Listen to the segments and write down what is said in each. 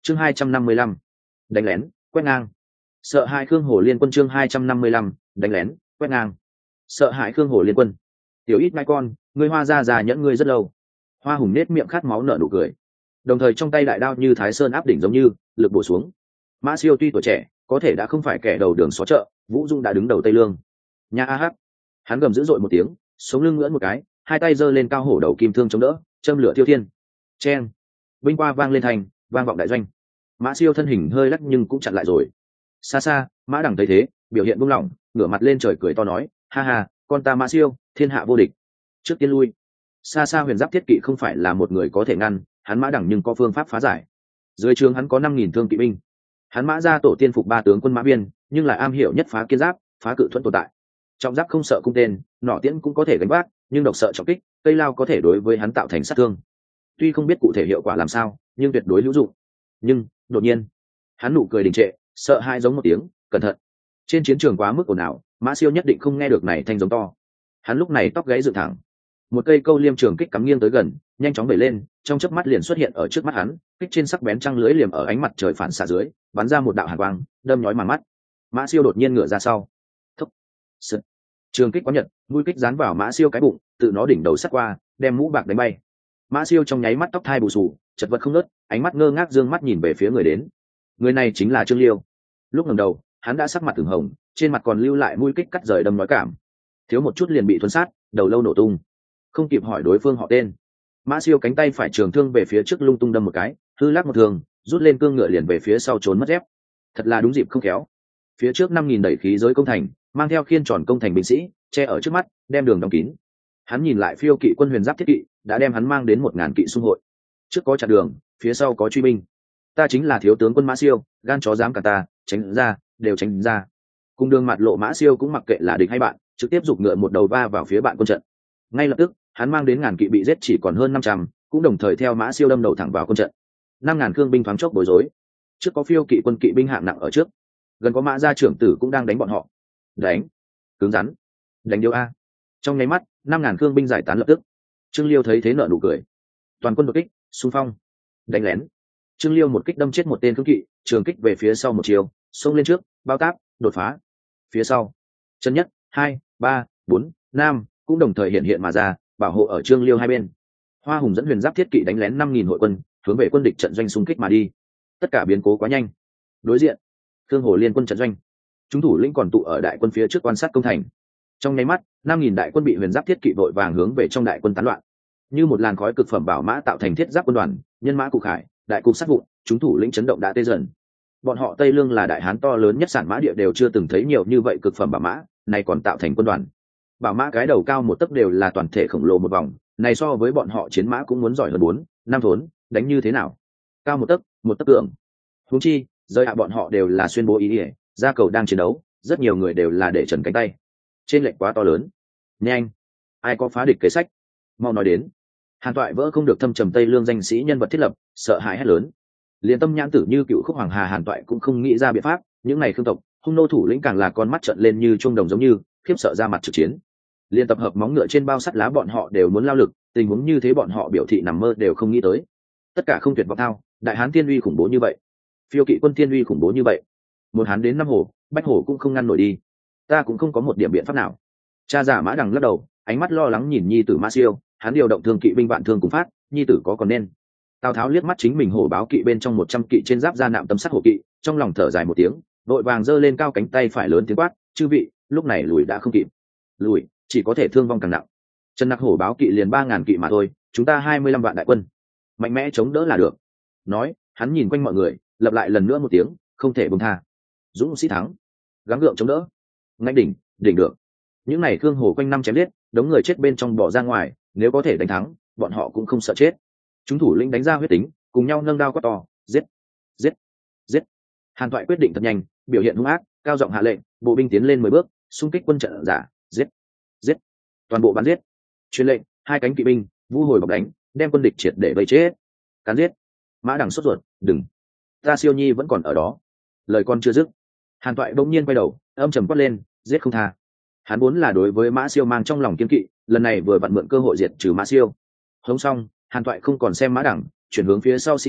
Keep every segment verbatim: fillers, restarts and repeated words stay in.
chương hai trăm năm mươi lăm đánh lén quét ngang. Sợ hãi Khương Hồ Liên Quân chương hai trăm năm mươi lăm đánh lén quét ngang. Sợ hãi Khương Hồ Liên Quân. Tiểu ít mai con, ngươi Hoa gia già nhẫn ngươi rất lâu. Hoa Hùng nết miệng khát máu nở nụ cười, đồng thời trong tay đại đao như Thái Sơn áp đỉnh giống như lực bổ xuống. Mã Siêu tuy tuổi trẻ, có thể đã không phải kẻ đầu đường xó chợ, Vũ Dung đã đứng đầu Tây Lương. Nha a hắc, hắn gầm dữ dội một tiếng, sống lưng ngưỡng một cái, hai tay giơ lên cao hổ đầu kim thương chống đỡ, châm lửa thiêu thiên. Chen, binh qua vang lên thành, vang vọng đại doanh. Mã Siêu thân hình hơi lắc nhưng cũng chặn lại rồi. Xa xa, Mã Đằng thấy thế, biểu hiện buông lỏng, ngửa mặt lên trời cười to nói, ha ha, con ta Mã Siêu, thiên hạ vô địch. Trước tiên lui. Xa xa Huyền Giáp Thiết Kỵ không phải là một người có thể ngăn, hắn Mã Đằng nhưng có phương pháp phá giải. Dưới trướng hắn có năm nghìn thương kỵ binh. Hắn Mã gia tổ tiên phục ba tướng quân Mã Biên, nhưng lại am hiểu nhất phá kiên giáp, phá cự thuẫn tồn tại. Trọng giáp không sợ cung tên, nỏ tiễn cũng có thể gánh vác, nhưng độc sợ trọng kích, cây lao có thể đối với hắn tạo thành sát thương. Tuy không biết cụ thể hiệu quả làm sao, nhưng tuyệt đối hữu dụng. Nhưng đột nhiên, hắn nụ cười đình trệ, sợ hai giống một tiếng, cẩn thận. Trên chiến trường quá mức ồn ào, Mã Siêu nhất định không nghe được này thanh giống to. Hắn lúc này tóc gáy dựng thẳng, một cây câu liêm trường kích cắm nghiêng tới gần, nhanh chóng đẩy lên, trong chớp mắt liền xuất hiện ở trước mắt hắn, kích trên sắc bén trăng lưới liềm ở ánh mặt trời phản xạ dưới, bắn ra một đạo hàn quang, đâm nhói màng mắt. Mã Siêu đột nhiên ngửa ra sau, thốc, sượt. Trường kích quán nhật, mũi kích dán vào Mã Siêu cái bụng, tự nó đỉnh đầu sắt qua, đem mũ bạc đánh bay. Mã Siêu trong nháy mắt tóc thai bù xù, chật vật không nớt, ánh mắt ngơ ngác dương mắt nhìn về phía người đến. Người này chính là Trương Liêu. Lúc ngẩng đầu, hắn đã sắc mặt từng hồng, trên mặt còn lưu lại mũi kích cắt rời đâm nói cảm, thiếu một chút liền bị thuần sát, đầu lâu nổ tung. Không kịp hỏi đối phương họ tên, Mã Siêu cánh tay phải trường thương về phía trước lung tung đâm một cái, hư lắc một thường, rút lên cương ngựa liền về phía sau trốn mất dép. Thật là đúng dịp không khéo. Phía trước năm nghìn đẩy khí giới công thành, mang theo khiên tròn công thành binh sĩ, che ở trước mắt, đem đường đóng kín. Hắn nhìn lại phiêu kỵ quân Huyền Giáp Thiết Kỵ, đã đem hắn mang đến một ngàn kỵ xung hội. Trước có chặn đường, phía sau có truy binh. Ta chính là thiếu tướng quân Mã Siêu, gan chó dám cả ta, tránh ra, đều tránh ra. Cùng đường mặt lộ Mã Siêu cũng mặc kệ là địch hay bạn, trực tiếp giục ngựa một đầu va vào phía bạn quân trận. Ngay lập tức, hắn mang đến ngàn kỵ bị giết chỉ còn hơn năm trăm, cũng đồng thời theo Mã Siêu đâm đầu thẳng vào quân trận. Năm ngàn cương binh thoáng chốc bối rối. Trước có phiêu kỵ quân kỵ binh hạng nặng ở trước, gần có Mã gia trưởng tử cũng đang đánh bọn họ. Đánh, cứng rắn, đánh điêu a. Trong nháy mắt, năm ngàn cương binh giải tán lập tức. Trương Liêu thấy thế nở nụ cười. Toàn quân đột kích, xung phong, đánh lén. Trương Liêu một kích đâm chết một tên cương kỵ, trường kích về phía sau một chiều, xông lên trước, bao táp, đột phá. Phía sau, chân nhất, hai, ba, bốn, năm cũng đồng thời hiện hiện mà ra, bảo hộ ở Trương Liêu hai bên. Hoa Hùng dẫn Huyền Giáp Thiết Kỵ đánh lén năm nghìn hội quân, hướng về quân địch trận doanh xung kích mà đi. Tất cả biến cố quá nhanh. Đối diện, Khương Hồ Liên Quân trận doanh, chúng thủ lĩnh còn tụ ở đại quân phía trước quan sát công thành. Trong nháy mắt, năm nghìn đại quân bị Huyền Giáp Thiết Kỵ vội vàng hướng về trong đại quân tán loạn, như một làn khói cực phẩm bảo mã tạo thành thiết giáp quân đoàn, nhân mã cụ khải, đại cục sát vụn, chúng thủ lĩnh chấn động đã tê dần. Bọn họ Tây Lương là đại hán to lớn nhất sản mã địa, đều chưa từng thấy nhiều như vậy cực phẩm bảo mã, này còn tạo thành quân đoàn. Bảo mã cái đầu cao một tấc đều là toàn thể khổng lồ một vòng, này so với bọn họ chiến mã cũng muốn giỏi hơn bốn, năm thốn, đánh như thế nào? Cao một tấc, một tấc tượng. Huống chi, rơi hạ bọn họ đều là xuyên bố ý ỉa, ra cầu đang chiến đấu, rất nhiều người đều là để trần cánh tay. Trên lệch quá to lớn. Nhanh, ai có phá địch kế sách? Mau nói đến. Hàn Toại vỡ không được thâm trầm Tây Lương danh sĩ nhân vật thiết lập, sợ hãi hét lớn. Liên tâm nhãn tử như cựu khúc hoàng hà Hàn Toại cũng không nghĩ ra biện pháp, những này khương tộc, hung nô thủ lĩnh càng là con mắt trợn lên như chuông đồng giống như, khiếp sợ ra mặt trực chiến. Liên tập hợp móng ngựa trên bao sắt lá bọn họ đều muốn lao lực, tình huống như thế bọn họ biểu thị nằm mơ đều không nghĩ tới. Tất cả không tuyệt vọng thao, đại hán thiên uy khủng bố như vậy, phiêu kỵ quân thiên uy khủng bố như vậy, một hán đến năm hồ, bách hồ cũng không ngăn nổi đi. Ta cũng không có một điểm biện pháp nào. Cha già Mã Đằng lắc đầu, ánh mắt lo lắng nhìn nhi tử Mã Siêu, hắn điều động thương kỵ binh vạn thương cùng phát, nhi tử có còn nên. Tào Tháo liếc mắt chính mình hổ báo kỵ bên trong một trăm kỵ trên giáp da nạm tấm sắt hổ kỵ, trong lòng thở dài một tiếng, vội vàng giơ lên cao cánh tay phải lớn tiếng quát, chư vị, lúc này lùi đã không kịp. Lùi, chỉ có thể thương vong càng nặng. Trần Nặc hổ báo kỵ liền ba ngàn kỵ mà thôi, chúng ta hai mươi lăm vạn đại quân, mạnh mẽ chống đỡ là được. Nói, hắn nhìn quanh mọi người, lặp lại lần nữa một tiếng, không thể buông tha. Dũng sĩ thắng, gắng gượng chống đỡ. Ngạnh đỉnh, đỉnh được. Những này Khương Hồ quanh năm chém liết, đống người chết bên trong bỏ ra ngoài, nếu có thể đánh thắng, bọn họ cũng không sợ chết. Chúng thủ lĩnh đánh ra huyết tính, cùng nhau nâng đao quát to, giết, giết, giết. Hàn Toại quyết định thật nhanh, biểu hiện hung ác, cao giọng hạ lệnh, bộ binh tiến lên mười bước, xung kích quân trận giả, giết, giết, toàn bộ bắn giết. Truyền lệnh, hai cánh kỵ binh, vu hồi bọc đánh, đem quân địch triệt để vây chết. Cán giết. Mã Đằng sốt ruột, đừng, ta Siêu Nhi vẫn còn ở đó. Lời con chưa dứt, Hàn Toại bỗng nhiên quay đầu, âm trầm quát lên, giết không tha. Hắn vốn là đối với Mã Siêu mang trong lòng kiên kỵ, lần này vừa vặn mượn cơ hội diệt trừ Mã Siêu. Hống xong, Hàn Toại không còn xem Mã Đằng, chuyển hướng phía sau sĩ tốt,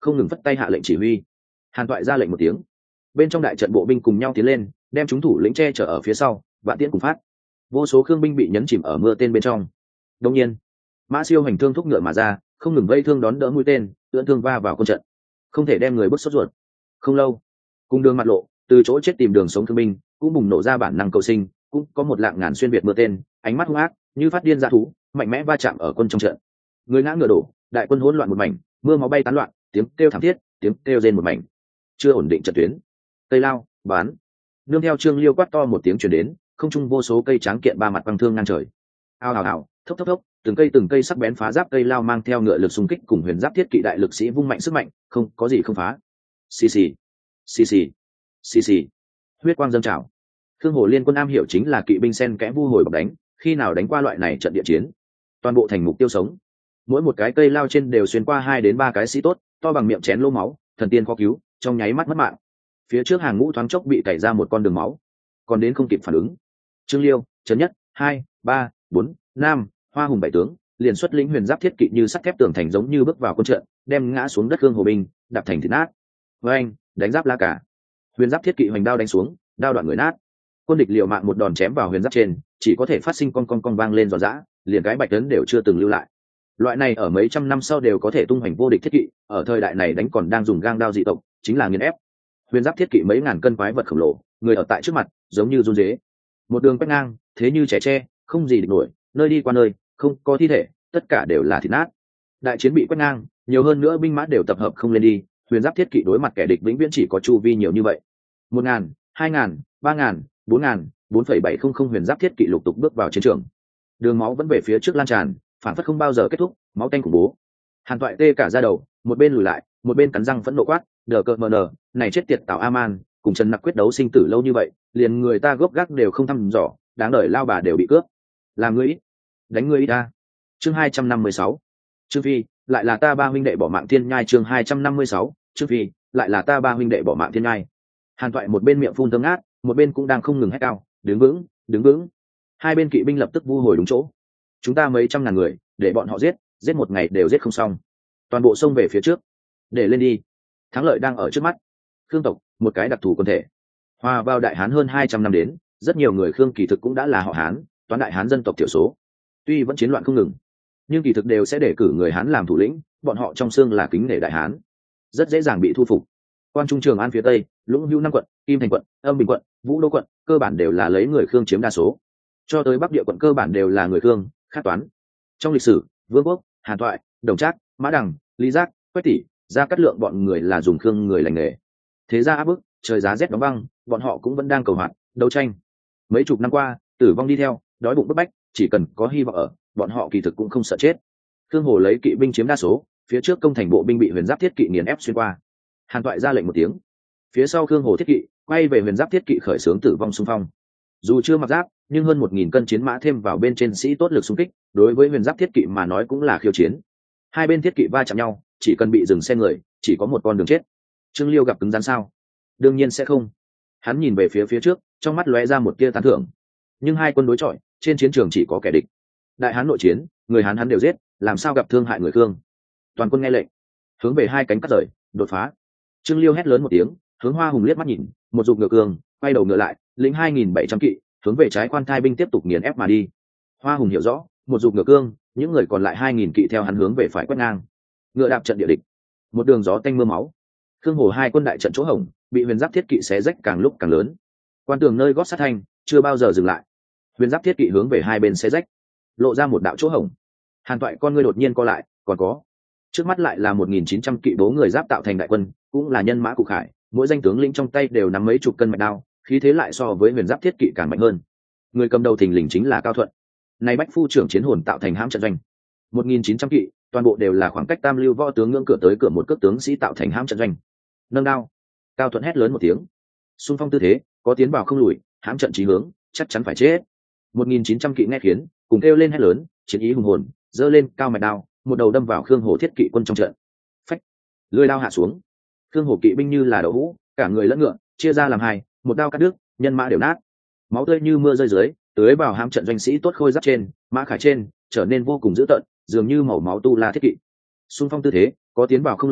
không ngừng phất tay hạ lệnh chỉ huy. Hàn Toại ra lệnh một tiếng, bên trong đại trận bộ binh cùng nhau tiến lên, đem chúng thủ lĩnh che chở ở phía sau, vạn tiễn cùng phát. Vô số khương binh bị nhấn chìm ở mưa tên bên trong. Đương nhiên, Mã Siêu hành thương thúc ngựa mà ra, không ngừng vây thương đón đỡ mũi tên, ưỡn thương va vào quân trận, không thể đem người bức sốt ruột. Không lâu, cùng đường mặt lộ, từ chỗ chết tìm đường sống thương binh cũng bùng nổ ra bản năng cầu sinh, cũng có một lạng ngàn xuyên việt mưa tên, ánh mắt hung ác như phát điên dã thú, mạnh mẽ va chạm ở quân trong trận. Người ngã ngựa đổ, đại quân hỗn loạn một mảnh, mưa máu bay tán loạn, tiếng kêu thảm thiết, tiếng kêu rên một mảnh. Chưa ổn định trận tuyến. Tây lao, bán. Nương theo Trương Liêu quát to một tiếng truyền đến, không trung vô số cây tráng kiện ba mặt băng thương ngang trời. Ao ào ào, thốc thốc thốc, từng cây từng cây sắc bén phá giáp cây lao mang theo ngựa lực xung kích cùng huyền giáp thiết kỵ đại lực sĩ vung mạnh sức mạnh, không có gì không phá. Xì xì, xì xì, xì xì. Huyết quang dâng trào. Thương Hồ Liên Quân am hiểu chính là kỵ binh sen kẽ vu hồi bọc đánh, khi nào đánh qua loại này trận địa chiến, toàn bộ thành mục tiêu sống. Mỗi một cái cây lao trên đều xuyên qua hai đến ba cái sĩ tốt, to bằng miệng chén lô máu, thần tiên khó cứu, trong nháy mắt mất mạng. Phía trước hàng ngũ thoáng chốc bị cày ra một con đường máu, còn đến không kịp phản ứng. Trương Liêu, Trấn Nhất, hai, ba, bốn, năm, Hoa Hùng bảy tướng, liền xuất lĩnh huyền giáp thiết kỵ như sắt thép tường thành giống như bước vào quân trận, đem ngã xuống đất Khương Hồ binh, đạp thành thịt nát. Với anh, đánh giáp la cả. Huyền giáp thiết kỵ hoành đao đánh xuống, đao đoạn người nát. Quân địch liều mạng một đòn chém vào huyền giáp trên, chỉ có thể phát sinh con con con vang lên giòn giã, liền cái bạch tấn đều chưa từng lưu lại. Loại này ở mấy trăm năm sau đều có thể tung hoành vô địch thiết kỵ, ở thời đại này đánh còn đang dùng gang đao dị tộc, chính là nghiền ép. Huyền giáp thiết kỵ mấy ngàn cân quái vật khổng lồ, người ở tại trước mặt giống như run rế. Một đường quét ngang, thế như trẻ tre, không gì địch nổi, nơi đi qua nơi, không có thi thể, tất cả đều là thịt nát. Đại chiến bị quét ngang, nhiều hơn nữa binh mã đều tập hợp không lên đi, huyền giáp thiết kỵ đối mặt kẻ địch vĩnh viễn chỉ có chu vi nhiều như vậy. Một ngàn, hai ngàn, ba ngàn, bốn ngàn, bốn phẩy bảy không không huyền giáp thiết kỵ lục tục bước vào chiến trường. Đường máu vẫn về phía trước lan tràn, phản phất không bao giờ kết thúc, máu tanh khủng bố. Hàn Toại tê cả da đầu, một bên lùi lại, một bên cắn răng phẫn nộ quát, đờ cợt mờ nờ, này chết tiệt Tào A-man, cùng Trần Nặc quyết đấu sinh tử lâu như vậy, liền người ta gốc gác đều không thăm dò, đáng đời lao bà đều bị cướp. Làm ngươi ít, đánh ngươi ít ta. Chương hai trăm năm mươi sáu. Trương Phi, lại là ta ba huynh đệ bỏ mạng thiên nhai. Chương hai trăm năm mươi sáu. Trương Phi, lại là ta ba huynh đệ bỏ mạng thiên nhai. Hàn Toại một bên miệng phun thơm ngát, một bên cũng đang không ngừng hét cao, đứng vững, đứng vững. Hai bên kỵ binh lập tức vu hồi đúng chỗ. Chúng ta mấy trăm ngàn người, để bọn họ giết, giết một ngày đều giết không xong. Toàn bộ xông về phía trước, để lên đi. Thắng lợi đang ở trước mắt. Khương tộc, một cái đặc thù quân thể, hòa vào Đại Hán hơn hai trăm năm đến, rất nhiều người Khương kỳ thực cũng đã là họ Hán, toán Đại Hán dân tộc thiểu số. Tuy vẫn chiến loạn không ngừng, nhưng kỳ thực đều sẽ để cử người Hán làm thủ lĩnh, bọn họ trong xương là kính nể Đại Hán, rất dễ dàng bị thu phục. Quan Trung Trường An phía tây, Lũng Hữu năm quận, Kim Thành quận, Âm Bình quận, Vũ Đô quận, cơ bản đều là lấy người Khương chiếm đa số. Cho tới Bắc địa quận cơ bản đều là người Khương, khác toán. Trong lịch sử, Vương Quốc, Hàn Toại, Đồng Trác, Mã Đằng, Lý Giác, Quách Tỷ, Gia Cát Lượng bọn người là dùng Khương người lành nghề. Thế ra áp bức, trời giá rét đóng băng, bọn họ cũng vẫn đang cầu hoạt, đấu tranh. Mấy chục năm qua, tử vong đi theo, đói bụng bức bách, chỉ cần có hy vọng ở, bọn họ kỳ thực cũng không sợ chết. Khương Hồ lấy kỵ binh chiếm đa số, phía trước công thành bộ binh bị huyền giáp thiết kỵ nghiền ép xuyên qua. Hàn Toại ra lệnh một tiếng, phía sau Khương Hồ thiết kỵ quay về huyền giáp thiết kỵ khởi xướng tử vong xung phong. Dù chưa mặc giáp, nhưng hơn một nghìn cân chiến mã thêm vào bên trên sĩ tốt lực xung kích, đối với huyền giáp thiết kỵ mà nói cũng là khiêu chiến. Hai bên thiết kỵ va chạm nhau, chỉ cần bị dừng xe người, chỉ có một con đường chết. Trương Liêu gặp cứng rắn sao? Đương nhiên sẽ không. Hắn nhìn về phía phía trước, trong mắt lóe ra một tia tán thưởng. Nhưng hai quân đối chọi, trên chiến trường chỉ có kẻ địch. Đại Hán nội chiến, người Hán hắn đều giết, làm sao gặp thương hại người Khương? Toàn quân nghe lệnh, hướng về hai cánh cắt rời, đột phá. Trương Liêu hét lớn một tiếng, hướng Hoa Hùng liếc mắt nhìn, một giục ngựa cường, quay đầu ngựa lại, lĩnh hai nghìn bảy trăm kỵ, hướng về trái quan thai binh tiếp tục nghiền ép mà đi. Hoa Hùng hiểu rõ, một giục ngựa cương, những người còn lại hai nghìn kỵ theo hắn hướng về phải quét ngang. Ngựa đạp trận địa địch, một đường gió tanh mưa máu. Khương Hồ hai quân đại trận chỗ hổng, bị huyền giáp thiết kỵ xé rách càng lúc càng lớn. Quan tường nơi gót sát thanh, chưa bao giờ dừng lại. Huyền giáp thiết kỵ hướng về hai bên xé rách, lộ ra một đạo chỗ hổng. Hàn Toại con ngươi đột nhiên co lại, còn có. Trước mắt lại là một nghìn chín trăm kỵ bố người giáp tạo thành đại quân, cũng là nhân mã cụ khải, mỗi danh tướng lĩnh trong tay đều nắm mấy chục cân mạch đao, khí thế lại so với huyền giáp thiết kỵ càng mạnh hơn. Người cầm đầu thình lình chính là Cao Thuận. Này bách phu trưởng chiến hồn tạo thành hãm trận doanh. một nghìn chín trăm kỵ, toàn bộ đều là khoảng cách tam lưu võ tướng ngưỡng cửa tới cửa một cước tướng sĩ tạo thành hãm trận doanh. Nâng đao, Cao Thuận hét lớn một tiếng. Xung phong tư thế, có tiến vào không lùi, hãm trận chí hướng, chắc chắn phải chết. một nghìn chín trăm kỵ nghe khiến, cùng kêu lên hét lớn, chiến ý hùng hồn, giơ lên cao mạch đao, một đầu đâm vào Khương Hồ thiết kỵ quân trong trận. Phách, lưỡi đao hạ xuống. Khương Hồ kỵ binh như là đậu hũ, cả người lẫn ngựa, chia ra làm hai, một đao cắt đứt, nhân mã đều nát. Máu tươi như mưa rơi dưới, tưới vào hãm trận doanh sĩ tốt khôi giáp trên, mã khải trên, trở nên vô cùng dữ tợn, dường như màu máu tu la thiết kỵ. Xung phong tư thế, có tiến vào không lùi,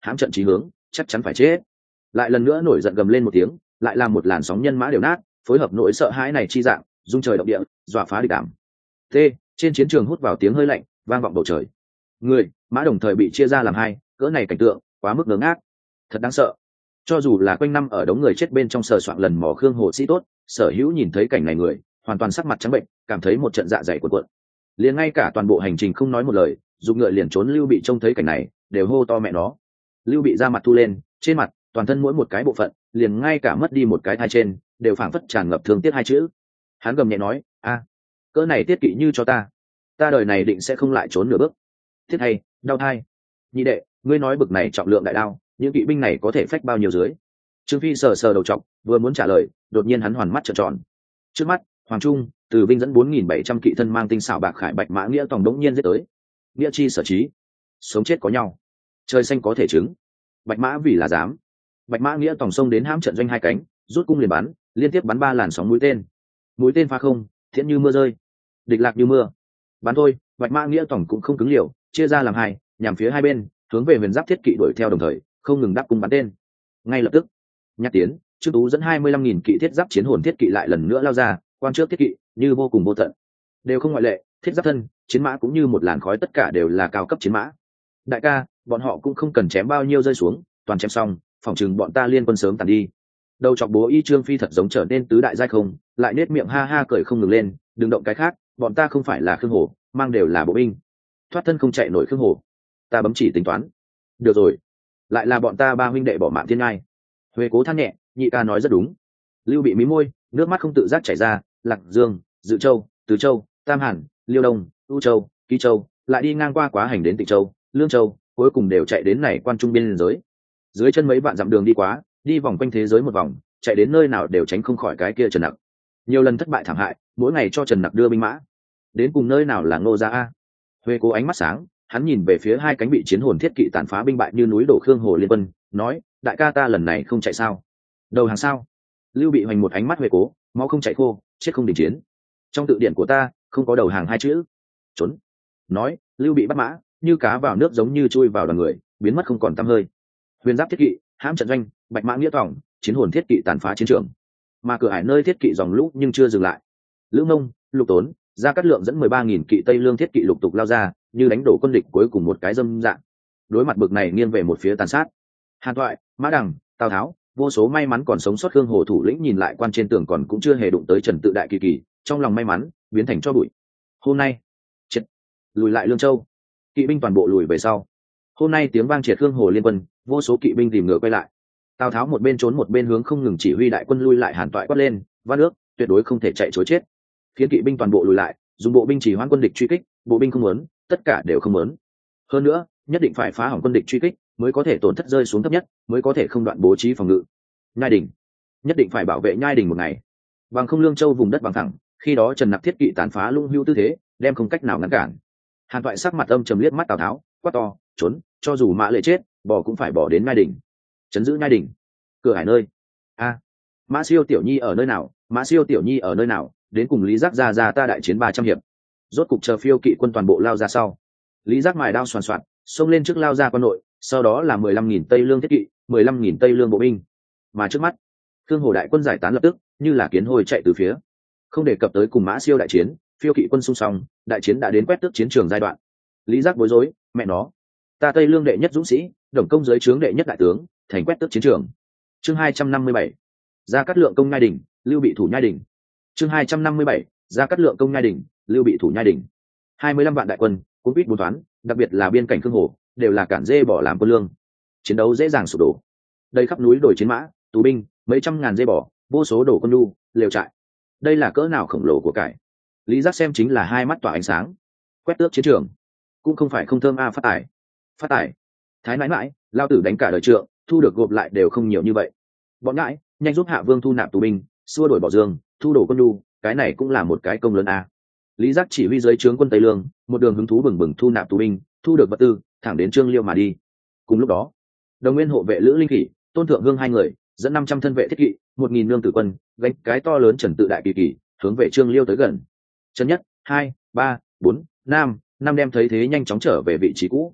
hãm trận chí hướng chắc chắn phải chết. Lại lần nữa nổi giận gầm lên một tiếng, lại làm một làn sóng nhân mã đều nát, phối hợp nỗi sợ hãi này chi dạng rung trời động địa, dọa phá địch đảm. T trên chiến trường hút vào tiếng hơi lạnh vang vọng bầu trời, người mã đồng thời bị chia ra làm hai, cỡ này cảnh tượng quá mức ngớ ngác, thật đáng sợ. Cho dù là quanh năm ở đống người chết bên trong sờ soạn lần mò Khương Hồ Sĩ tốt, sở hữu nhìn thấy cảnh này người hoàn toàn sắc mặt trắng bệnh, cảm thấy một trận dạ dày cuộn cuộn. Liền ngay cả toàn bộ hành trình không nói một lời, dùng ngựa liền trốn Lưu Bị trông thấy cảnh này đều hô to mẹ nó. Lưu Bị ra mặt thu lên, trên mặt toàn thân mỗi một cái bộ phận liền ngay cả mất đi một cái thai trên đều phảng phất tràn ngập thương tiếc hai chữ. Hắn gầm nhẹ nói, a cỡ này tiết kỵ như cho ta, ta đời này định sẽ không lại trốn nửa bước. Thiết hay đau thai, nhị đệ, ngươi nói bực này trọng lượng đại đao, những kỵ binh này có thể phách bao nhiêu dưới? Trương Phi sờ sờ đầu trọc, vừa muốn trả lời, đột nhiên hắn hoàn mắt trợn tròn. Trước mắt, Hoàng Trung, Từ Vinh dẫn bốn nghìn bảy trăm kỵ thân mang tinh xảo bạc khải bạch mã nghĩa tòng đống nhiên giết tới. Nghĩa chi sở trí, sống chết có nhau, trời xanh có thể chứng. Bạch mã vì là dám. Bạch mã nghĩa tòng sông đến hãm trận doanh hai cánh, rút cung liền bắn, liên tiếp bắn ba làn sóng mũi tên. Mũi tên pha không, thiện như mưa rơi, địch lạc như mưa. Bắn thôi, Bạch mã nghĩa tòng cũng không cứng liều, chia ra làm hai, nhằm phía hai bên, hướng về huyền giáp thiết kỵ đuổi theo đồng thời, không ngừng đáp cung bắn tên. Ngay lập tức, nhắc tiến, Trương Tú dẫn hai mươi lăm nghìn kỵ thiết giáp chiến hồn thiết kỵ lại lần nữa lao ra, quan trước thiết kỵ như vô cùng vô tận, đều không ngoại lệ, thiết giáp thân, chiến mã cũng như một làn khói, tất cả đều là cao cấp chiến mã. Đại ca, bọn họ cũng không cần chém bao nhiêu rơi xuống, toàn chém xong, phòng chừng bọn ta liên quân sớm tàn đi. Đầu chọc bố y Trương Phi thật giống trở nên tứ đại giai không, lại nết miệng ha ha cười không ngừng lên, đừng động cái khác, bọn ta không phải là Khương Hổ, mang đều là bộ binh, thoát thân không chạy nổi Khương Hổ. Ta bấm chỉ tính toán. Được rồi, lại là bọn ta ba huynh đệ bỏ mạng thiên ngai. Huệ Cố than nhẹ, nhị ca nói rất đúng. Lưu Bị mí môi, nước mắt không tự giác chảy ra, Lạc Dương, Dự Châu, Từ Châu, Tam Hàn, Liêu Đông, U Châu, Ký Châu, lại đi ngang qua Quá Hành đến Tịnh Châu, Lương Châu, cuối cùng đều chạy đến này quan trung biên giới. Dưới chân mấy vạn dặm đường đi quá, đi vòng quanh thế giới một vòng, chạy đến nơi nào đều tránh không khỏi cái kia Trần Nặc. Nhiều lần thất bại thảm hại, mỗi ngày cho Trần Nặc đưa binh mã. Đến cùng nơi nào là Ngô gia a? Huệ Cố ánh mắt sáng, hắn nhìn về phía hai cánh bị chiến hồn thiết kỵ tàn phá binh bại như núi đổ Khương Hồ liên quân, nói, đại ca ta lần này không chạy sao? Đầu hàng sao? Lưu Bị hoành một ánh mắt Huệ Cố, máu không chạy khô, chết không đình chiến. Trong tự điển của ta không có đầu hàng hai chữ. Trốn. Nói, Lưu Bị bắt mã, như cá vào nước giống như chui vào đoàn người, biến mất không còn tăm hơi. Huyền giáp thiết kỵ, hãm trận doanh, bạch mã nghĩa tòng, chiến hồn thiết kỵ tàn phá chiến trường. Mà cửa ải nơi thiết kỵ dòng lũ nhưng chưa dừng lại. Lữ Mông, Lục Tốn, Gia Cát Lượng dẫn mười ba nghìn kỵ Tây Lương thiết kỵ lục tục lao ra, như đánh đổ quân địch cuối cùng một cái dâm dạng. Đối mặt bực này nghiêng về một phía tàn sát. Hàn Toại, Mã Đằng, Tào Tháo, vô số may mắn còn sống sót Khương Hồ thủ lĩnh nhìn lại quan trên tường còn cũng chưa hề đụng tới Trần Tự Đại kỳ kỳ, trong lòng may mắn biến thành cho bụi. Hôm nay, triệt lùi lại Lương Châu, kỵ binh toàn bộ lùi về sau. Hôm nay tiếng vang triệt Khương Hồ liên quân, vô số kỵ binh tìm ngựa quay lại. Tào Tháo một bên trốn một bên hướng không ngừng chỉ huy đại quân lui lại. Hàn Toại quát lên, vắt nước, tuyệt đối không thể chạy trối chết. Khiến kỵ binh toàn bộ lùi lại, dùng bộ binh chỉ hoãn quân địch truy kích, bộ binh không muốn, tất cả đều không muốn. Hơn nữa, nhất định phải phá hỏng quân địch truy kích, mới có thể tổn thất rơi xuống thấp nhất, mới có thể không đoạn bố trí phòng ngự. Nhai Đình, nhất định phải bảo vệ Nhai Đình một ngày. Bằng không Lương Châu vùng đất bằng thẳng, khi đó Trần Nặc thiết kỵ tàn phá lung hưu tư thế, đem không cách nào ngăn cản. Hàn Toại sắc mặt âm trầm liếc mắt Tào Tháo, quát to, trốn, cho dù Mã Lệ chết, bỏ cũng phải bỏ đến Nhai Đình. Trấn giữ Nhai Đình. Cửa hải nơi. A, Mã Siêu tiểu nhi ở nơi nào? Mã Siêu tiểu nhi ở nơi nào? Đến cùng Lý Giác ra ra ta đại chiến ba trăm hiệp. Rốt cục chờ phiêu kỵ quân toàn bộ lao ra sau. Lý Giác mài đao xoàn xoạt, xông lên trước lao ra quân nội, sau đó là mười lăm nghìn Tây Lương thiết kỵ, mười lăm nghìn Tây Lương bộ binh. Mà trước mắt, Khương Hồ đại quân giải tán lập tức, như là kiến hôi chạy từ phía. Không đề cập tới cùng Mã Siêu đại chiến, phiêu kỵ quân xung song, đại chiến đã đến quét tước chiến trường giai đoạn. Lý Giác bối rối, mẹ nó, ta Tây Lương đệ nhất dũng sĩ, Đồng Công dưới trướng đệ nhất đại tướng, thành quét tước chiến trường. Chương hai trăm năm mươi bảy, Gia Cát Lượng công Nhai Đình, Lưu Bị thủ Nhai Đình. Chương hai trăm năm mươi bảy, Gia Cát Lượng công Nhai Đình, Lưu Bị thủ Nhai Đình. hai mươi lăm vạn đại quân, cũng biết bốn toán, đặc biệt là biên cảnh Khương Hồ, đều là cản dê bỏ làm quân lương. Chiến đấu dễ dàng sụp đổ. Đây khắp núi đồi chiến mã, tù binh, mấy trăm ngàn dê bò, vô số đổ quân nhu, lều trại. Đây là cỡ nào khổng lồ của cải. Lý Giác xem chính là hai mắt tỏa ánh sáng. Quét tước chiến trường, cũng không phải không thơm a. Phát tài, phát tài. Thái nãi nãi, lao tử đánh cả đời trượng, thu được gộp lại đều không nhiều như vậy. Bọn ngãi, nhanh giúp Hạ Vương thu nạp tù binh, xua đuổi bỏ dương, thu đổ quân nhu, cái này cũng là một cái công lớn a. Lý Giác chỉ huy dưới trướng quân Tây Lương, một đường hứng thú bừng bừng thu nạp tù binh, thu được vật tư, thẳng đến Trương Liêu mà đi. Cùng lúc đó, Đồng Nguyên hộ vệ Lữ Linh Khỉ, Tôn Thượng Hương hai người, dẫn năm trăm thân vệ thiết kỵ, một nghìn nương tử quân, gánh cái to lớn Trần Tự Đại kỳ kỳ, hướng về Trương Liêu tới gần. Trần nhất, hai, ba, bốn, năm, năm đem thấy thế nhanh chóng trở về vị trí cũ.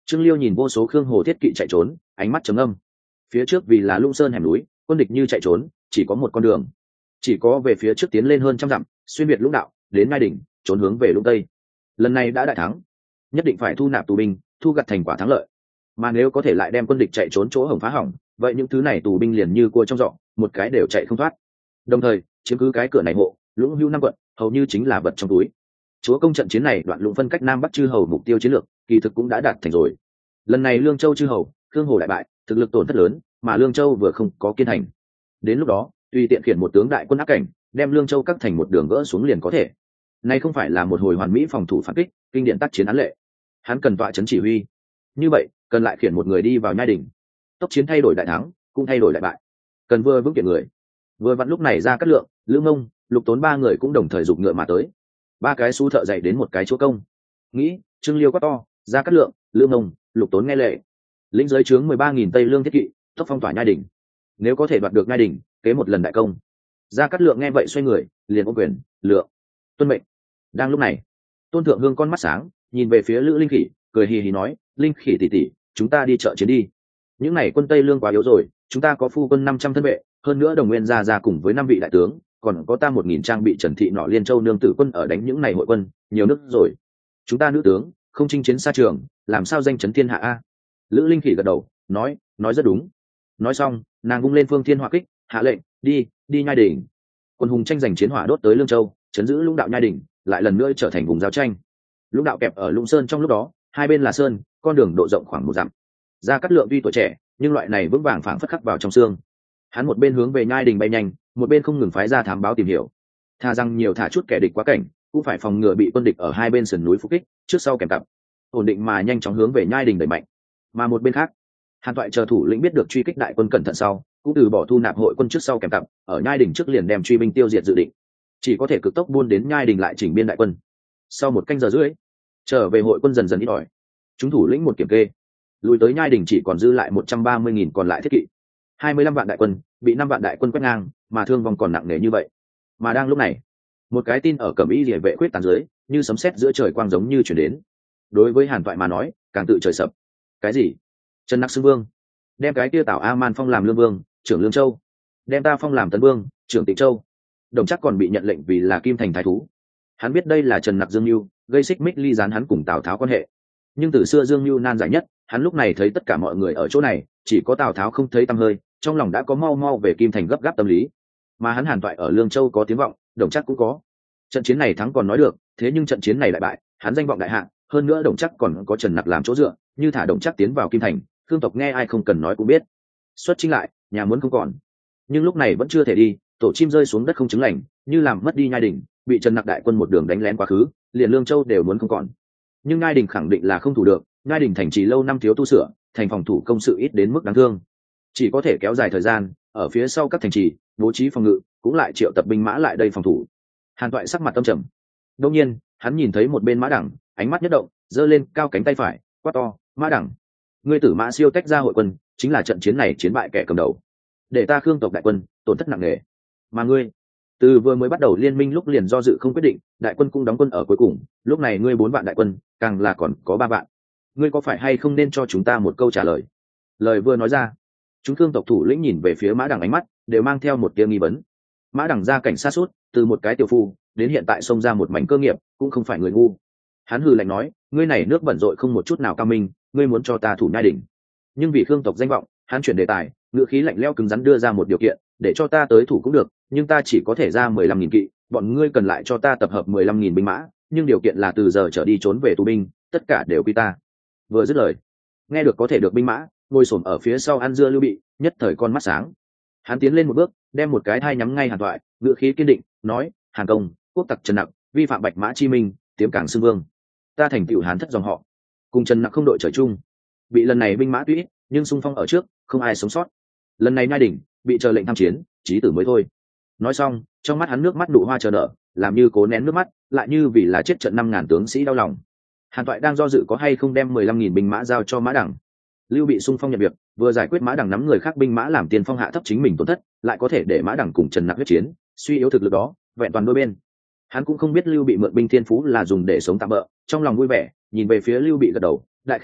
Trương Liêu nhìn vô số khương hồ thiết kỵ chạy trốn, ánh mắt trầm âm. Phía trước vì là lũng sơn hẻm núi, quân địch như chạy trốn, chỉ có một con đường, chỉ có về phía trước tiến lên hơn trăm dặm, xuyên việt lũng đạo đến Ngai đỉnh, trốn hướng về lũng tây. Lần này đã đại thắng, nhất định phải thu nạp tù binh, thu gặt thành quả thắng lợi. Mà nếu có thể lại đem quân địch chạy trốn chỗ hổng phá hỏng, vậy những thứ này tù binh liền như cua trong giỏ, một cái đều chạy không thoát. Đồng thời chiếm cứ cái cửa này hộ, lũng hưu năm quận hầu như chính là vật trong túi. Chúa công trận chiến này đoạn lũng phân cách nam bắc chư hầu mục tiêu chiến lược kỳ thực cũng đã đạt thành rồi. Lần này Lương Châu chư hầu Khương Hồ đại bại, thực lực tổn thất lớn, mà Lương Châu vừa không có kiên thành. Đến lúc đó tùy tiện khiển một tướng đại quân áp cảnh, đem Lương Châu cắt thành một đường gỡ xuống liền có thể. Này không phải là một hồi hoàn mỹ phòng thủ phản kích, kinh điển tác chiến án lệ. Hắn cần tọa chấn chỉ huy. Như vậy cần lại khiển một người đi vào Nhai đỉnh. Tốc chiến thay đổi đại thắng, cũng thay đổi đại bại. Cần vừa vững kiện người. Vừa vặn lúc này Ra Cát Lượng, Lữ Ngông, Lục Tốn ba người cũng đồng thời giục ngựa mà tới. Ba cái xú thợ dạy đến một cái chúa công. Nghĩ Trương Liêu quá to, Ra Cát Lượng, Lữ Ngông, Lục Tốn nghe lệ. Lĩnh giới trướng mười ba nghìn tây lương thiết kỵ, tốc phong tỏa Nhai đỉnh. Nếu có thể đoạt được Nhai đỉnh, kế một lần đại công. Ra Cát Lượng nghe vậy xoay người, liền ôm quyền, lượng, tuân mệnh. Đang lúc này, Tôn Thượng Hương con mắt sáng, nhìn về phía Lữ Linh Khỉ, cười hì hì nói, Linh Khỉ tỷ tỷ, chúng ta đi chợ chiến đi. Những này quân tây lương quá yếu rồi, chúng ta có phu quân năm trăm thân vệ, hơn nữa đồng nguyên gia gia cùng với năm vị đại tướng, còn có ta một nghìn trang bị Trần Thị nọ Liên Châu nương tử quân ở đánh những này hội quân, nhiều nước rồi. Chúng ta nữ tướng không chinh chiến xa trường, làm sao danh chấn thiên hạ a? Lữ Linh Khỉ gật đầu, nói, nói rất đúng. Nói xong, nàng vung lên phương thiên hỏa kích, hạ lệnh, đi, đi Nhai đỉnh. Quân hùng tranh giành chiến hỏa đốt tới Lương Châu, chấn giữ lũng đạo Nhai đỉnh, lại lần nữa trở thành vùng giao tranh. Lũng đạo kẹp ở Lũng Sơn trong lúc đó, hai bên là sơn, con đường độ rộng khoảng một dặm. Ra Cát Lượng tuy tuổi trẻ, nhưng loại này vững vàng phảng phất khắc vào trong xương. Hắn một bên hướng về Nhai đỉnh bay nhanh, một bên không ngừng phái ra thám báo tìm hiểu. Tha rằng nhiều thả chút kẻ địch quá cảnh, cũng phải phòng ngừa bị quân địch ở hai bên sườn núi phục kích, trước sau kèm cặp, ổn định mà nhanh chóng hướng về Nhai đỉnh đẩy mạnh. Mà một bên khác, Hàn Toại chờ thủ lĩnh biết được truy kích đại quân cẩn thận sau, cũng từ bỏ thu nạp hội quân trước sau kèm cặp, ở Nhai đỉnh trước liền đem truy binh tiêu diệt dự định, chỉ có thể cực tốc buôn đến Nhai đỉnh lại chỉnh biên đại quân. Sau một canh giờ rưỡi, trở về hội quân dần dần ít ỏi. Chúng thủ lĩnh một kiểm kê, lùi tới Nhai đỉnh chỉ còn dư lại một trăm ba mươi nghìn còn lại thiết kỵ, hai mươi lăm vạn đại quân bị năm vạn đại quân quét ngang, mà thương vong còn nặng nề như vậy. Mà đang lúc này, một cái tin ở Cẩm Y Liễu vệ quyết tàn dưới, như sấm sét giữa trời quang giống như chuyển đến. Đối với Hàn Toại mà nói, càng tự trời sập. Cái gì? Trần Nặc xưng vương, đem cái kia Tào A Man phong làm lương vương, trưởng Lương Châu, đem ta phong làm tấn vương, trưởng Tịnh Châu. Đồng chắc còn bị nhận lệnh vì là Kim Thành thái thú. Hắn biết đây là Trần Nặc dương mưu, gây xích mích ly gián hắn cùng Tào Tháo quan hệ. Nhưng từ xưa dương mưu nan giải nhất, hắn lúc này thấy tất cả mọi người ở chỗ này, chỉ có Tào Tháo không thấy tăm hơi, trong lòng đã có mau mau về Kim Thành gấp gáp tâm lý. Mà hắn Hàn Toại ở Lương Châu có tiếng vọng, Đồng chắc cũng có. Trận chiến này thắng còn nói được, thế nhưng trận chiến này lại bại, hắn danh vọng đại hạ, hơn nữa Đồng chắc còn có Trần Nặc làm chỗ dựa, như thả Đồng chắc tiến vào Kim Thành, Thương tộc nghe ai không cần nói cũng biết. Xuất chinh lại, nhà muốn không còn. Nhưng lúc này vẫn chưa thể đi, tổ chim rơi xuống đất không chứng lành, như làm mất đi Nhai đỉnh, bị Trần Nặc đại quân một đường đánh lén quá khứ, liền Lương Châu đều muốn không còn. Nhưng Nhai đỉnh khẳng định là không thủ được, Nhai đỉnh thành trì lâu năm thiếu tu sửa, thành phòng thủ công sự ít đến mức đáng thương, chỉ có thể kéo dài thời gian, ở phía sau các thành trì bố trí phòng ngự, cũng lại triệu tập binh mã lại đây phòng thủ. Hàn Toại sắc mặt tâm trầm. Đột nhiên, hắn nhìn thấy một bên Mã Đẳng, ánh mắt nhất động, giơ lên cao cánh tay phải, quát to, Mã Đẳng, ngươi Tử Mã siêu tách ra hội quân, chính là trận chiến này chiến bại kẻ cầm đầu, để ta Khương tộc đại quân tổn thất nặng nề. Mà ngươi, từ vừa mới bắt đầu liên minh lúc liền do dự không quyết định, đại quân cũng đóng quân ở cuối cùng, lúc này ngươi bốn vạn đại quân, càng là còn có ba vạn. Ngươi có phải hay không nên cho chúng ta một câu trả lời? Lời vừa nói ra, chúng Khương tộc thủ lĩnh nhìn về phía Mã Đẳng, ánh mắt đều mang theo một tia nghi vấn. Mã Đẳng ra cảnh sát suốt, từ một cái tiểu phu đến hiện tại xông ra một mảnh cơ nghiệp, cũng không phải người ngu. Hắn hừ lạnh nói, ngươi này nước bẩn rội không một chút nào cao minh, ngươi muốn cho ta thủ Nhai đỉnh. Nhưng vì Khương tộc danh vọng, hắn chuyển đề tài, ngữ khí lạnh lẽo cứng rắn đưa ra một điều kiện, để cho ta tới thủ cũng được, nhưng ta chỉ có thể ra mười lăm nghìn kỵ, bọn ngươi cần lại cho ta tập hợp mười lăm nghìn binh mã, nhưng điều kiện là từ giờ trở đi trốn về tù binh, tất cả đều quy ta. Vừa dứt lời, nghe được có thể được binh mã, ngồi xổm ở phía sau ăn dưa Lưu Bị nhất thời con mắt sáng. Hắn tiến lên một bước, đem một cái thai nhắm ngay Hàn Toại, ngữ khí kiên định nói, Hàn công, quốc tặc Trần Nặc vi phạm Bạch Mã chi minh, tiếm cảng xưng vương, ta thành tựu Hán thất dòng họ, cùng Trần Nặc không đội trời chung. Bị lần này binh mã tuy ít, nhưng xung phong ở trước, không ai sống sót. Lần này Nhai đỉnh bị chờ lệnh tham chiến, chí tử mới thôi. Nói xong, trong mắt hắn nước mắt nụ hoa chờ nở, làm như cố nén nước mắt, lại như vì là chết trận năm ngàn tướng sĩ đau lòng. Hàn Toại đang do dự có hay không đem mười lăm nghìn binh mã giao cho Mã Đẳng. Lưu Bị xung phong nhận việc, vừa giải quyết Mã Đẳng nắm người khác binh mã làm tiền phong hạ thấp chính mình tổn thất, lại có thể để Mã Đẳng cùng Trần Nặc huyết chiến, suy yếu thực lực đó, vẹn toàn đôi bên. Hắn cũng không biết Lưu Bị mượn binh thiên phú là dùng để sống tạm bỡ, trong lòng vui vẻ, nhìn về phía Lưu Bị gật đầu, đại khen,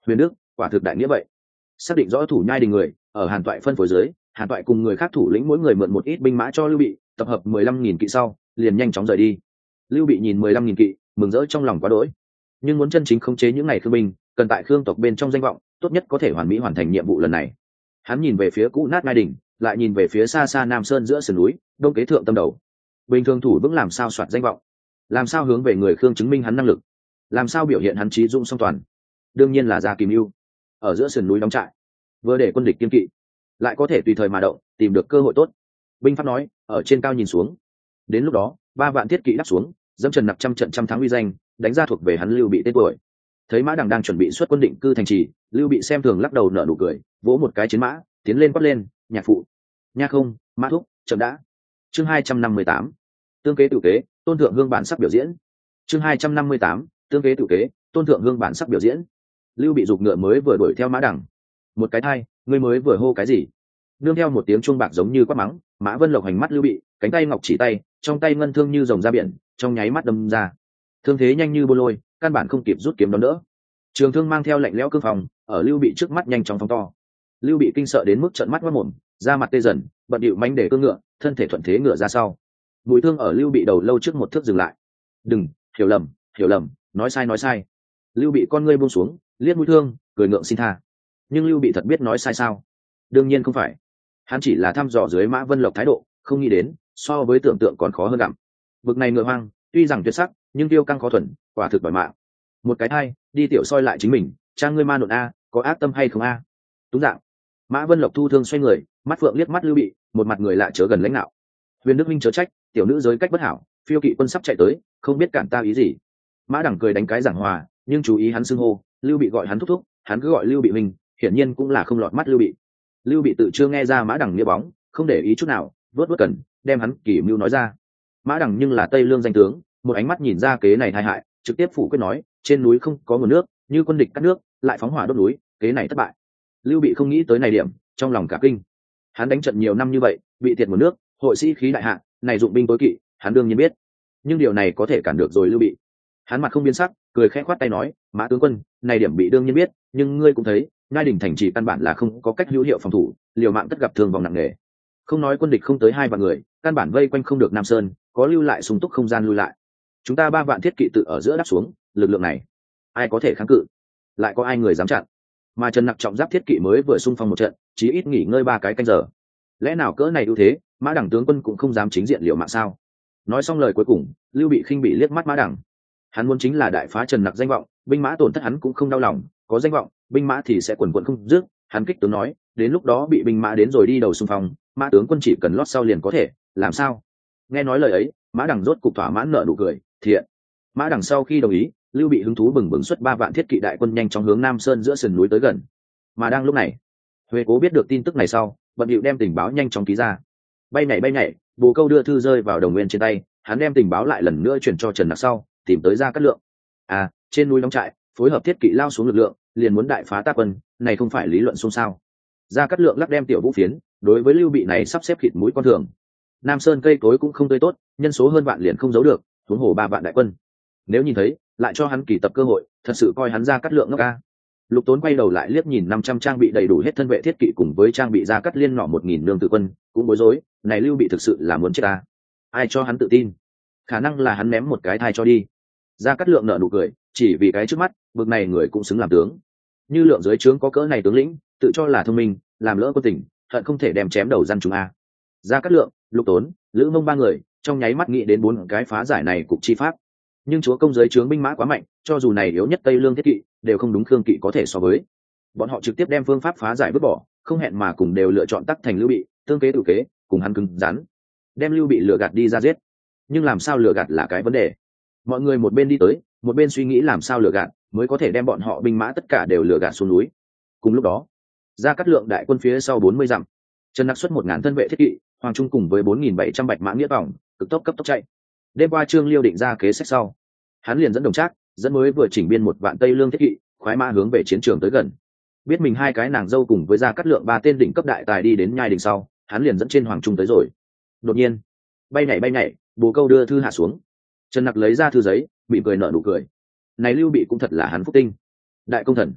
Huyền Đức quả thực đại nghĩa vậy. Xác định rõ thủ nhai đình người ở Hàn Toại phân phối dưới, Hàn Toại cùng người khác thủ lĩnh mỗi người mượn một ít binh mã cho Lưu Bị, tập hợp mười lăm nghìn kỵ sau liền nhanh chóng rời đi. Lưu Bị nhìn mười lăm nghìn kỵ, mừng rỡ trong lòng quá đỗi. Nhưng muốn chân chính khống chế những ngày khương binh, cần tại khương tộc bên trong danh vọng tốt nhất có thể hoàn mỹ hoàn thành nhiệm vụ lần này. Hắn nhìn về phía cũ nát ngai đỉnh, lại nhìn về phía xa xa Nam Sơn giữa sườn núi, đông kế thượng tâm đầu. Bình thường thủ vững làm sao soạt danh vọng, làm sao hướng về người khương chứng minh hắn năng lực, làm sao biểu hiện hắn trí dũng song toàn. Đương nhiên là ra Kìm Ưu ở giữa sườn núi đóng trại, vừa để quân địch kiên kỵ, lại có thể tùy thời mà động, tìm được cơ hội tốt. Binh pháp nói, ở trên cao nhìn xuống. Đến lúc đó, ba vạn thiết kỵ đáp xuống, dẫm trần nặc trăm trận trăm thắng uy danh, đánh ra thuộc về hắn Lưu Bị tên tuổi. Thấy Mã Đằng đang chuẩn bị xuất quân định cư thành trì, Lưu Bị xem thường lắc đầu nở nụ cười, vỗ một cái chiến mã, tiến lên quát lên, nhạc phụ, nha không, mã thúc, chậm đã. Chương hai trăm năm mươi tám, tương kế tự kế, tôn thượng hương bản sắc biểu diễn. Chương hai trăm năm mươi tám, tương kế tự kế, tôn thượng hương bản sắc biểu diễn. Lưu Bị giục ngựa mới vừa đuổi theo Mã Đằng. Một cái thai, ngươi mới vừa hô cái gì? Nương theo một tiếng chuông bạc giống như quát mắng, Mã Vân Lộc hành mắt Lưu Bị, cánh tay ngọc chỉ tay, trong tay ngân thương như rồng ra biển, trong nháy mắt đâm ra. Thương thế nhanh như bô lôi, căn bản không kịp rút kiếm đón đỡ. Trường thương mang theo lạnh lẽo cương phòng, ở Lưu Bị trước mắt nhanh chóng phóng to. Lưu Bị kinh sợ đến mức trợn mắt quát mồm, da mặt tê dần, bận điệu mánh để cương ngựa, thân thể thuận thế ngựa ra sau. Mũi thương ở Lưu Bị đầu lâu trước một thước dừng lại. Đừng, hiểu lầm, hiểu lầm, nói sai nói sai. Lưu Bị con ngươi buông xuống, liếc mũi thương, cười ngượng xin tha. Nhưng Lưu Bị thật biết nói sai sao? Đương nhiên không phải. Hắn chỉ là thăm dò dưới Mã Vân Lộc thái độ, không nghĩ đến so với tưởng tượng còn khó hơn gặm. Bực này ngựa hoang, tuy rằng tuyệt sắc, nhưng tiêu căng khó thuần, quả thực đòi mạng. Một cái thai, đi tiểu soi lại chính mình, trang ngươi ma nộn a, có ác tâm hay không a? Túng dạng. Mã Vân Lộc thu thương xoay người, mắt phượng liếc mắt Lưu Bị, một mặt người lạ chớ gần lãnh đạo. Huyền Đức Minh chớ trách, tiểu nữ giới cách bất hảo, phiêu kỵ quân sắp chạy tới, không biết cản ta ý gì. Mã Đằng cười đánh cái giảng hòa, nhưng chú ý hắn xưng hô, Lưu Bị gọi hắn thúc thúc, hắn cứ gọi Lưu Bị Minh, hiển nhiên cũng là không lọt mắt Lưu Bị. Lưu Bị tự chưa nghe ra Mã Đằng nghĩa bóng, không để ý chút nào, vớt vớt cần, đem hắn kỷ mưu nói ra. Mã Đằng nhưng là Tây Lương danh tướng, một ánh mắt nhìn ra kế này tai hại, trực tiếp phủ quyết nói, trên núi không có nguồn nước, như quân địch cắt nước, lại phóng hỏa đốt núi, kế này thất bại. Lưu Bị không nghĩ tới này điểm, trong lòng cả kinh. Hắn đánh trận nhiều năm như vậy, bị thiệt một nước, hội sĩ khí đại hạ, này dụng binh tối kỵ, hắn đương nhiên biết. Nhưng điều này có thể cản được rồi Lưu Bị. Hắn mặt không biến sắc, cười khẽ khoát tay nói, Mã tướng quân, này điểm bị đương nhiên biết, nhưng ngươi cũng thấy, Ngai Đỉnh thành trì căn bản là không có cách hữu hiệu phòng thủ, liều mạng tất gặp thương vong nặng nề. Không nói quân địch không tới hai vạn người, căn bản vây quanh không được Nam Sơn, có lưu lại sung túc không gian lui lại. Chúng ta ba vạn thiết kỵ tự ở giữa đáp xuống, lực lượng này, ai có thể kháng cự? Lại có ai người dám chặn? Mà Trần Nặc trọng giáp thiết kỵ mới vừa xung phong một trận, chí ít nghỉ ngơi ba cái canh giờ. Lẽ nào cỡ này ưu thế, Mã Đằng tướng quân cũng không dám chính diện liều mạng sao? Nói xong lời cuối cùng, Lưu Bị khinh bị liếc mắt Mã Đằng. Hắn muốn chính là đại phá Trần Nặc danh vọng, binh mã tổn thất hắn cũng không đau lòng, có danh vọng, binh mã thì sẽ quần quần không dứt. Hắn kích tướng nói, đến lúc đó bị binh mã đến rồi đi đầu xung phong, Mã tướng quân chỉ cần lót sau liền có thể, làm sao? Nghe nói lời ấy, Mã Đằng rốt cục thỏa mãn nở nụ cười, thiện. Mã Đằng sau khi đồng ý, Lưu Bị hứng thú bừng bừng xuất ba vạn thiết kỵ đại quân nhanh chóng hướng Nam Sơn giữa sườn núi tới gần. Mà đang lúc này, Huệ Cố biết được tin tức này sau, bận điệu đem tình báo nhanh chóng ký ra. Bay nhảy bay nhảy, Bồ Câu đưa thư rơi vào Đồng Nguyên trên tay, hắn đem tình báo lại lần nữa chuyển cho Trần Nặc sau, tìm tới Gia Cát Lượng. À, trên núi đóng trại, phối hợp thiết kỵ lao xuống lực lượng, liền muốn đại phá ta quân, này không phải lý luận xôn xao. Gia Cát Lượng lắc đem tiểu vũ phiến, đối với Lưu Bị này sắp xếp khịt mũi con thường. Nam Sơn cây cối cũng không tươi tốt, nhân số hơn vạn liền không giấu được, huống hồ ba vạn đại quân. Nếu nhìn thấy, lại cho hắn kỳ tập cơ hội, thật sự coi hắn Gia Cát Lượng ngốc ca. Lục Tốn quay đầu lại liếc nhìn năm trăm trang bị đầy đủ hết thân vệ thiết kỵ cùng với trang bị Gia Cát Liên nọ một nghìn lương tự quân, cũng bối rối, này Lưu Bị thực sự là muốn chết ta. Ai cho hắn tự tin? Khả năng là hắn ném một cái thai cho đi. Gia Cát Lượng nở nụ cười, chỉ vì cái trước mắt, bực này người cũng xứng làm tướng. Như Lượng dưới trướng có cỡ này tướng lĩnh, tự cho là thông minh, làm lỡ quân tình, hận không thể đem chém đầu răn chúng a. Gia Cát Lượng, Lục Tốn, Lữ Mông ba người, trong nháy mắt nghĩ đến bốn cái phá giải này cục chi pháp. Nhưng chúa công dưới trướng binh mã quá mạnh, cho dù này yếu nhất Tây Lương thiết kỵ, đều không đúng Khương kỵ có thể so với. Bọn họ trực tiếp đem phương pháp phá giải vứt bỏ, không hẹn mà cùng đều lựa chọn tắc thành Lưu Bị, tương kế tự kế, cùng hắn cứng rắn, đem Lưu Bị lừa gạt đi ra giết. Nhưng làm sao lừa gạt là cái vấn đề. Mọi người một bên đi tới, một bên suy nghĩ làm sao lừa gạt mới có thể đem bọn họ binh mã tất cả đều lừa gạt xuống núi. Cùng lúc đó, Gia Cát Lượng đại quân phía sau bốn mươi dặm, Trần Nặc xuất một ngàn thân vệ thiết kỵ, Hoàng Trung cùng với bốn nghìn bảy trăm bạch mã nghĩa vòng, cực tốc cấp tốc chạy. Đêm qua Trương Liêu định ra kế sách sau, hắn liền dẫn Đồng Trác, dẫn mới vừa chỉnh biên một vạn Tây Lương thiết kỵ, khoái mã hướng về chiến trường tới gần. Biết mình hai cái nàng dâu cùng với Gia Cát Lượng ba tên đỉnh cấp đại tài đi đến nhai đình sau, hắn liền dẫn trên Hoàng Trung tới rồi. Đột nhiên, bay nhảy bay nhảy, Bồ Câu đưa thư hạ xuống. Trần Nặc lấy ra thư giấy, bị cười nở nụ cười. Này Lưu Bị cũng thật là hắn phúc tinh. Đại công thần,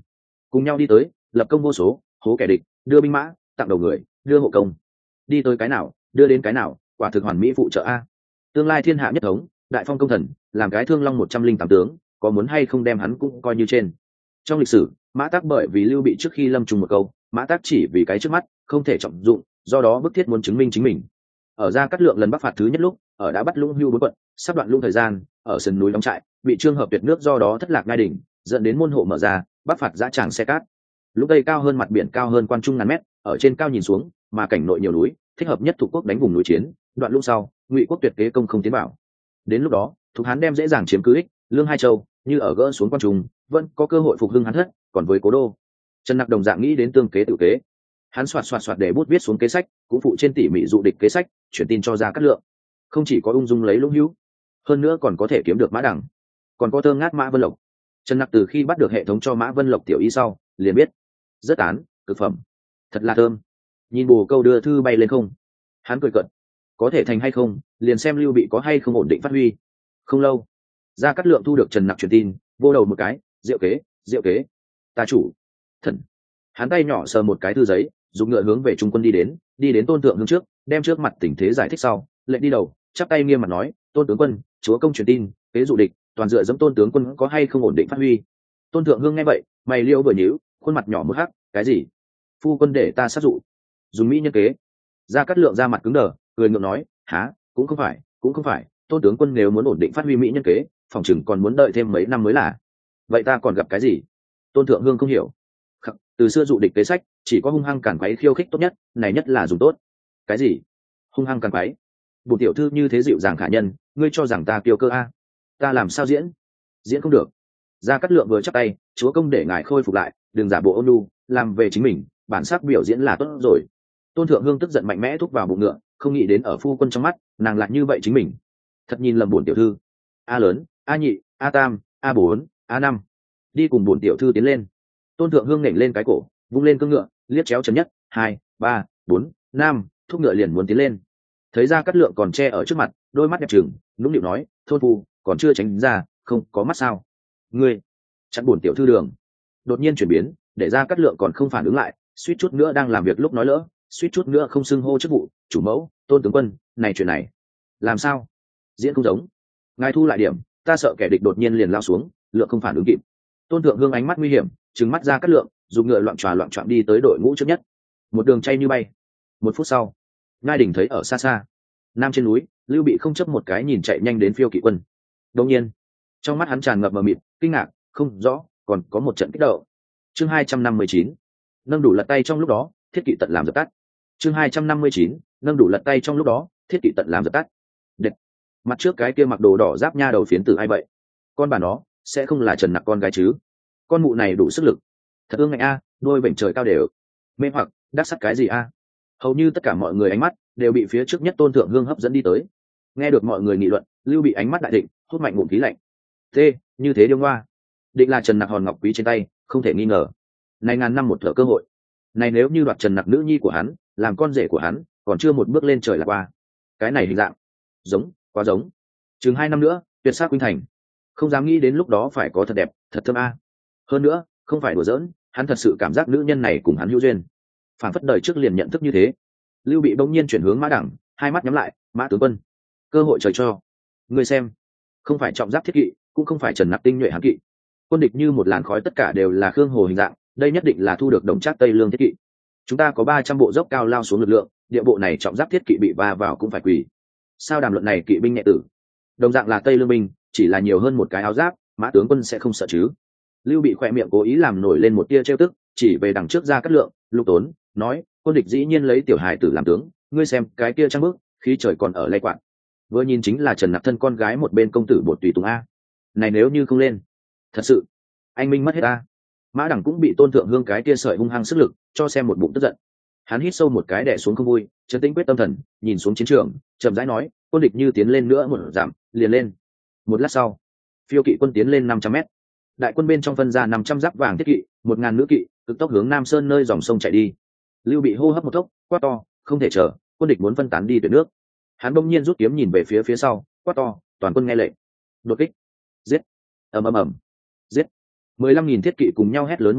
cùng nhau đi tới, lập công vô số, hố kẻ địch, đưa binh mã, tặng đầu người, đưa hộ công, đi tới cái nào đưa đến cái nào, quả thực hoàn mỹ phụ trợ a. Tương lai thiên hạ nhất thống, đại phong công thần, làm cái thương long một trăm linh tám tướng, có muốn hay không đem hắn cũng coi như trên. Trong lịch sử, Mã Tắc bởi vì Lưu Bị trước khi lâm trùng một câu, Mã Tắc chỉ vì cái trước mắt, không thể trọng dụng, do đó bức thiết muốn chứng minh chính mình. Ở Gia Cát Lượng lần bắc phạt thứ nhất lúc, ở đã bắt Lũng Hưu bốn quận, sắp đoạn lũng thời gian, ở sườn núi đóng trại, bị Trương Hợp tuyệt nước do đó thất lạc ngai đỉnh, dẫn đến môn hộ mở ra, bắc phạt dã tràng xe cát. Lúc đây cao hơn mặt biển cao hơn quan trung ngàn mét, ở trên cao nhìn xuống, mà cảnh nội nhiều núi, thích hợp nhất thuộc quốc đánh vùng núi chiến, đoạn lũng sau, Ngụy quốc tuyệt kế công không tiến bảo. Đến lúc đó, Thục Hán đem dễ dàng chiếm cứ ích, lương hai châu, như ở gỡ xuống quan trung, vẫn có cơ hội phục hưng Hán thất, còn với cố đô, Trần Nặc đồng dạng nghĩ đến tương kế tự kế. Hắn soạt soạt soạt để bút viết xuống kế sách, cũng phụ trên tỉ mỉ dụ địch kế sách, chuyển tin cho Gia Cát Lượng. Không chỉ có ung dung lấy Lũng Hữu, hơn nữa còn có thể kiếm được Mã Đằng, còn có thơm ngát Mã Vân Lộc. Trần Nặc từ khi bắt được hệ thống cho Mã Vân Lộc tiểu y sau, liền biết, rất án, cực phẩm, thật là thơm. Nhìn bồ câu đưa thư bay lên không, hắn cười cợt, có thể thành hay không, liền xem Lưu Bị có hay không ổn định phát huy. Không lâu, Gia Cát Lượng thu được Trần Nặc truyền tin, vô đầu một cái, diệu kế, diệu kế, ta chủ, thần. Hắn tay nhỏ sờ một cái thư giấy, dùng ngựa hướng về trung quân đi đến, đi đến Tôn Thượng Hương trước, đem trước mặt tình thế giải thích sau, lệnh đi đầu, chắp tay nghiêm mặt nói, Tôn tướng quân, chúa công truyền tin, kế dụ địch, toàn dựa dẫm Tôn tướng quân có hay không ổn định phát huy. Tôn Thượng Hương nghe vậy, mày liễu vừa nhíu, khuôn mặt nhỏ một hắc, cái gì? Phu quân để ta sát dụ, dùng mỹ nhân kế. Gia Cát Lượng ra mặt cứng đờ, cười ngượng nói, há, cũng không phải, cũng không phải, Tôn tướng quân nếu muốn ổn định phát huy mỹ nhân kế, phòng chừng còn muốn đợi thêm mấy năm mới là. Vậy ta còn gặp cái gì? Tôn Thượng Hương không hiểu. Khắc, từ xưa dụ địch kế sách, chỉ có hung hăng cản quấy khiêu khích tốt nhất, này nhất là dùng tốt. Cái gì? Hung hăng cản quấy? Bổn tiểu thư như thế dịu dàng khả nhân, ngươi cho rằng ta kiêu cơ a? Ta làm sao diễn? Diễn không được. Gia Cát Lượng vừa chắp tay, chúa công để ngài khôi phục lại, đừng giả bộ ôn nhu, làm về chính mình, bản sắc biểu diễn là tốt rồi. Tôn Thượng Hương tức giận mạnh mẽ thúc vào bụng ngựa, không nghĩ đến ở phu quân trong mắt, nàng lại như vậy chính mình. Thật nhìn lầm bổn tiểu thư. A lớn, A nhị, A tam, A bốn, A năm, đi cùng bổn tiểu thư tiến lên. Tôn Thượng Hương nhảy lên cái cổ, vung lên cương ngựa, liếc chéo chấm nhất, hai, ba, bốn, năm, thúc ngựa liền muốn tiến lên. Thấy Gia Cát Lượng còn che ở trước mặt, đôi mắt đẹp trừng, nũng nịu nói, thôn phu, còn chưa tránh ra, không có mắt sao? Ngươi chặn bổn tiểu thư đường. Đột nhiên chuyển biến, để Gia Cát Lượng còn không phản ứng lại, suýt chút nữa đang làm việc lúc nói lỡ, suýt chút nữa không xưng hô chức vụ chủ mẫu, Tôn tướng quân, này chuyện này làm sao? Diễn không giống. Ngài thu lại điểm, ta sợ kẻ địch đột nhiên liền lao xuống, Lượng không phản ứng kịp. Tôn Thượng Hương ánh mắt nguy hiểm, trừng mắt Gia Cát Lượng, dùng ngựa loạn tròa loạn trọn đi tới đội ngũ trước nhất. Một đường chay như bay. Một phút sau, Ngai Đình thấy ở xa xa, nam trên núi, Lưu Bị không chấp một cái nhìn chạy nhanh đến phiêu kỵ quân. Đột nhiên, trong mắt hắn tràn ngập mờ mịt, kinh ngạc, không rõ, còn có một trận kích động. Chương hai trăm năm mươi chín, nâng đủ lật tay trong lúc đó, thiết kỵ tận làm dập tắt. Chương hai trăm năm mươi chín, nâng đủ lật tay trong lúc đó, thiết kỵ tận làm dập tắt. Đệt. Mặt trước cái kia mặc đồ đỏ giáp nha đầu phiến tử ai vậy? Con bà nó, sẽ không là Trần Nặc con gái chứ? Con mụ này đủ sức lực, thật ương ngạnh a, đôi vểnh trời cao đều. Mê hoặc, đắc sắc cái gì a? Hầu như tất cả mọi người ánh mắt đều bị phía trước nhất Tôn Thượng Hương hấp dẫn đi tới. Nghe được mọi người nghị luận, Lưu Bị ánh mắt đại định, hút mạnh ngụm khí lạnh. Thế, như thế điêu ngoa, định là Trần Nặc hòn ngọc quý trên tay, không thể nghi ngờ. Này ngàn năm một thở cơ hội, này nếu như đoạt Trần Nặc nữ nhi của hắn, làm con rể của hắn, còn chưa một bước lên trời là qua. Cái này hình dạng, giống, quá giống. Chừng hai năm nữa, tuyệt sát Khuynh Thành, không dám nghĩ đến lúc đó phải có thật đẹp, thật thơm a. Hơn nữa, không phải đùa giỡn, hắn thật sự cảm giác nữ nhân này cùng hắn hữu duyên. Phản phất đời trước liền nhận thức như thế. Lưu Bị bỗng nhiên chuyển hướng Mã Đẳng, hai mắt nhắm lại, Mã tướng quân, cơ hội trời cho. Ngươi xem, không phải trọng giáp thiết kỵ, cũng không phải Trần Nặc tinh nhuệ hán kỵ. Quân địch như một làn khói, tất cả đều là Khương Hồ hình dạng, đây nhất định là thu được Đồng Trác Tây Lương thiết kỵ. Chúng ta có ba trăm bộ dốc cao lao xuống lực lượng, địa bộ này trọng giáp thiết kỵ bị va vào cũng phải quỳ. Sao đàm luận này kỵ binh nhẹ tử? Đồng dạng là Tây Lương binh, chỉ là nhiều hơn một cái áo giáp, Mã tướng quân sẽ không sợ chứ? Lưu Bị khỏe miệng cố ý làm nổi lên một tia trêu tức, chỉ về đằng trước Gia Cát Lượng, Lục Tốn, nói, quân địch dĩ nhiên lấy tiểu hài tử làm tướng, ngươi xem cái kia trang bước, khí trời còn ở lay quạt. Vừa nhìn chính là Trần Nặc thân con gái một bên công tử bột tùy tùng a. Này nếu như không lên, thật sự, anh minh mất hết a. Mã Đẳng cũng bị Tôn Thượng Hương cái kia sợi hung hăng sức lực, cho xem một bụng tức giận. Hắn hít sâu một cái đè xuống không vui, trấn tĩnh quyết tâm thần, nhìn xuống chiến trường, chậm rãi nói, quân địch như tiến lên nữa một giảm, liền lên. Một lát sau, phiêu kỵ quân tiến lên năm trăm mét. Đại quân bên trong phân ra năm trăm giáp vàng thiết kỵ, một ngàn nữ kỵ, cực tốc hướng Nam Sơn nơi dòng sông chạy đi. Lưu Bị hô hấp một tốc, quát to, không thể chờ, quân địch muốn phân tán đi tuyệt nước. Hắn bỗng nhiên rút kiếm nhìn về phía phía sau, quát to, toàn quân nghe lệnh, đột kích, giết, ầm ầm ầm, giết. Mười lăm nghìn thiết kỵ cùng nhau hét lớn một tiếng,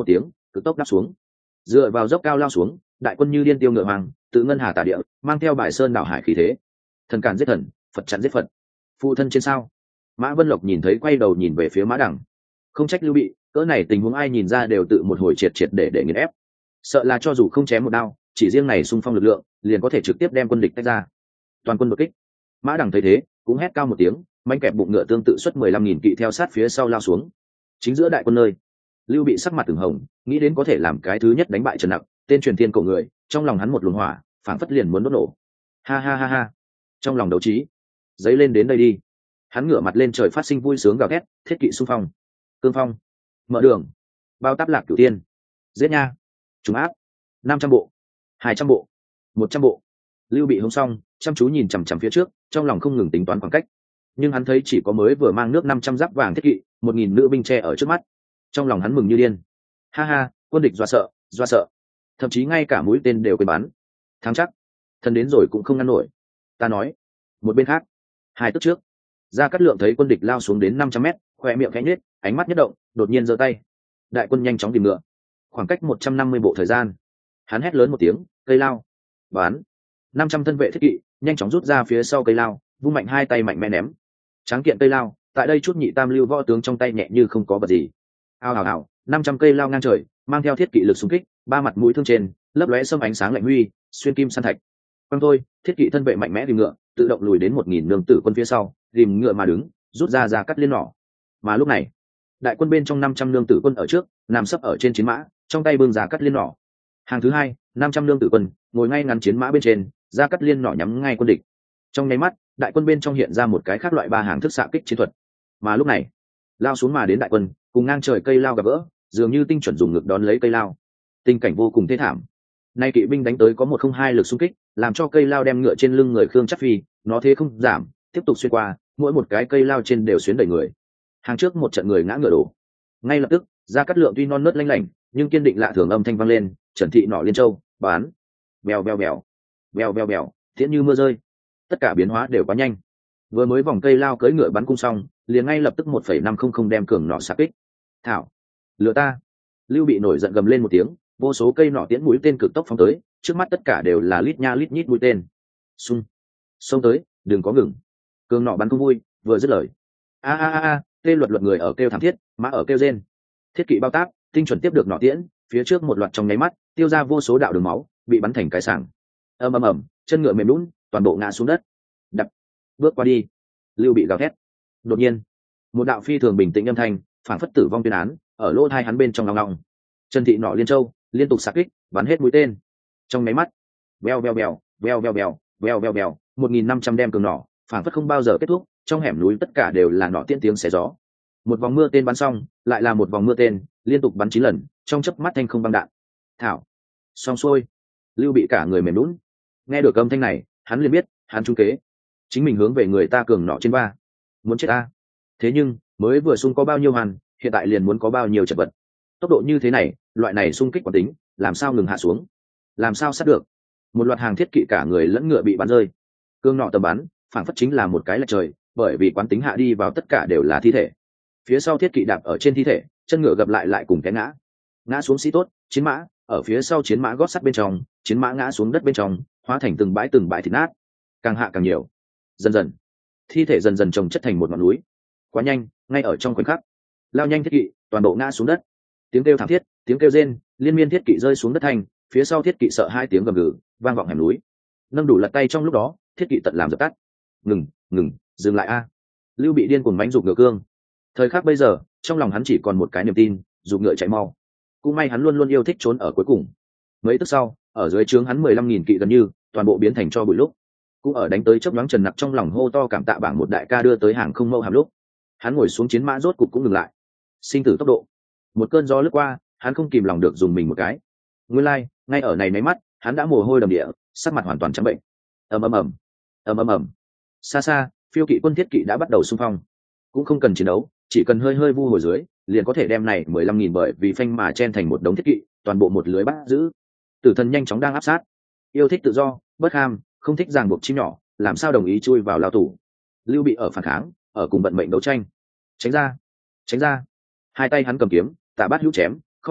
cực tốc đáp xuống, dựa vào dốc cao lao xuống. Đại quân như điên tiêu ngựa hoàng, tự ngân hà tả địa, mang theo bài sơn đảo hải khí thế. Thần càn giết thần, Phật chặn giết Phật. Phụ thân trên sao? Mã Vân Lộc nhìn thấy, quay đầu nhìn về phía Mã Đằng. Không trách Lưu Bị, cỡ này tình huống ai nhìn ra đều tự một hồi triệt triệt để để nghiền ép. Sợ là cho dù không chém một đao, chỉ riêng này xung phong lực lượng, liền có thể trực tiếp đem quân địch tách ra. Toàn quân đột kích. Mã Đằng thấy thế, cũng hét cao một tiếng, manh kẹp bụng ngựa tương tự xuất mười lăm nghìn kỵ theo sát phía sau lao xuống. Chính giữa đại quân nơi, Lưu Bị sắc mặt từng hồng, nghĩ đến có thể làm cái thứ nhất đánh bại Trần Nặc, tên truyền thiên cổ người, trong lòng hắn một luồng hỏa, phảng phất liền muốn đốt nổ. Ha ha ha ha. Trong lòng đấu trí, dấy lên đến đây đi. Hắn ngửa mặt lên trời phát sinh vui sướng gào thét, thiết kỵ xung phong, cương phong, mở đường, bao táp lạc cửu tiên, giết nha, trùng áp, năm trăm bộ, hai trăm bộ, một trăm bộ. Lưu Bị hống xong, chăm chú nhìn chằm chằm phía trước, trong lòng không ngừng tính toán khoảng cách. Nhưng hắn thấy chỉ có mới vừa mang nước năm trăm giáp vàng thiết kỵ, một nghìn nữ binh tre ở trước mắt. Trong lòng hắn mừng như điên. Ha ha, quân địch dọa sợ, dọa sợ. Thậm chí ngay cả mũi tên đều quên bắn. Thắng chắc, thần đến rồi cũng không ngăn nổi. Ta nói. Một bên khác, hai tức trước, Gia Cát Lượng thấy quân địch lao xuống đến năm trăm mét, khoe miệng khẽ nhếch, ánh mắt nhất động, đột nhiên giơ tay. Đại quân nhanh chóng tìm ngựa. Khoảng cách một trăm năm mươi bộ thời gian, hắn hét lớn một tiếng, cây lao, bán. năm trăm thân vệ thiết kỵ, nhanh chóng rút ra phía sau cây lao, vung mạnh hai tay mạnh mẽ ném. Tráng kiện cây lao, tại đây chút nhị tam lưu võ tướng trong tay nhẹ như không có vật gì. Ao ào ào, năm trăm cây lao ngang trời, mang theo thiết kỵ lực xung kích, ba mặt mũi thương trên, lấp lóe sâm ánh sáng lạnh huy, xuyên kim san thạch. Quang thôi, thiết kỵ thân vệ mạnh mẽ tìm ngựa, tự động lùi đến một nghìn nương tử quân phía sau, tìm ngựa mà đứng, rút ra ra cắt liên nỏ. Mà lúc này, đại quân bên trong năm trăm nương tử quân ở trước, nằm sấp ở trên chiến mã, trong tay bưng ra cắt liên nỏ. Hàng thứ hai, năm trăm nương tử quân ngồi ngay ngắn chiến mã bên trên, ra cắt liên nỏ nhắm ngay quân địch. Trong nháy mắt, đại quân bên trong hiện ra một cái khác loại ba hàng thức xạ kích chiến thuật. Mà lúc này, lao xuống mà đến đại quân, cùng ngang trời cây lao gặp gỡ, dường như tinh chuẩn dùng ngực đón lấy cây lao. Tình cảnh vô cùng thê thảm. Nay kỵ binh đánh tới có một không hai lực xung kích, làm cho cây lao đem ngựa trên lưng người Khương Chắc Phi, nó thế không giảm, tiếp tục xuyên qua, mỗi một cái cây lao trên đều xuyến đầy người. Hàng trước một trận người ngã ngựa đổ. Ngay lập tức, Gia Cát Lượng tuy non nớt lanh lảnh, nhưng kiên định lạ thường âm thanh vang lên, Trần thị nỏ liên châu, bán. Bèo bèo bèo, bèo bèo bèo, tiễn như mưa rơi. Tất cả biến hóa đều quá nhanh. Vừa mới vòng cây lao cưỡi ngựa bắn cung xong, liền ngay lập tức một phẩy năm không không đem cường nỏ xạ kích. Thảo, lừa ta. Lưu Bị nổi giận gầm lên một tiếng, vô số cây nỏ tiễn mũi tên cực tốc phóng tới, trước mắt tất cả đều là lít nha lít nhít mũi tên. Xung, xông tới, đừng có ngừng. Cường nỏ bắn không vui, vừa dứt lời. A a a a, tê luật luật người ở kêu thảm thiết, mã ở kêu rên. Thiết kỵ bao tác, tinh chuẩn tiếp được nỏ tiễn, phía trước một loạt trong nháy mắt, tiêu ra vô số đạo đường máu, bị bắn thành cái sảng. Ầm ầm ầm, chân ngựa mềm nhũn, toàn bộ ngã xuống đất. Đập, bước qua đi. Lưu Bị gào thét. Đột nhiên, một đạo phi thường bình tĩnh âm thanh, phản phất tử vong tuyên án, ở lỗ tai hắn bên trong lòng lòng. Trần thị nỏ liên châu liên tục xạ kích, bắn hết mũi tên. Trong nháy mắt, bèo bèo bèo, bèo bèo bèo, bèo bèo bèo, một nghìn năm trăm đem cường nỏ, phản phất không bao giờ kết thúc, trong hẻm núi tất cả đều là nỏ tiễn tiếng xé gió. Một vòng mưa tên bắn xong, lại là một vòng mưa tên, liên tục bắn chín lần, trong chớp mắt thanh không băng đạn. Thảo, xong xuôi. Lưu Bị cả người mềm nhũn. Nghe được âm thanh này, hắn liền biết, hắn trung kế. Chính mình hướng về người ta cường nỏ trên ba. Muốn chết ta. Thế nhưng, mới vừa xung có bao nhiêu hàn, hiện tại liền muốn có bao nhiêu chật vật. Tốc độ như thế này, loại này xung kích quán tính, làm sao ngừng hạ xuống? Làm sao sát được? Một loạt hàng thiết kỵ cả người lẫn ngựa bị bắn rơi. Cương nọ tầm bắn, phảng phất chính là một cái lệch trời, bởi vì quán tính hạ đi vào tất cả đều là thi thể. Phía sau thiết kỵ đạp ở trên thi thể, chân ngựa gập lại lại cùng té ngã. Ngã xuống sĩ tốt, chiến mã, ở phía sau chiến mã gót sắt bên trong, chiến mã ngã xuống đất bên trong, hóa thành từng bãi từng bãi thịt nát. Càng hạ càng nhiều. Dần dần, thi thể dần dần chồng chất thành một ngọn núi. Quá nhanh, ngay ở trong khoảnh khắc, lao nhanh thiết kỵ, toàn bộ ngã xuống đất. Tiếng kêu thảm thiết, tiếng kêu rên, liên miên thiết kỵ rơi xuống đất thành, phía sau thiết kỵ sợ hai tiếng gầm gừ, vang vọng hẻm núi. Nâng đủ lật tay trong lúc đó, thiết kỵ tận làm dập tắt. Ngừng, ngừng, dừng lại a. Lưu Bị điên cuồng mánh giục ngựa cương. Thời khắc bây giờ, trong lòng hắn chỉ còn một cái niềm tin, giục ngựa chạy mau. Cũng may hắn luôn luôn yêu thích trốn ở cuối cùng. Mấy tức sau, ở dưới trướng hắn mười lăm nghìn kỵ gần như toàn bộ biến thành cho bụi lúc. Cũng ở đánh tới chớp nhoáng Trần Nặc trong lòng hô to cảm tạ bảng một đại ca đưa tới hàng không mâu hàm lúc, hắn ngồi xuống chiến mã rốt cục cũng ngừng lại. Sinh tử tốc độ. Một cơn gió lướt qua, hắn không kìm lòng được dùng mình một cái. Nguyên lai, like, ngay ở này mấy mắt, hắn đã mồ hôi đầm địa, sắc mặt hoàn toàn trắng bệnh. Ầm ầm ầm, ầm ầm ầm. Xa xa, phiêu kỵ quân thiết kỵ đã bắt đầu xung phong. Cũng không cần chiến đấu, chỉ cần hơi hơi vu hồi dưới, liền có thể đem này mười lăm nghìn bởi vì phanh mà chen thành một đống thiết kỵ, toàn bộ một lưới bắt giữ. Tử thần nhanh chóng đang áp sát. Yêu thích tự do, bất ham, không thích ràng buộc chim nhỏ, làm sao đồng ý chui vào lao tù. Lưu Bị ở phản kháng, ở cùng vận mệnh đấu tranh. Tránh ra, tránh ra. Hai tay hắn cầm kiếm, tạ bát hữu chém, không người,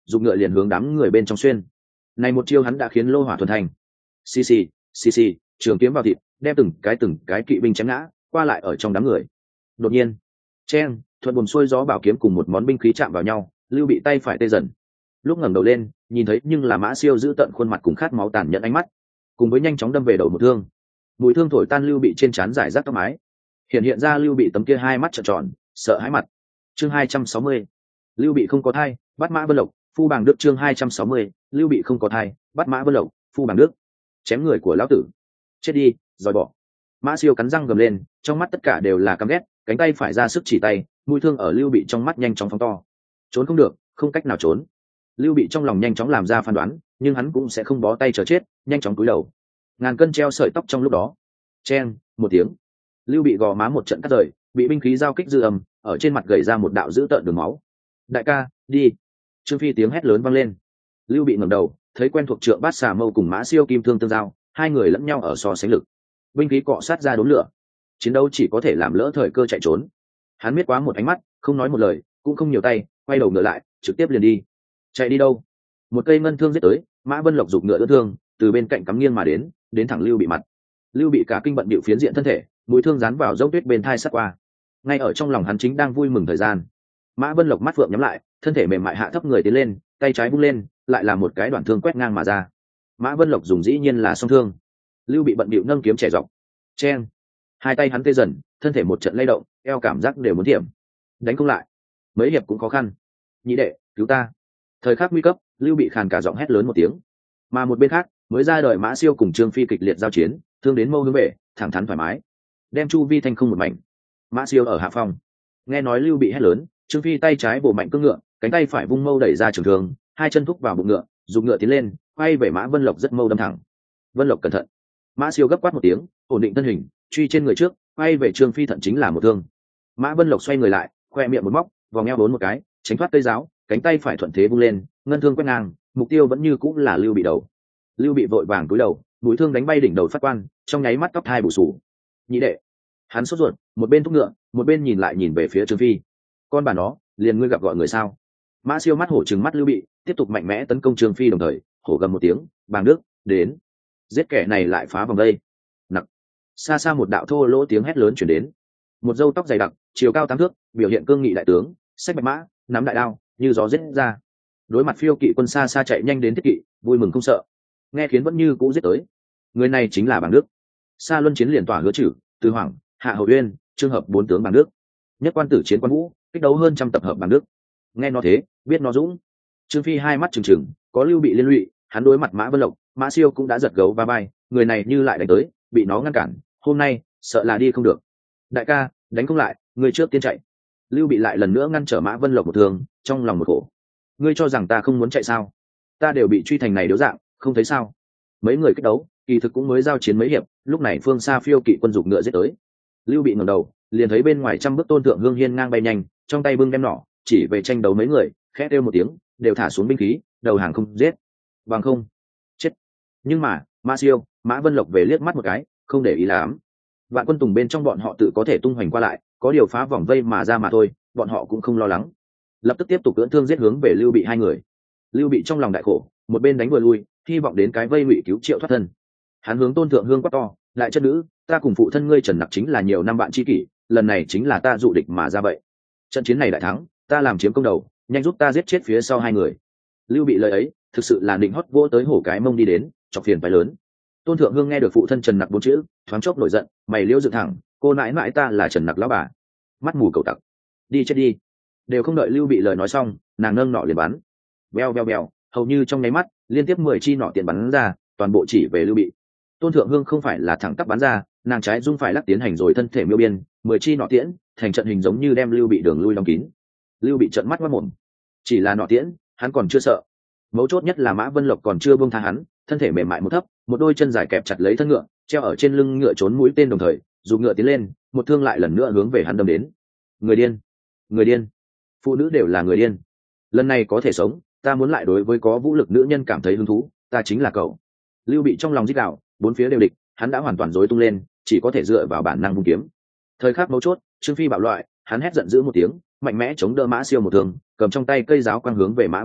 dùng ngựa liền hướng đám người bên trong xuyên. Này một chiêu hắn đã khiến lô hỏa thuần thành. Xì xì, xì xì, trường kiếm vào thịt, đem từng cái từng cái kỵ binh chém ngã, qua lại ở trong đám người. Đột nhiên, chen, thuận buồm xuôi gió bảo kiếm cùng một món binh khí chạm vào nhau, Lưu Bị tay phải tê dần. Lúc ngẩng đầu lên, nhìn thấy nhưng là Mã Siêu giữ tận khuôn mặt cùng khát máu tàn nhẫn ánh mắt, cùng với nhanh chóng đâm về đầu một thương. Mũi thương thổi tan Lưu Bị trên trán giải rác tóc mái, hiện hiện ra Lưu Bị tấm kia hai mắt trợn tròn, sợ hãi mặt. Chương hai trăm sáu mươi. Lưu Bị không có thai, bắt Mã Vân Lộc, phu bàng đức. Chương hai trăm sáu mươi. Lưu Bị không có thai, bắt Mã Vân Lộc, phu bàng đức. Chém người của lão tử, chết đi, rồi bỏ. Mã Siêu cắn răng gầm lên, trong mắt tất cả đều là căm ghét, cánh tay phải ra sức chỉ tay, mũi thương ở Lưu Bị trong mắt nhanh chóng phóng to. Trốn không được, không cách nào trốn. Lưu Bị trong lòng nhanh chóng làm ra phán đoán, nhưng hắn cũng sẽ không bó tay chờ chết, nhanh chóng cúi đầu. Ngàn cân treo sợi tóc trong lúc đó. Chen, một tiếng. Lưu Bị gò má một trận cắt rời, bị binh khí giao kích dư âm, ở trên mặt gầy ra một đạo dữ tợn đường máu. Đại ca, đi. Trương Phi tiếng hét lớn vang lên. Lưu Bị ngẩng đầu, thấy quen thuộc trượng bát xà mâu cùng Mã Siêu kim thương tương giao, hai người lẫn nhau ở so sánh lực. Binh khí cọ sát ra đốn lửa. Chiến đấu chỉ có thể làm lỡ thời cơ chạy trốn. Hắn miết quá một ánh mắt, không nói một lời, cũng không nhiều tay, quay đầu ngựa lại, trực tiếp liền đi. Chạy đi đâu? Một cây ngân thương giết tới, Mã Vân Lộc giục ngựa đỡ thương, từ bên cạnh cắm nghiêng mà đến, đến thẳng Lưu Bị mặt. Lưu Bị cả kinh bận bịu phiến diện thân thể, mũi thương dán vào dốc tuyết bên thai sát qua. Ngay ở trong lòng hắn chính đang vui mừng thời gian, Mã Vân Lộc mắt phượng nhắm lại, thân thể mềm mại hạ thấp người tiến lên, tay trái vung lên, lại là một cái đoạn thương quét ngang mà ra. Mã Vân Lộc dùng dĩ nhiên là song thương. Lưu Bị bận bịu nâng kiếm trẻ dọc. Chen, hai tay hắn tê dần, thân thể một trận lay động, eo cảm giác đều muốn thiểm. Đánh không lại, mấy hiệp cũng khó khăn. Nhị đệ, cứu ta! Thời khắc nguy cấp, Lưu Bị khàn cả giọng hét lớn một tiếng. Mà một bên khác, mới ra đời Mã Siêu cùng Trương Phi kịch liệt giao chiến, thương đến mâu hướng về, thẳng thắn thoải mái, đem chu vi thanh không một mảnh. Mã Siêu ở hạ phong, nghe nói Lưu Bị hét lớn, Trương Phi tay trái bổ mạnh cương ngựa, cánh tay phải vung mâu đẩy ra trường thương, hai chân thúc vào bụng ngựa, dùng ngựa tiến lên, quay về Mã Vân Lộc rất mâu đâm thẳng. Vân Lộc cẩn thận! Mã Siêu gấp quát một tiếng, ổn định thân hình, truy trên người trước, quay về Trương Phi thận chính là một thương. Mã Vân Lộc xoay người lại, khoe miệng một móc, vòng eo bốn một cái, tránh thoát cây giáo, cánh tay phải thuận thế vung lên, ngân thương quét ngang, mục tiêu vẫn như cũng là Lưu Bị đầu. Lưu Bị vội vàng cúi đầu, mũi thương đánh bay đỉnh đầu phát quan, trong nháy mắt tóc hai bù sù. Nhị đệ! Hắn sốt ruột, một bên thúc ngựa, một bên nhìn lại nhìn về phía Trương Phi. Con bà nó, liền ngươi gặp gọi người sao? Mã Siêu mắt hổ trừng mắt Lưu Bị, tiếp tục mạnh mẽ tấn công Trương Phi đồng thời, hổ gầm một tiếng, bàng nước, đến. Giết kẻ này lại phá vòng đây. Nặc. Xa xa một đạo thô lỗ tiếng hét lớn chuyển đến. Một râu tóc dày đặc, chiều cao tám thước, biểu hiện cương nghị đại tướng, xách bạch mã, nắm đại đao, như gió giết ra. Đối mặt phiêu kỵ quân xa xa chạy nhanh đến thiết kỵ, vui mừng không sợ. Nghe khiến vẫn như cũ giết tới. Người này chính là Bàng Đức. Sa Luân chiến liền tỏa hứa chử, Từ Hoàng, Hạ Hầu Uyên, trường hợp bốn tướng Bàng Đức. Nhất quan tử chiến quan vũ, kích đấu hơn trăm tập hợp Bàng Đức. Nghe nó thế, biết nó dũng. Trương Phi hai mắt trừng trừng, có Lưu Bị liên lụy, hắn đối mặt Mã Vân Lộc, Mã Siêu cũng đã giật gấu va vai, người này như lại đánh tới, bị nó ngăn cản, hôm nay sợ là đi không được. Đại ca, đánh không lại, người trước tiên chạy. Lưu Bị lại lần nữa ngăn trở Mã Vân Lộc một thương, trong lòng một khổ. Ngươi cho rằng ta không muốn chạy sao? Ta đều bị truy thành này điếu dạng, không thấy sao? Mấy người kích đấu, kỳ thực cũng mới giao chiến mấy hiệp, lúc này phương xa phiêu kỵ quân dục ngựa giết tới. Lưu Bị ngẩng đầu, liền thấy bên ngoài trăm bước Tôn Thượng Hương hiên ngang bay nhanh, trong tay bưng đem nỏ, chỉ về tranh đấu mấy người, khẽ kêu một tiếng, đều thả xuống binh khí, đầu hàng không giết. Bằng không, chết. Nhưng mà, Mã Siêu, Mã Vân Lộc về liếc mắt một cái, không để ý lắm. Vạn quân tùng bên trong bọn họ tự có thể tung hoành qua lại, có điều phá vòng vây mà ra mà thôi, bọn họ cũng không lo lắng. Lập tức tiếp tục cưỡng thương giết hướng về Lưu Bị hai người. Lưu Bị trong lòng đại khổ, một bên đánh vừa lui, hy vọng đến cái vây ngụy cứu triệu thoát thân. Hắn hướng Tôn Thượng Hương quát to, lại chất nữ, ta cùng phụ thân ngươi Trần Nặc chính là nhiều năm bạn tri kỷ, lần này chính là ta dụ địch mà ra vậy. Trận chiến này đại thắng, ta làm chiếm công đầu, nhanh giúp ta giết chết phía sau hai người. Lưu Bị lời ấy, thực sự là định hót vỗ tới hổ cái mông đi đến, chọc phiền phải lớn. Tôn Thượng Hương nghe được phụ thân Trần Nặc bốn chữ, thoáng chốc nổi giận, mày liễu dựng thẳng, cô nãi nãi ta là Trần Nặc lão bà, mắt mù cầu tặc, đi chết đi. Đều không đợi Lưu Bị lời nói xong, nàng nâng nọ liền bắn, beo beo beo, hầu như trong nháy mắt, liên tiếp mười chi nọ tiện bắn ra, toàn bộ chỉ về Lưu Bị. Tôn Thượng Hương không phải là thẳng tắp bắn ra, nàng trái dung phải lắc tiến hành rồi thân thể miêu biên, mười chi nọ tiễn, thành trận hình giống như đem Lưu Bị đường lui đóng kín. Lưu Bị trợn mắt ngoác mồm, chỉ là nọ tiễn, hắn còn chưa sợ. Mấu chốt nhất là Mã Vân Lộc còn chưa buông tha hắn, thân thể mềm mại một thấp, một đôi chân dài kẹp chặt lấy thân ngựa, treo ở trên lưng ngựa trốn mũi tên đồng thời, dùng ngựa tiến lên, một thương lại lần nữa hướng về hắn đâm đến. Người điên, người điên, phụ nữ đều là người điên. Lần này có thể sống, ta muốn lại đối với có vũ lực nữ nhân cảm thấy hứng thú, ta chính là cậu. Lưu Bị trong lòng rít gào, bốn phía đều địch, hắn đã hoàn toàn rối tung lên, chỉ có thể dựa vào bản năng vung kiếm. Thời khắc mấu chốt, Trương Phi bạo loại, hắn hét giận dữ một tiếng, mạnh mẽ chống đỡ Mã Siêu một thương, cầm trong tay cây giáo quang hướng về Mã Vân Lộc,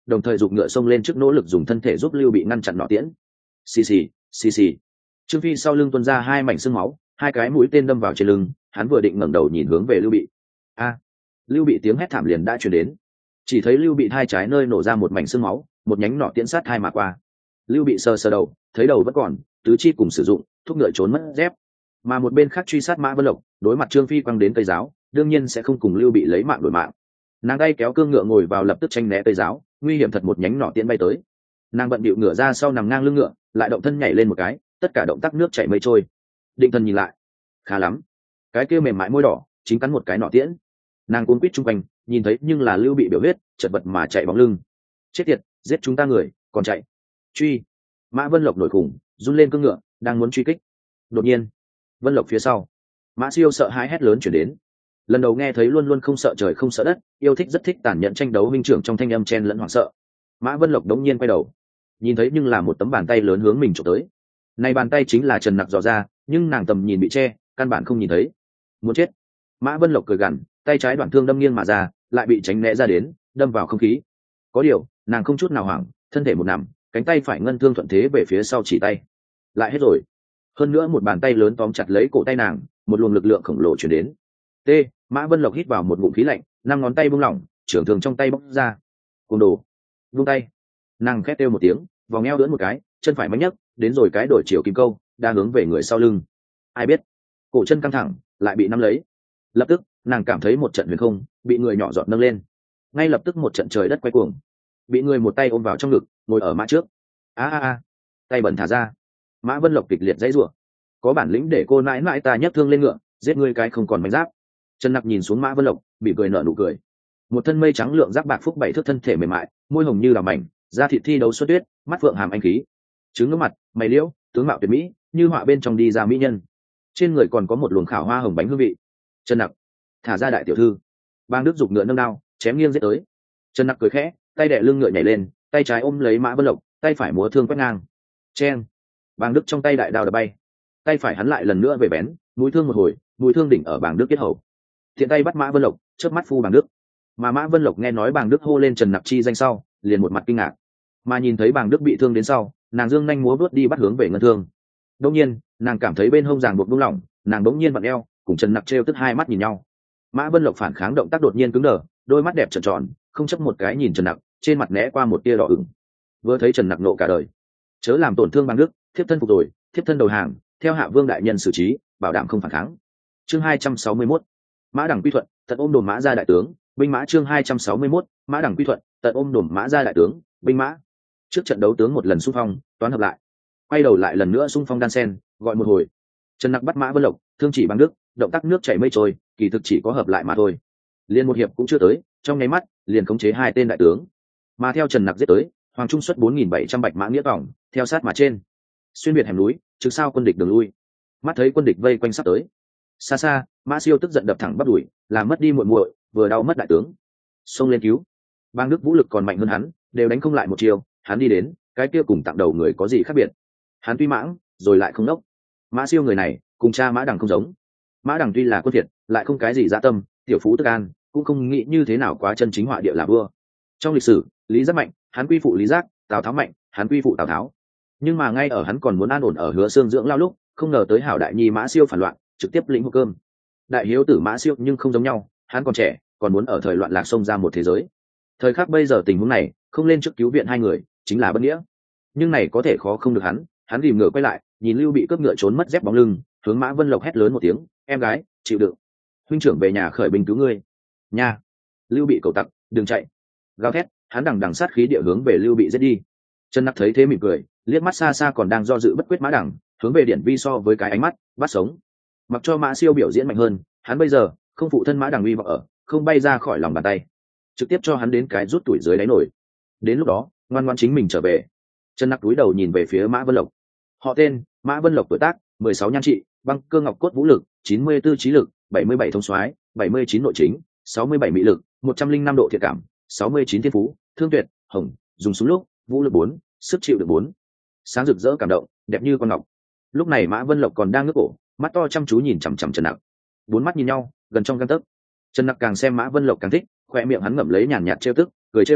đồng thời giục ngựa xông lên trước, nỗ lực dùng thân thể giúp lưu bị ngăn chặn nọ tiễn. Xì xì xì xì, trương phi sau lưng tuôn ra hai mảnh xương máu, hai cái mũi tên đâm vào trên lưng hắn, vừa định ngẩng đầu nhìn hướng về lưu bị. A! Lưu bị tiếng hét thảm liền đã truyền đến, chỉ thấy lưu bị hai trái nơi nổ ra một mảnh xương máu, một nhánh nọ tiễn sát hai mà qua. Lưu bị sờ sờ đầu, thấy đầu vẫn còn, tứ chi cùng sử dụng, thúc ngựa trốn mất dép. Mà một bên khác truy sát Mã Vân Lộc, đối mặt trương phi quăng đến cây giáo, đương nhiên sẽ không cùng lưu bị lấy mạng đổi mạng. Nàng tay kéo cương ngựa ngồi vào, lập tức tranh né cây giáo, nguy hiểm thật, một nhánh nọ tiễn bay tới. Nàng bận bịu ngựa ra sau, nằm ngang lưng ngựa, lại động thân nhảy lên một cái, tất cả động tác nước chảy mây trôi. Định thần nhìn lại, khá lắm, cái kia mềm mại môi đỏ chính cắn một cái nọ tiễn. Nàng cuốn quýt chung quanh, nhìn thấy nhưng là lưu bị biểu huyết, chật vật mà chạy bóng lưng. Chết tiệt, giết chúng ta người còn chạy. Truy! Mã Vân Lộc nổi khủng, run lên cương ngựa, đang muốn truy kích. Đột nhiên, Vân Lộc phía sau, Mã Siêu sợ hãi hét lớn chuyển đến. Lần đầu nghe thấy luôn luôn không sợ trời không sợ đất, yêu thích rất thích tàn nhẫn tranh đấu huynh trưởng trong thanh âm chen lẫn hoảng sợ. Mã Vân Lộc đống nhiên quay đầu, nhìn thấy nhưng là một tấm bàn tay lớn hướng mình chụp tới. Này bàn tay chính là Trần Nặc dò ra, nhưng nàng tầm nhìn bị che, căn bản không nhìn thấy. Muốn chết! Mã Vân Lộc cười gằn, tay trái đoạn thương đâm nghiêng mà ra, lại bị tránh né ra đến, đâm vào không khí. Có điều, nàng không chút nào hoảng, thân thể một nằm, cánh tay phải ngân thương thuận thế về phía sau chỉ tay. Lại hết rồi. Hơn nữa một bàn tay lớn tóm chặt lấy cổ tay nàng, một luồng lực lượng khổng lồ chuyển đến. T. Mã Vân Lộc hít vào một ngụm khí lạnh, năm ngón tay buông lỏng, trưởng thường trong tay bóc ra. Cuồng đồ! Buông tay! Nàng khét kêu một tiếng, vòng eo đưỡn một cái, chân phải mạnh nhấc, đến rồi cái đổi chiều kim câu, đa hướng về người sau lưng. Ai biết, cổ chân căng thẳng, lại bị nắm lấy. Lập tức, nàng cảm thấy một trận huyền không, bị người nhỏ giọt nâng lên. Ngay lập tức một trận trời đất quay cuồng, bị người một tay ôm vào trong ngực, ngồi ở mã trước. A a a! Tay bẩn thả ra. Mã Vân Lộc kịch liệt dãy rủa. Có bản lĩnh để cô nãi nãi ta nhấc thương lên ngựa, giết ngươi cái không còn mảnh giáp. Trần Nặc nhìn xuống Mã Vân Lộc, bị cười nở nụ cười. Một thân mây trắng lượng giáp bạc phúc bảy thước, thân thể mềm mại, môi hồng như đào mảnh, da thịt thi đấu xuất tuyết, mắt phượng hàm anh khí, trứng ngưỡng mặt, mày liễu, tướng mạo tuyệt mỹ, như họa bên trong đi ra mỹ nhân. Trên người còn có một luồng khảo hoa hồng bánh hương vị. Trần Nặc, thả ra đại tiểu thư. Bang Đức giục ngựa nâng đao, chém nghiêng giết tới. Trần Nặc cười khẽ, tay đè lưng ngựa nhảy lên, tay trái ôm lấy Mã Vân Lộc, tay phải múa thương quét ngang. Chen! Bang Đức trong tay đại đao đập bay, tay phải hắn lại lần nữa về bén, mũi thương một hồi, mũi thương đỉnh ở Bang Đức kết hầu. Thiện tay bắt Mã Vân Lộc, chớp mắt phu Bang Đức. Mà Mã Vân Lộc nghe nói Bang Đức hô lên Trần Nặc chi danh sau, liền một mặt kinh ngạc. Mà nhìn thấy Bang Đức bị thương đến sau, nàng dương nhanh múa vớt đi bắt hướng về ngân thương. Đột nhiên, nàng cảm thấy bên hông ràng buộc buông lỏng, nàng đống nhiên vặn eo, cùng Trần Nặc trêu tức hai mắt nhìn nhau. Mã Vân Lộc phản kháng động tác đột nhiên cứng đờ, đôi mắt đẹp tròn tròn, không chấp một cái nhìn Trần Nặc, trên mặt né qua một tia đỏ ửng. Vừa thấy Trần Nặc nộ cả đời, chớ làm tổn thương Bang Đức, thiếp thân phục rồi, thiếp thân đầu hàng, theo Hạ Vương đại nhân xử trí, bảo đảm không phản kháng. Chương hai trăm sáu mươi mốt, Mã Đằng quy thuận, tận ôm đồn Mã gia đại tướng, binh mã. Chương hai trăm sáu mươi mốt, Mã Đằng quy thuận, tận ôm đồn Mã gia đại tướng, binh mã. Trước trận đấu tướng một lần xung phong, toán hợp lại, quay đầu lại lần nữa xung phong đan sen, gọi một hồi. Trần Nặc bắt Mã Vân Lộc, thương chỉ Bang Đức, động tác nước chảy mây trôi, kỳ thực chỉ có hợp lại mà thôi. Liên một hiệp cũng chưa tới, trong nháy mắt liền khống chế hai tên đại tướng. Mà theo Trần Nặc giết tới, Hoàng Trung xuất bốn nghìn bảy trăm bạch mã nghĩa vòng, theo sát mà trên, xuyên biệt hẻm núi, trực sao quân địch đường lui. Mắt thấy quân địch vây quanh sắp tới, xa xa, Mã Siêu tức giận đập thẳng bắp đùi, làm mất đi muội muội, vừa đau mất đại tướng. Xông lên cứu. Bang Đức vũ lực còn mạnh hơn hắn, đều đánh không lại một chiều, hắn đi đến, cái kia cùng tặng đầu người có gì khác biệt? Hắn tuy mãng, rồi lại không nốc. Mã Siêu người này, cùng cha Mã Đằng không giống. Mã Đằng tuy là quân thiệt, lại không cái gì dạ tâm, tiểu phú tức an, cũng không nghĩ như thế nào quá chân chính họa địa là vua. Trong lịch sử, Lý Giác mạnh, hắn quy phụ Lý Giác, Tào Tháo mạnh, hắn quy phụ Tào Tháo. Nhưng mà ngay ở hắn còn muốn an ổn ở Hứa Xương dưỡng lao lúc, không ngờ tới hảo đại nhi Mã Siêu phản loạn, trực tiếp lĩnh hộp cơm. Đại hiếu tử Mã Siêu nhưng không giống nhau, hắn còn trẻ, còn muốn ở thời loạn lạc xông ra một thế giới. Thời khắc bây giờ tình huống này, không lên trước cứu viện hai người, chính là bất nghĩa. Nhưng này có thể khó không được hắn, hắn rìm ngựa quay lại, nhìn Lưu Bị cướp ngựa trốn mất dép bóng lưng, hướng Mã Vân Lộc hét lớn một tiếng, em gái, chịu đựng. Huynh trưởng về nhà khởi binh cứu ngươi. Nha! Lưu Bị cầu tặc, đừng chạy. Gào thét, hắn đằng đằng sát khí địa hướng về Lưu Bị giết đi. Trần Nặc thấy thế mỉm cười, liếc mắt xa xa còn đang do dự bất quyết Mã Đằng, hướng về Điển Vi so với cái ánh mắt bắt sống. Mặc cho Mã Siêu biểu diễn mạnh hơn, hắn bây giờ không phụ thân Mã Đằng uy vọng ở, không bay ra khỏi lòng bàn tay, trực tiếp cho hắn đến cái rút tuổi dưới đáy nổi. Đến lúc đó, ngoan ngoãn chính mình trở về. Trần Nặc cúi đầu nhìn về phía Mã Vân Lộc. Họ tên Mã Vân Lộc, tuổi tác mười sáu nhan trị, băng cơ ngọc cốt vũ lực chín mươi tư trí lực, bảy mươi bảy thông soái, bảy mươi chín nội chính, sáu mươi bảy mỹ lực, một trăm linh năm độ thiện cảm, sáu mươi chín thiên phú, thương tuyệt, hồng, dùng súng lúc, vũ lực bốn, sức chịu được bốn. Sáng rực rỡ cảm động, đẹp như con ngọc. Lúc này Mã Vân Lộc còn đang ngước cổ, mắt to chăm chú nhìn chằm chằm Trần Nặc. Bốn mắt nhìn nhau, gần trong gang tấc. Trần Nặc càng xem Mã Vân Lộc càng thích, khoe miệng hắn ngậm lấy nhàn nhạt trêu tức, cười trêu nói,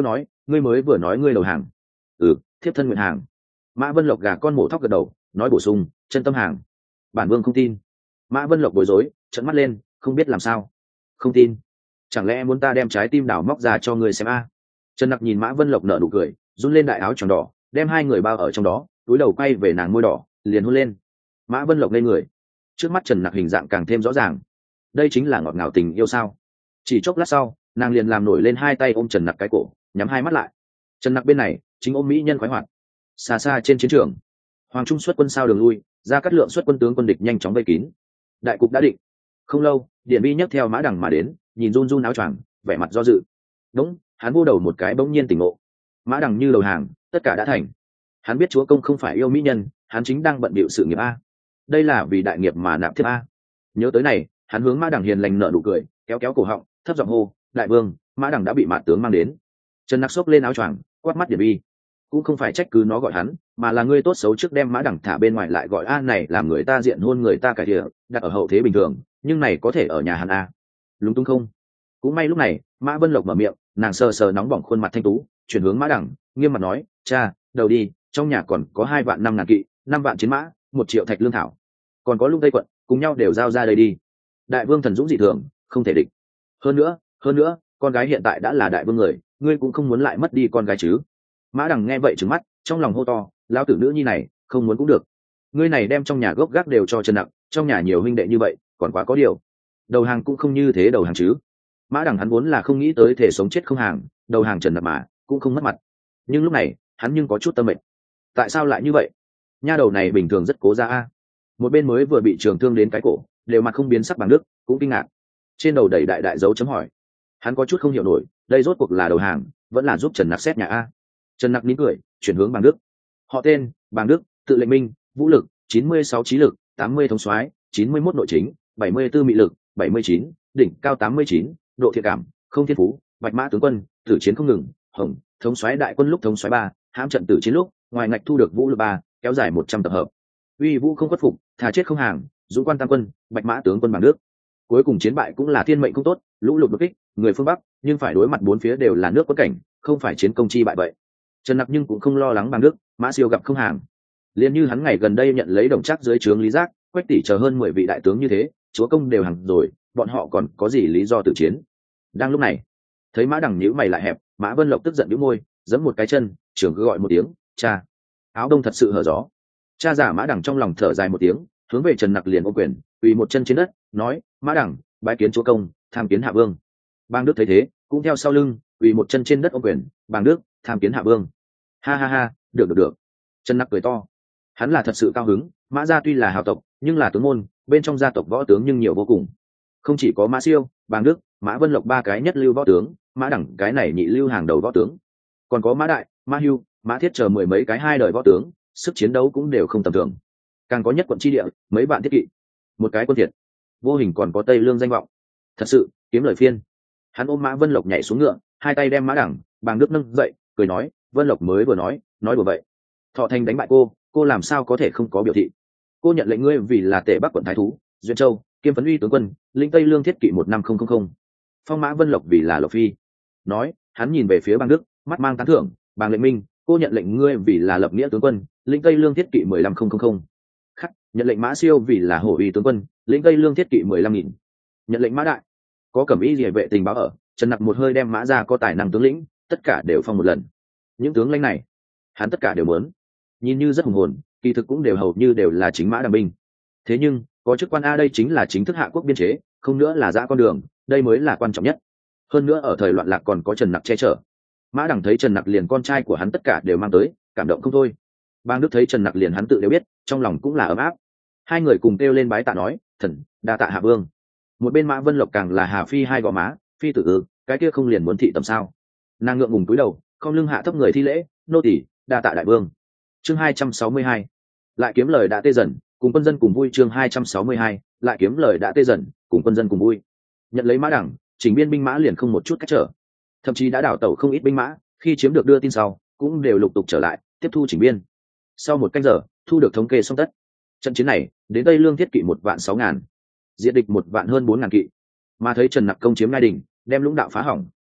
ngươi mới vừa nói ngươi đầu hàng. Ừ, thiếp thân nguyện hàng. Mã Vân Lộc gà con mổ thóc gật đầu, nói bổ sung, chân tâm hàng. Bản vương không tin. Mã Vân Lộc bối rối, trợn mắt lên, không biết làm sao. Không tin? Chẳng lẽ muốn ta đem trái tim đào móc ra cho ngươi xem a? Trần Nặc nhìn Mã Vân Lộc nở nụ cười, run lên đại áo tròn đỏ, đem hai người bao ở trong đó, túi đầu quay về nàng môi đỏ, liền hôn lên. Mã Vân Lộc lên người, trước mắt Trần Nặc hình dạng càng thêm rõ ràng. Đây chính là ngọt ngào tình yêu sao? Chỉ chốc lát sau, nàng liền làm nổi lên hai tay ôm Trần Nặc cái cổ, nhắm hai mắt lại. Trần Nặc bên này chính ôm mỹ nhân khoái hoạt. Xa xa trên chiến trường, Hoàng Trung xuất quân sao đường lui, ra cắt lượng xuất quân tướng quân địch nhanh chóng vây kín. Đại cục đã định. Không lâu, Điện Bi nhấc theo mã đằng mà đến, nhìn run run áo choàng, vẻ mặt do dự. Đúng, hắn vô đầu một cái bỗng nhiên tỉnh ngộ. Mã đằng như đầu hàng, tất cả đã thành. Hắn biết chúa công không phải yêu mỹ nhân, hắn chính đang bận bịu sự nghiệp a. Đây là vì đại nghiệp mà nạp thiếp a. Nhớ tới này, hắn hướng mã đằng hiền lành nở nụ cười, kéo kéo cổ họng, thấp giọng hô, đại vương, mã đằng đã bị mã tướng mang đến. Trần Nặc xốc lên áo choàng, quát mắt Điện Bi. Cũng không phải trách cứ nó gọi hắn, mà là ngươi tốt xấu trước đem mã đằng thả bên ngoài lại gọi a này làm người ta diện hôn người ta cải thiện, đặt ở hậu thế bình thường, nhưng này có thể ở nhà hắn a. Lúng túng không? Cũng may lúc này, Mã Vân Lộc mở miệng, nàng sờ sờ nóng bỏng khuôn mặt thanh tú, chuyển hướng mã đằng, nghiêm mặt nói, cha, đầu đi, trong nhà còn có hai vạn năm ngàn kỵ, năm vạn chiến mã, một triệu thạch lương thảo, còn có lung tây quận, cùng nhau đều giao ra đây đi. Đại vương thần dũng dị thường, không thể địch. Hơn nữa, hơn nữa, con gái hiện tại đã là đại vương người, ngươi cũng không muốn lại mất đi con gái chứ? Mã đằng nghe vậy trừng mắt, trong lòng hô to, lão tử nữ nhi này, không muốn cũng được. Ngươi này đem trong nhà gốc gác đều cho Trần Nặc, trong nhà nhiều huynh đệ như vậy, còn quá có điều. Đầu hàng cũng không như thế đầu hàng chứ. Mã đằng hắn vốn là không nghĩ tới thể sống chết không hàng, đầu hàng Trần Nặc mà, cũng không mất mặt. Nhưng lúc này, hắn nhưng có chút tâm mệnh. Tại sao lại như vậy? Nha đầu này bình thường rất cố ra a. Một bên mới vừa bị trường thương đến cái cổ, đều mặt không biến sắc bằng nước, cũng kinh ngạc. Trên đầu đầy đại đại dấu chấm hỏi. Hắn có chút không hiểu nổi, đây rốt cuộc là đầu hàng, vẫn là giúp Trần Nặc xét nhà a. Trần Nặc nín cười, chuyển hướng Bàng Đức. Họ tên, Bàng Đức, tự lệnh minh, vũ lực, chín mươi sáu trí lực, tám mươi thống soái, chín mươi mốt nội chính, bảy mươi tư mị lực, bảy mươi chín, đỉnh cao tám mươi chín, độ thiện cảm, không thiên phú, bạch mã tướng quân, tử chiến không ngừng, hồng, thống soái đại quân lúc thống soái ba, hãm trận tử chiến lúc, ngoài ngạch thu được vũ lực ba, kéo dài một trăm tập hợp. Uy vũ không khuất phục, thà chết không hàng, dũng quan tam quân, bạch mã tướng quân Bàng Đức. Cuối cùng chiến bại cũng là thiên mệnh không tốt, lũ lụt đột kích, người phương Bắc, nhưng phải đối mặt bốn phía đều là nước quất cảnh, không phải chiến công chi bại vậy. Trần Nặc nhưng cũng không lo lắng Bàng Đức, mã siêu gặp không hàng. Liên như hắn ngày gần đây nhận lấy đồng trác dưới trướng Lý Giác, Quách tỷ chờ hơn mười vị đại tướng như thế, chúa công đều hàng rồi, bọn họ còn có gì lý do tự chiến? Đang lúc này, thấy mã đằng nhíu mày lại hẹp, Mã Vân Lộc tức giận nhíu môi, giẫm một cái chân, trưởng cứ gọi một tiếng, cha. Áo đông thật sự hở gió. Cha giả Mã đằng trong lòng thở dài một tiếng, hướng về Trần Nặc liền ôm quyền, quỳ một chân trên đất, nói, Mã đằng, bái kiến chúa công, tham kiến hạ vương. Bàng Đức thấy thế, cũng theo sau lưng, quỳ một chân trên đất ôm quyền, Bàng Đức, tham kiến hạ vương. Ha ha ha, được được được. Trần Nặc cười to. Hắn là thật sự cao hứng, Mã gia tuy là hào tộc, nhưng là tướng môn, bên trong gia tộc võ tướng nhưng nhiều vô cùng. Không chỉ có Mã Siêu, Bàng Đức, Mã Vân Lộc ba cái nhất lưu võ tướng, Mã Đẳng cái này nhị lưu hàng đầu võ tướng, còn có Mã Đại, Mã Hưu, Mã Thiết chờ mười mấy cái hai đời võ tướng, sức chiến đấu cũng đều không tầm thường. Càng có nhất quận chi địa, mấy vạn thiết kỵ, một cái quân thiệt, vô hình còn có Tây Lương danh vọng. Thật sự, kiếm lời phiên. Hắn ôm Mã Vân Lộc nhảy xuống ngựa, hai tay đem Mã Đẳng, Bàng Đức nâng dậy, cười nói, Vân Lộc mới vừa nói, nói đùa vậy. Thọ Thành đánh bại cô, cô làm sao có thể không có biểu thị? Cô nhận lệnh ngươi vì là Tề Bắc quận thái thú, Duyên Châu, kiêm phấn uy tướng quân, lĩnh Tây Lương thiết kỵ một năm không không không. Phong Mã Vân Lộc vì là Lộc phi. Nói, hắn nhìn về phía Bàng Đức, mắt mang tán thưởng, Bàng lệnh minh, cô nhận lệnh ngươi vì là Lập Nghĩa tướng quân, lĩnh Tây Lương thiết kỵ mười lăm không không không. Khắc, nhận lệnh Mã Siêu vì là Hổ uy tướng quân, lĩnh Tây Lương thiết kỵ mười lăm nghìn. Nhận lệnh Mã Đại, có Cẩm Y Liễu vệ tình báo ở, Trần Nặc một hơi đem Mã ra có tài năng tướng lĩnh, tất cả đều phong một lần. Những tướng lãnh này, hắn tất cả đều muốn. Nhìn như rất hùng hồn, kỳ thực cũng đều hầu như đều là chính Mã Đằng binh. Thế nhưng, có chức quan a đây chính là chính thức hạ quốc biên chế, không nữa là dã con đường, đây mới là quan trọng nhất. Hơn nữa ở thời loạn lạc còn có Trần Nặc che chở. Mã Đằng thấy Trần Nặc liền con trai của hắn tất cả đều mang tới, cảm động không thôi. Bang Đức thấy Trần Nặc liền hắn tự đều biết, trong lòng cũng là ấm áp. Hai người cùng kêu lên bái tạ nói, thần đa tạ hạ vương. Một bên Mã Vân Lộc càng là Hà Phi hai gò má, phi tử ư, cái kia không liền muốn thị tầm sao? Nàng ngượng ngùng cúi đầu, không lưng hạ thấp người thi lễ, nô tỳ đa tạ đại vương. Chương hai trăm sáu mươi hai, lại kiếm lời đã tê dần, cùng quân dân cùng vui. Chương hai trăm sáu mươi hai, lại kiếm lời đã tê dần, cùng quân dân cùng vui. Nhận lấy Mã Đẳng, chỉnh biên binh mã liền không một chút cách trở, thậm chí đã đảo tẩu không ít binh mã, khi chiếm được đưa tin sau, cũng đều lục tục trở lại, tiếp thu chỉnh biên. Sau một canh giờ, thu được thống kê xong tất. Trận chiến này, đến Tây Lương thiết kỵ một vạn sáu ngàn, diện địch một vạn hơn bốn ngàn kỵ. Mà thấy Trần Nặc công chiếm Ngai Đình, đem lũng đạo phá hỏng,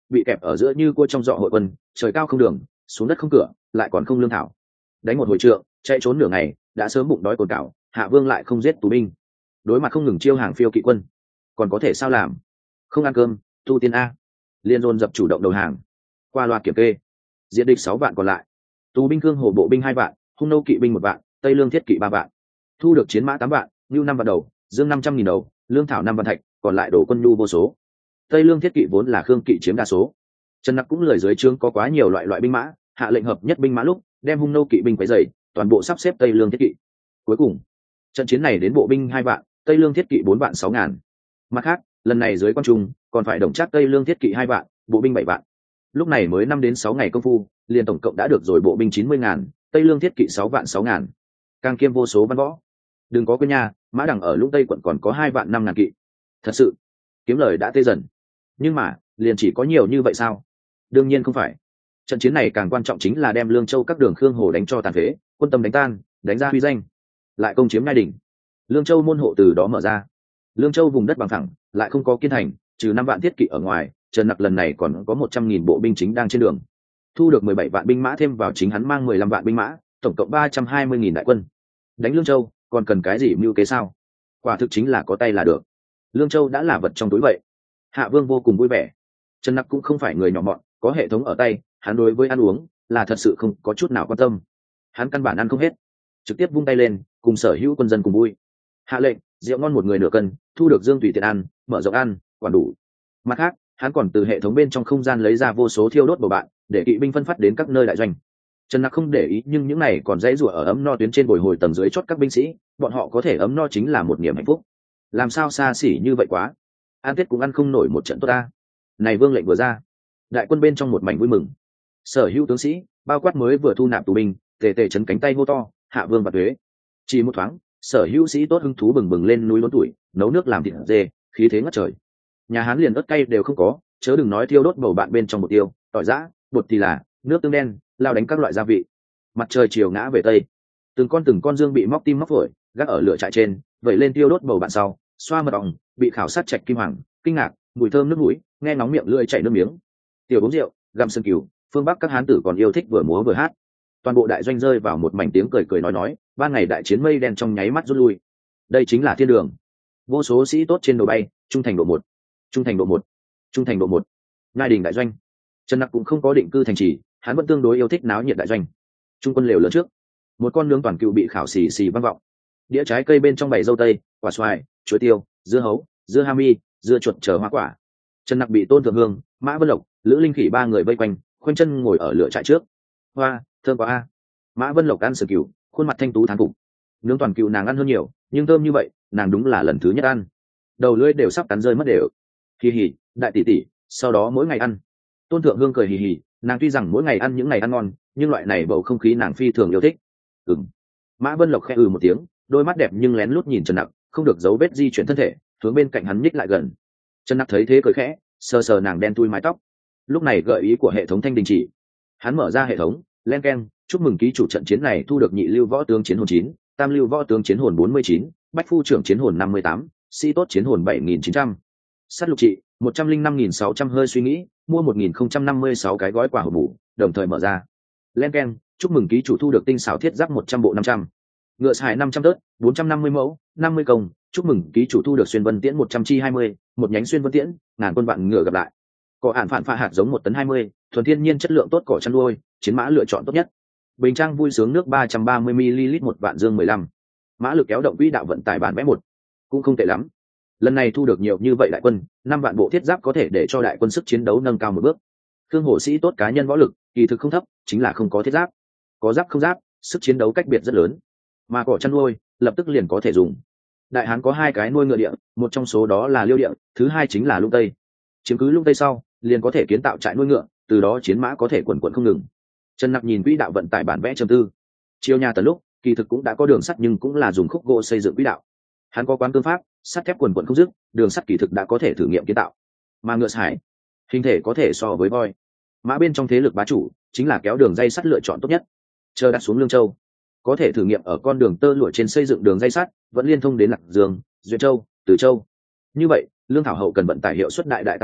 bị kẹp ở giữa như cua trong giọ hội quân, trời cao không đường, xuống đất không cửa, lại còn không lương thảo. Đánh một hồi trượng, chạy trốn nửa ngày, đã sớm bụng đói cồn cào, Hạ Vương lại không giết tù binh. Đối mặt không ngừng chiêu hàng phiêu kỵ quân, còn có thể sao làm? Không ăn cơm, tu tiên a. Liên dồn dập chủ động đầu hàng. Qua loa kiểm kê, diện địch sáu vạn còn lại. Tù binh cương hồ bộ binh hai vạn, hung nô kỵ binh một vạn, tây lương thiết kỵ ba vạn. Thu được chiến mã tám vạn, nhu năm vạn đầu, dương năm trăm nghìn đầu, lương thảo năm vạn thạch, còn lại đổ quân nhu vô số. Tây lương thiết kỵ vốn là khương kỵ chiếm đa số. Trần Nặc cũng lời dưới trướng có quá nhiều loại loại binh mã, hạ lệnh hợp nhất binh mã lúc đem hung nô kỵ binh quấy dày, toàn bộ sắp xếp tây lương thiết kỵ. Cuối cùng trận chiến này đến bộ binh hai vạn, tây lương thiết kỵ bốn vạn sáu ngàn. Mặt khác lần này dưới quan trung còn phải đồng chắc tây lương thiết kỵ hai vạn, bộ binh bảy vạn. Lúc này mới năm đến sáu ngày công phu, liền tổng cộng đã được rồi bộ binh chín mươi ngàn, tây lương thiết kỵ sáu vạn sáu ngàn, càng kiêm vô số văn võ. Đừng có quên nha, mã đằng ở lũng tây quận còn có hai vạn năm ngàn kỵ. Thật sự kiếm lời đã tê dần. Nhưng mà liền chỉ có nhiều như vậy sao? Đương nhiên không phải. Trận chiến này càng quan trọng chính là đem lương châu các đường khương hồ đánh cho tàn phế, quân tâm đánh tan, đánh ra huy danh, lại công chiếm ngai đỉnh. Lương châu môn hộ từ đó mở ra. Lương châu vùng đất bằng thẳng, lại không có kiên thành, trừ năm vạn thiết kỵ ở ngoài, Trần Nặc lần này còn có một trăm nghìn bộ binh chính đang trên đường. Thu được mười bảy vạn binh mã thêm vào chính hắn mang mười lăm vạn binh mã, tổng cộng ba trăm hai mươi nghìn đại quân. Đánh Lương Châu, còn cần cái gì mưu kế sao? Quả thực chính là có tay là được. Lương Châu đã là vật trong túi vậy. Hạ Vương vô cùng vui vẻ. Trần Nặc cũng không phải người nhỏ mọn, có hệ thống ở tay, hắn đối với ăn uống là thật sự không có chút nào quan tâm. Hắn căn bản ăn không hết, trực tiếp vung tay lên, cùng sở hữu quân dân cùng vui. Hạ lệnh, rượu ngon một người nửa cân, thu được dương tùy tiện ăn, mở rộng ăn, quản đủ. Mặt khác, hắn còn từ hệ thống bên trong không gian lấy ra vô số thiêu đốt bầu bạn, để kỵ binh phân phát đến các nơi đại doanh. Trần Nặc không để ý, nhưng những này còn dãy rủa ở ấm no tuyến trên bồi hồi tầng dưới chót các binh sĩ, bọn họ có thể ấm no chính là một niềm hạnh phúc. Làm sao xa xỉ như vậy quá? An Tết cũng ăn không nổi một trận tốt ta. Này vương lệnh vừa ra, đại quân bên trong một mảnh vui mừng. Sở hữu tướng sĩ, bao quát mới vừa thu nạp tù binh, tề tề chấn cánh tay hô to, Hạ Vương và thuế. Chỉ một thoáng, sở hữu sĩ tốt hứng thú bừng bừng lên núi lớn tuổi, nấu nước làm thịt dê, khí thế ngất trời. Nhà Hán liền ớt cay đều không có, chớ đừng nói thiêu đốt bầu bạn bên trong một tiêu, tỏi giã, bột thì là nước tương đen, lao đánh các loại gia vị. Mặt trời chiều ngã về tây, từng con từng con dương bị móc tim móc phổi, gác ở lửa trại trên, vậy lên tiêu đốt bầu bạn sau, xoa mật ong, bị khảo sát trạch kim hoàng, kinh ngạc, mùi thơm nước mũi, nghe nóng miệng lưỡi chảy nước miếng. Tiểu uống rượu, gặm sơn cừu, phương Bắc các hán tử còn yêu thích vừa múa vừa hát. Toàn bộ đại doanh rơi vào một mảnh tiếng cười cười nói nói, ban ngày đại chiến mây đen trong nháy mắt rút lui. Đây chính là thiên đường. Vô số sĩ tốt trên đồ bay, trung thành độ một, trung thành độ một, trung thành độ một. Ngai đình đại doanh, Trần Nặc cũng không có định cư thành trì, hắn vẫn tương đối yêu thích náo nhiệt đại doanh. Trung quân lều lớn trước, một con nướng toàn cựu bị khảo xì xì vang vọng. Đĩa trái cây bên trong bày dâu tây, quả xoài, chuối tiêu, dưa hấu, dưa ha mi, dưa chuột chờ hoa quả. Trần Nặc bị Tôn Thượng Hương, Mã Vân Lộc, Lữ Linh Khỉ ba người vây quanh, khoanh chân ngồi ở lửa trại trước. Hoa, thơm quá a. Mã Vân Lộc ăn sườn cừu, khuôn mặt thanh tú thán phục. Nướng toàn cừu nàng ăn hơn nhiều, nhưng thơm như vậy, nàng đúng là lần thứ nhất ăn. Đầu lưỡi đều sắp cắn rơi mất đều. Hì hì, đại tỷ tỷ, sau đó mỗi ngày ăn. Tôn Thượng Hương cười hì hì, nàng tuy rằng mỗi ngày ăn những ngày ăn ngon, nhưng loại này bầu không khí nàng phi thường yêu thích. Ừm. Mã Vân Lộc khẽ ừ một tiếng, đôi mắt đẹp nhưng lén lút nhìn Trần Nặc, không được giấu vết di chuyển thân thể, hướng bên cạnh hắn nhích lại gần. Trần Nặc thấy thế cười khẽ, sờ sờ nàng đen thui mái tóc. Lúc này gợi ý của hệ thống thanh đình chỉ. Hắn mở ra hệ thống, len keng, chúc mừng ký chủ trận chiến này thu được nhị lưu võ tướng chiến hồn chín, tam lưu võ tướng chiến hồn bốn mươi chín, bách phu trưởng chiến hồn năm mươi tám, sĩ tốt chiến hồn bảy nghìn chín trăm. Sát lục trị một trăm linh năm nghìn sáu trăm. Hơi suy nghĩ, mua một nghìn không trăm năm mươi sáu cái gói quả hộp mũ, đồng thời mở ra. Len keng, chúc mừng ký chủ thu được tinh xảo thiết giáp một trăm bộ năm trăm, ngựa xài năm trăm tớt, bốn trăm năm mươi mẫu, năm mươi công. Chúc mừng ký chủ thu được xuyên vân tiễn một trăm chi hai mươi, một nhánh xuyên vân tiễn, ngàn quân vạn ngựa gặp lại. Cỏ ản phản pha hạt giống một tấn hai mươi, thuần thiên nhiên chất lượng tốt cỏ chăn nuôi, chiến mã lựa chọn tốt nhất. Bình trang vui sướng nước ba trăm ba mươi mi li lít một vạn dương mười lăm. Mã lực kéo động quỹ đạo vận tải bản vẽ một, cũng không tệ lắm. Lần này thu được nhiều như vậy đại quân, năm vạn bộ thiết giáp có thể để cho đại quân sức chiến đấu nâng cao một bước. Thương hổ sĩ tốt cá nhân võ lực, kỳ thực không thấp, chính là không có thiết giáp. Có giáp không giáp, sức chiến đấu cách biệt rất lớn. Mà cỏ chăn nuôi, lập tức liền có thể dùng. Đại Hán có hai cái nuôi ngựa địa, một trong số đó là Liêu địa, thứ hai chính là Lũng Tây. Chiếm cứ Lũng Tây sau, liền có thể kiến tạo trại nuôi ngựa, từ đó chiến mã có thể quần quần không ngừng. Trần Nặc nhìn quỹ đạo vận tải bản vẽ châm tư. Chiêu nhà tần lúc, kỳ thực cũng đã có đường sắt nhưng cũng là dùng khúc gỗ xây dựng quỹ đạo. Hắn có quán cương pháp, sắt thép quần quần không dứt, đường sắt kỳ thực đã có thể thử nghiệm kiến tạo. Mà ngựa hải, hình thể có thể so với voi. Mã bên trong thế lực bá chủ, chính là kéo đường dây sắt lựa chọn tốt nhất. Chờ đặt xuống Lương Châu, có thể thử nghiệm ở con đường tơ lụa trên xây dựng đường dây sắt, vẫn liên thông đến Lạc Dương, Duyệt Châu, Từ Châu. Như vậy, lương thảo hậu cần vận tải hiệu suất đại đại tăng nhanh,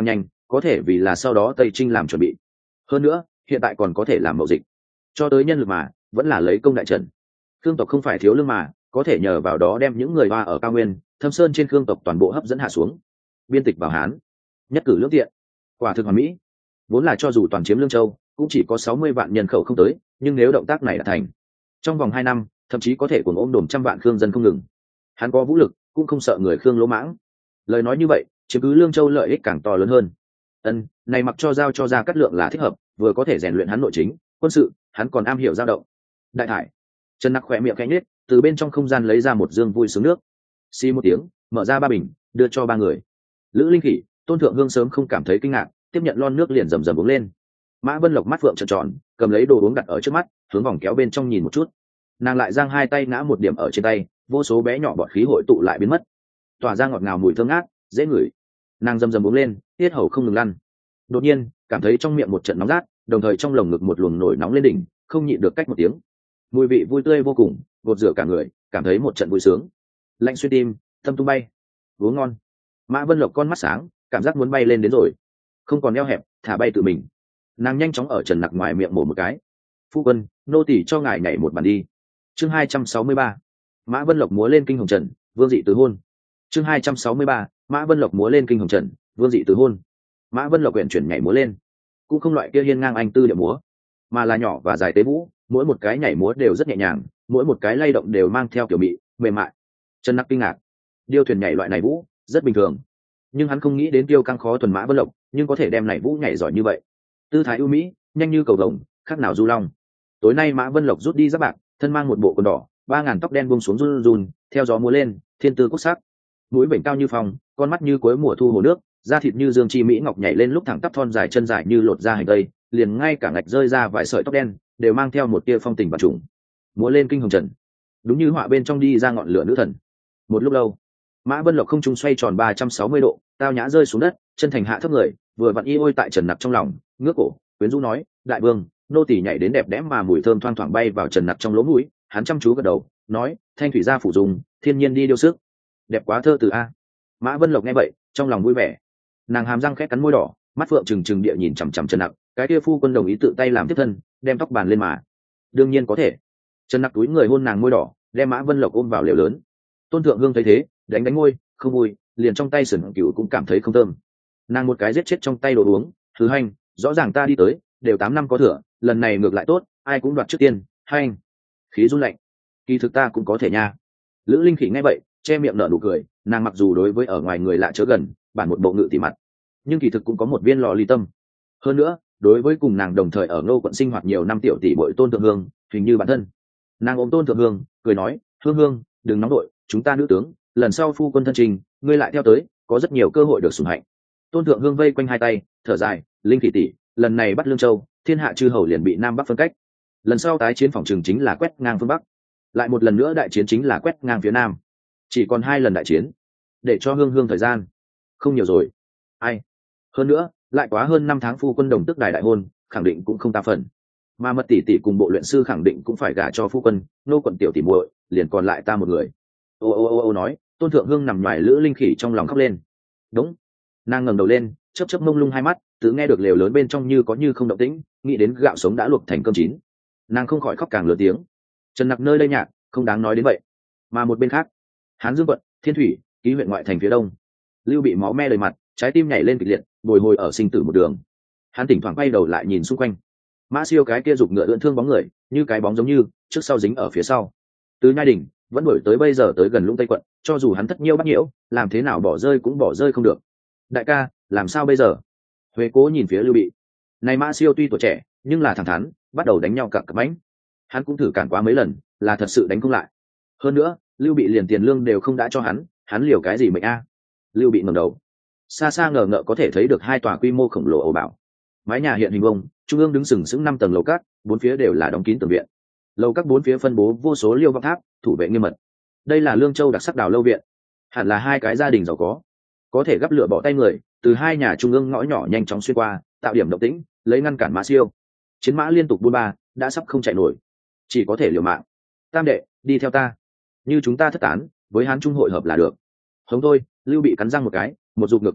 có thể vì là sau đó Tây Trinh làm chuẩn bị. Hơn nữa hiện tại còn có thể làm mậu dịch, cho tới nhân lực mà vẫn là lấy công đại trần. Khương tộc không phải thiếu lương mà, có thể nhờ vào đó đem những người hoa ở cao nguyên Thâm Sơn trên Khương tộc toàn bộ hấp dẫn hạ xuống, biên tịch vào Hán, nhất cử lưỡng tiện, quả thực hoàn mỹ. Vốn là cho dù toàn chiếm Lương Châu cũng chỉ có sáu mươi vạn nhân khẩu không tới, nhưng nếu động tác này đã thành, trong vòng hai năm thậm chí có thể cuồng ôm đồm trăm vạn Khương dân không ngừng. Hắn có vũ lực cũng không sợ người Khương lỗ mãng. Lời nói như vậy chiếm cứ Lương Châu lợi ích càng to lớn hơn. Ân, này mặc cho giao cho Gia Cát Lượng là thích hợp, vừa có thể rèn luyện hắn nội chính quân sự, hắn còn am hiểu dao động. Đại thải, Trần Nặc khỏe miệng khẽ nhếch, từ bên trong không gian lấy ra một dương vui sướng nước, xì một tiếng mở ra ba bình đưa cho ba người. Lữ Linh Khỉ, Tôn Thượng Hương sớm không cảm thấy kinh ngạc, tiếp nhận lon nước liền rầm rầm uống lên. Mã Vân Lộc mắt phượng trợn tròn, cầm lấy đồ uống đặt ở trước mắt, hướng vòng kéo bên trong nhìn một chút. Nàng lại giang hai tay ngã một điểm ở trên tay, vô số bé nhỏ bọt khí hội tụ lại biến mất, tỏa ra ngọt ngào mùi thơm ngát dễ ngửi. Nàng rầm rầm uống lên, tiết hầu không ngừng lăn. Đột nhiên cảm thấy trong miệng một trận nóng rát, đồng thời trong lồng ngực một luồng nổi nóng lên đỉnh, không nhịn được cách một tiếng. Mùi vị vui tươi vô cùng, gột rửa cả người, cảm thấy một trận vui sướng. Lạnh xuyên tim, tâm tung bay. Uống ngon. Mã Vân Lộc con mắt sáng, cảm giác muốn bay lên đến rồi, không còn eo hẹp, thả bay tự mình. Nàng nhanh chóng ở Trần Nặc ngoài miệng mổ một cái. Phu quân, nô tỳ cho ngài nhảy một bàn đi. Chương hai trăm sáu mươi ba, Mã Vân Lộc múa lên kinh hồng trần, vương dị tứ hôn. Chương hai trăm sáu mươi ba, Mã Vân Lộc múa lên kinh hồng trần, vương dị tứ hôn. Mã Vân Lộc quyển chuyển nhảy múa lên, cũng không loại kia hiên ngang anh tư điệu múa, mà là nhỏ và dài tế vũ, mỗi một cái nhảy múa đều rất nhẹ nhàng, mỗi một cái lay động đều mang theo kiểu mị mềm mại. Trần Nặc kinh ngạc, điêu thuyền nhảy loại này vũ rất bình thường, nhưng hắn không nghĩ đến tiêu căng khó thuần Mã Vân Lộc nhưng có thể đem này vũ nhảy giỏi như vậy. Tư thái ưu mỹ, nhanh như cầu vồng, khác nào du long. Tối nay Mã Vân Lộc rút đi giáp bạc, thân mang một bộ quần đỏ, ba ngàn tóc đen buông xuống run run, theo gió múa lên, thiên tư quốc sắc. Mũi vểnh cao như phong, con mắt như cuối mùa thu hồ nước, da thịt như dương chi mỹ ngọc nhảy lên lúc thẳng tắp thon dài, chân dài như lột da hành tây, liền ngay cả ngạch rơi ra vài sợi tóc đen đều mang theo một tia phong tình và trùng. Múa lên kinh hồng trần, đúng như họa bên trong đi ra ngọn lửa nữ thần. Một lúc lâu, Mã Vân Lộc không trung xoay tròn ba trăm sáu mươi độ, tao nhã rơi xuống đất, chân thành hạ thấp người, vừa vặn y ôi tại Trần Nặc trong lòng, ngước cổ, quyến rũ nói, đại vương, nô tỳ nhảy đến đẹp đẽ mà mùi thơm thoang thoảng bay vào Trần Nặc trong lỗ mũi. Hắn chăm chú gật đầu, nói, thanh thủy gia phủ dùng, thiên nhiên đi điêu sức, đẹp quá thơ từ a. Mã Vân Lộc nghe vậy, trong lòng vui vẻ, nàng hàm răng khét cắn môi đỏ, mắt phượng trừng trừng địa nhìn chằm chằm Trần Nặc, cái kia phu quân đồng ý tự tay làm tiếp thân, đem tóc bàn lên mà. Đương nhiên có thể. Trần Nặc túi người hôn nàng môi đỏ, đem Mã Vân Lộc ôm vào lều lớn. Tôn Thượng Hương thấy thế, đánh đánh môi, không vui, liền trong tay sườn cừu cũng cảm thấy không thơm. Nàng một cái giết chết trong tay đồ uống, thứ hành, rõ ràng ta đi tới, đều tám năm có thừa, lần này ngược lại tốt, ai cũng đoạt trước tiên, hành. Khí run lạnh, kỳ thực ta cũng có thể nha. Lữ Linh Khỉ nghe vậy, che miệng nở nụ cười, nàng mặc dù đối với ở ngoài người lạ chớ gần, bản một bộ ngự tỷ mặt, nhưng kỳ thực cũng có một viên lò ly tâm. Hơn nữa, đối với cùng nàng đồng thời ở Ngô quận sinh hoạt nhiều năm tiểu tỷ bội Tôn Thượng Hương, hình như bản thân. Nàng ôm Tôn Thượng Hương, cười nói, Hương Hương, đừng nóng đội, chúng ta nữ tướng, lần sau phu quân thân trình, ngươi lại theo tới, có rất nhiều cơ hội được sủng hạnh. Tôn Thượng Hương vây quanh hai tay, thở dài, Linh Khỉ tỷ, lần này bắt Lương Châu, thiên hạ chư hầu liền bị Nam Bắc phân cách. Lần sau tái chiến phòng trường chính là quét ngang phương Bắc, lại một lần nữa đại chiến chính là quét ngang phía Nam. Chỉ còn hai lần đại chiến, để cho Hương Hương thời gian không nhiều rồi. Ai? Hơn nữa, lại quá hơn năm tháng phu quân đồng tức đài đại hôn, khẳng định cũng không ta phần. Mà Mật tỷ tỷ cùng bộ luyện sư khẳng định cũng phải gả cho phu quân, nô quận tiểu tỷ muội, liền còn lại ta một người. Ô ô ô ô nói, Tôn Thượng Hương nằm ngoài Lữ Linh Khỉ trong lòng khóc lên. Đúng. Nàng ngẩng đầu lên, chớp chớp mông lung hai mắt, tự nghe được lều lớn bên trong như có như không động tĩnh, nghĩ đến gạo sống đã luộc thành cơm chín. Nàng không khỏi khóc càng lớn tiếng. Trần Nặc nơi đây nhạc, không đáng nói đến vậy. Mà một bên khác, Hán Dương quận, Thiên Thủy, ký huyện ngoại thành phía đông, Lưu Bị máu me đầy mặt, trái tim nhảy lên kịch liệt, bồi hồi ở sinh tử một đường. Hắn thỉnh thoảng quay đầu lại nhìn xung quanh. Mã Siêu cái kia giục ngựa ưỡn thương bóng người, như cái bóng giống như trước sau dính ở phía sau. Từ Nhai Đình vẫn đuổi tới bây giờ tới gần Lũng Tây quận, cho dù hắn thất nhiêu bắt nhiễu, làm thế nào bỏ rơi cũng bỏ rơi không được. Đại ca, làm sao bây giờ? Huế Cố nhìn phía Lưu Bị. Này Mã Siêu tuy tuổi trẻ, nhưng là thẳng thắn, bắt đầu đánh nhau cặp cặp bánh. Hắn cũng thử cản quá mấy lần, là thật sự đánh không lại. Hơn nữa, Lưu Bị liền tiền lương đều không đã cho hắn, hắn liều cái gì mệnh a? Lưu Bị ngẩng đầu, xa xa ngờ ngợ có thể thấy được hai tòa quy mô khổng lồ ổ bảo. Mái nhà hiện hình vông, trung ương đứng sừng sững năm tầng lầu các, bốn phía đều là đóng kín tường viện. Lầu các bốn phía phân bố vô số liêu vọng tháp, thủ vệ nghiêm mật. Đây là Lương Châu đặc sắc đào lâu viện, hẳn là hai cái gia đình giàu có, có thể gấp lửa bỏ tay người, từ hai nhà trung ương ngõ nhỏ nhanh chóng xuyên qua, tạo điểm động tĩnh, lấy ngăn cản Mã Siêu. Chiến mã liên tục buôn ba, đã sắp không chạy nổi, chỉ có thể liều mạng. Tam đệ, đi theo ta, như chúng ta thất tán, với Hán Trung hội hợp là được. Hống thôi. Lưu Bị cắn răng một cái, một dục ngựa cường,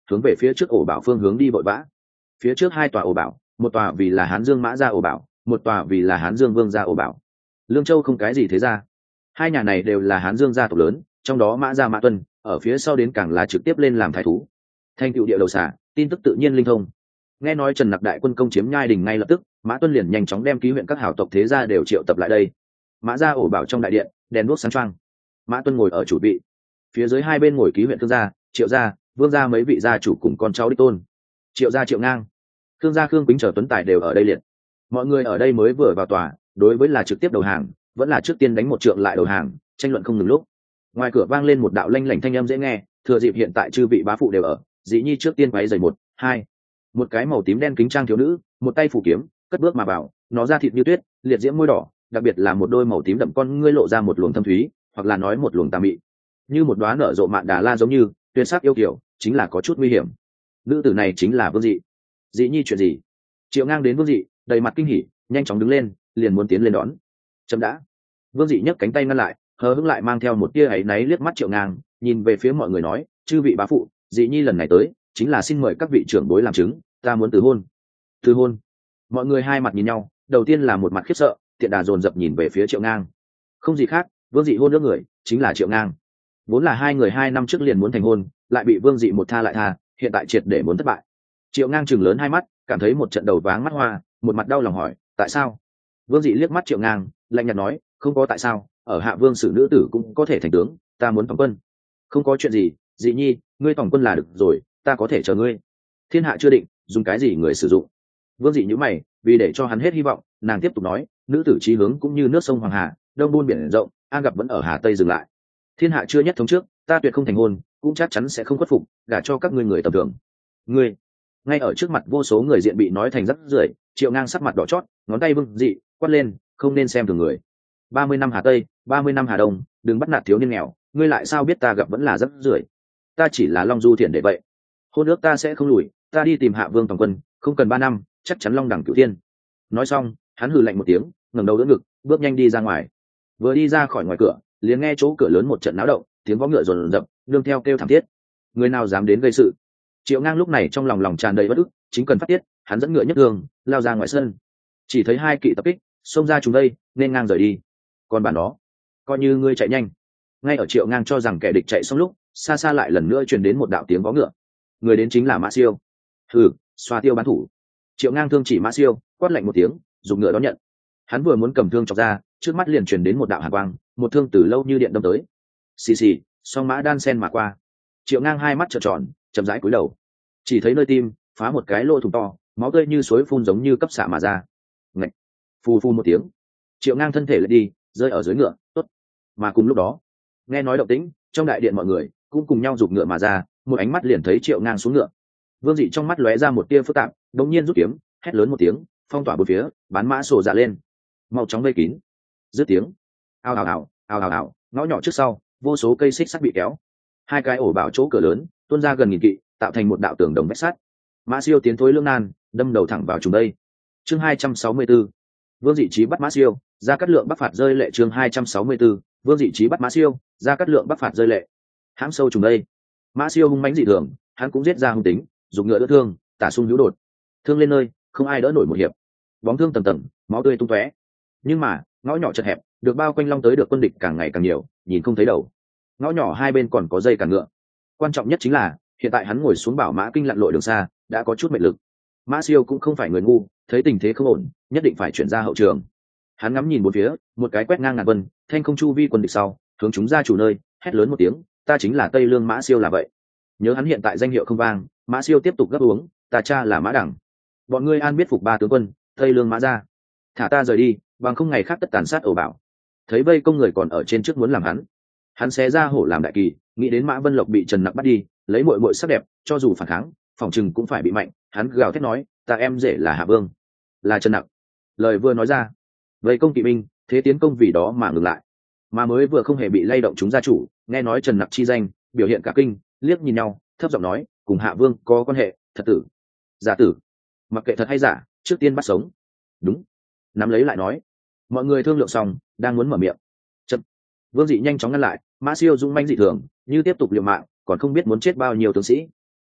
hướng về phía trước ổ bảo phương hướng đi vội vã. Phía trước hai tòa ổ bảo, một tòa vì là Hán Dương Mã gia ổ bảo, một tòa vì là Hán Dương Vương gia ổ bảo. Lương Châu không cái gì thế ra, hai nhà này đều là Hán Dương gia tộc lớn, trong đó Mã gia Mã Tuân ở phía sau đến càng là trực tiếp lên làm thái thú. Thành cựu địa đầu xả, tin tức tự nhiên linh thông. Nghe nói Trần Nặc đại quân công chiếm Nhai Đình, ngay lập tức Mã Tuân liền nhanh chóng đem ký huyện các hảo tộc thế gia đều triệu tập lại đây. Mã gia ổ bảo trong đại điện, đèn đuốc sáng choang. Mã Tuân ngồi ở chủ vị, phía dưới hai bên ngồi ký huyện Thương gia, Triệu gia, Vương gia mấy vị gia chủ cùng con cháu đích tôn. Triệu gia Triệu Ngang, Thương gia Khương Bính chờ Tuấn Tài đều ở đây liệt. Mọi người ở đây mới vừa vào tòa, đối với là trực tiếp đầu hàng, vẫn là trước tiên đánh một trượng lại đầu hàng, tranh luận không ngừng lúc. Ngoài cửa vang lên một đạo lanh lảnh thanh âm dễ nghe, thừa dịp hiện tại chư vị bá phụ đều ở, dĩ nhi trước tiên váy giày một, hai. Một cái màu tím đen kính trang thiếu nữ, một tay phủ kiếm, cất bước mà vào, nó da thịt như tuyết, liệt diễm môi đỏ, đặc biệt là một đôi màu tím đậm con ngươi lộ ra một luồng thâm thúy, hoặc là nói một luồng tà mị, như một đóa nở rộ mạn đà la giống như tuyệt sắc yêu kiều, chính là có chút nguy hiểm. Nữ tử này chính là Vương Dị. Dĩ nhi chuyện gì? Triệu Ngang đến Vương Dị, đầy mặt kinh hỉ, nhanh chóng đứng lên, liền muốn tiến lên đón. Chậm đã. Vương Dị nhấc cánh tay ngăn lại, hờ hững lại mang theo một tia áy náy liếc mắt Triệu Ngang, nhìn về phía mọi người nói, chư vị bá phụ, Dị nhi lần này tới chính là xin mời các vị trưởng bối làm chứng, ta muốn từ hôn. Từ hôn? Mọi người hai mặt nhìn nhau, đầu tiên là một mặt khiếp sợ, tiện đà dồn dập nhìn về phía Triệu Ngang. Không gì khác, Vương Dị hôn nước người chính là Triệu Ngang. Vốn là hai người hai năm trước liền muốn thành hôn, lại bị Vương Dị một tha lại tha, hiện tại triệt để muốn thất bại. Triệu Ngang chừng lớn hai mắt, cảm thấy một trận đầu váng mắt hoa, một mặt đau lòng hỏi, tại sao? Vương Dị liếc mắt Triệu Ngang, lạnh nhạt nói, không có tại sao, ở Hạ Vương sử nữ tử cũng có thể thành tướng, ta muốn tổng quân. Không có chuyện gì, Dị nhi, ngươi tổng quân là được rồi, ta có thể chờ ngươi. Thiên hạ chưa định, dùng cái gì người sử dụng? Vương Dị nhíu mày, vì để cho hắn hết hy vọng, nàng tiếp tục nói, nữ tử chí hướng cũng như nước sông Hoàng Hà, đông buôn biển rộng, an gặp vẫn ở Hà Tây dừng lại. Thiên hạ chưa nhất thống trước, ta tuyệt không thành hôn, cũng chắc chắn sẽ không khuất phục, gả cho các ngươi người tầm thường. Ngươi? Ngay ở trước mặt vô số người diện bị nói thành rắc rưởi, Triệu Ngang sắc mặt đỏ chót, ngón tay Vương Dị quát lên, không nên xem thường người. Ba mươi năm Hà Tây, ba mươi năm Hà Đông, đừng bắt nạt thiếu niên nghèo, ngươi lại sao biết ta gặp vẫn là rắc rưởi? Ta chỉ là Long Du Thiện để vậy. Hôn ước ta sẽ không lùi, ta đi tìm Hạ Vương toàn quân, không cần ba năm, chắc chắn long đẳng cửu thiên. Nói xong, hắn hừ lạnh một tiếng, ngẩng đầu đỡ ngực, bước nhanh đi ra ngoài. Vừa đi ra khỏi ngoài cửa, liền nghe chỗ cửa lớn một trận náo động, tiếng vó ngựa rồn rập, nương theo kêu thảm thiết. Người nào dám đến gây sự? Triệu Ngang lúc này trong lòng lòng tràn đầy bất ức, chính cần phát tiết, hắn dẫn ngựa nhất đường lao ra ngoài sân. Chỉ thấy hai kỵ tập kích, xông ra chúng đây, nên ngang rời đi. Còn bản đó, coi như ngươi chạy nhanh. Ngay ở Triệu Ngang cho rằng kẻ địch chạy xong lúc, xa xa lại lần nữa truyền đến một đạo tiếng vó ngựa. Người đến chính là Mã Siêu. Hừ, xoa tiêu bán thủ. Triệu Ngang thương chỉ Mã Siêu, quát lạnh một tiếng, dùng ngựa đón nhận. Hắn vừa muốn cầm thương chọc ra, trước mắt liền truyền đến một đạo hàn quang, một thương từ lâu như điện đâm tới. Xì xì, song mã đan sen mà qua. Triệu Ngang hai mắt trợn tròn, chậm rãi cúi đầu, chỉ thấy nơi tim phá một cái lỗ thủng to, máu tươi như suối phun giống như cấp xạ mà ra. Ngạch, phù phun một tiếng, Triệu Ngang thân thể lại đi, rơi ở dưới ngựa. Tốt. Mà cùng lúc đó, nghe nói động tĩnh, trong đại điện mọi người cũng cùng nhau giục ngựa mà ra, một ánh mắt liền thấy Triệu Ngang xuống ngựa. Vương Dị trong mắt lóe ra một tia phức tạp, đột nhiên rút kiếm, hét lớn một tiếng, phong tỏa bốn phía, bán mã sổ dạ lên, mau chóng vây kín. Dứt tiếng, ào ào ào, ào ào ào, ngõ nhỏ trước sau, vô số cây xích sắt bị kéo, hai cái ổ bảo chỗ cửa lớn tuôn ra gần nghìn kỵ, tạo thành một đạo tường đồng vách sắt. Mã Siêu tiến thối lưỡng nan, đâm đầu thẳng vào chúng đây. Chương hai trăm sáu mươi 64. Vương Dị Chí bắt Mã Siêu, ra cắt lượng bắc phạt rơi lệ. Chương hai trăm sáu mươi 64. Vương Dị Chí bắt Mã Siêu, ra cắt lượng bắc phạt rơi lệ. Hãm sâu trùng đây. Mã Siêu hung mãnh dị thường, hắn cũng giết ra hung tính, dùng ngựa đỡ thương, tả xung hữu đột, thương lên nơi không ai đỡ nổi một hiệp, bóng thương tầng tầng, máu tươi tung tóe. Nhưng mà ngõ nhỏ chật hẹp, được bao quanh long tới được quân địch càng ngày càng nhiều, nhìn không thấy đầu. Ngõ nhỏ hai bên còn có dây cản ngựa. Quan trọng nhất chính là hiện tại hắn ngồi xuống bảo mã kinh lặn lội đường xa, đã có chút mệt lực. Mã Siêu cũng không phải người ngu, thấy tình thế không ổn, nhất định phải chuyển ra hậu trường. Hắn ngắm nhìn bốn phía, một cái quét ngang ngàn vân, thanh không chu vi quân địch sau, hướng chúng ra chủ nơi, hét lớn một tiếng, ta chính là Tây Lương Mã Siêu là vậy. Nhớ hắn hiện tại danh hiệu không vang, Mã Siêu tiếp tục gấp uống, ta cha là Mã Đẳng. Bọn ngươi an biết phục ba tướng quân, Tây Lương Mã gia, thả ta rời đi, bằng không ngày khác tất tàn sát ổ bảo. Thấy vây công người còn ở trên trước muốn làm hắn, hắn xé ra hổ làm đại kỳ, nghĩ đến Mã Vân Lộc bị Trần Nặc bắt đi, lấy muội muội sắc đẹp, cho dù phản kháng, phòng chừng cũng phải bị mạnh. Hắn gào thét nói, ta em rể là Hạ Vương, là Trần Nặc. Lời vừa nói ra, vây công kỵ binh thế tiến công vì đó mà ngừng lại, mà mới vừa không hề bị lay động chúng gia chủ nghe nói Trần Nặc chi danh, biểu hiện cả kinh, liếc nhìn nhau, thấp giọng nói, cùng Hạ Vương có quan hệ, thật tử, giả tử, mặc kệ thật hay giả, trước tiên bắt sống. Đúng. Nắm lấy lại nói. Mọi người thương lượng xong, đang muốn mở miệng, chậm. Vương Dị nhanh chóng ngăn lại. Mã Siêu dũng mãnh dị thường, như tiếp tục liều mạng, còn không biết muốn chết bao nhiêu tướng sĩ.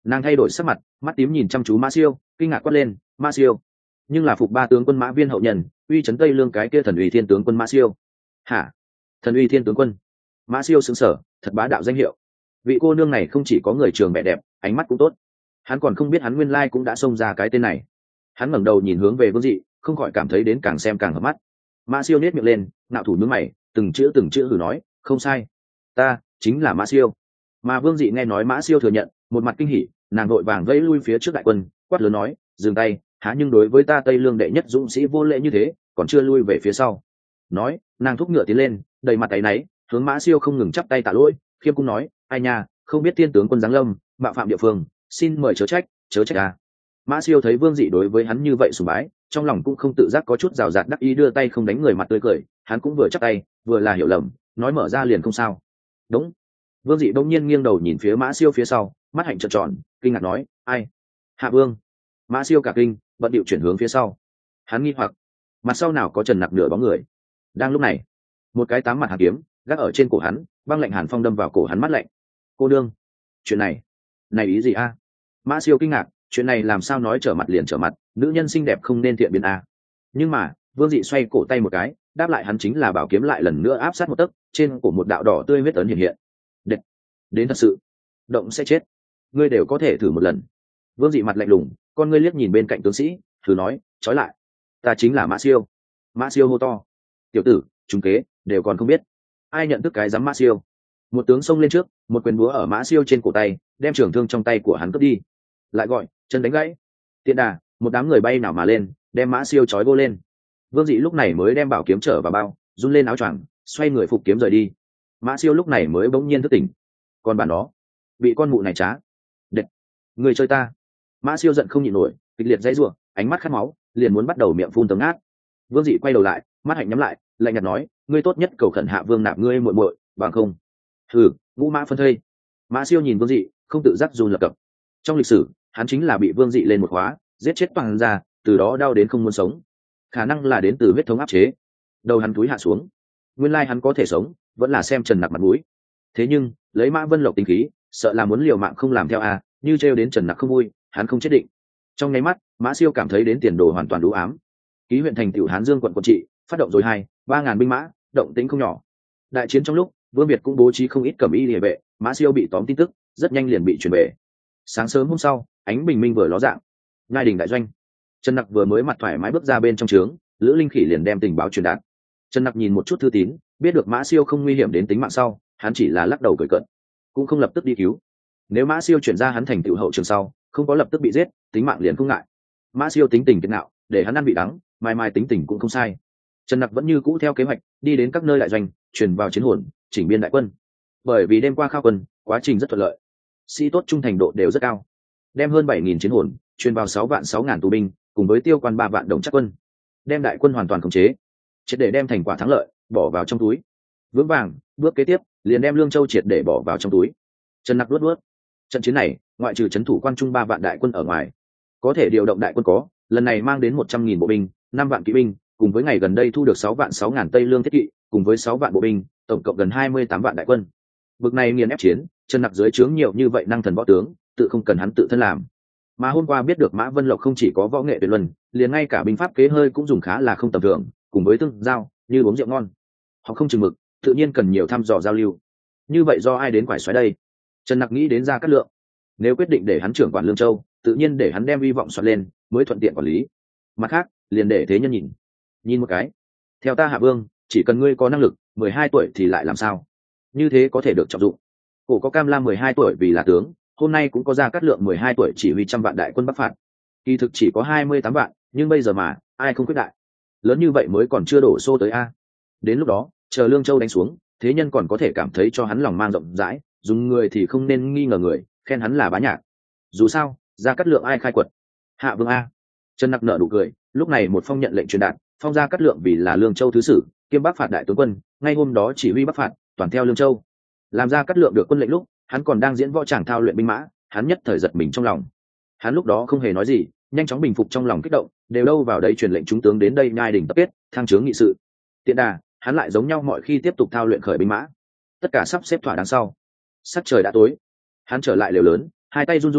Nàng thay đổi sắc mặt, mắt tím nhìn chăm chú Mã Siêu, kinh ngạc quát lên, Mã Siêu. Nhưng là phục ba tướng quân Mã Viên hậu nhân, uy trấn Tây Lương cái kia thần uy thiên tướng quân Mã Siêu. Hả? Thần uy thiên tướng quân? Mã Siêu sững sờ, thật bá đạo danh hiệu. Vị cô nương này không chỉ có người trường vẻ đẹp, ánh mắt cũng tốt. Hắn còn không biết hắn nguyên lai cũng đã xông ra cái tên này. Hắn ngẩng đầu nhìn hướng về Vương Dị, không khỏi cảm thấy đến càng xem càng hợp mắt. Mã Siêu nhếch miệng lên, ngạo thủ nhướng mày, từng chữ từng chữ hừ nói, không sai, ta chính là Mã Siêu. Mà Vương Dị nghe nói Mã Siêu thừa nhận, một mặt kinh hỉ, nàng vội vàng vẫy lui phía trước đại quân, quát lớn nói, dừng tay, há nhưng đối với ta Tây Lương đệ nhất dũng sĩ vô lễ như thế, còn chưa lui về phía sau. Nói, nàng thúc ngựa tiến lên, đầy mặt tay náy, hướng Mã Siêu không ngừng chắp tay tạ lỗi, khiêm cung nói, ai nha, không biết tiên tướng quân giáng lâm, mạo phạm địa phương, xin mời chớ trách, chớ trách à. Mã Siêu thấy Vương Dị đối với hắn như vậy sùng bái, trong lòng cũng không tự giác có chút rào rạt đắc ý, đưa tay không đánh người mặt tươi cười, hắn cũng vừa chắp tay, vừa là hiểu lầm, nói mở ra liền không sao. Đúng. Vương Dị đông nhiên nghiêng đầu nhìn phía Mã Siêu phía sau, mắt hạnh trợn tròn, kinh ngạc nói, ai? Hạ Vương. Mã Siêu cả kinh, bận điệu chuyển hướng phía sau. Hắn nghi hoặc, mặt sau nào có Trần Nặc nửa bóng người. Đang lúc này, một cái tám mặt hàn kiếm gác ở trên cổ hắn, băng lạnh hàn phong đâm vào cổ hắn, mắt lạnh. Cô đương, chuyện này, này ý gì a? Mã Siêu kinh ngạc, chuyện này làm sao nói trở mặt liền trở mặt, nữ nhân xinh đẹp không nên thiện biến a. Nhưng mà Vương Dị xoay cổ tay một cái, đáp lại hắn chính là bảo kiếm lại lần nữa áp sát một tấc, trên cổ một đạo đỏ tươi huyết ấn hiện hiện. Đệt, đến thật sự, động sẽ chết, ngươi đều có thể thử một lần. Vương Dị mặt lạnh lùng, con ngươi liếc nhìn bên cạnh tướng sĩ, thử nói, trói lại, ta chính là Mã Siêu. Mã Siêu hô to, tiểu tử, chúng kế đều còn không biết, ai nhận thức cái dám Mã Siêu. Một tướng xông lên trước, một quyền búa ở Mã Siêu trên cổ tay, đem trường thương trong tay của hắn cướp đi. Lại gọi, chân đánh gãy. Tiện đà, một đám người bay nào mà lên, đem Mã Siêu trói vô lên. Vương Dị lúc này mới đem bảo kiếm trở vào bao, run lên áo choàng, xoay người phục kiếm rời đi. Mã Siêu lúc này mới bỗng nhiên thức tỉnh. Còn bản đó, bị con mụ này trá. Đệt, người chơi ta. Mã Siêu giận không nhịn nổi, kịch liệt dãy rủa, ánh mắt khát máu, liền muốn bắt đầu miệng phun tấm át. Vương Dị quay đầu lại, mắt hạnh nhắm lại, lạnh nhạt nói, ngươi tốt nhất cầu khẩn Hạ Vương nạp ngươi muội muội, bằng không. Hừ, ngũ mã phân thây. Mã Siêu nhìn Vương Dị, không tự giác run lập cập. Trong lịch sử, hắn chính là bị Vương Dị lên một khóa, giết chết toàn ra, từ đó đau đến không muốn sống. Khả năng là đến từ huyết thống áp chế. Đầu hắn túi hạ xuống. Nguyên lai hắn có thể sống, vẫn là xem Trần Nặc mặt mũi. Thế nhưng, lấy Mã Vân Lộc tính khí, sợ là muốn liều mạng không làm theo a, như trêu đến Trần Nặc không vui, hắn không chết định. Trong nháy mắt, Mã Siêu cảm thấy đến tiền đồ hoàn toàn đủ ám. Ký huyện thành tiểu Hán Dương quận quận trị, phát động rồi hai, ba ngàn binh mã, động tĩnh không nhỏ. Đại chiến trong lúc, Vương Việt cũng bố trí không ít cẩm y liề vệ, Mã Siêu bị tóm tin tức, rất nhanh liền bị truyền về. Sáng sớm hôm sau, ánh bình minh vừa ló dạng. Ngai đình đại doanh, Trần Nặc vừa mới mặt thoải mái bước ra bên trong trướng, Lữ Linh Khỉ liền đem tình báo truyền đạt. Trần Nặc nhìn một chút thư tín, biết được Mã Siêu không nguy hiểm đến tính mạng sau, hắn chỉ là lắc đầu cười cợt, cũng không lập tức đi cứu. Nếu Mã Siêu chuyển ra hắn thành tựu hậu trường sau, không có lập tức bị giết, tính mạng liền không ngại. Mã Siêu tính tình kiệt ngạo, để hắn ăn bị đắng, mai mai tính tình cũng không sai. Trần Nặc vẫn như cũ theo kế hoạch, đi đến các nơi đại doanh, truyền vào chiến hồn, chỉnh biên đại quân. Bởi vì đêm qua khao quân, quá trình rất thuận lợi, sĩ tốt trung thành độ đều rất cao, đem hơn bảy nghìn chiến hồn truyền vào sáu vạn sáu ngàn tù binh, cùng với tiêu quan ba vạn đồng chắc quân, đem đại quân hoàn toàn khống chế, triệt để đem thành quả thắng lợi bỏ vào trong túi. Vững vàng, bước kế tiếp liền đem Lương Châu triệt để bỏ vào trong túi. Trần Nặc luốt luốt, trận chiến này ngoại trừ trấn thủ quan trung ba vạn đại quân ở ngoài, có thể điều động đại quân có lần này mang đến một trăm nghìn bộ binh, năm vạn kỵ binh, cùng với ngày gần đây thu được sáu vạn sáu ngàn tây lương thiết kỵ, cùng với sáu vạn bộ binh, tổng cộng gần hai mươi tám vạn đại quân. Bực này nghiền ép chiến, Trần Nặc dưới trướng nhiều như vậy năng thần võ tướng, tự không cần hắn tự thân làm. Mà hôm qua biết được Mã Vân Lộc không chỉ có võ nghệ tuyệt luân, liền ngay cả binh pháp kế hơi cũng dùng khá là không tầm thường, cùng với tương giao như uống rượu ngon. Họ không chừng mực, tự nhiên cần nhiều thăm dò giao lưu. Như vậy do ai đến quải xoáy đây? Trần Nặc nghĩ đến Gia Cát Lượng. Nếu quyết định để hắn trưởng quản Lương Châu, tự nhiên để hắn đem hy vọng soạt lên, mới thuận tiện quản lý. Mặt khác, liền để thế nhân nhìn. Nhìn một cái. Theo ta Hạ Vương, chỉ cần ngươi có năng lực, mười hai tuổi thì lại làm sao? Như thế có thể được trọng dụng. Cổ có Cam Lam mười hai tuổi vì là tướng, hôm nay cũng có Gia Cát Lượng mười hai tuổi chỉ huy trăm vạn đại quân bắc phạt. Kỳ thực chỉ có hai mươi tám vạn, nhưng bây giờ mà, ai không quyết đại. Lớn như vậy mới còn chưa đổ xô tới a. Đến lúc đó, chờ Lương Châu đánh xuống, thế nhân còn có thể cảm thấy cho hắn lòng mang rộng rãi, dùng người thì không nên nghi ngờ người, khen hắn là bá nhạc. Dù sao, Gia Cát Lượng ai khai quật? Hạ Vương a. Trần Nặc nở nụ cười, lúc này một phong nhận lệnh truyền đạt, phong Gia Cát Lượng vì là Lương Châu thứ sử, kiêm bắc phạt đại tướng quân, ngay hôm đó chỉ huy bắc phạt, toàn theo Lương Châu. Làm Gia Cát Lượng được quân lệnh lúc, hắn còn đang diễn võ tràng thao luyện binh mã, hắn nhất thời giật mình trong lòng. Hắn lúc đó không hề nói gì, nhanh chóng bình phục trong lòng kích động, đều đâu vào đấy truyền lệnh chúng tướng đến đây nhai đỉnh tập kết, thăng chướng nghị sự. Tiện đà, hắn lại giống nhau mọi khi tiếp tục thao luyện khởi binh mã. Tất cả sắp xếp thỏa đáng sau. Sắc trời đã tối, hắn trở lại lều lớn, hai tay run run,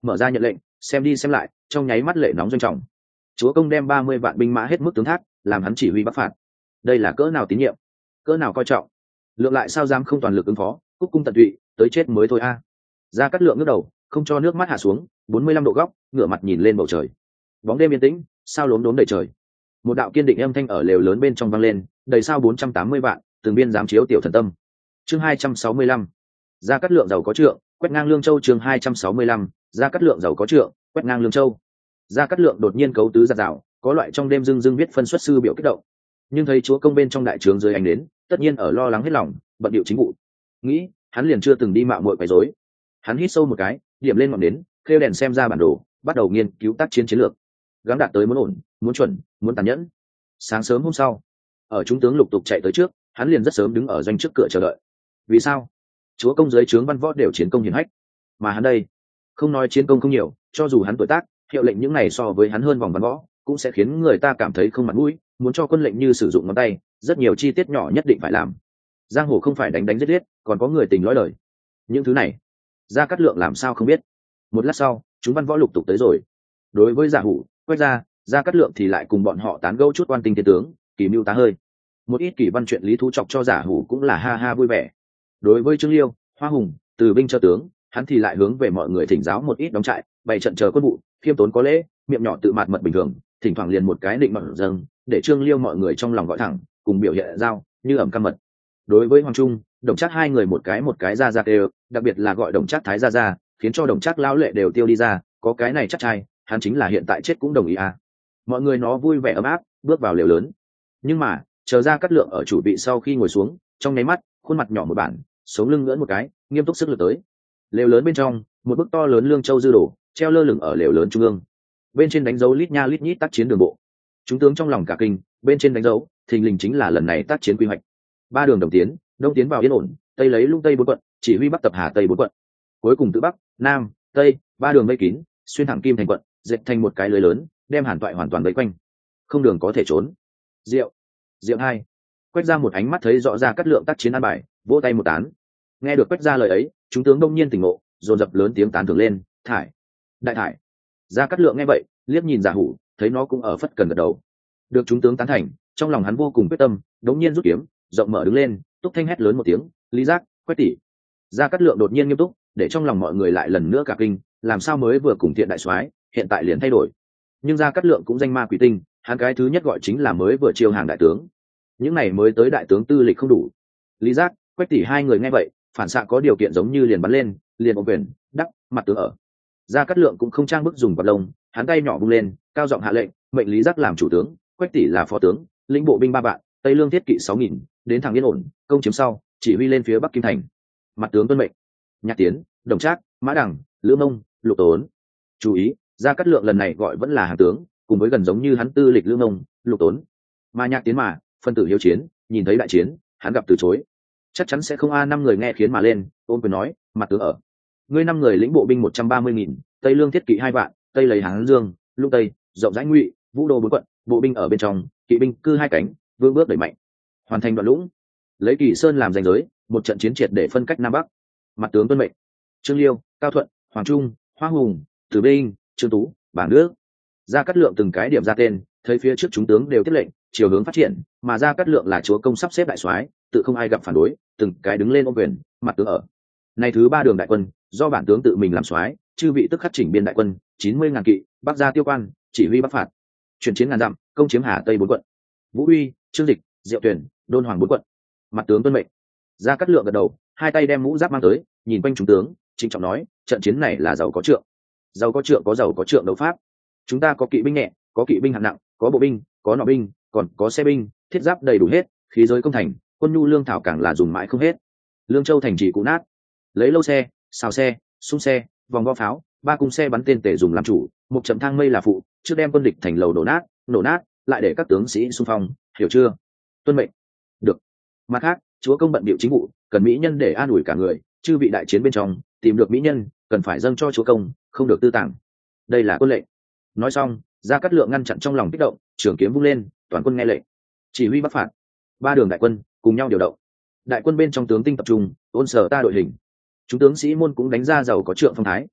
mở ra nhận lệnh, xem đi xem lại, trong nháy mắt lệ nóng doanh trọng. Chúa công đem ba mươi vạn binh mã hết mức tướng thác, làm hắn chỉ huy bắc phạt. Đây là cỡ nào tín nhiệm, cỡ nào coi trọng. Lượng lại sao dám không toàn lực ứng phó, cúc cung tận tụy, tới chết mới thôi a. Gia Cát Lượng ngước đầu, không cho nước mắt hạ xuống, bốn mươi lăm độ góc, ngửa mặt nhìn lên bầu trời. Bóng đêm yên tĩnh, sao lốm đốm đầy trời. Một đạo kiên định âm thanh ở lều lớn bên trong vang lên, đầy sao bốn trăm tám mươi vạn, từng biên dám chiếu tiểu thần tâm. Chương hai trăm sáu mươi lăm. Gia Cát Lượng giàu có trượng, quét ngang Lương Châu. Chương hai trăm sáu mươi lăm. Gia Cát Lượng giàu có trượng, quét ngang Lương Châu. Gia Cát Lượng đột nhiên cấu tứ giạt rào, có loại trong đêm dưng dưng viết phân xuất sư biểu kích động. Nhưng thấy chúa công bên trong đại trướng dưới ánh đến, tất nhiên ở lo lắng hết lòng, bận điệu chính vụ. Nghĩ, hắn liền chưa từng đi mạo muội quấy rối. Hắn hít sâu một cái, điểm lên ngọn nến, khêu đèn xem ra bản đồ, bắt đầu nghiên cứu tác chiến chiến lược. Gắng đạt tới muốn ổn, muốn chuẩn, muốn tàn nhẫn. Sáng sớm hôm sau, ở chúng tướng lục tục chạy tới trước, hắn liền rất sớm đứng ở doanh trước cửa chờ đợi. Vì sao? Chúa công dưới trướng văn võ đều chiến công hiển hách, mà hắn đây, không nói chiến công không nhiều, cho dù hắn tuổi tác, hiệu lệnh những này so với hắn hơn vòng văn võ, cũng sẽ khiến người ta cảm thấy không mặt mũi, muốn cho quân lệnh như sử dụng ngón tay, rất nhiều chi tiết nhỏ nhất định phải làm. Giang hồ không phải đánh đánh giết giết, còn có người tình lõi lời. Những thứ này, Gia Cát Lượng làm sao không biết. Một lát sau, chúng văn võ lục tục tới rồi. Đối với Giả Hủ, Quách Gia, Gia Cát Lượng thì lại cùng bọn họ tán gẫu chút quan tinh thiên tướng, kỳ mưu tá hơi. Một ít kỳ văn chuyện lý thú chọc cho Giả Hủ cũng là ha ha vui vẻ. Đối với Trương Liêu, Hoa Hùng, Từ binh cho tướng, hắn thì lại hướng về mọi người thỉnh giáo một ít đóng trại, bày trận chờ quân vụ, khiêm tốn có lễ, miệng nhỏ tự mạt mật bình thường, thỉnh thoảng liền một cái định mật dâng, để Trương Liêu mọi người trong lòng gọi thẳng, cùng biểu hiện giao, như ẩm cam mật. Đối với Hoàng Trung, Đồng Trác hai người một cái một cái ra ra đều, đặc biệt là gọi Đồng Trác thái ra ra, khiến cho Đồng Trác lão lệ đều tiêu đi ra, có cái này chắc trai, hắn chính là hiện tại chết cũng đồng ý à. Mọi người nó vui vẻ ấm áp, bước vào lều lớn. Nhưng mà, chờ Gia Cát Lượng ở chủ vị sau khi ngồi xuống, trong nháy mắt, khuôn mặt nhỏ một bản, sống lưng ngưỡng một cái, nghiêm túc sức lực tới. Lều lớn bên trong, một bức to lớn Lương Châu dư đồ, treo lơ lửng ở lều lớn trung ương. Bên trên đánh dấu lít nha lít nhít tác chiến đường bộ. Chúng tướng trong lòng cả kinh, bên trên đánh dấu, thình lình chính là lần này tác chiến quy hoạch. Ba đường đồng tiến, đông tiến vào yên ổn, tây lấy lung tây bốn quận, chỉ huy bắc tập hà tây bốn quận. Cuối cùng từ bắc, nam, tây, ba đường vây kín, xuyên thẳng kim thành quận, dệt thành một cái lưới lớn, đem Hàn Toại hoàn toàn vây quanh. Không đường có thể trốn. Diệu, Diệu hai. Quách ra một ánh mắt thấy rõ ra Cát Lượng tác chiến an bài, vỗ tay một tán. Nghe được Quách ra lời ấy, chúng tướng đông nhiên tỉnh ngộ, dồn dập lớn tiếng tán thưởng lên, thải, đại thải. Gia Cát Lượng nghe vậy, liếc nhìn Giả Hủ, thấy nó cũng ở phất cần gật đầu. Được chúng tướng tán thành, trong lòng hắn vô cùng quyết tâm, đống nhiên rút kiếm, rộng mở đứng lên, túc thanh hét lớn một tiếng, Lý Giác, Quách tỷ. Gia Cát Lượng đột nhiên nghiêm túc, để trong lòng mọi người lại lần nữa cả kinh, làm sao mới vừa cùng Thiện đại soái, hiện tại liền thay đổi. Nhưng Gia Cát Lượng cũng danh ma quỷ tinh, hắn cái thứ nhất gọi chính là mới vừa chiêu hàng đại tướng. Những này mới tới đại tướng tư lịch không đủ. Lý Giác, Quách tỷ hai người nghe vậy, phản xạ có điều kiện giống như liền bắn lên, liền ôm quyền, đắc, mặt tướng ở. Gia Cát Lượng cũng không trang bức dùng vật lông, hắn tay nhỏ vung lên, cao giọng hạ lệnh, mệnh Lý Giác làm chủ tướng, Quách tỷ là phó tướng, lĩnh bộ binh ba vạn, tây lương thiết kỵ sáu nghìn, đến thẳng yên ổn, công chiếm sau, chỉ huy lên phía bắc kim thành. Mặt tướng tuân mệnh. Nhạc Tiến, Đồng Trác, Mã Đằng, Lữ Mông, Lục Tốn. Chú ý, Gia Cát Lượng lần này gọi vẫn là hàng tướng, cùng với gần giống như hắn tư lịch Lữ Mông, Lục Tốn. Mà Nhạc Tiến mà, phân tử hiếu chiến, nhìn thấy đại chiến, hắn gặp từ chối. Chắc chắn sẽ không a năm người nghe khiến mà lên, ôm quyền nói, mặt tướng ở. Ngươi năm người lĩnh bộ binh một trăm ba mươi nghìn, tây lương thiết kỵ hai vạn, tây lấy Hán Dương, Lũng Tây, rộng rãi Ngụy, Vũ Đô bốn quận, bộ binh ở bên trong, kỵ binh cư hai cánh, vương bước đẩy mạnh, hoàn thành đoạn lũng, lấy Kỳ Sơn làm ranh giới, một trận chiến triệt để phân cách nam bắc. Mặt tướng tuân mệnh. Trương Liêu, Cao Thuận, Hoàng Trung, Hoa Hùng, Từ Binh, Trương Tú, Bảng Nước. Gia Cát Lượng từng cái điểm ra tên, thấy phía trước chúng tướng đều tiếp lệnh, chiều hướng phát triển, mà Gia Cát Lượng là chúa công sắp xếp đại soái, tự không ai gặp phản đối, từng cái đứng lên ôm quyền, mặt tướng ở. Này thứ ba đường đại quân, do bản tướng tự mình làm soái, chư vị tức khắc chỉnh biên đại quân, chín mươi ngàn kỵ, bắc ra tiêu quan, chỉ huy bắc phạt. Chuyển chiến ngàn dặm, công chiếm Hà Tây bốn quận. Vũ Uy, Trương Dịch, Diệu Tuyển, Đôn Hoàng bốn quận. Mặt tướng tuân mệnh. Gia Cát Lượng gật đầu, hai tay đem mũ giáp mang tới, nhìn quanh chúng tướng, trịnh trọng nói, trận chiến này là giàu có trượng. Giàu có trượng có giàu có trượng đấu pháp. Chúng ta có kỵ binh nhẹ, có kỵ binh hạng nặng, có bộ binh, có nỏ binh, còn có xe binh, thiết giáp đầy đủ hết, khí giới công thành, quân nhu lương thảo càng là dùng mãi không hết. Lương Châu thành trì cũ nát, lấy lâu xe, xào xe, xung xe, vòng vo pháo, ba cung xe bắn tên tể dùng làm chủ, một chậm thang mây là phụ, trước đem quân địch thành lầu đổ nát, nổ nát, lại để các tướng sĩ xung phong, hiểu chưa? Tuân mệnh. Được. Mặt khác, chúa công bận bịu chính vụ, cần mỹ nhân để an ủi cả người, chư vị đại chiến bên trong, tìm được mỹ nhân, cần phải dâng cho chúa công, không được tư tàng. Đây là quân lệnh. Nói xong, Gia Cát Lượng ngăn chặn trong lòng kích động, trường kiếm vung lên, toàn quân nghe lệnh, chỉ huy bắc phạt. Ba đường đại quân cùng nhau điều động. Đại quân bên trong tướng tinh tập trung, ôn sở ta đội hình. Chúng tướng sĩ môn cũng đánh ra giàu có trượng phong thái.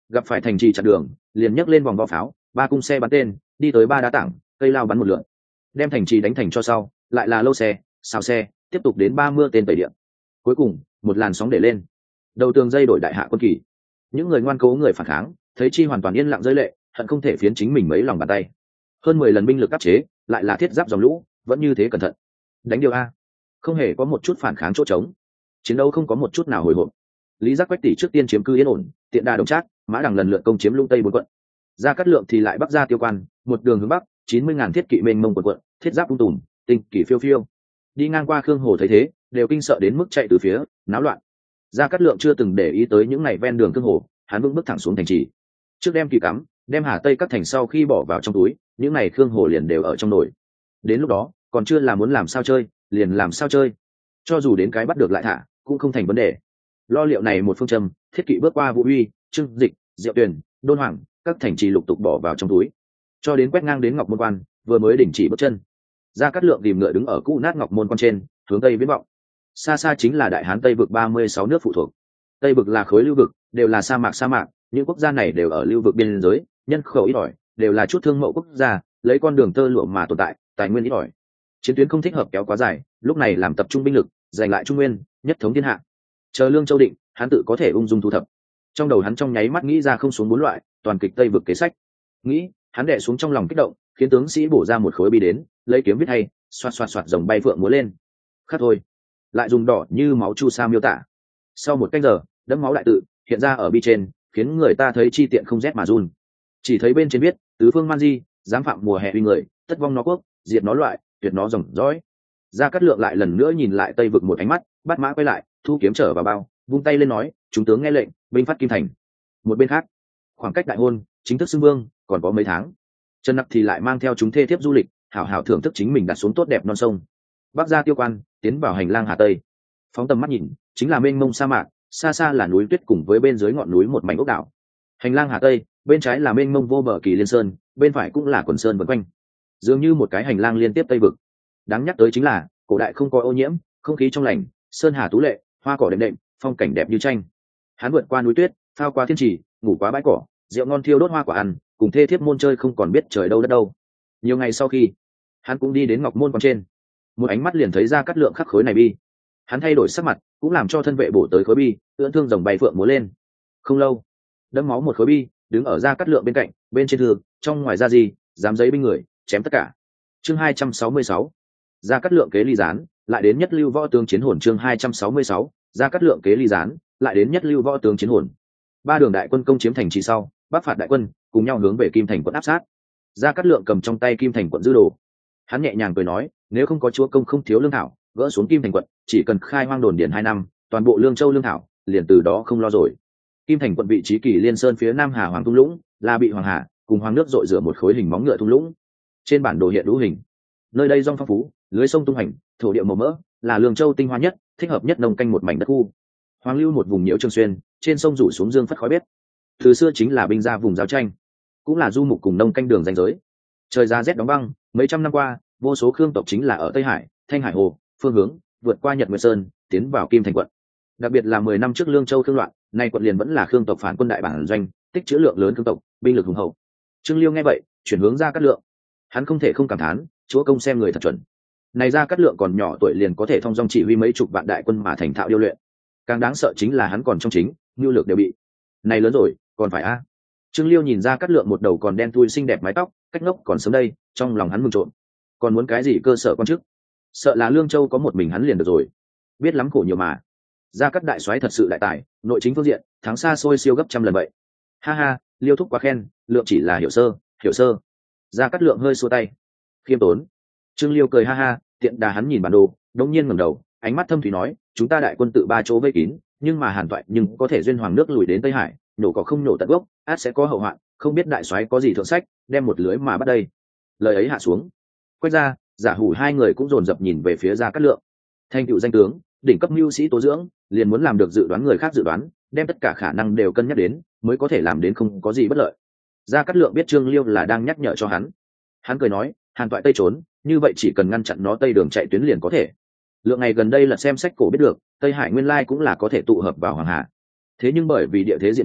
gặp phải thành trì chặn đường, liền nhấc lên vòng vo pháo, ba cung xe bắn tên, đi tới ba đá tảng, cây lao bắn một lượt, đem thành trì đánh thành cho sau, lại là lâu xe, xào xe, tiếp tục đến ba mưa tên tẩy điện. Cuối cùng, một làn sóng để lên. Đầu tường dây đổi đại hạ quân kỳ. Những người ngoan cố người phản kháng, thấy chi hoàn toàn yên lặng rơi lệ, hận không thể phiến chính mình mấy lòng bàn tay. Hơn mười lần binh lực áp chế, lại là thiết giáp dòng lũ, vẫn như thế cẩn thận. Đánh điều a, không hề có một chút phản kháng chỗ trống. Chiến đấu không có một chút nào hồi hộp. Lý Giác Quách tỷ trước tiên chiếm cư yên ổn, tiện đà đồng trác, Mã Đằng lần lượt công chiếm lũng tây bốn quận. Gia Cát Lượng thì lại bắc ra Tiêu Quan, một đường hướng bắc, chín mươi ngàn thiết kỵ mênh mông quần quận, thiết giáp tung tùm, tinh kỳ phiêu phiêu. Đi ngang qua Khương Hồ thấy thế, đều kinh sợ đến mức chạy từ phía, náo loạn. Gia Cát Lượng chưa từng để ý tới những ngày ven đường Khương Hồ, hắn vững bước thẳng xuống thành trì. Trước đem kỳ cắm, đem Hà Tây các thành sau khi bỏ vào trong túi, những ngày Khương Hồ liền đều ở trong nồi. Đến lúc đó, còn chưa là muốn làm sao chơi, liền làm sao chơi. Cho dù đến cái bắt được lại thả, cũng không thành vấn đề. Lo liệu này một phương châm, thiết kỵ bước qua Vũ Uy, Trưng Dịch, Diệu Tuyền, Đôn Hoàng, các thành trì lục tục bỏ vào trong túi, cho đến quét ngang đến Ngọc Môn Quan, vừa mới đình chỉ bước chân. Gia Cát Lượng tìm ngựa đứng ở cũ nát Ngọc Môn Quan trên, hướng tây viễn vọng. Xa xa chính là Đại Hán Tây vực ba mươi sáu nước phụ thuộc. Tây vực là khối lưu vực, đều là sa mạc sa mạc, những quốc gia này đều ở lưu vực biên giới, nhân khẩu ít ỏi, đều là chút thương mậu quốc gia, lấy con đường tơ lụa mà tồn tại, tài nguyên ít ỏi. Chiến tuyến không thích hợp kéo quá dài, lúc này làm tập trung binh lực, giành lại Trung Nguyên, nhất thống thiên hạ. Chờ Lương Châu định, hắn tự có thể ung dung thu thập. Trong đầu hắn trong nháy mắt nghĩ ra không xuống bốn loại toàn kịch Tây vực kế sách. Nghĩ, hắn đè xuống trong lòng kích động, khiến tướng sĩ bổ ra một khối bi đến, lấy kiếm viết hay, xoạt xoạt xoạt rồng bay phượng múa lên. Khắc thôi, lại dùng đỏ như máu chu sa miêu tả. Sau một canh giờ, đẫm máu đại tự hiện ra ở bi trên, khiến người ta thấy chi tiện không rét mà run. Chỉ thấy bên trên viết, tứ phương man di, dám phạm mùa hè uy người, tất vong nó quốc, diệt nó loại, tuyệt nó dòng dõi. Gia Cát Lượng lại lần nữa nhìn lại Tây vực một ánh mắt, bắt mã quay lại, thu kiếm trở vào bao, vung tay lên nói, chúng tướng nghe lệnh, binh phát Kim Thành. Một bên khác, khoảng cách đại hôn chính thức xưng vương còn có mấy tháng, Trần Nặc thì lại mang theo chúng thê thiếp du lịch, hảo hảo thưởng thức chính mình đặt xuống tốt đẹp non sông. Bắc ra Tiêu Quan, tiến vào hành lang Hà Tây, phóng tầm mắt nhìn, chính là mênh mông sa mạc, xa xa là núi tuyết cùng với bên dưới ngọn núi một mảnh ốc đảo. Hành lang Hà Tây, bên trái là mênh mông vô bờ Kỳ Liên Sơn, bên phải cũng là quần sơn vần quanh, dường như một cái hành lang liên tiếp Tây vực. Đáng nhắc tới chính là, cổ đại không có ô nhiễm, không khí trong lành, sơn hà tú lệ, hoa cỏ đệm đệm, phong cảnh đẹp như tranh. Hắn vượt qua núi tuyết, phao qua thiên trì, ngủ quá bãi cỏ, rượu ngon thiêu đốt hoa quả ăn, cùng thê thiếp môn chơi không còn biết trời đâu đất đâu. Nhiều ngày sau khi, hắn cũng đi đến Ngọc Môn Quan trên, một ánh mắt liền thấy Ra Cát Lượng khắc khối này bi. Hắn thay đổi sắc mặt, cũng làm cho thân vệ bổ tới khối bi, ưỡn thương rồng bay phượng múa lên. Không lâu, đẫm máu một khối bi, đứng ở Ra Cát Lượng bên cạnh, bên trên thư, trong ngoài ra gì, dám giấy binh người, chém tất cả. Chương hai trăm sáu mươi sáu, Ra Cát Lượng kế ly gián, lại đến nhất lưu võ tướng chiến hồn. Chương hai trăm sáu mươi sáu, Ra Cát Lượng kế ly gián, lại đến nhất lưu võ tướng chiến hồn. Ba đường đại quân công chiếm thành trì sau, bắc phạt đại quân cùng nhau hướng về Kim Thành quận áp sát. Ra Cát Lượng cầm trong tay Kim Thành quận dư đồ, hắn nhẹ nhàng cười nói, nếu không có chúa công không thiếu lương thảo, gỡ xuống Kim Thành quận, chỉ cần khai hoang đồn điền hai năm, toàn bộ lương châu lương thảo liền từ đó không lo rồi. Kim Thành quận vị trí Kỳ Liên Sơn phía nam Hà Hoàng thung lũng, là bị Hoàng Hà cùng Hoàng nước dội rửa một khối hình móng ngựa thung lũng. Trên bản đồ hiện đũ hình, nơi đây rong phong phú, lưới sông tung hành, thổ địa màu mỡ, là lương châu tinh hoa nhất, thích hợp nhất nông canh một mảnh đất khu. Hoàng lưu một vùng nhiễu Trường Xuyên, trên sông rủ xuống dương phất khói bếp. Từ xưa chính là binh ra vùng giao tranh, cũng là du mục cùng nông canh đường ranh giới. Trời ra rét đóng băng, mấy trăm năm qua, vô số khương tộc chính là ở Tây Hải, Thanh Hải Hồ, phương hướng vượt qua Nhật Nguyệt Sơn, tiến vào Kim Thành quận. Đặc biệt là mười năm trước Lương Châu khương loạn, nay quận liền vẫn là khương tộc phản quân đại bản doanh, tích trữ lượng lớn khương tộc, binh lực hùng hậu. Trương Liêu nghe vậy, chuyển hướng Ra Cát Lượng. Hắn không thể không cảm thán, chúa công xem người thật chuẩn. Này Ra Cát Lượng còn nhỏ tuổi liền có thể thông dong chỉ huy mấy chục vạn đại quân mà thành thạo điêu luyện. Càng đáng sợ chính là hắn còn trong chính, nhu lược đều bị. Này lớn rồi, còn phải a. Trương Liêu nhìn Ra Cát Lượng một đầu còn đen thui xinh đẹp mái tóc, cách ngốc còn sớm đây, trong lòng hắn mừng trộn. Còn muốn cái gì cơ sở quan chức? Sợ là Lương Châu có một mình hắn liền được rồi. Biết lắm khổ nhiều mà. Gia Cát đại soái thật sự đại tài, nội chính phương diện, thắng xa xôi siêu gấp trăm lần vậy. Ha ha, Liêu thúc quá khen, Lượng chỉ là hiểu sơ, hiểu sơ. Gia Cát Lượng hơi xua tay. Khiêm tốn. Trương Liêu cười ha ha, tiện đà hắn nhìn bản đồ, đống nhiên ngẩng đầu, ánh mắt thâm thủy nói, chúng ta đại quân tự ba chỗ vây kín, nhưng mà Hàn toại nhưng có thể duyên hoàng nước lùi đến Tây Hải, nổ có không nổ tận gốc, át sẽ có hậu hoạn, không biết đại soái có gì thượng sách, đem một lưới mà bắt đây. Lời ấy hạ xuống, quay ra, Giả Hủ hai người cũng dồn dập nhìn về phía Gia Cát Lượng. Thành tựu danh tướng, đỉnh cấp mưu sĩ tố dưỡng, liền muốn làm được dự đoán người khác dự đoán, đem tất cả khả năng đều cân nhắc đến, mới có thể làm đến không có gì bất lợi. Gia Cát Lượng biết Trương Liêu là đang nhắc nhở cho hắn. Hắn cười nói, Hàn toại tây trốn, như vậy chỉ cần ngăn chặn nó tây đường chạy tuyến liền có thể. Lượng ngày gần đây là xem sách cổ biết được, Tây Hải nguyên lai cũng là có thể tụ hợp vào Hoàng Hà. Thế nhưng bởi vì địa thế diễn biến,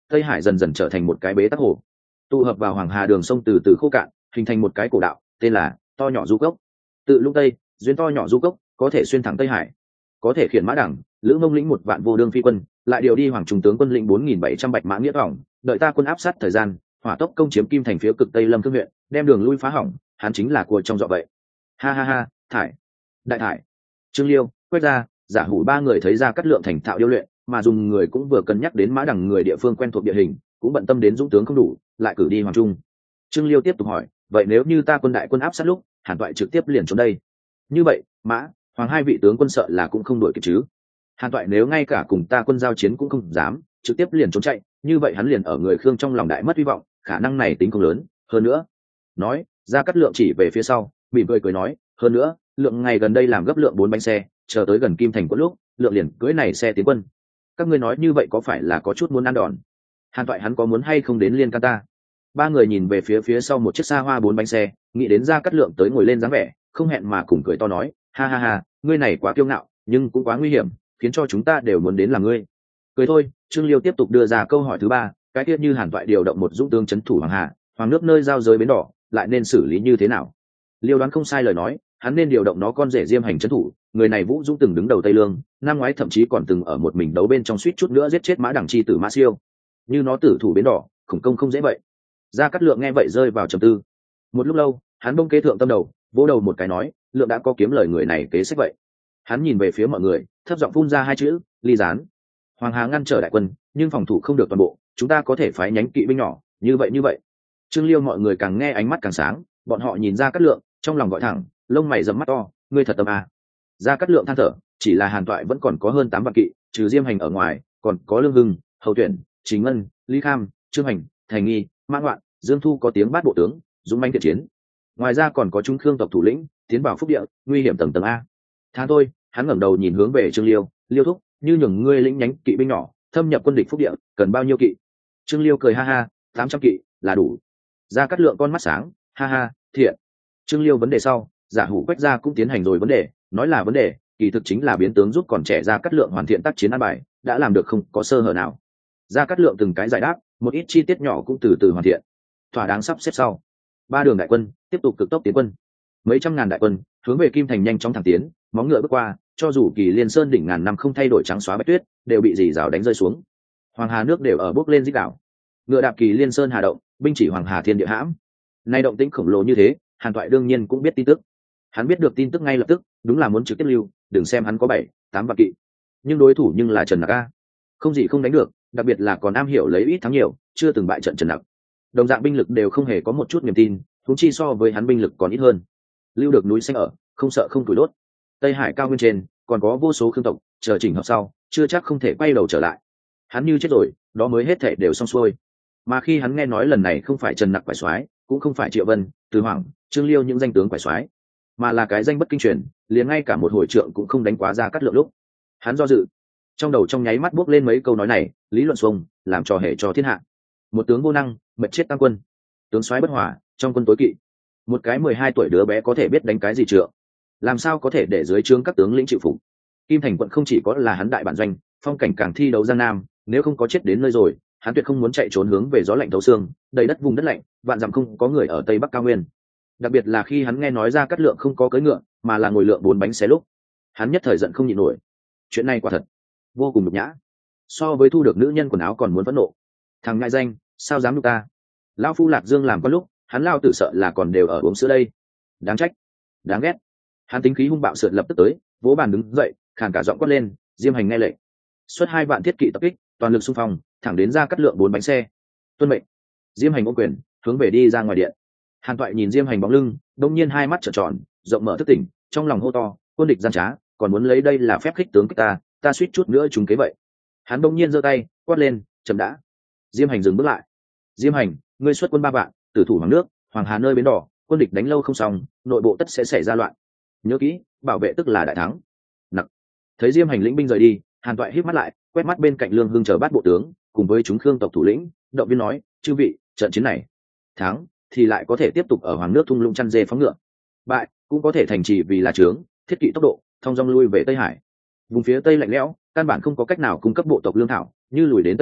Tây Hải dần dần trở thành một cái bế tắc hồ, tụ hợp vào Hoàng Hà đường sông từ từ khô cạn, hình thành một cái cổ đạo tên là To Nhỏ Du Cốc. Tự Lũng Tây duyên To Nhỏ Du Cốc, có thể xuyên thẳng Tây Hải, có thể khiển mã đẳng lữ mông lĩnh một vạn vô đương phi quân, lại điều đi hoàng trung tướng quân lĩnh bốn nghìn bảy trăm bạch mã nghĩa vọng, đợi ta quân áp sát thời gian, hỏa tốc công chiếm Kim Thành phía cực Tây Lâm Thương huyện, đem đường lui phá hỏng, hắn chính là cua trong dọ vậy. Ha ha ha, thải đại thải Trương Liêu, Quét Ra, Giả Hủ ba người thấy Ra Cát Lượng thành thạo điêu luyện, mà dùng người cũng vừa cân nhắc đến mã đẳng người địa phương quen thuộc địa hình, cũng bận tâm đến dũng tướng không đủ, lại cử đi hoàng trung. Trương Liêu tiếp tục hỏi, vậy nếu như ta quân đại quân áp sát lúc, Hàn Toại trực tiếp liền trốn đây, như vậy mã hoàng hai vị tướng quân sợ là cũng không đuổi kịp chứ? Hàn Toại nếu ngay cả cùng ta quân giao chiến cũng không dám, trực tiếp liền trốn chạy, như vậy hắn liền ở người Khương trong lòng đại mất hy vọng, khả năng này tính không lớn. Hơn nữa, nói Ra Cát Lượng chỉ về phía sau, mỉm cười cười nói, hơn nữa Lượng ngày gần đây làm gấp Lượng bốn bánh xe, chờ tới gần Kim Thành quận lúc, Lượng liền cưỡi này xe tiến quân. Các ngươi nói như vậy có phải là có chút muốn ăn đòn? Hàn Toại hắn có muốn hay không đến liên can ta? Ba người nhìn về phía phía sau một chiếc xa hoa bốn bánh xe, nghĩ đến Ra Cát Lượng tới ngồi lên dáng vẻ, không hẹn mà cùng cười to nói, ha ha ha, ngươi này quá kiêu ngạo, nhưng cũng quá nguy hiểm, khiến cho chúng ta đều muốn đến làm ngươi. Cười thôi. Trương Liêu tiếp tục đưa ra câu hỏi thứ ba, cái tiết như Hàn Toại điều động một dũng tướng trấn thủ Hoàng Hà, hoàng nước nơi giao giới bến đỏ, lại nên xử lý như thế nào? Liêu đoán không sai lời nói, hắn nên điều động nó con rể Diêm Hành trấn thủ, người này Vũ Dũng từng đứng đầu Tây Lương, năm ngoái thậm chí còn từng ở một mình đấu bên trong suýt chút nữa giết chết Mã Đẳng chi tử Mã Siêu. Như nó tử thủ bến đỏ, khủng công không dễ vậy. Ra Cát Lượng nghe vậy rơi vào trầm tư. Một lúc lâu, hắn bông kế thượng tâm đầu, vỗ đầu một cái nói, Lượng đã có kiếm lời người này kế sách vậy. Hắn nhìn về phía mọi người, thấp giọng phun ra hai chữ, ly gián. Hoàng Hà ngăn trở đại quân, nhưng phòng thủ không được toàn bộ, chúng ta có thể phái nhánh kỵ binh nhỏ, như vậy như vậy. Trương Liêu mọi người càng nghe ánh mắt càng sáng, bọn họ nhìn Ra Cát Lượng, trong lòng gọi thẳng, lông mày rậm mắt to, ngươi thật tâm à. Ra Cát Lượng than thở, chỉ là Hàn Toại vẫn còn có hơn tám vạn kỵ, trừ Diêm Hành ở ngoài, còn có Lương Hưng, Hầu Tuyển, Chính Ngân, Lý Kham, Trương Hành, Thành Nghi, Mã Ngoạn, Dương Thu có tiếng bát bộ tướng, dũng mãnh thiện chiến. Ngoài ra còn có Trung Khương tộc thủ lĩnh, tiến vào phúc địa, nguy hiểm tầng tầng a. Than thôi. Hắn ngẩng đầu nhìn hướng về Trương Liêu, Liêu thúc, như nhường ngươi lĩnh nhánh kỵ binh nhỏ, thâm nhập quân địch phúc địa, cần bao nhiêu kỵ? Trương Liêu cười ha ha, tám trăm kỵ là đủ. Ra Cát Lượng con mắt sáng, ha ha, thiện. Trương Liêu vấn đề sau, Giả Hủ Quách Gia cũng tiến hành rồi vấn đề, nói là vấn đề, kỳ thực chính là biến tướng giúp còn trẻ Ra Cát Lượng hoàn thiện tác chiến an bài, đã làm được không có sơ hở nào. Ra Cát Lượng từng cái giải đáp, một ít chi tiết nhỏ cũng từ từ hoàn thiện, thỏa đáng sắp xếp sau. Ba đường đại quân tiếp tục cực tốc tiến quân, mấy trăm ngàn đại quân hướng về Kim Thành nhanh chóng thẳng tiến, móng ngựa bước qua, cho dù Kỳ Liên Sơn đỉnh ngàn năm không thay đổi trắng xóa bạch tuyết, đều bị dì rào đánh rơi xuống. Hoàng Hà nước đều ở bốc lên rít đảo. Ngựa đạp Kỳ Liên Sơn hà động, binh chỉ Hoàng Hà thiên địa hãm. Nay động tĩnh khổng lồ như thế, Hàn Toại đương nhiên cũng biết tin tức. Hắn biết được tin tức ngay lập tức, đúng là muốn trực tiếp lưu, đừng xem hắn có bảy, tám vạn kỵ, nhưng đối thủ nhưng là Trần Nặc a, không gì không đánh được, đặc biệt là còn am hiểu lấy ít thắng nhiều, chưa từng bại trận Trần Nặc. Đồng dạng binh lực đều không hề có một chút niềm tin, huống chi so với hắn binh lực còn ít hơn. Lưu được núi xanh ở, không sợ không tuổi đốt. Tây Hải cao nguyên trên còn có vô số khương tộc chờ chỉnh hợp sau, chưa chắc không thể quay đầu trở lại. Hắn như chết rồi, đó mới hết thể đều xong xuôi. Mà khi hắn nghe nói lần này không phải Trần Nặc quải soái, cũng không phải Triệu Vân, Từ Hoàng, Trương Liêu những danh tướng quải soái, mà là cái danh bất kinh truyền, liền ngay cả một hồi trượng cũng không đánh quá Ra Cát Lượng lúc. Hắn do dự, trong đầu trong nháy mắt bước lên mấy câu nói này, lý luận xuông, làm trò hề cho thiên hạ. Một tướng vô năng, mệt chết tăng quân. Tướng soái bất hòa, trong quân tối kỵ. Một cái mười hai tuổi đứa bé có thể biết đánh cái gì trượng? Làm sao có thể để dưới trướng các tướng lĩnh chịu phục? Kim Thành quận không chỉ có là hắn đại bản doanh, phong cảnh càng thi đấu Giang Nam, nếu không có chết đến nơi rồi, hắn tuyệt không muốn chạy trốn hướng về gió lạnh thấu xương, đầy đất vùng đất lạnh, vạn dặm không có người ở Tây Bắc cao nguyên. Đặc biệt là khi hắn nghe nói Ra Cát Lượng không có cưỡi ngựa, mà là ngồi lượng bốn bánh xé lúc, hắn nhất thời giận không nhịn nổi. Chuyện này quả thật vô cùng nhục nhã, so với thu được nữ nhân quần áo còn muốn phẫn nộ. Thằng ngại danh, sao dám nhục ta? Lão phu Lạc Dương làm có lúc, hắn lao tử sợ là còn đều ở uống sữa đây. Đáng trách, đáng ghét. Hắn tính khí hung bạo sượt lập tức tới, vỗ bàn đứng dậy, khàn cả giọng quát lên, Diêm Hành nghe lệnh, xuất hai vạn thiết kỵ tập kích, toàn lực xung phong, thẳng đến Ra Cát Lượng bốn bánh xe. Tuân mệnh. Diêm Hành ôm quyền, hướng về đi ra ngoài điện. Hàn Toại nhìn Diêm Hành bóng lưng, đông nhiên hai mắt trợn tròn, rộng mở thức tỉnh, trong lòng hô to, quân địch gian trá, còn muốn lấy đây là phép khích tướng kích ta, ta suýt chút nữa chúng kế vậy. Hắn đông nhiên giơ tay, quát lên, chậm đã. Diêm Hành dừng bước lại. Diêm Hành, ngươi xuất quân ba vạn, tử thủ hoàng nước, Hoàng Hà nơi bến đỏ, quân địch đánh lâu không xong, nội bộ tất sẽ xảy ra loạn. Nhớ kỹ, bảo vệ tức là đại thắng. Nặc. Thấy Diêm Hành lĩnh binh rời đi, Hàn Toại híp mắt lại, quét mắt bên cạnh Lương Hưng chờ bát bộ tướng, cùng với chúng Khương tộc thủ lĩnh, động viên nói, chư vị, trận chiến này thắng thì lại có thể tiếp tục ở hoàng nước thung lũng chăn dê phóng ngựa, bại cũng có thể thành trì vì là trướng, thiết kỵ tốc độ, thông dong lui về Tây Hải. Vùng phía Tây lạnh lẽo, căn bản không có cách nào cung cấp bộ tộc lương thảo, như lùi đến Tây Hải,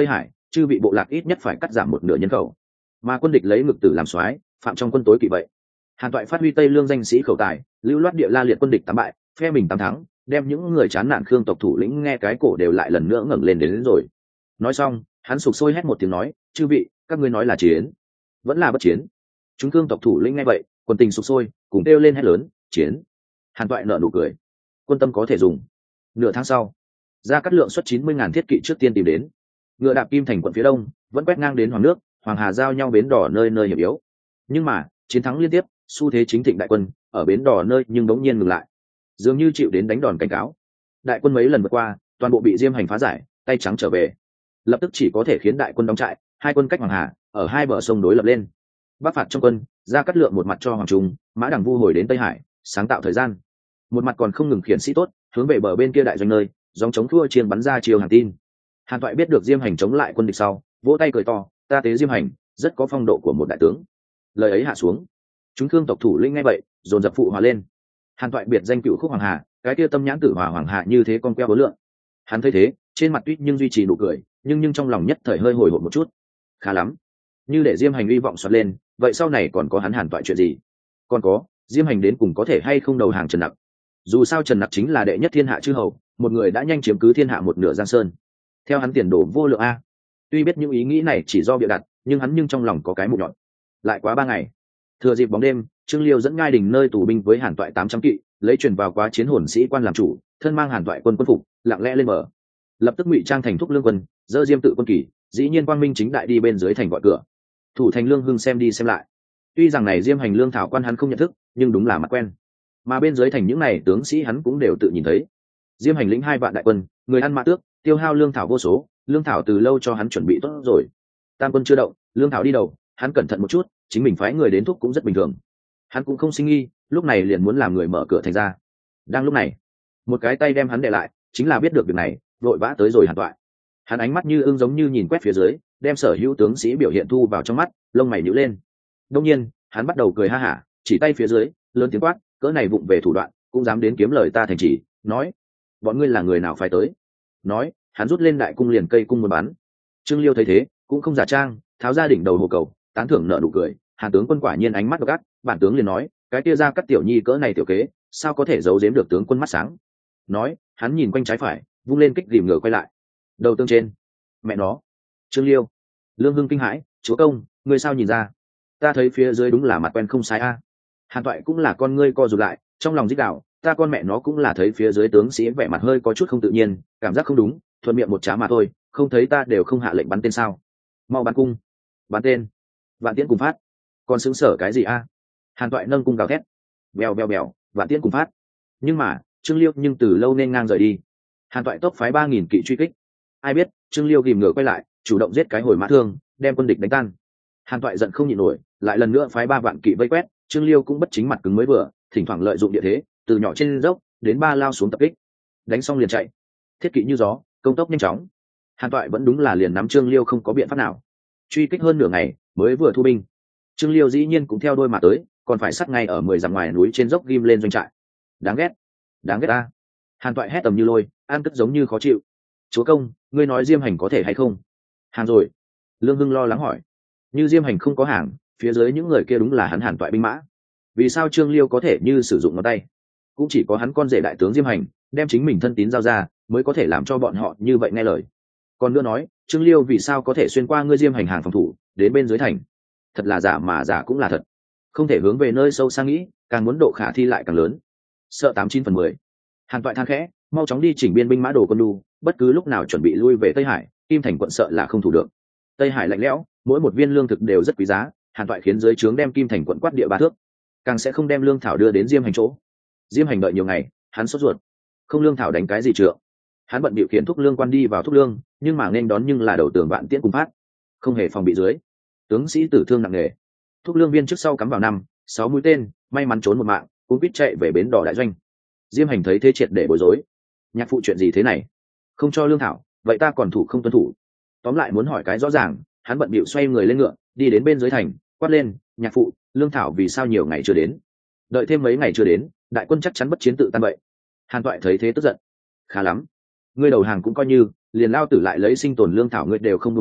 chư vị bộ lạc ít nhất phải cắt giảm một nửa nhân khẩu, mà quân địch lấy ngực tử làm soái, phạm trong quân tối kỵ vậy. Hàn Toại phát huy Tây Lương danh sĩ khẩu tài, lưu loát địa la liệt quân địch tám bại, phe mình tám thắng, đem những người chán nản Khương tộc thủ lĩnh nghe cái cổ đều lại lần nữa ngẩng lên đến, đến rồi. Nói xong, hắn sục sôi hét một tiếng nói, chư vị, các ngươi nói là chiến, vẫn là bất chiến? Chúng Khương tộc thủ lĩnh nghe vậy, quần tình sục sôi, cùng kêu lên hét lớn, chiến. Hàn Toại nở nụ cười, quân tâm có thể dùng. Nửa tháng sau, Gia Cát Lượng xuất chín mươi ngàn thiết kỵ trước tiên tìm đến, ngựa đạp Kim Thành quận phía đông, vẫn quét ngang đến Hoàng nước, Hoàng Hà giao nhau bến đỏ nơi nơi hiểm yếu. Nhưng mà chiến thắng liên tiếp, xu thế chính thịnh đại quân ở bến đỏ nơi nhưng bỗng nhiên ngừng lại, dường như chịu đến đánh đòn cảnh cáo. Đại quân mấy lần vượt qua, toàn bộ bị Diêm Hành phá giải, tay trắng trở về, lập tức chỉ có thể khiến đại quân đóng trại, hai quân cách Hoàng Hà ở hai bờ sông đối lập lên. Bắc phạt trong quân, Gia Cát Lượng một mặt cho Hoàng Trung, Mã Đằng Vu hồi đến Tây Hải, sáng tạo thời gian, một mặt còn không ngừng khiển sĩ tốt hướng về bờ bên kia đại doanh nơi, dòng chống thua chiên bắn ra chiều hàng tin. Hàn Toại biết được Diêm Hành chống lại quân địch sau, vỗ tay cười to, ta tế Diêm Hành rất có phong độ của một đại tướng. Lời ấy hạ xuống, chúng Khương tộc thủ lĩnh nghe vậy dồn dập phụ hòa lên. Hàn Toại biệt danh cựu khúc Hoàng Hà, cái kia tâm nhãn tử hòa Hoàng Hà như thế con queo bớ lượng. Hắn thấy thế, trên mặt tuy nhưng duy trì nụ cười, nhưng nhưng trong lòng nhất thời hơi hồi hộp một chút. Khá lắm, như để Diêm Hành uy vọng xoát lên, vậy sau này còn có hắn Hàn Toại chuyện gì? Còn có, Diêm Hành đến cùng có thể hay không đầu hàng Trần Nặc? Dù sao Trần Nặc chính là đệ nhất thiên hạ chư hầu, một người đã nhanh chiếm cứ thiên hạ một nửa Giang Sơn, theo hắn tiền đồ vô lượng a. Tuy biết những ý nghĩ này chỉ do bịa đặt, nhưng hắn nhưng trong lòng có cái mục nhọn. Lại quá ba ngày, thừa dịp bóng đêm, Trương Liêu dẫn ngai đình nơi tù binh với Hàn Toại tám trăm kỵ, lấy truyền vào quá chiến hồn sĩ quan làm chủ, thân mang Hàn Toại quân quân phục, lặng lẽ lên bờ, lập tức ngụy trang thành thúc lương quân, dơ diêm tự quân kỳ, dĩ nhiên quang minh chính đại đi bên dưới thành gọi cửa. Thủ thành Lương Hưng xem đi xem lại, tuy rằng này Diêm Hành lương thảo quan hắn không nhận thức, nhưng đúng là mặt quen, mà bên dưới thành những này tướng sĩ hắn cũng đều tự nhìn thấy. Diêm Hành lĩnh hai vạn đại quân, người ăn mã tước, tiêu hao lương thảo vô số, lương thảo từ lâu cho hắn chuẩn bị tốt rồi. Tam quân chưa động, lương thảo đi đầu, hắn cẩn thận một chút, chính mình phái người đến thúc cũng rất bình thường. Hắn cũng không sinh nghi, lúc này liền muốn làm người mở cửa thành ra. Đang lúc này, một cái tay đem hắn để lại, chính là biết được việc này, vội vã tới rồi Hàn Toại. Hắn ánh mắt như ưng giống như nhìn quét phía dưới, đem sở hữu tướng sĩ biểu hiện thu vào trong mắt, lông mày nhíu lên. Đương nhiên, hắn bắt đầu cười ha hả, chỉ tay phía dưới, lớn tiếng quát, cỡ này vụng về thủ đoạn, cũng dám đến kiếm lời ta thành chỉ, nói, bọn ngươi là người nào phải tới? Nói, hắn rút lên đại cung liền cây cung muốn bắn. Trương Liêu thấy thế, cũng không giả trang, tháo ra đỉnh đầu hồ cầu, tán thưởng nở nụ cười. Hàn tướng quân quả nhiên ánh mắt độc ác, bản tướng liền nói, cái kia ra cắt tiểu nhi cỡ này tiểu kế, sao có thể giấu giếm được tướng quân mắt sáng? Nói, hắn nhìn quanh trái phải, vung lên kích rìm ngựa quay lại. Đầu tương trên, mẹ nó, Trương Liêu, Lương Hưng kinh hãi, chúa công, ngươi sao nhìn ra? Ta thấy phía dưới đúng là mặt quen không sai a. Hàn Toại cũng là con ngươi co rụt lại, trong lòng dích đạo, ta con mẹ nó cũng là thấy phía dưới tướng sĩ vẻ mặt hơi có chút không tự nhiên, cảm giác không đúng, thuận miệng một trá mà thôi, không thấy ta đều không hạ lệnh bắn tên sao? Mau bắn cung, bắn tên, vạn tiễn cùng phát. Còn xứng sở cái gì a? Hàn Toại nâng cung gào thét, bèo bèo bèo, vạn tiễn cùng phát. Nhưng mà Trương Liêu nhưng từ lâu nên ngang rời đi. Hàn Toại tốc phái ba nghìn kỵ truy kích, ai biết Trương Liêu ghìm ngựa quay lại, chủ động giết cái hồi mã thương, đem quân địch đánh tan. Hàn Toại giận không nhịn nổi, lại lần nữa phái ba vạn kỵ vây quét. Trương Liêu cũng bất chính mặt cứng mới vừa, thỉnh thoảng lợi dụng địa thế, từ nhỏ trên dốc đến ba lao xuống tập kích, đánh xong liền chạy, thiết kỵ như gió, công tốc nhanh chóng. Hàn Toại vẫn đúng là liền nắm Trương Liêu không có biện pháp nào, truy kích hơn nửa ngày mới vừa thu binh. Trương Liêu dĩ nhiên cũng theo đôi mà tới, còn phải sát ngay ở mười dặm ngoài núi trên dốc ghim lên doanh trại. Đáng ghét, đáng ghét ta. Hàn Toại hét tầm như lôi, an tức giống như khó chịu. Chúa công, ngươi nói Diêm Hành có thể hay không? Hàng rồi. Lương Hưng lo lắng hỏi. Như Diêm Hành không có hàng, phía dưới những người kia đúng là hắn Hàn Toại binh mã. Vì sao Trương Liêu có thể như sử dụng ngón tay? Cũng chỉ có hắn con rể đại tướng Diêm Hành đem chính mình thân tín giao ra, mới có thể làm cho bọn họ như vậy nghe lời. Còn nữa nói, Trương Liêu vì sao có thể xuyên qua ngươi Diêm Hành hàng phòng thủ đến bên dưới thành? Thật là giả mà giả cũng là thật, không thể hướng về nơi sâu xa nghĩ, càng muốn độ khả thi lại càng lớn. Sợ tám chín phần mười. Hàn Toại than khẽ, mau chóng đi chỉnh biên binh mã đồ quân đu, bất cứ lúc nào chuẩn bị lui về Tây Hải, Kim Thành quận sợ là không thủ được. Tây Hải lạnh lẽo, mỗi một viên lương thực đều rất quý giá, Hàn Toại khiến dưới trướng đem Kim Thành quận quát địa ba thước, càng sẽ không đem lương thảo đưa đến Diêm Hành chỗ. Diêm Hành đợi nhiều ngày, hắn sốt ruột, không lương thảo đánh cái gì trượng. Hắn bận bịu khiển thúc lương quan đi vào thúc lương, nhưng mà nên đón nhưng là đầu tường vạn tiễn cùng phát, không hề phòng bị dưới, tướng sĩ tử thương nặng nề. Thúc lương viên trước sau cắm vào năm sáu mũi tên, may mắn trốn một mạng, cũng biết chạy về bến đỏ đại doanh. Diêm Hành thấy thế triệt để bối rối, nhạc phụ chuyện gì thế này, không cho lương thảo, vậy ta còn thủ không tuân thủ? Tóm lại muốn hỏi cái rõ ràng. Hắn bận bịu xoay người lên ngựa, đi đến bên dưới thành, quát lên, nhạc phụ, lương thảo vì sao nhiều ngày chưa đến? Đợi thêm mấy ngày chưa đến, đại quân chắc chắn bất chiến tự tan vậy. Hàn Toại thấy thế tức giận, khá lắm, ngươi đầu hàng cũng coi như, liền lao tử lại lấy sinh tồn lương thảo ngươi đều không buông tha,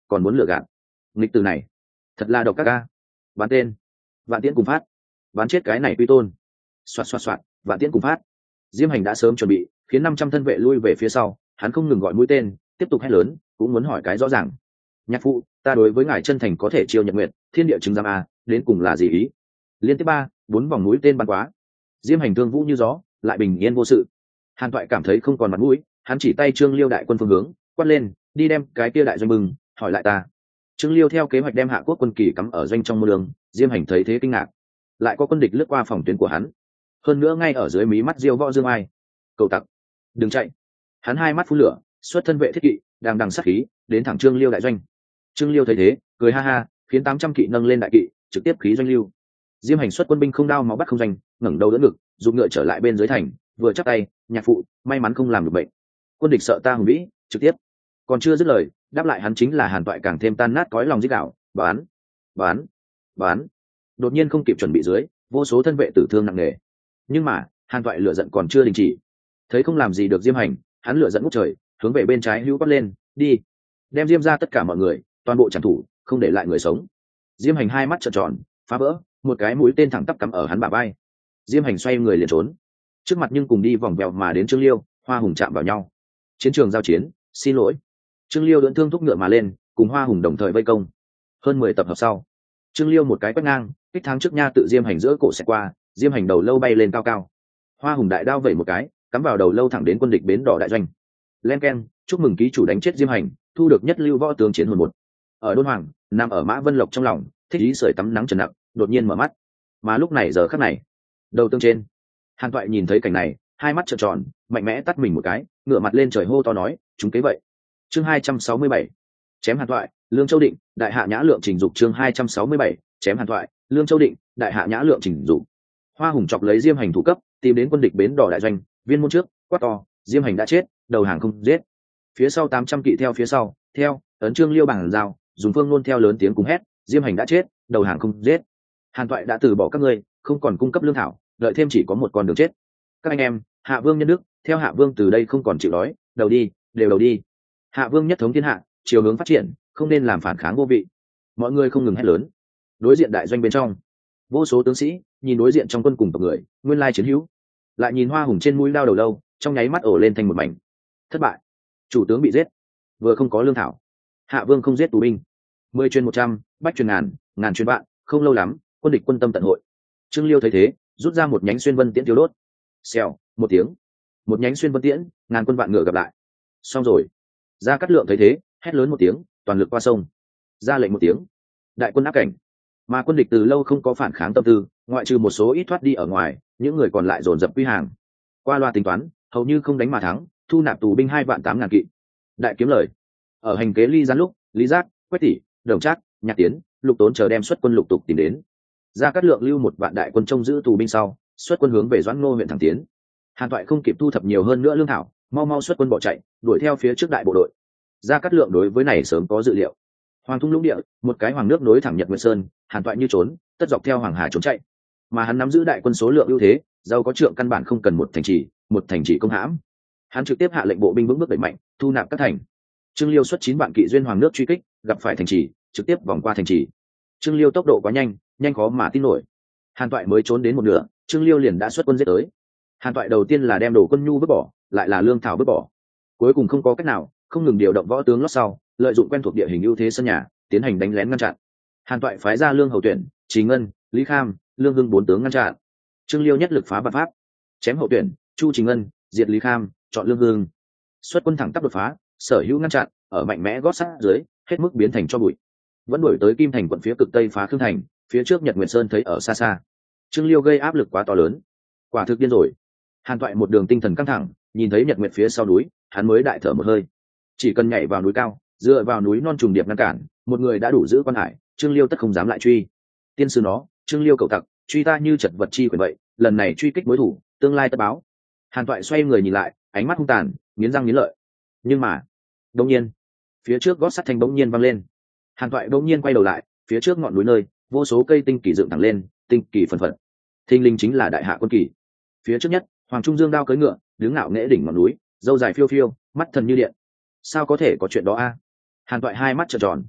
còn muốn lừa gạt. Nghịch từ này thật là độc các ca. Bán tên, vạn tiễn cùng phát, bán chết cái này quy tôn. Xoạt xoạt xoạt, vạn tiễn cùng phát. Diêm Hành đã sớm chuẩn bị, khiến năm trăm thân vệ lui về phía sau, hắn không ngừng gọi mũi tên, tiếp tục hét lớn, cũng muốn hỏi cái rõ ràng. Nhạc phụ, ta đối với ngài chân thành có thể chiêu Nhật Nguyệt, thiên địa chứng giám a, đến cùng là gì ý? Liên tiếp ba, bốn vòng mũi tên bắn quá. Diêm Hành thương vũ như gió, lại bình yên vô sự. Hàn Toại cảm thấy không còn mặt mũi, hắn chỉ tay Trương Liêu đại quân phương hướng, quát lên, đi đem cái kia đại doanh bừng, hỏi lại ta. Trương Liêu theo kế hoạch đem Hạ Quốc quân kỳ cắm ở doanh trong mưa đường, Diêm Hành thấy thế kinh ngạc, lại có quân địch lướt qua phòng tuyến của hắn, hơn nữa ngay ở dưới mí mắt Diêu Võ Dương Ai. Cầu tặc, đừng chạy! Hắn hai mắt phun lửa, xuất thân vệ thiết kỵ, đang đằng sát khí, đến thẳng Trương Liêu đại doanh. Trương Liêu thấy thế, cười ha ha, khiến tám trăm kỵ nâng lên đại kỵ, trực tiếp khí doanh lưu. Diêm Hành xuất quân binh không đao máu bắt không doanh, ngẩng đầu đỡ ngực, dùng ngựa trở lại bên dưới thành, vừa chắp tay, nhạc phụ, may mắn không làm được bệnh. Quân địch sợ ta hùng vĩ, trực tiếp. Còn chưa dứt lời, đáp lại hắn chính là Hàn Toại càng thêm tan nát cõi lòng giết đạo, bán, bán, bán. Đột nhiên không kịp chuẩn bị dưới, vô số thân vệ tử thương nặng nề. Nhưng mà Hàn Toại lửa giận còn chưa đình chỉ, thấy không làm gì được Diêm Hành, hắn lửa giận ngút trời, hướng về bên trái hữu quát lên, đi, đem Diêm ra tất cả mọi người, toàn bộ trảm thủ, không để lại người sống. Diêm Hành hai mắt trợn tròn, phá vỡ, một cái mũi tên thẳng tắp cắm ở hắn bả vai. Diêm Hành xoay người liền trốn, trước mặt nhưng cùng đi vòng vèo mà đến Trương Liêu, Hoa Hùng chạm vào nhau. Chiến trường giao chiến, xin lỗi. Trương Liêu đỡ thương thúc ngựa mà lên, cùng Hoa Hùng đồng thời vây công. Hơn mười tập hợp sau, Trương Liêu một cái quét ngang, kích thắng trước nha tự Diêm Hành giữa cổ xẹt qua, Diêm Hành đầu lâu bay lên cao cao. Hoa Hùng đại đao vẩy một cái, cắm vào đầu lâu thẳng đến quân địch bến đỏ đại doanh. Len keng, chúc mừng ký chủ đánh chết Diêm Hành, thu được nhất lưu võ tướng chiến hồn một. Ở Đôn Hoàng, nằm ở Mã Vân Lộc trong lòng, thích ý sưởi tắm nắng trần nặng, đột nhiên mở mắt. Mà lúc này giờ khắc này, đầu tương trên, Hàn Toại nhìn thấy cảnh này, hai mắt trợn tròn, mạnh mẽ tắt mình một cái, ngửa mặt lên trời hô to nói, chúng kế vậy. Chương hai trăm sáu mươi bảy, chém Hàn Toại, Lương Châu Định, đại hạ nhã lượng trình dục. Chương hai trăm sáu mươi bảy, chém Hàn Toại, Lương Châu Định, đại hạ nhã lượng trình dục. Hoa Hùng chọc lấy Diêm Hành thủ cấp, tìm đến quân địch bến đỏ đại doanh, viên môn trước, quát to, Diêm Hành đã chết, đầu hàng không giết. Phía sau tám trăm kỵ theo phía sau, theo, ấn Trương Liêu bằng dao, dùng phương nôn theo lớn tiếng cùng hét, Diêm Hành đã chết, đầu hàng không giết. Hàn Toại đã từ bỏ các ngươi, không còn cung cấp lương thảo, đợi thêm chỉ có một con đường chết. Các anh em, Hạ Vương nhân đức, theo Hạ Vương từ đây không còn chịu đói, đầu đi, đều đầu đi. Hạ Vương nhất thống thiên hạ, chiều hướng phát triển, không nên làm phản kháng vô vị. Mọi người không ngừng hét lớn. Đối diện đại doanh bên trong, vô số tướng sĩ nhìn đối diện trong quân cùng tộc người, nguyên lai chiến hữu, lại nhìn Hoa Hùng trên mũi đao đầu lâu, trong nháy mắt ổ lên thành một mảnh. Thất bại, chủ tướng bị giết, vừa không có lương thảo. Hạ Vương không giết tù binh, mười truyền một trăm, bách truyền ngàn, ngàn truyền vạn, không lâu lắm, quân địch quân tâm tận hội. Trương Liêu thấy thế, rút ra một nhánh xuyên vân tiễn tiêu đốt. Xèo, một tiếng, một nhánh xuyên vân tiễn, ngàn quân vạn ngựa gặp lại. Xong rồi. Gia Cát Lượng thấy thế, hét lớn một tiếng, toàn lực qua sông. Ra lệnh một tiếng, đại quân áp cảnh. Mà quân địch từ lâu không có phản kháng tâm tư, ngoại trừ một số ít thoát đi ở ngoài, những người còn lại dồn dập quy hàng. Qua loa tính toán, hầu như không đánh mà thắng, thu nạp tù binh hai vạn tám ngàn kỵ. Đại kiếm lời. Ở hành kế Ly Gián lúc, Lý Giác, Quách Tỷ, Đồng Trác, Nhạc Tiến, Lục Tốn chờ đem xuất quân lục tục tìm đến. Gia Cát Lượng lưu một vạn đại quân trông giữ tù binh sau, xuất quân hướng về Doãn Ngô huyện thẳng tiến. Hàn Toại không kịp thu thập nhiều hơn nữa lương thảo, mau mau xuất quân bỏ chạy, đuổi theo phía trước đại bộ đội. Gia Cát Lượng đối với này sớm có dự liệu. Hoàng thung lũng địa, một cái hoàng nước nối thẳng Nhật Nguyệt Sơn, Hàn Toại như trốn, tất dọc theo Hoàng Hà trốn chạy. Mà hắn nắm giữ đại quân số lượng ưu thế, giàu có trượng căn bản không cần một thành trì, một thành trì công hãm. Hắn trực tiếp hạ lệnh bộ binh vững bước đẩy mạnh, thu nạp các thành. Trương Liêu xuất chín vạn kỵ duyên hoàng nước truy kích, gặp phải thành trì, trực tiếp vòng qua thành trì. Trương Liêu tốc độ quá nhanh, nhanh khó mà tin nổi. Hàn Toại mới trốn đến một nửa, Trương Liêu liền đã xuất quân giết tới. Hàn Toại đầu tiên là đem đồ quân nhu vứt bỏ, lại là lương thảo vứt bỏ. Cuối cùng không có cách nào, không ngừng điều động võ tướng lót sau, lợi dụng quen thuộc địa hình ưu thế sân nhà, tiến hành đánh lén ngăn chặn. Hàn Toại phái ra Lương Hầu Tuyển, Trí Ngân, Lý Kham, Lương Hưng bốn tướng ngăn chặn. Trương Liêu nhất lực phá vạn pháp, chém Hậu Tuyển, Chu Trí Ngân, diệt Lý Kham, chọn Lương Hưng. Xuất quân thẳng tắp đột phá, sở hữu ngăn chặn, ở mạnh mẽ gót sát dưới, hết mức biến thành cho bụi. Vẫn đuổi tới Kim Thành quận phía cực tây phá Khương Thành, phía trước Nhật Nguyệt Sơn thấy ở xa xa. Trương Liêu gây áp lực quá to lớn, quả thực điên rồi. Hàn Toại một đường tinh thần căng thẳng, nhìn thấy Nhật Nguyệt phía sau núi, hắn mới đại thở một hơi. Chỉ cần nhảy vào núi cao, dựa vào núi non trùng điệp ngăn cản, một người đã đủ giữ quan hải, Trương Liêu tất không dám lại truy. Tiên sư nó, Trương Liêu cậu tặc, truy ta như chật vật chi quyền vậy, lần này truy kích mối thủ, tương lai tất báo. Hàn Toại xoay người nhìn lại, ánh mắt hung tàn, nghiến răng nghiến lợi. Nhưng mà, đột nhiên, phía trước gót sắt thanh bỗng nhiên văng lên. Hàn Toại bỗng nhiên quay đầu lại, phía trước ngọn núi nơi, vô số cây tinh kỳ dựng thẳng lên, tinh kỳ phần phật. Thinh linh chính là đại hạ quân kỳ. Phía trước nhất, Hoàng Trung Dương đao cưỡi ngựa, đứng ngạo nghễ đỉnh ngọn núi, râu dài phiêu phiêu, mắt thần như điện. Sao có thể có chuyện đó a? Hàn Toại hai mắt trợn tròn,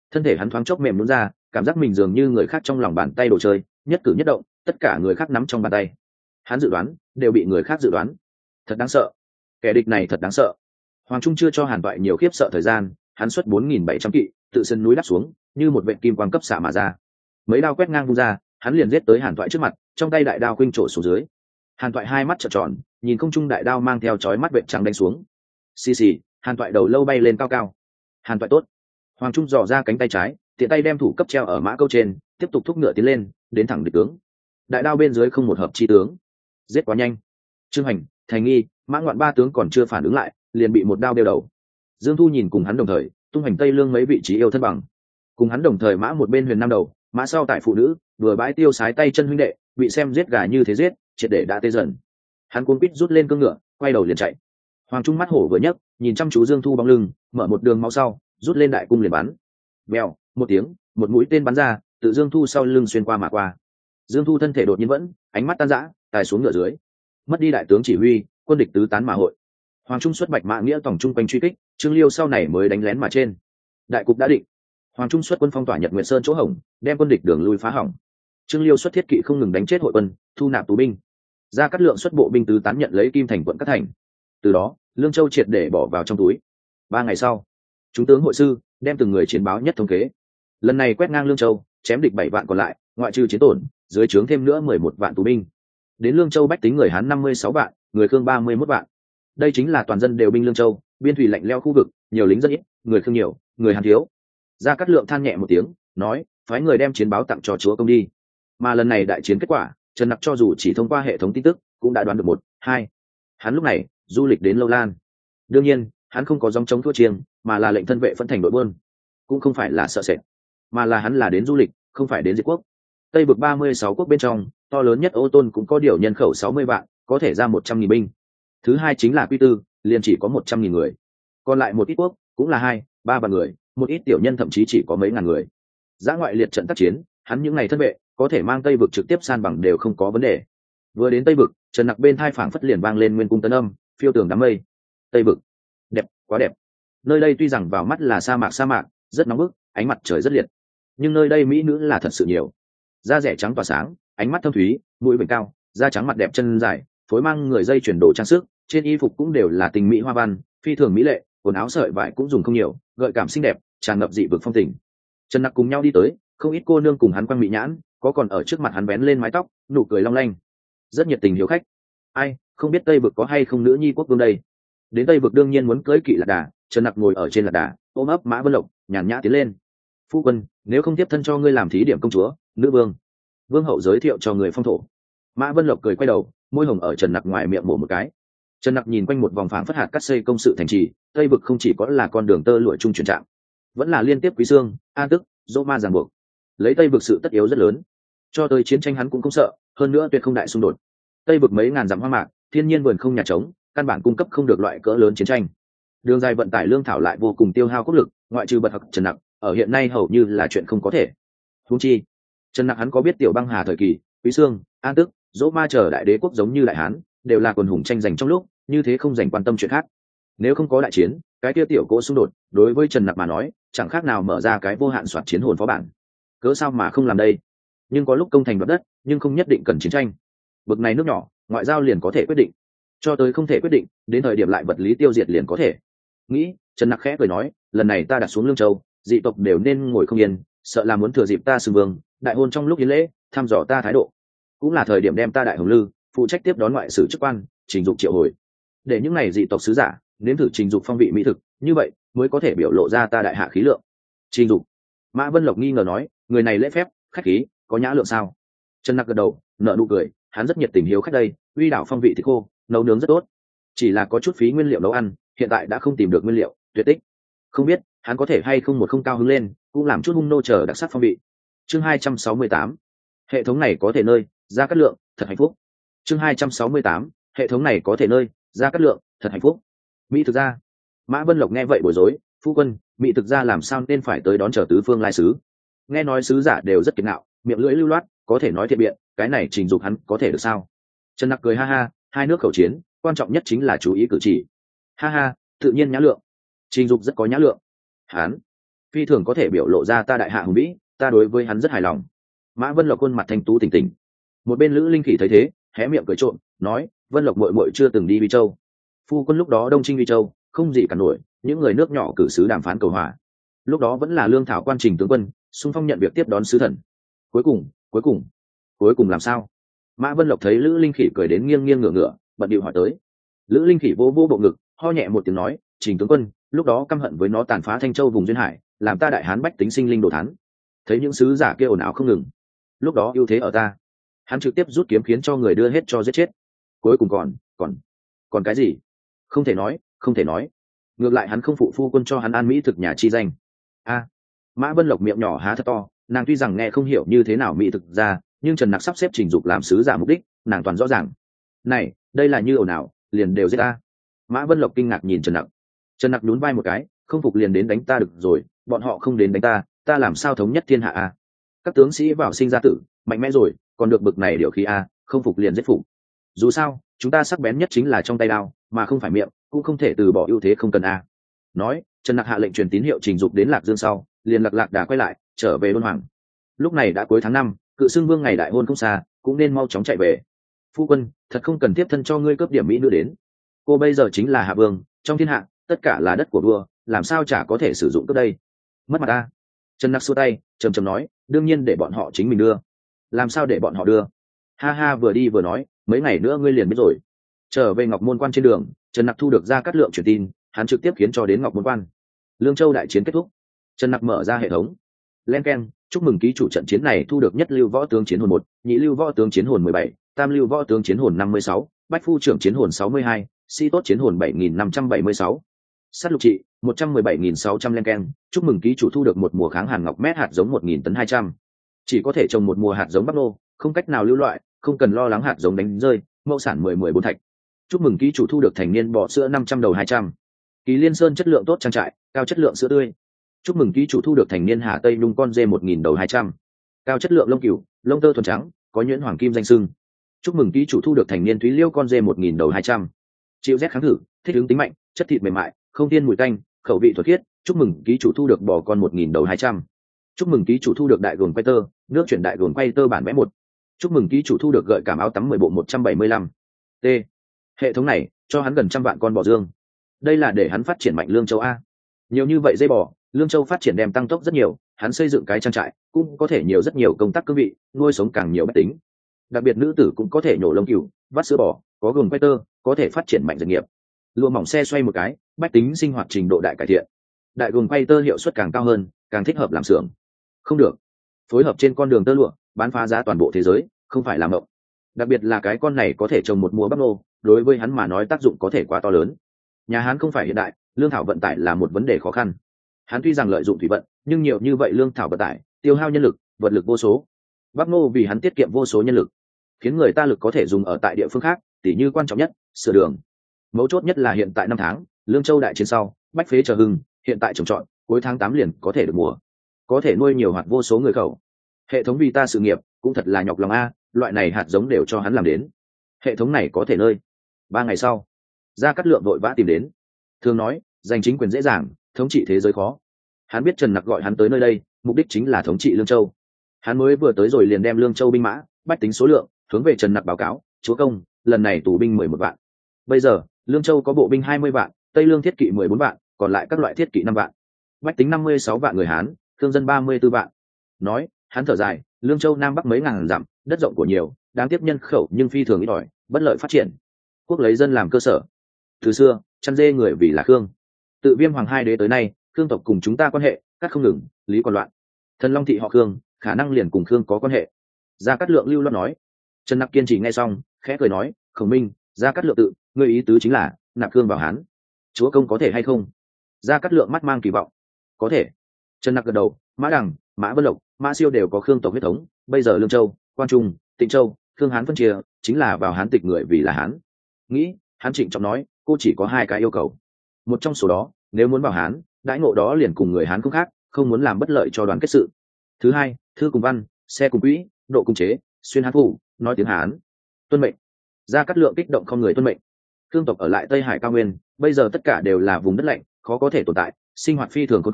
thân thể hắn thoáng chốc mềm nhún ra, cảm giác mình dường như người khác trong lòng bàn tay đồ chơi, nhất cử nhất động tất cả người khác nắm trong bàn tay. Hắn dự đoán đều bị người khác dự đoán. Thật đáng sợ, kẻ địch này thật đáng sợ. Hoàng Trung chưa cho Hàn Toại nhiều khiếp sợ thời gian, hắn xuất bốn nghìn bảy trăm kỵ tự sân núi đáp xuống, như một vệ kim quang cấp xạ mà ra. Mấy đao quét ngang vung ra, hắn liền giết tới Hàn Toại trước mặt, trong tay đại đao khuynh trổ xuống dưới. Hàn Toại hai mắt trợn tròn, nhìn không trung đại đao mang theo chói mắt vệt trắng đánh xuống. Xì xì, Hàn Toại đầu lâu bay lên cao cao. Hàn Toại tốt. Hoàng Trung dò ra cánh tay trái, tiện tay đem thủ cấp treo ở mã câu trên, tiếp tục thúc ngựa tiến lên, đến thẳng địch tướng. Đại đao bên dưới không một hợp chi tướng, giết quá nhanh. Trương Hành, Thành Nghi, Mã Ngoạn ba tướng còn chưa phản ứng lại, liền bị một đao đeo đầu. Dương Thu nhìn cùng hắn đồng thời, tung hành tây lương mấy vị trí yêu thân bằng. Cùng hắn đồng thời mã một bên huyền nam đầu, mã sau tại phụ nữ, vừa bãi tiêu sái tay chân huynh đệ, bị xem giết gà như thế giết, triệt để đã tê dần. Hắn cuống quýt rút lên cương ngựa, quay đầu liền chạy. Hoàng Trung mắt hổ vừa nhấc, nhìn chăm chú Dương Thu bóng lưng, mở một đường máu sau, rút lên đại cung liền bắn. Bèo, một tiếng, một mũi tên bắn ra, tự Dương Thu sau lưng xuyên qua mà qua. Dương Thu thân thể đột nhiên vẫn, ánh mắt tan rã, tài xuống ngựa dưới. Mất đi đại tướng chỉ huy, quân địch tứ tán mà hội. Hoàng Trung xuất bạch mã nghĩa tổng trung quanh truy kích, Trương Liêu sau này mới đánh lén mà trên. Đại cục đã định. Hoàng Trung xuất quân phong tỏa Nhật Nguyệt Sơn chỗ hổng, đem quân địch đường lui phá hỏng. Trương Liêu xuất thiết kỵ không ngừng đánh chết hội quân, thu nạp tù binh. Ra Cát Lượng xuất bộ binh tứ tán nhận lấy Kim Thành quận các thành. Từ đó, Lương Châu triệt để bỏ vào trong túi. Ba ngày sau, chúng tướng hội sư đem từng người chiến báo nhất thống kế. Lần này quét ngang Lương Châu, chém địch bảy vạn còn lại, ngoại trừ chiến tổn, dưới trướng thêm nữa mười một vạn tù binh. Đến Lương Châu bách tính người Hán năm mươi sáu vạn, người Khương ba mươi mốt vạn. Đây chính là toàn dân đều binh Lương Châu, biên thủy lạnh lẽo khu vực, nhiều lính rất ít, người Khương nhiều, người Hán thiếu. Gia Cát Lượng than nhẹ một tiếng, nói, phái người đem chiến báo tặng cho chúa công đi. Mà lần này đại chiến kết quả, Trần Nặc cho dù chỉ thông qua hệ thống tin tức, cũng đã đoán được một, hai. Hắn lúc này du lịch đến Lâu Lan. Đương nhiên, hắn không có dòng chống thua chiêng, mà là lệnh thân vệ phân thành đội buôn. Cũng không phải là sợ sệt, mà là hắn là đến du lịch, không phải đến diệt quốc. Tây vực ba mươi sáu quốc bên trong, to lớn nhất Ô Tôn cũng có điều nhân khẩu sáu mươi vạn, có thể ra một trăm nghìn binh. Thứ hai chính là Quy Tư, liền chỉ có một trăm nghìn người. Còn lại một ít quốc, cũng là hai, ba vạn người, một ít tiểu nhân thậm chí chỉ có mấy ngàn người. Giã ngoại liệt trận tác chiến, hắn những ngày thân vệ, có thể mang Tây vực trực tiếp san bằng đều không có vấn đề. Vừa đến Tây vực, Trần Nặc bên thai phảng phất liền vang lên nguyên cung tấn âm, phiêu tường đám mây. Tây vực, đẹp, quá đẹp. Nơi đây tuy rằng vào mắt là sa mạc sa mạc, rất nóng bức, ánh mặt trời rất liệt, nhưng nơi đây mỹ nữ là thật sự nhiều. Da rẻ trắng tỏa sáng, ánh mắt thâm thúy, mũi vểnh cao, da trắng mặt đẹp chân dài, phối mang người dây chuyển đồ trang sức, trên y phục cũng đều là tình mỹ hoa văn, phi thường mỹ lệ, quần áo sợi vải cũng dùng không nhiều, gợi cảm xinh đẹp, tràn ngập dị vực phong tình. Trần Nặc cùng nhau đi tới, không ít cô nương cùng hắn quăng mỹ nhãn, có còn ở trước mặt hắn vén lên mái tóc, nụ cười long lanh, rất nhiệt tình hiếu khách. Ai, không biết Tây vực có hay không nữ nhi quốc vương đây? Đến Tây vực đương nhiên muốn cưỡi kỵ lạc đà. Trần Nặc ngồi ở trên lạc đà, ôm ấp Mã Vân Lộc, nhàn nhã tiến lên. Phu quân, nếu không tiếp thân cho ngươi làm thí điểm công chúa, nữ vương. Vương hậu giới thiệu cho người phong thổ. Mã Vân Lộc cười quay đầu, môi hồng ở Trần Nặc ngoài miệng mổ một cái. Trần Nặc nhìn quanh một vòng phảng phất hạt cắt xây công sự thành trì, Tây vực không chỉ có là con đường tơ lụa trung chuyển trạng, vẫn là liên tiếp Quý Dương, An Tức, Dỗ Ma ràng buộc. Lấy Tây vực sự tất yếu rất lớn, cho tới chiến tranh hắn cũng không sợ, hơn nữa tuyệt không đại xung đột. Tây vực mấy ngàn dặm hoang mạc, thiên nhiên vườn không nhà trống, căn bản cung cấp không được loại cỡ lớn chiến tranh. Đường dài vận tải lương thảo lại vô cùng tiêu hao quốc lực, ngoại trừ bật học Trần Nặc, ở hiện nay hầu như là chuyện không có thể. Huống chi, Trần Nặc hắn có biết Tiểu Băng Hà thời kỳ, Quý Dương, An Tức, Dỗ Ma chờ đại đế quốc giống như Đại Hán, đều là quần hùng tranh giành trong lúc, như thế không dành quan tâm chuyện khác. Nếu không có đại chiến, cái kia tiểu cỗ xung đột, đối với Trần Nặc mà nói, chẳng khác nào mở ra cái vô hạn soạt chiến hồn phó bản. Cớ sao mà không làm đây? Nhưng có lúc công thành đoạt đất, nhưng không nhất định cần chiến tranh. Bực này nước nhỏ, ngoại giao liền có thể quyết định. Cho tới không thể quyết định, đến thời điểm lại vật lý tiêu diệt liền có thể. Nghĩ, Trần Nặc khẽ cười nói, lần này ta đặt xuống Lương Châu, dị tộc đều nên ngồi không yên, sợ là muốn thừa dịp ta xưng vương, đại hôn trong lúc yến lễ, thăm dò ta thái độ. Cũng là thời điểm đem ta đại hồng lư, phụ trách tiếp đón ngoại sử chức quan, trình dục triệu hồi. Để những này dị tộc sứ giả, nếm thử trình dục phong vị mỹ thực, như vậy mới có thể biểu lộ ra ta đại hạ khí lượng. Trình dục. Mã Vân Lộc nghi ngờ nói, người này lễ phép, khách khí, có nhã lượng sao? Trần Nặc gật đầu, nở nụ cười, hắn rất nhiệt tình hiếu khách đây, uy đảo phong vị thịt khô, nấu nướng rất tốt. Chỉ là có chút phí nguyên liệu nấu ăn, hiện tại đã không tìm được nguyên liệu, tuyệt tích. Không biết hắn có thể hay không một không cao hứng lên, cũng làm chút hung nô chờ đặc sắc phong vị. Chương hai trăm sáu mươi tám, hệ thống này có thể nơi, Gia Cát Lượng, thật hạnh phúc. Chương hai trăm sáu mươi tám, hệ thống này có thể nơi, Gia Cát Lượng, thật hạnh phúc. Mỹ thực ra. Mã Vân Lộc nghe vậy bối rối, phu quân, Mỹ thực ra làm sao nên phải tới đón chờ tứ phương lai sứ? Nghe nói sứ giả đều rất kiệt ngạo, miệng lưỡi lưu loát, có thể nói thiện biện, cái này trình dục hắn có thể được sao? Trần Nặc cười ha ha, hai nước khẩu chiến, quan trọng nhất chính là chú ý cử chỉ. Ha ha, tự nhiên nhã lượng. Trình dục rất có nhã lượng. Hắn, phi thường có thể biểu lộ ra ta đại hạ hùng vĩ, ta đối với hắn rất hài lòng. Mã Vân Lộc khuôn mặt thanh tú tỉnh tỉnh. Một bên Lữ Linh Khỉ thấy thế, hé miệng cười trộm, nói: Vân Lộc muội muội chưa từng đi Vi Châu. Phu quân lúc đó đông chinh Vi Châu, không gì cả nổi, những người nước nhỏ cử sứ đàm phán cầu hòa. Lúc đó vẫn là lương thảo quan trình tướng quân, xung phong nhận việc tiếp đón sứ thần. Cuối cùng, cuối cùng, cuối cùng làm sao? Mã Vân Lộc thấy Lữ Linh Khỉ cười đến nghiêng nghiêng ngửa ngửa, bận điệu hỏi tới. Lữ Linh Khỉ vô vô bộ ngực, ho nhẹ một tiếng nói: Trình tướng quân, lúc đó căm hận với nó tàn phá Thanh Châu vùng duyên hải, làm ta đại hán bách tính sinh linh đồ thán. Thấy những sứ giả kia ồn ào không ngừng, lúc đó ưu thế ở ta, hắn trực tiếp rút kiếm khiến cho người đưa hết cho giết chết. Cuối cùng còn còn còn cái gì? Không thể nói, không thể nói. Ngược lại hắn không phụ phu quân cho hắn an mỹ thực nhà chi danh. A. Mã Vân Lộc miệng nhỏ há thật to, nàng tuy rằng nghe không hiểu như thế nào mỹ thực ra, nhưng Trần Nặc sắp xếp Trình Dục làm sứ giả mục đích, nàng toàn rõ ràng. Này, đây là như ồn ào, liền đều giết ta. Mã Vân Lộc kinh ngạc nhìn Trần Nặc. Trần Nặc nhún vai một cái, không phục liền đến đánh ta được rồi, bọn họ không đến đánh ta, ta làm sao thống nhất thiên hạ a? Các tướng sĩ vào sinh ra tử, mạnh mẽ rồi, còn được bực này điều khí a, không phục liền giết phục. Dù sao, chúng ta sắc bén nhất chính là trong tay đao, mà không phải miệng, cũng không thể từ bỏ ưu thế không cần a. Nói, Trần Nặc hạ lệnh truyền tín hiệu Trình Dục đến Lạc Dương sau, liền lạc lạc đã quay lại, trở về Đôn Hoàng. Lúc này đã cuối tháng năm, cự xưng vương ngày đại hôn không xa, cũng nên mau chóng chạy về. Phu quân, thật không cần tiếp thân cho ngươi cướp điểm mỹ nữ đến. Cô bây giờ chính là hạ vương, trong thiên hạ, tất cả là đất của vua, làm sao chả có thể sử dụng cướp đây? Mất mặt ta. Trần Nặc xua tay, trầm trầm nói, đương nhiên để bọn họ chính mình đưa. Làm sao để bọn họ đưa? Ha ha, vừa đi vừa nói, mấy ngày nữa ngươi liền biết rồi. Trở về Ngọc Môn Quan trên đường, Trần Nặc thu được Gia Cát Lượng truyền tin, hắn trực tiếp khiến cho đến Ngọc Môn Quan. Lương Châu đại chiến kết thúc, Trần Nặc mở ra hệ thống. Len keng, chúc mừng ký chủ trận chiến này thu được nhất lưu võ tướng chiến hồn một, nhị lưu võ tướng chiến hồn mười bảy, tam lưu võ tướng chiến hồn năm mươi sáu, bách phu trưởng chiến hồn sáu mươi hai, sĩ tốt chiến hồn bảy nghìn năm trăm bảy mươi sáu. Sát lục trị một trăm mười bảy nghìn sáu trăm len keng, chúc mừng ký chủ thu được một mùa kháng hàn ngọc mét hạt giống một nghìn tấn hai trăm. Chỉ có thể trồng một mùa hạt giống bắp nô, không cách nào lưu loại, không cần lo lắng hạt giống đánh rơi, mẫu sản mười mười bốn thạch. Chúc mừng ký chủ thu được thành niên bò sữa năm trăm đầu hai trăm. Kỳ Liên Sơn chất lượng tốt trang trại, cao chất lượng sữa tươi. Chúc mừng ký chủ thu được thành niên Hà Tây Nhung con dê một nghìn đầu hai trăm. Cao chất lượng lông cừu, lông tơ thuần trắng, có nhuyễn hoàng kim danh sưng. Chúc mừng ký chủ thu được thành niên Thúy Liêu con dê một nghìn đầu hai trăm. Chịu rét kháng thử, thích ứng tính mạnh, chất thịt mềm mại, không tiên mùi tanh, khẩu vị thuần khiết. Chúc mừng ký chủ thu được bò con một nghìn đầu hai trăm. Chúc mừng ký chủ thu được đại guồng quay tơ, nước chuyển đại guồng quay tơ bản vẽ một. Chúc mừng ký chủ thu được gợi cảm áo tắm mười bộ một trăm bảy mươi lăm. T. Hệ thống này cho hắn gần trăm vạn con bò dương. Đây là để hắn phát triển mạnh Lương Châu a. Nhiều như vậy dây bò, Lương Châu phát triển đem tăng tốc rất nhiều, hắn xây dựng cái trang trại cũng có thể nhiều rất nhiều công tác cương vị, nuôi sống càng nhiều bách tính. Đặc biệt nữ tử cũng có thể nhổ lông cừu, vắt sữa bò, có guồng quay tơ, có thể phát triển mạnh doanh nghiệp. Lụa mỏng xe xoay một cái, bách tính sinh hoạt trình độ đại cải thiện. Đại guồng quay tơ hiệu suất càng cao hơn, càng thích hợp làm xưởng. Không được, phối hợp trên con đường tơ lụa, bán phá giá toàn bộ thế giới, không phải làm mộng. Đặc biệt là cái con này có thể trồng một mùa bắp nô, đối với hắn mà nói tác dụng có thể quá to lớn. Nhà hắn không phải hiện đại, lương thảo vận tải là một vấn đề khó khăn. Hắn tuy rằng lợi dụng thủy vận, nhưng nhiều như vậy lương thảo vận tải, tiêu hao nhân lực, vật lực vô số. Bắp nô vì hắn tiết kiệm vô số nhân lực, khiến người ta lực có thể dùng ở tại địa phương khác, tỉ như quan trọng nhất, sửa đường. Mấu chốt nhất là hiện tại năm tháng, Lương Châu đại chiến sau, bách phế chờ hưng, hiện tại trồng trọt, cuối tháng tám liền có thể được mùa, có thể nuôi nhiều hạt vô số người khẩu. Hệ thống vì ta sự nghiệp, cũng thật là nhọc lòng a, loại này hạt giống đều cho hắn làm đến. Hệ thống này có thể nơi. Ba ngày sau, Gia Cát Lượng vội vã tìm đến. Thường nói, giành chính quyền dễ dàng, thống trị thế giới khó. Hắn biết Trần Nặc gọi hắn tới nơi đây, mục đích chính là thống trị Lương Châu. Hắn mới vừa tới rồi liền đem Lương Châu binh mã, bách tính số lượng, hướng về Trần Nặc báo cáo, chúa công, lần này tù binh mười một vạn. Bây giờ, Lương Châu có bộ binh hai mươi vạn, Tây Lương thiết kỵ mười bốn vạn, còn lại các loại thiết kỵ năm vạn. Bách tính năm mươi sáu vạn người Hán, thương dân ba mươi tư vạn. Nói, hắn thở dài, Lương Châu Nam Bắc mấy ngàn dặm, đất rộng của nhiều, đáng tiếp nhân khẩu nhưng phi thường ít ỏi, bất lợi phát triển. Quốc lấy dân làm cơ sở. Từ xưa, chăn dê người vì là Khương. Tự Viêm Hoàng hai đế tới nay, Khương tộc cùng chúng ta quan hệ, cắt không ngừng, lý còn loạn. Thần Long thị họ Khương, khả năng liền cùng Khương có quan hệ. Gia Cát Lượng lưu loát nói. Trần Nặc kiên trì nghe xong, khẽ cười nói, Khổng Minh, Gia Cát Lượng tự, ngươi ý tứ chính là nạp Khương vào Hán. Chúa công có thể hay không? Gia Cát Lượng mắt mang kỳ vọng. Có thể. Trần Nặc gật đầu, Mã Đằng, Mã Vân Lộc, Mã Siêu đều có Khương tộc huyết thống, bây giờ Lương Châu, Quan Trung, Tịnh Châu, Khương Hán phân chia, chính là vào Hán tịch người vì là Hán. Nghĩ, hắn trịnh trọng nói, cô chỉ có hai cái yêu cầu. Một trong số đó, nếu muốn vào Hán, đãi ngộ đó liền cùng người Hán không khác, không muốn làm bất lợi cho đoàn kết sự. Thứ hai, thư cùng văn, xe cùng quỹ, độ cùng chế, xuyên Hán phủ, nói tiếng Hán. Tuân mệnh. Gia Cát Lượng kích động không người tuân mệnh. Khương tộc ở lại Tây Hải cao nguyên, bây giờ tất cả đều là vùng đất lạnh, khó có thể tồn tại, sinh hoạt phi thường khốn khổ,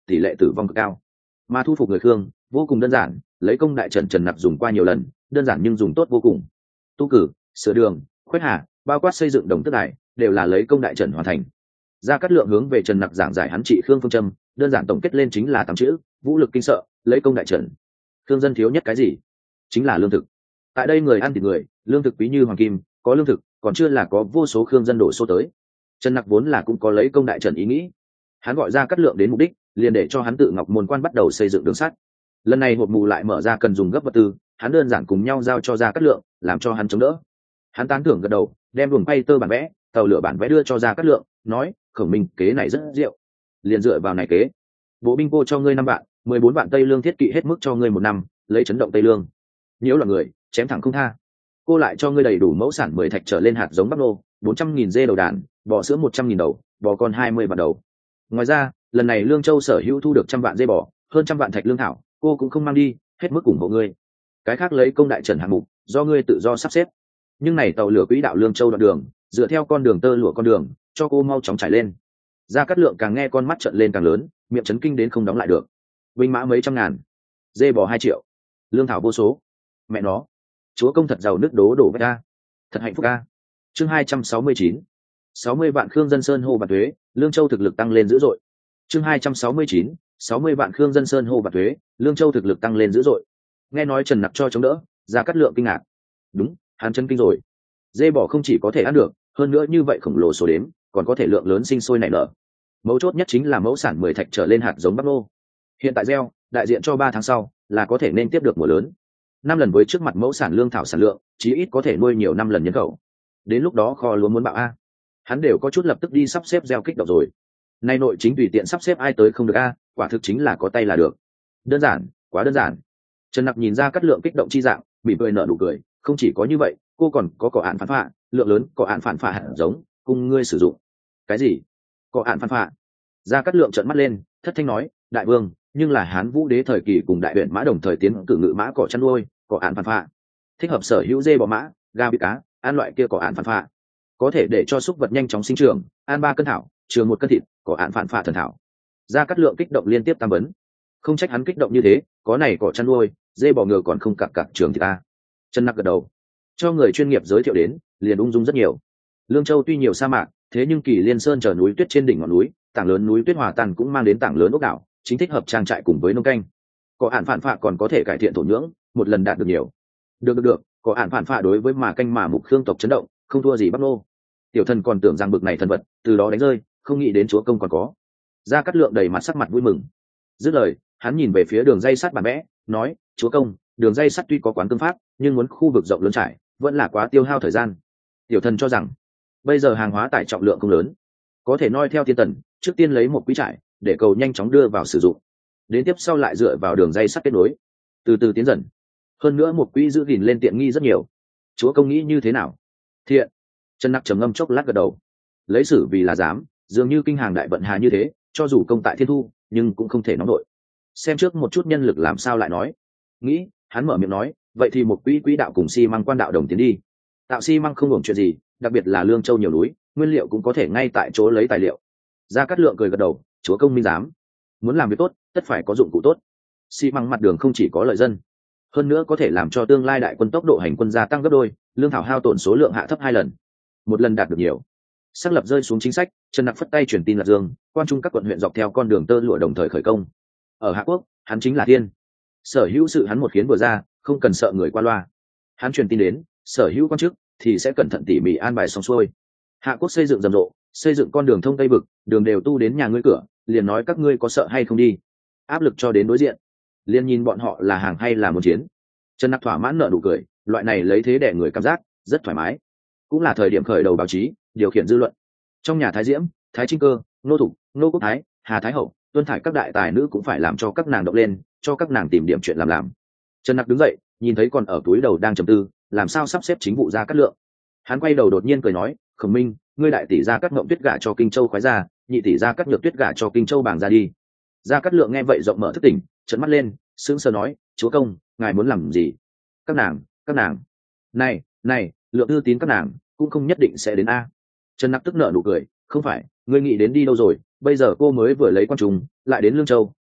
tỷ lệ tử vong cực cao. Mà thu phục người Khương vô cùng đơn giản, lấy công đại trận Trần Nặc dùng qua nhiều lần, đơn giản nhưng dùng tốt vô cùng. Tu cử, sửa đường, khuếch hà, bao quát xây dựng đồng tức đài, đều là lấy công đại trận hoàn thành. Gia Cát Lượng hướng về Trần Nặc giảng giải hắn trị Khương phương châm, đơn giản tổng kết lên chính là tám chữ: vũ lực kinh sợ, lấy công đại trận. Khương dân thiếu nhất cái gì? Chính là lương thực. Tại đây người ăn thịt người, lương thực quý như hoàng kim, có lương thực, còn chưa là có vô số Khương dân đổ xô tới. Trần Nặc vốn là cũng có lấy công đại trận ý nghĩ. Hắn gọi Gia Cát Lượng đến mục đích, liền để cho hắn tự Ngọc Môn Quan bắt đầu xây dựng đường sắt. Lần này hộp mù lại mở ra cần dùng gấp vật tư, hắn đơn giản cùng nhau giao cho Gia Cát Lượng, làm cho hắn chống đỡ. Hắn tán thưởng gật đầu, đem luồng quay tơ bản vẽ, tàu lửa bản vẽ đưa cho Gia Cát Lượng, nói: Khổng Minh kế này rất diệu, liền dựa vào này kế. Bộ binh cô cho ngươi năm vạn, mười bốn vạn tây lương thiết kỵ hết mức cho ngươi một năm, lấy chấn động tây lương. Nhiễu loạn người, chém thẳng không tha. Cô lại cho ngươi đầy đủ mẫu sản mười thạch trở lên hạt giống bắp nô, bốn trăm nghìn dê đầu đàn, bò sữa một trăm nghìn đầu, bò con hai mươi vạn đầu. Ngoài ra, lần này Lương Châu sở hữu thu được trăm vạn dê bò, hơn trăm vạn thạch lương thảo, cô cũng không mang đi, hết mức ủng hộ ngươi. Cái khác lấy công đại trần hạng mục, do ngươi tự do sắp xếp. Nhưng này tàu lửa quỹ đạo Lương Châu đoạn đường, dựa theo con đường tơ lụa con đường, cho cô mau chóng trải lên. Gia Cát Lượng càng nghe con mắt trợn lên càng lớn, miệng chấn kinh đến không đóng lại được. Binh mã mấy trăm ngàn, dê bò hai triệu, lương thảo vô số. Mẹ nó, chúa công thật giàu nước đố đổ vét a, thật hạnh phúc a. Chương hai trăm sáu mươi chín, sáu mươi vạn Khương dân sơn hô bạt thuế, Lương Châu thực lực tăng lên dữ dội. Chương hai trăm sáu mươi chín, sáu mươi vạn Khương dân sơn hô bạt thuế, Lương Châu thực lực tăng lên dữ dội. Nghe nói Trần Nặc cho chống đỡ, Gia Cát Lượng kinh ngạc. Đúng, hắn chân kinh rồi. Dê bò không chỉ có thể ăn được, hơn nữa như vậy khổng lồ số đếm, còn có thể lượng lớn sinh sôi nảy nở. Mấu chốt nhất chính là mẫu sản mười thạch trở lên hạt giống bắp nô. Hiện tại gieo, đại diện cho ba tháng sau là có thể nên tiếp được mùa lớn. Năm lần với trước mặt mẫu sản lương thảo sản lượng, chí ít có thể nuôi nhiều năm lần nhân khẩu. Đến lúc đó kho lúa muốn bạo a, hắn đều có chút lập tức đi sắp xếp gieo kích động rồi. Nay nội chính tùy tiện sắp xếp ai tới không được a, quả thực chính là có tay là được. Đơn giản, quá đơn giản. Trần Nặc nhìn ra Cát Lượng kích động chi dạng, mỉm cười nở nụ cười. Không chỉ có như vậy, cô còn có cỏ ạn phản phạ, lượng lớn cỏ ạn phản phạ hạt giống, cùng ngươi sử dụng. Cái gì? Cỏ ạn phản phạ? Gia Cát Lượng trợn mắt lên, thất thanh nói: Đại vương, nhưng là Hán Vũ Đế thời kỳ cùng đại huyện mã đồng thời tiến cử ngự mã cỏ chăn nuôi, cỏ ạn phản phạ, thích hợp sở hữu dê bò mã, gà vịt cá, ăn loại kia cỏ ạn phản phạ, có thể để cho súc vật nhanh chóng sinh trưởng, ăn ba cân thảo, trường một cân thịt, cỏ ạn phản phạ thần thảo. Gia Cát Lượng kích động liên tiếp tam vấn. Không trách hắn kích động như thế, có này cỏ chăn nuôi, dê bò ngựa còn không cặp cặp trường thì ta. Trần Nặc gật đầu, cho người chuyên nghiệp giới thiệu đến, liền ung dung rất nhiều. Lương Châu tuy nhiều sa mạc, thế nhưng Kỳ Liên Sơn trở núi tuyết trên đỉnh ngọn núi, tảng lớn núi tuyết hòa tan cũng mang đến tảng lớn ốc đảo, chính thích hợp trang trại cùng với nông canh. Có ản phản phạ còn có thể cải thiện thổ nhưỡng, một lần đạt được nhiều. Được được được, có ản phản phạ đối với mà canh mà mục Khương tộc chấn động, không thua gì Bắc Nô. Tiểu thần còn tưởng rằng bực này thần vật, từ đó đánh rơi, không nghĩ đến chúa công còn có. Gia Cát Lượng đầy mặt sắc mặt vui mừng. Dứt lời, hắn nhìn về phía đường dây sắt bản vẽ, nói: Chúa công, đường dây sắt tuy có quán cương pháp, nhưng muốn khu vực rộng lớn trải, vẫn là quá tiêu hao thời gian. Tiểu thần cho rằng, bây giờ hàng hóa tải trọng lượng không lớn, có thể noi theo thiên tần, trước tiên lấy một quý trải, để cầu nhanh chóng đưa vào sử dụng, đến tiếp sau lại dựa vào đường dây sắt kết nối, từ từ tiến dần. Hơn nữa một quỹ giữ gìn lên tiện nghi rất nhiều. Chúa công nghĩ như thế nào? Thiện. Trần Nặc trầm ngâm chốc lát gật đầu. Lấy sử vì là dám, dường như kinh hàng đại vận hà như thế, cho dù công tại thiên thu, nhưng cũng không thể nóng nổi. Xem trước một chút nhân lực làm sao lại nói. Nghĩ, hắn mở miệng nói: vậy thì một quỹ quỹ đạo cùng xi măng quan đạo đồng tiến đi. Tạo xi măng không hưởng chuyện gì, đặc biệt là Lương Châu nhiều núi, nguyên liệu cũng có thể ngay tại chỗ lấy tài liệu. Gia Cát Lượng cười gật đầu: chúa công minh dám. Muốn làm việc tốt, tất phải có dụng cụ tốt. Xi măng mặt đường không chỉ có lợi dân, hơn nữa có thể làm cho tương lai đại quân tốc độ hành quân gia tăng gấp đôi, lương thảo hao tổn số lượng hạ thấp hai lần, một lần đạt được nhiều. Xác lập rơi xuống chính sách, Trần Nặc phất tay truyền tin Lạc Dương, quan trung các quận huyện dọc theo con đường tơ lụa đồng thời khởi công. Ở Hạ Quốc, hắn chính là thiên. Sở hữu sự hắn một khiến vừa ra, không cần sợ người qua loa. Hắn truyền tin đến, sở hữu quan chức thì sẽ cẩn thận tỉ mỉ an bài xong xuôi. Hạ Quốc xây dựng rầm rộ, xây dựng con đường thông tây vực, đường đều tu đến nhà ngươi cửa, liền nói các ngươi có sợ hay không đi. Áp lực cho đến đối diện, liền nhìn bọn họ là hàng hay là muốn chiến. Trần Nặc thỏa mãn nở nụ cười, loại này lấy thế đẻ người cảm giác rất thoải mái, cũng là thời điểm khởi đầu báo chí, điều khiển dư luận. Trong nhà Thái Diễm, Thái Trinh Cơ, Nô Thục, Nô Quốc Thái, Hà Thái Hậu, Tuân Thải các đại tài nữ cũng phải làm cho các nàng động lên, cho các nàng tìm điểm chuyện làm làm. Trần Nặc đứng dậy, nhìn thấy còn ở túi đầu đang trầm tư, làm sao sắp xếp chính vụ Gia Cát Lượng. Hắn quay đầu đột nhiên cười nói: Khổng Minh, ngươi đại tỷ Gia Cát Ngộng Tuyết gả cho Kinh Châu khoái ra, nhị tỷ Gia Cát Nhược Tuyết gả cho Kinh Châu bảng ra đi. Gia Cát Lượng nghe vậy rộng mở thức tỉnh, trợn mắt lên, sững sờ nói: chúa công, ngài muốn làm gì? Các nàng, các nàng. Này, này, Lượng Tư Tín các nàng cũng không nhất định sẽ đến a. Trần Nặc tức nở nụ cười: không phải, ngươi nghĩ đến đi đâu rồi? Bây giờ cô mới vừa lấy quan trùng, lại đến Lương Châu,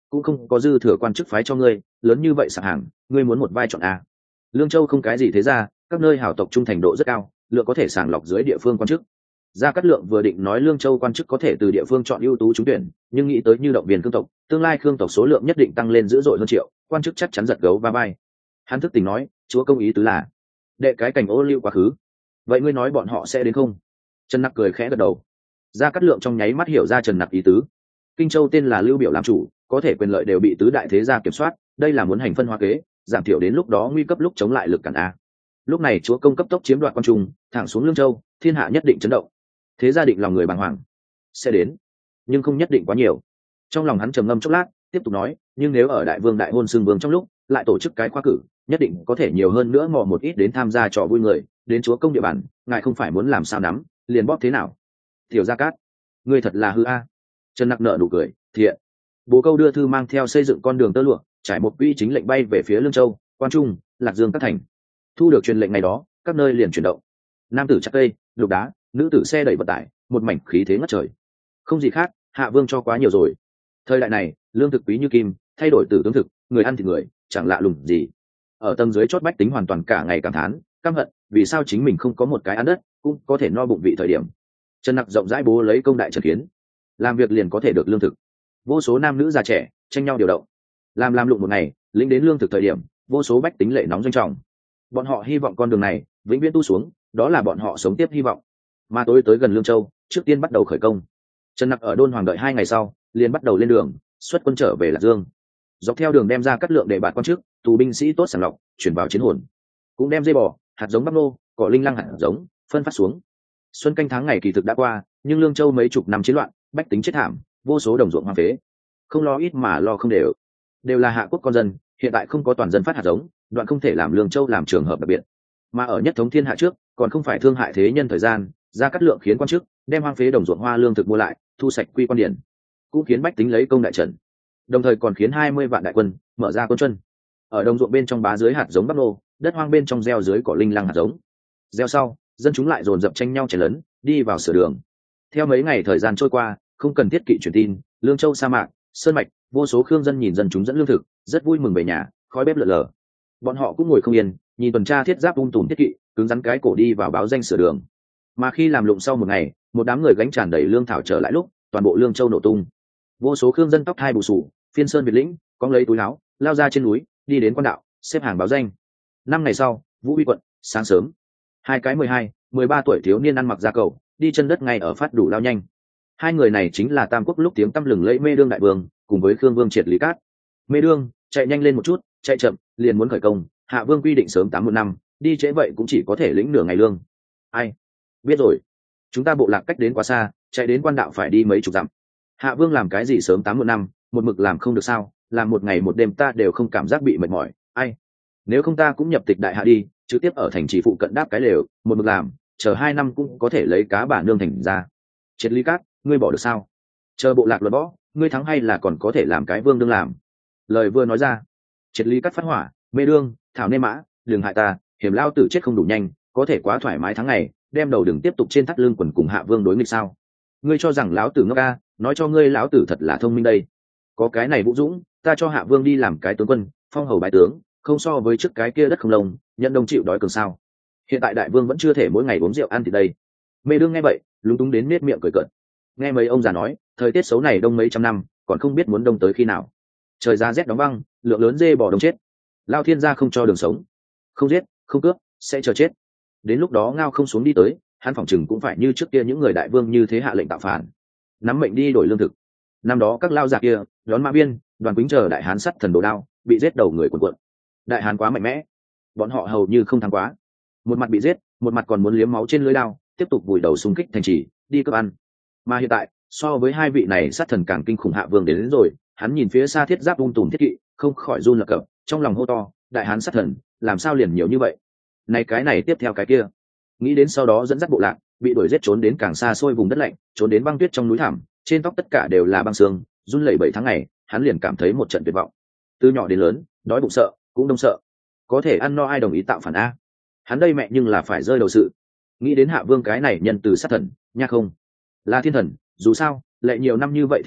cũng không có dư thừa quan chức phái cho ngươi, lớn như vậy sạp hàng, ngươi muốn một vai chọn a. Lương Châu không cái gì thế ra, các nơi hảo tộc trung thành độ rất cao, lượng có thể sàng lọc dưới địa phương quan chức. Gia Cát Lượng vừa định nói Lương Châu quan chức có thể từ địa phương chọn ưu tú trúng tuyển, nhưng nghĩ tới như động viên Khương tộc, tương lai Khương tộc số lượng nhất định tăng lên dữ dội hơn triệu, quan chức chắc chắn giật gấu va vai. Hắn thức tỉnh nói, chúa công ý tứ là đệ cái cảnh ô lưu quá khứ. Vậy ngươi nói bọn họ sẽ đến không? Trần Nặc cười khẽ gật đầu. Gia Cát Lượng trong nháy mắt hiểu ra Trần Nặc ý tứ. Kinh Châu tên là Lưu Biểu làm chủ, có thể quyền lợi đều bị tứ đại thế gia kiểm soát, đây là muốn hành phân hóa kế, giảm thiểu đến lúc đó nguy cấp lúc chống lại lực cản a. Lúc này chúa công cấp tốc chiếm đoạt quan trung, thẳng xuống Lương Châu, thiên hạ nhất định chấn động. Thế gia định lòng người bàng hoàng, sẽ đến, nhưng không nhất định quá nhiều. Trong lòng hắn trầm ngâm chốc lát, tiếp tục nói, nhưng nếu ở đại vương đại hôn xưng vương trong lúc, lại tổ chức cái khoa cử, nhất định có thể nhiều hơn nữa mò một ít đến tham gia trò vui người, đến chúa công địa bàn, ngài không phải muốn làm sao nắm, liền bóp thế nào? Tiểu Gia Cát, ngươi thật là hư a. Trần Nặc nở nụ cười, thiện. Bố Câu đưa thư mang theo xây dựng con đường tơ lụa, trải một quỹ chính lệnh bay về phía Lương Châu, Quan Trung, Lạc Dương các thành. Thu được truyền lệnh ngày đó, các nơi liền chuyển động. Nam tử chặt cây, lục đá, nữ tử xe đẩy vận tải, một mảnh khí thế ngất trời. Không gì khác, hạ vương cho quá nhiều rồi. Thời đại này, lương thực quý như kim, thay đổi từ tướng thực, người ăn thì người, chẳng lạ lùng gì. Ở tầng dưới chót bách tính hoàn toàn cả ngày cảm thán, căm hận, vì sao chính mình không có một cái ăn đất, cũng có thể no bụng vị thời điểm. Trần Nặc rộng rãi bố lấy công đại trần kiến, làm việc liền có thể được lương thực. Vô số nam nữ già trẻ tranh nhau điều động, làm làm lụng một ngày, lĩnh đến lương thực thời điểm, vô số bách tính lệ nóng doanh trọng. Bọn họ hy vọng con đường này vĩnh viễn tu xuống, đó là bọn họ sống tiếp hy vọng. Mà tối tới gần Lương Châu, trước tiên bắt đầu khởi công. Trần Nặc ở Đôn Hoàng đợi hai ngày sau, liền bắt đầu lên đường, xuất quân trở về Lạc Dương. Dọc theo đường đem ra cắt lượng để bạt quan chức, tù binh sĩ tốt sàng lọc, chuyển vào chiến hồn. Cũng đem dây bò, hạt giống bắp nô, cỏ linh lăng hạt giống, phân phát xuống. Xuân canh tháng ngày kỳ thực đã qua, nhưng Lương Châu mấy chục năm chiến loạn, bách tính chết thảm, vô số đồng ruộng hoang phế. Không lo ít mà lo không đều, đều là hạ quốc con dân, hiện tại không có toàn dân phát hạt giống, đoạn không thể làm Lương Châu làm trường hợp đặc biệt. Mà ở nhất thống thiên hạ trước, còn không phải thương hại thế nhân thời gian, Gia Cát Lượng khiến quan chức đem hoang phế đồng ruộng hoa lương thực mua lại, thu sạch quy quan điển, cũng khiến bách tính lấy công đại trận, đồng thời còn khiến hai mươi vạn đại quân mở ra quân chân. Ở đồng ruộng bên trong bá dưới hạt giống bắp nô, đất hoang bên trong gieo dưới cỏ linh lăng hạt giống. Gieo sau, dân chúng lại dồn dập tranh nhau chảy lớn, đi vào sửa đường. Theo mấy ngày thời gian trôi qua, không cần thiết kỵ truyền tin, Lương Châu sa mạc, sơn mạch, vô số khương dân nhìn dân chúng dẫn lương thực, rất vui mừng về nhà, khói bếp lượn lờ. Bọn họ cũng ngồi không yên, nhìn tuần tra thiết giáp ung tùm thiết kỵ, cứng rắn cái cổ đi vào báo danh sửa đường. Mà khi làm lụng sau một ngày, một đám người gánh tràn đầy lương thảo trở lại lúc, toàn bộ Lương Châu nổ tung. Vô số khương dân tóc thai bù sù, phiên sơn việt lĩnh, cong lấy túi áo, lao ra trên núi, đi đến quan đạo, xếp hàng báo danh. Năm ngày sau, Vũ Uy quận, sáng sớm, hai cái mười hai, mười ba tuổi thiếu niên ăn mặc da cầu, đi chân đất ngay ở phát đủ lao nhanh. Hai người này chính là Tam Quốc lúc tiếng tăm lừng lẫy Mê Đương đại vương, cùng với Khương Vương Triệt Lý Cát. Mê Đương, chạy nhanh lên một chút, chạy chậm, liền muốn khởi công, Hạ Vương quy định sớm tám một năm, đi trễ vậy cũng chỉ có thể lĩnh nửa ngày lương. Ai? Biết rồi. Chúng ta bộ lạc cách đến quá xa, chạy đến quan đạo phải đi mấy chục dặm. Hạ Vương làm cái gì sớm tám một năm, một mực làm không được sao, làm một ngày một đêm ta đều không cảm giác bị mệt mỏi. Ai? Nếu không ta cũng nhập tịch đại hạ đi, trực tiếp ở thành trì phụ cận đáp cái lều, một mực làm, chờ hai năm cũng có thể lấy cá bà nương thành ra. Triệt Lý Cát, ngươi bỏ được sao? Chờ bộ lạc luật bỏ, ngươi thắng hay là còn có thể làm cái vương đương làm. Lời vừa nói ra, Triệt Lý Cát phát hỏa, Mê Đương, thảo nê mã, đừng hại ta, hiểm lao tử chết không đủ nhanh, có thể quá thoải mái tháng ngày, đem đầu đừng tiếp tục trên thắt lưng quần cùng Hạ Vương đối nghịch sao? Ngươi cho rằng lão tử ngốc a, nói cho ngươi lão tử thật là thông minh đây. Có cái này Vũ Dũng, ta cho Hạ Vương đi làm cái tướng quân, phong hầu bái tướng, không so với trước cái kia đất không lông, nhận đông chịu đói cường sao? Hiện tại đại vương vẫn chưa thể mỗi ngày uống rượu ăn thì đây. Mê Đương nghe vậy, lúng túng đến nết miệng cười cợt. Nghe mấy ông già nói, thời tiết xấu này đông mấy trăm năm, còn không biết muốn đông tới khi nào. Trời ra rét đóng băng, lượng lớn dê bò đông chết. Lao thiên gia không cho đường sống, không giết, không cướp, sẽ chờ chết. Đến lúc đó ngao không xuống đi tới, hắn phỏng chừng cũng phải như trước kia những người đại vương như thế hạ lệnh tạo phản, nắm mệnh đi đổi lương thực. Năm đó các lao giặc kia, đón mã biên, đoàn quýnh chờ đại hán sắt thần đồ đao, bị giết đầu người quần quận. Đại hán quá mạnh mẽ, bọn họ hầu như không thắng quá. Một mặt bị giết, một mặt còn muốn liếm máu trên lưỡi đao, tiếp tục vùi đầu xung kích thành trì, đi cướp ăn. Mà hiện tại, so với hai vị này sát thần càng kinh khủng Hạ Vương đến, đến rồi, hắn nhìn phía xa thiết giáp ung tùm thiết kỵ, không khỏi run lập cập, trong lòng hô to, đại hán sát thần, làm sao liền nhiều như vậy? Này cái này tiếp theo cái kia. Nghĩ đến sau đó dẫn dắt bộ lạc, bị đuổi giết trốn đến càng xa xôi vùng đất lạnh, trốn đến băng tuyết trong núi thẳm, trên tóc tất cả đều là băng sương, run lẩy bẩy tháng ngày, hắn liền cảm thấy một trận tuyệt vọng. Từ nhỏ đến lớn, đói bụng sợ, cũng đông sợ. Có thể ăn no ai đồng ý tạo phản a? Hắn đây mẹ nhưng là phải rơi đầu sự. Nghĩ đến Hạ Vương cái này nhân từ sát thần, nha không, là thiên thần, dù sao, lại nhiều năm như vậy thiên thần,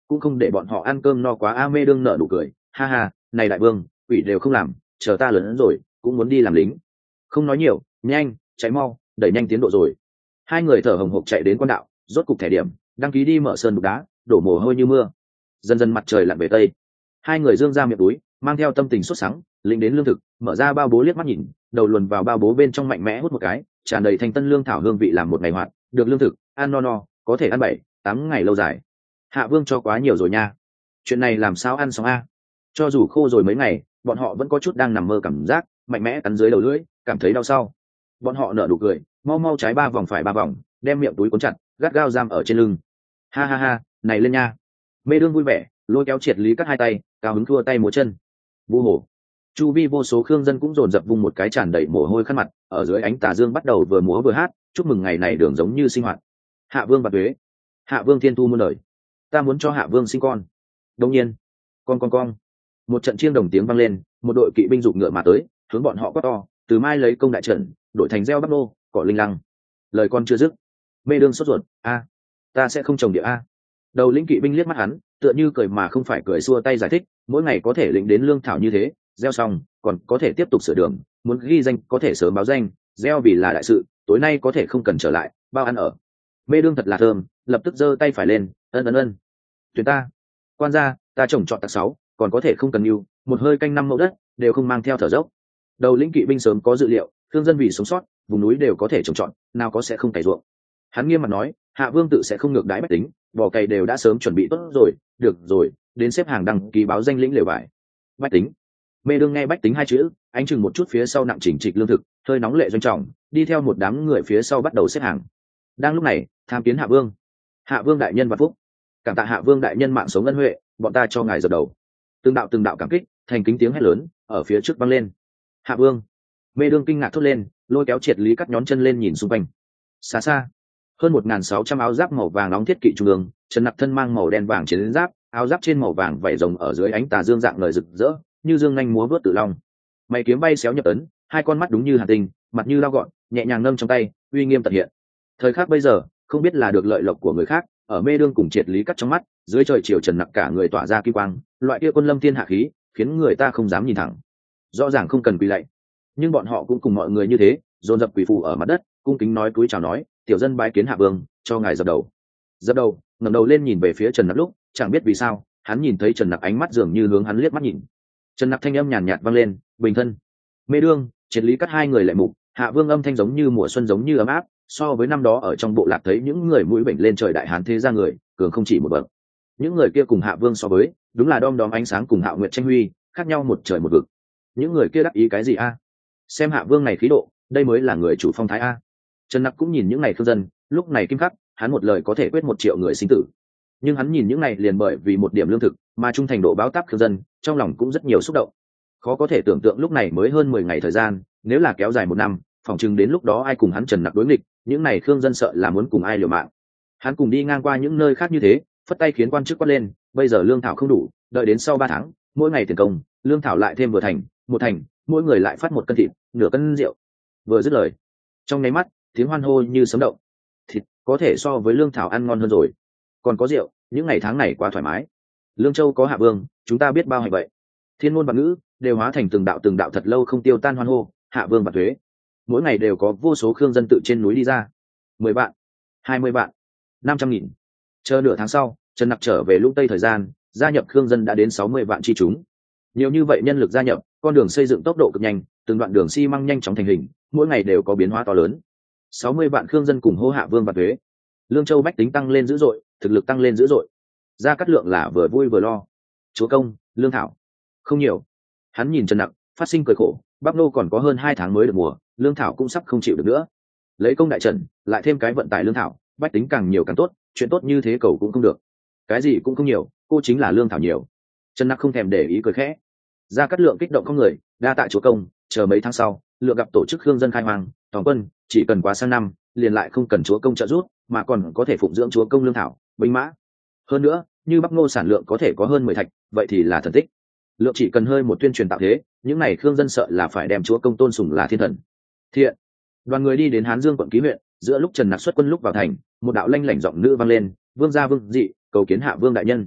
cũng không để bọn họ ăn cơm no quá. A Mê đương nở nụ cười, ha ha, này đại vương, quỷ đều không làm, chờ ta lớn hơn rồi cũng muốn đi làm lính. Không nói nhiều, nhanh chạy mau, đẩy nhanh tiến độ rồi. Hai người thở hồng hộc chạy đến quan đạo, rốt cục thẻ điểm đăng ký đi mở sơn đục đá, đổ mồ hôi như mưa. Dần dần mặt trời lặn về tây, hai người dương ra miệng túi, mang theo tâm tình sốt sắng lính đến lương thực, mở ra bao bố liếc mắt nhìn, đầu luồn vào bao bố bên trong mạnh mẽ hút một cái, tràn đầy thành tân lương thảo hương vị, làm một ngày hoạt được lương thực, ăn no no có thể ăn bảy tám ngày lâu dài. Hạ vương cho quá nhiều rồi nha, chuyện này làm sao ăn xong a? Cho dù khô rồi mấy ngày, bọn họ vẫn có chút đang nằm mơ cảm giác, mạnh mẽ cắn dưới đầu lưỡi, cảm thấy đau sau. Bọn họ nở nụ cười, mau mau trái ba vòng phải ba vòng, đem miệng túi cuốn chặt, gắt gao giam ở trên lưng. Ha ha ha, này lên nha. Mê đương vui vẻ, lôi kéo Triệt Lý Cắt hai tay, cao hứng thua tay múa chân. Vu hồ. Chu vi vô số khương dân cũng dồn dập vung một cái tràn đầy mồ hôi khăn mặt, ở dưới ánh tà dương bắt đầu vừa múa vừa hát, chúc mừng ngày này đường giống như sinh hoạt. Hạ vương và tuế. Hạ vương thiên thu muôn đời. Ta muốn cho hạ vương sinh con. Đương nhiên. Con con con. Một trận chiêng đồng tiếng vang lên, một đội kỵ binh giục ngựa mà tới, hướng bọn họ quát to, từ mai lấy công đại trận, đổi thành gieo bắp nô, cỏ linh lăng. Lời con chưa dứt, Mê đương sốt ruột, a, ta sẽ không trồng địa a. Đầu lĩnh kỵ binh liếc mắt hắn, tựa như cười mà không phải cười, xua tay giải thích, mỗi ngày có thể lĩnh đến lương thảo như thế, gieo xong còn có thể tiếp tục sửa đường, muốn ghi danh có thể sớm báo danh, gieo vì là đại sự, tối nay có thể không cần trở lại, bao ăn ở. Mê đương thật là thơm, lập tức giơ tay phải lên, ân ân ân. Tuyển ta, quan gia, ta trồng trọt tạc sáu, còn có thể không cần yêu, một hơi canh năm mẫu đất, đều không mang theo thở dốc. Đầu lĩnh kỵ binh sớm có dự liệu, thương dân vì sống sót, vùng núi đều có thể trồng trọt, nào có sẽ không cày ruộng. Hắn nghiêm mặt nói, hạ vương tự sẽ không ngược đãi bách tính, bò cày đều đã sớm chuẩn bị tốt rồi, được rồi, đến xếp hàng đăng ký báo danh lĩnh lều vải. Bách tính. Mê đương nghe bách tính hai chữ, ánh chừng một chút phía sau nặng chỉnh trịch lương thực, hơi nóng lệ doanh trọng, đi theo một đám người phía sau bắt đầu xếp hàng. Đang lúc này, tham kiến hạ vương. Hạ vương đại nhân và phúc. Cảm tạ hạ vương đại nhân mạng sống ân huệ, bọn ta cho ngài dập đầu. Từng đạo từng đạo cảm kích, thành kính tiếng hét lớn ở phía trước vang lên. Hạ vương. Mê đương kinh ngạc thốt lên, lôi kéo Triệt Lý Cắt nhón chân lên nhìn xung quanh. Xa xa, hơn một nghìn sáu trăm áo giáp màu vàng nóng thiết kỵ trung ương, Trần Nặc thân mang màu đen vàng chiến giáp, áo giáp trên màu vàng vảy rồng ở dưới ánh tà dương dạng lời rực rỡ, như dương nhanh múa vớt tự long. Mày kiếm bay xéo nhập ấn, hai con mắt đúng như hàn tinh, mặt như lao gọn, nhẹ nhàng nâng trong tay, uy nghiêm tận hiện. Thời khắc bây giờ, không biết là được lợi lộc của người khác, ở Mê đương cùng Triệt Lý Cắt trong mắt, dưới trời chiều Trần Nặc cả người tỏa ra kim quang, loại kia quân lâm thiên hạ khí, khiến người ta không dám nhìn thẳng. Rõ ràng không cần quỳ lạy, nhưng bọn họ cũng cùng mọi người như thế, dồn dập quỳ phù ở mặt đất, cung kính nói cúi chào nói, tiểu dân bái kiến hạ vương, cho ngài dập đầu. Dập đầu, ngẩng đầu lên nhìn về phía Trần Nặc lúc, chẳng biết vì sao, hắn nhìn thấy Trần Nặc ánh mắt dường như hướng hắn liếc mắt nhìn. Trần Nặc thanh âm nhàn nhạt vang lên, bình thân. Mê đương, Triệt Lý Cắt hai người lại mục, hạ vương âm thanh giống như mùa xuân giống như ấm áp, so với năm đó ở trong bộ lạc thấy những người mũi bệnh lên trời đại hán thế ra người, cường không chỉ một bậc. Những người kia cùng hạ vương so với, đúng là đom đóm ánh sáng cùng Hạo Nguyệt tranh huy, khác nhau một trời một vực. Những người kia đắc ý cái gì a? Xem hạ vương này khí độ, đây mới là người chủ phong thái a. Trần Nặc cũng nhìn những này thương dân, lúc này kim khắc, hắn một lời có thể quyết một triệu người sinh tử. Nhưng hắn nhìn những này liền bởi vì một điểm lương thực mà trung thành độ báo táp thương dân, trong lòng cũng rất nhiều xúc động. Khó có thể tưởng tượng lúc này mới hơn mười ngày thời gian, nếu là kéo dài một năm, phỏng chừng đến lúc đó ai cùng hắn Trần Nặc đối nghịch, những này thương dân sợ là muốn cùng ai liều mạng. Hắn cùng đi ngang qua những nơi khác như thế, phất tay khiến quan chức quát lên, bây giờ lương thảo không đủ, đợi đến sau ba tháng, mỗi ngày tiền công, lương thảo lại thêm vừa thành, một thành, mỗi người lại phát một cân thịt, nửa cân rượu. Vừa dứt lời, trong nháy mắt, tiếng hoan hô như sấm động. Thịt có thể so với lương thảo ăn ngon hơn rồi, còn có rượu, những ngày tháng này quá thoải mái. Lương Châu có hạ vương, chúng ta biết bao hạnh vậy. Thiên ngôn bạt ngữ đều hóa thành từng đạo từng đạo thật lâu không tiêu tan hoan hô, hạ vương và thuế. Mỗi ngày đều có vô số khương dân tự trên núi đi ra, mười vạn, hai mươi vạn, năm trăm nghìn. Chờ nửa tháng sau, Trần Nặc trở về Lũng Tây thời gian, gia nhập khương dân đã đến sáu mươi vạn chi chúng. Nhiều như vậy nhân lực gia nhập, con đường xây dựng tốc độ cực nhanh, từng đoạn đường xi măng nhanh chóng thành hình, mỗi ngày đều có biến hóa to lớn. sáu mươi vạn khương dân cùng hô hạ vương và thuế. Lương Châu bách tính tăng lên dữ dội, thực lực tăng lên dữ dội. Gia Cát Lượng là vừa vui vừa lo. Chúa công, lương thảo không nhiều. Hắn nhìn Trần Nặc, phát sinh cười khổ, Bắc Nô còn có hơn hai tháng mới được mùa, lương thảo cũng sắp không chịu được nữa. Lấy công đại trận, lại thêm cái vận tải lương thảo, bách tính càng nhiều càng tốt, chuyện tốt như thế cầu cũng không được. Cái gì cũng không nhiều, cô chính là lương thảo nhiều. Trần Nặc không thèm để ý cười khẽ. Gia Cát Lượng kích động không người, đa tạ chúa công, chờ mấy tháng sau, Lượng gặp tổ chức khương dân khai hoang, toàn quân, chỉ cần quá sang năm, liền lại không cần chúa công trợ giúp, mà còn có thể phụng dưỡng chúa công lương thảo, binh mã. Hơn nữa, như Bắc Ngô sản lượng có thể có hơn mười thạch, vậy thì là thần tích. Lượng chỉ cần hơi một tuyên truyền tạo thế, những này khương dân sợ là phải đem chúa công tôn sùng là thiên thần. Thiện. Đoàn người đi đến Hán Dương quận Ký huyện, giữa lúc Trần Nặc xuất quân lúc vào thành, một đạo lanh lảnh giọng nữ vang lên, vương gia vương dị, cầu kiến hạ vương đại nhân.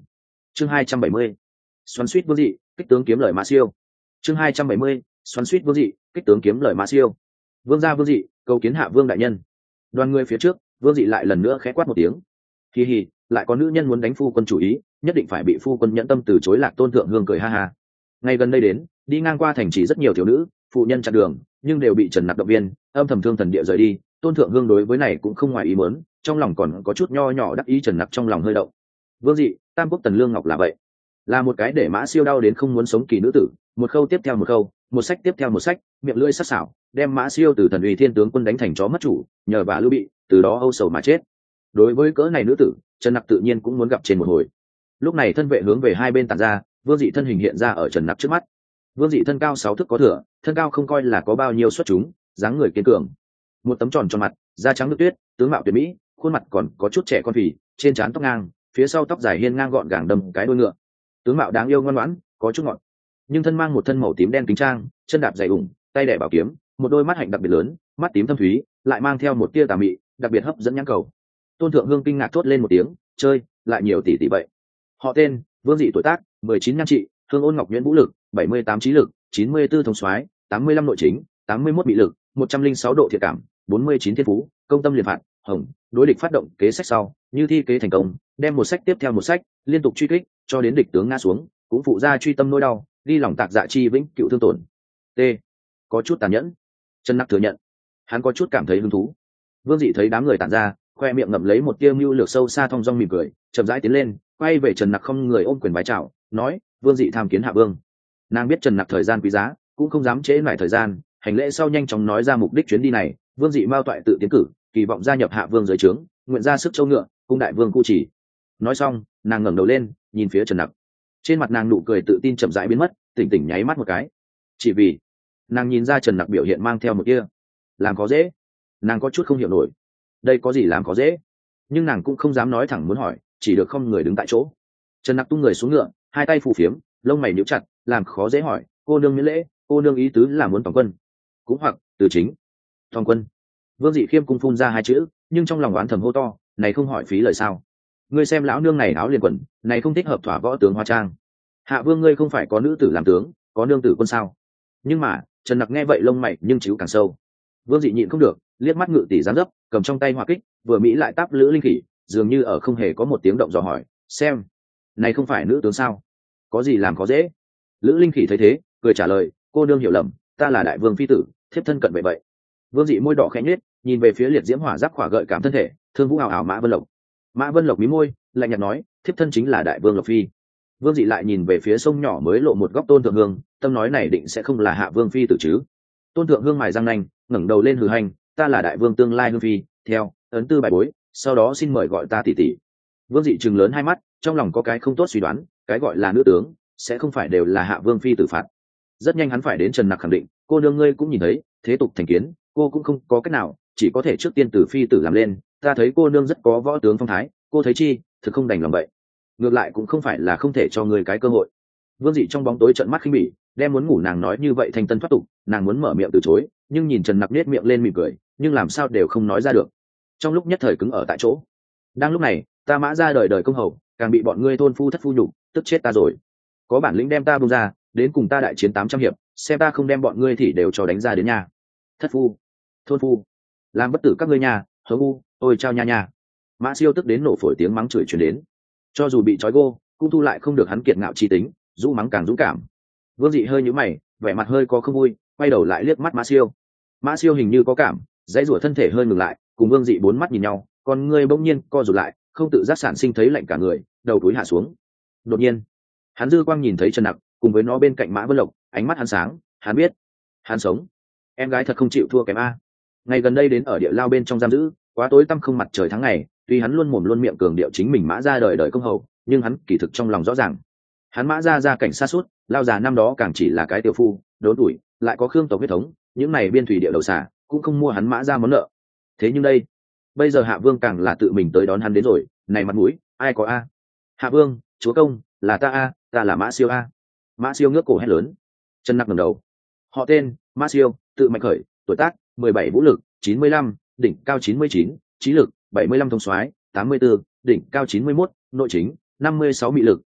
chương hai trăm bảy mươi xoắn suýt vương dị kích tướng kiếm lời mã siêu chương hai trăm bảy mươi xoắn suýt vương dị kích tướng kiếm lời mã siêu. Vương gia vương dị cầu kiến hạ vương đại nhân. Đoàn người phía trước, vương dị lại lần nữa khẽ quát một tiếng. Hì hì, lại có nữ nhân muốn đánh phu quân chủ ý, nhất định phải bị phu quân nhẫn tâm từ chối. Lạc Tôn Thượng Hương cười ha ha. Ngay gần đây đến, đi ngang qua thành trì rất nhiều thiếu nữ phụ nhân chặn đường, nhưng đều bị Trần Nặc động viên, âm thầm thương thần địa rời đi. Tôn Thượng Hương đối với này cũng không ngoài ý muốn, trong lòng còn có chút nho nhỏ đắc ý. Trần Nặc trong lòng hơi động. Vương dị, Tam Quốc Tần Lương Ngọc là vậy, là một cái để mã siêu đau đến không muốn sống kỳ nữ tử, một khâu tiếp theo một khâu, một sách tiếp theo một sách, miệng lưỡi sắc sảo, đem mã siêu từ thần uy thiên tướng quân đánh thành chó mất chủ, nhờ vả Lưu Bị, từ đó âu sầu mà chết. Đối với cỡ này nữ tử, Trần Nặc tự nhiên cũng muốn gặp trên một hồi. Lúc này thân vệ hướng về hai bên tản ra, Vương dị thân hình hiện ra ở Trần Nặc trước mắt. Vương dị thân cao sáu thước có thừa, thân cao không coi là có bao nhiêu xuất chúng, dáng người kiên cường, một tấm tròn tròn mặt, da trắng như tuyết, tướng mạo tuyệt mỹ, khuôn mặt còn có chút trẻ con phì, trên trán tóc ngang, phía sau tóc dài hiên ngang gọn gàng đâm cái đuôi ngựa, tướng mạo đáng yêu ngoan ngoãn, có chút ngọt. Nhưng thân mang một thân màu tím đen kính trang, chân đạp giày ủng, tay đẻ bảo kiếm, một đôi mắt hạnh đặc biệt lớn, mắt tím thâm thúy, lại mang theo một tia tà mị, đặc biệt hấp dẫn nhãn cầu. Tôn Thượng Hương kinh ngạc thốt lên một tiếng, chơi, lại nhiều tỷ tỷ vậy. Họ tên, Vương dị tuổi tác, mười chín nhan trị, Hương Ôn Ngọc Nhuyễn vũ lực, bảy mươi tám trí lực, chín mươi tư thông soái, tám mươi lăm nội chính, tám mươi mốt bị lực, một trăm linh sáu độ thiện cảm, bốn mươi chín thiên phú, công tâm liền phạt, hồng, đối địch phát động kế sách sau, như thi kế thành công, đem một sách tiếp theo một sách, liên tục truy kích, cho đến địch tướng ngã xuống, cũng phụ ra truy tâm nỗi đau, đi lòng tạc dạ chi vĩnh cựu thương tổn. T. Có chút tàn nhẫn. Trần Nặc thừa nhận, hắn có chút cảm thấy hứng thú. Vương dị thấy đám người tản ra, khoe miệng ngậm lấy một tia mưu lược sâu xa thong dong mỉm cười, chậm rãi tiến lên, quay về Trần Nặc không người ôm quyền bái chào, nói: Vương dị tham kiến hạ vương. Nàng biết Trần Nặc thời gian quý giá, cũng không dám trễ nải thời gian, hành lễ sau nhanh chóng nói ra mục đích chuyến đi này. Vương dị mao toại tự tiến cử, kỳ vọng gia nhập hạ vương dưới trướng, nguyện ra sức châu ngựa, cung đại vương cu chỉ. Nói xong, nàng ngẩng đầu lên, nhìn phía Trần Nặc. Trên mặt nàng nụ cười tự tin chậm rãi biến mất, tỉnh tỉnh nháy mắt một cái. Chỉ vì nàng nhìn ra Trần Nặc biểu hiện mang theo một kia làm khó dễ, nàng có chút không hiểu nổi đây có gì làm khó dễ, nhưng nàng cũng không dám nói thẳng muốn hỏi, chỉ được không người đứng tại chỗ. Trần Nặc tung người xuống ngựa, hai tay phù phiếm, lông mày nhíu chặt, làm khó dễ hỏi: cô nương miễn lễ, cô nương ý tứ là muốn toàn quân, cũng hoặc từ chính toàn quân. Vương dị khiêm cung phun ra hai chữ, nhưng trong lòng oán thầm hô to: này không hỏi phí lời sao? Ngươi xem lão nương này áo liền quần, này không thích hợp thỏa võ tướng hóa trang. Hạ vương ngươi không phải có nữ tử làm tướng, có nương tử quân sao? Nhưng mà Trần Nặc nghe vậy lông mày nhưng chíu càng sâu. Vương dị nhịn không được, liếc mắt ngự tỷ giáng dấp, cầm trong tay hỏa kích, vừa mỹ lại táp Lữ Linh Khỉ, dường như ở không hề có một tiếng động dò hỏi: xem, này không phải nữ tướng sao? Có gì làm khó dễ? Lữ Linh Khỉ thấy thế, cười trả lời: cô nương hiểu lầm, ta là đại vương phi tử, thiếp thân cận vậy vậy. Vương dị môi đỏ khẽ nhếch, nhìn về phía liệt diễm hỏa giáp khỏa gợi cảm thân thể, thương vũ ảo ảo Mã Vân Lộc. Mã Vân Lộc mí môi, lạnh nhạt nói: thiếp thân chính là đại vương Lộc phi. Vương dị lại nhìn về phía sông nhỏ mới lộ một góc Tôn Thượng Hương, tâm nói này định sẽ không là hạ vương phi tử chứ. Tôn Thượng Hương mài răng nanh, ngẩng đầu lên hừ hành: ta là đại vương tương lai hương phi, theo ấn tư bài bối, sau đó xin mời gọi ta tỷ tỷ. Vương dị trừng lớn hai mắt, trong lòng có cái không tốt suy đoán, cái gọi là nữ tướng sẽ không phải đều là hạ vương phi tử phạt. Rất nhanh hắn phải đến Trần Nặc khẳng định: cô nương ngươi cũng nhìn thấy, thế tục thành kiến, cô cũng không có cách nào, chỉ có thể trước tiên từ phi tử làm lên. Ta thấy cô nương rất có võ tướng phong thái, cô thấy chi, thực không đành lòng vậy. Ngược lại cũng không phải là không thể cho người cái cơ hội. Vương dị trong bóng tối trợn mắt khinh bỉ, đem muốn ngủ nàng nói như vậy thành tân thoát tục, nàng muốn mở miệng từ chối, nhưng nhìn Trần Nặc nết miệng lên mỉm cười, nhưng làm sao đều không nói ra được. Trong lúc nhất thời cứng ở tại chỗ. Đang lúc này, ta Mã ra đời đời công hầu, càng bị bọn ngươi thôn phu thất phu nhục, tức chết ta rồi. Có bản lĩnh đem ta buông ra, đến cùng ta đại chiến tám trăm hiệp, xem ta không đem bọn ngươi thì đều cho đánh ra đến nhà. Thất phu, thôn phu, làm bất tử các ngươi nhà, hớ u, ôi chao nha nha. Mã Siêu tức đến nổ phổi tiếng mắng chửi truyền đến. Cho dù bị trói gô, cũng thu lại không được hắn kiệt ngạo chi tính, dũng mắng càng dũng cảm. Vương dị hơi nhíu mày, vẻ mặt hơi có không vui, quay đầu lại liếc mắt Mã Siêu. Mã Siêu hình như có cảm, dãy rủa thân thể hơi ngừng lại, cùng Vương dị bốn mắt nhìn nhau, còn ngươi bỗng nhiên co rụt lại, không tự giác sản sinh thấy lạnh cả người, đầu túi hạ xuống. Đột nhiên, hắn dư quang nhìn thấy Trần Nặc, cùng với nó bên cạnh Mã Vân Lộc, ánh mắt hắn sáng, hắn biết, hắn sống. Em gái thật không chịu thua kém a. Ngày gần đây đến ở địa lao bên trong giam giữ, quá tối tăm không mặt trời tháng ngày, tuy hắn luôn mồm luôn miệng cường điệu chính mình Mã ra đời đời công hầu, nhưng hắn kỳ thực trong lòng rõ ràng, hắn Mã ra gia cảnh xa suốt, lao già năm đó càng chỉ là cái tiểu phu, đốn tuổi, lại có khương tộc huyết thống, những này biên thủy địa đầu xả cũng không mua hắn Mã ra món nợ. Thế nhưng đây, bây giờ Hạ Vương càng là tự mình tới đón hắn đến rồi, này mặt mũi, ai có a? Hạ Vương, chúa công, là ta a, ta là Mã Siêu a. Mã Siêu ngước cổ hét lớn. Trần Nặc ngẩng đầu. Họ tên, Mã Siêu, tự mạnh khởi, tuổi tác, mười bảy vũ lực, chín mươi lăm, đỉnh cao chín mươi chín, trí lực, bảy mươi lăm thông soái, tám mươi tư, đỉnh cao chín mươi mốt, nội chính, năm mươi sáu mị lực,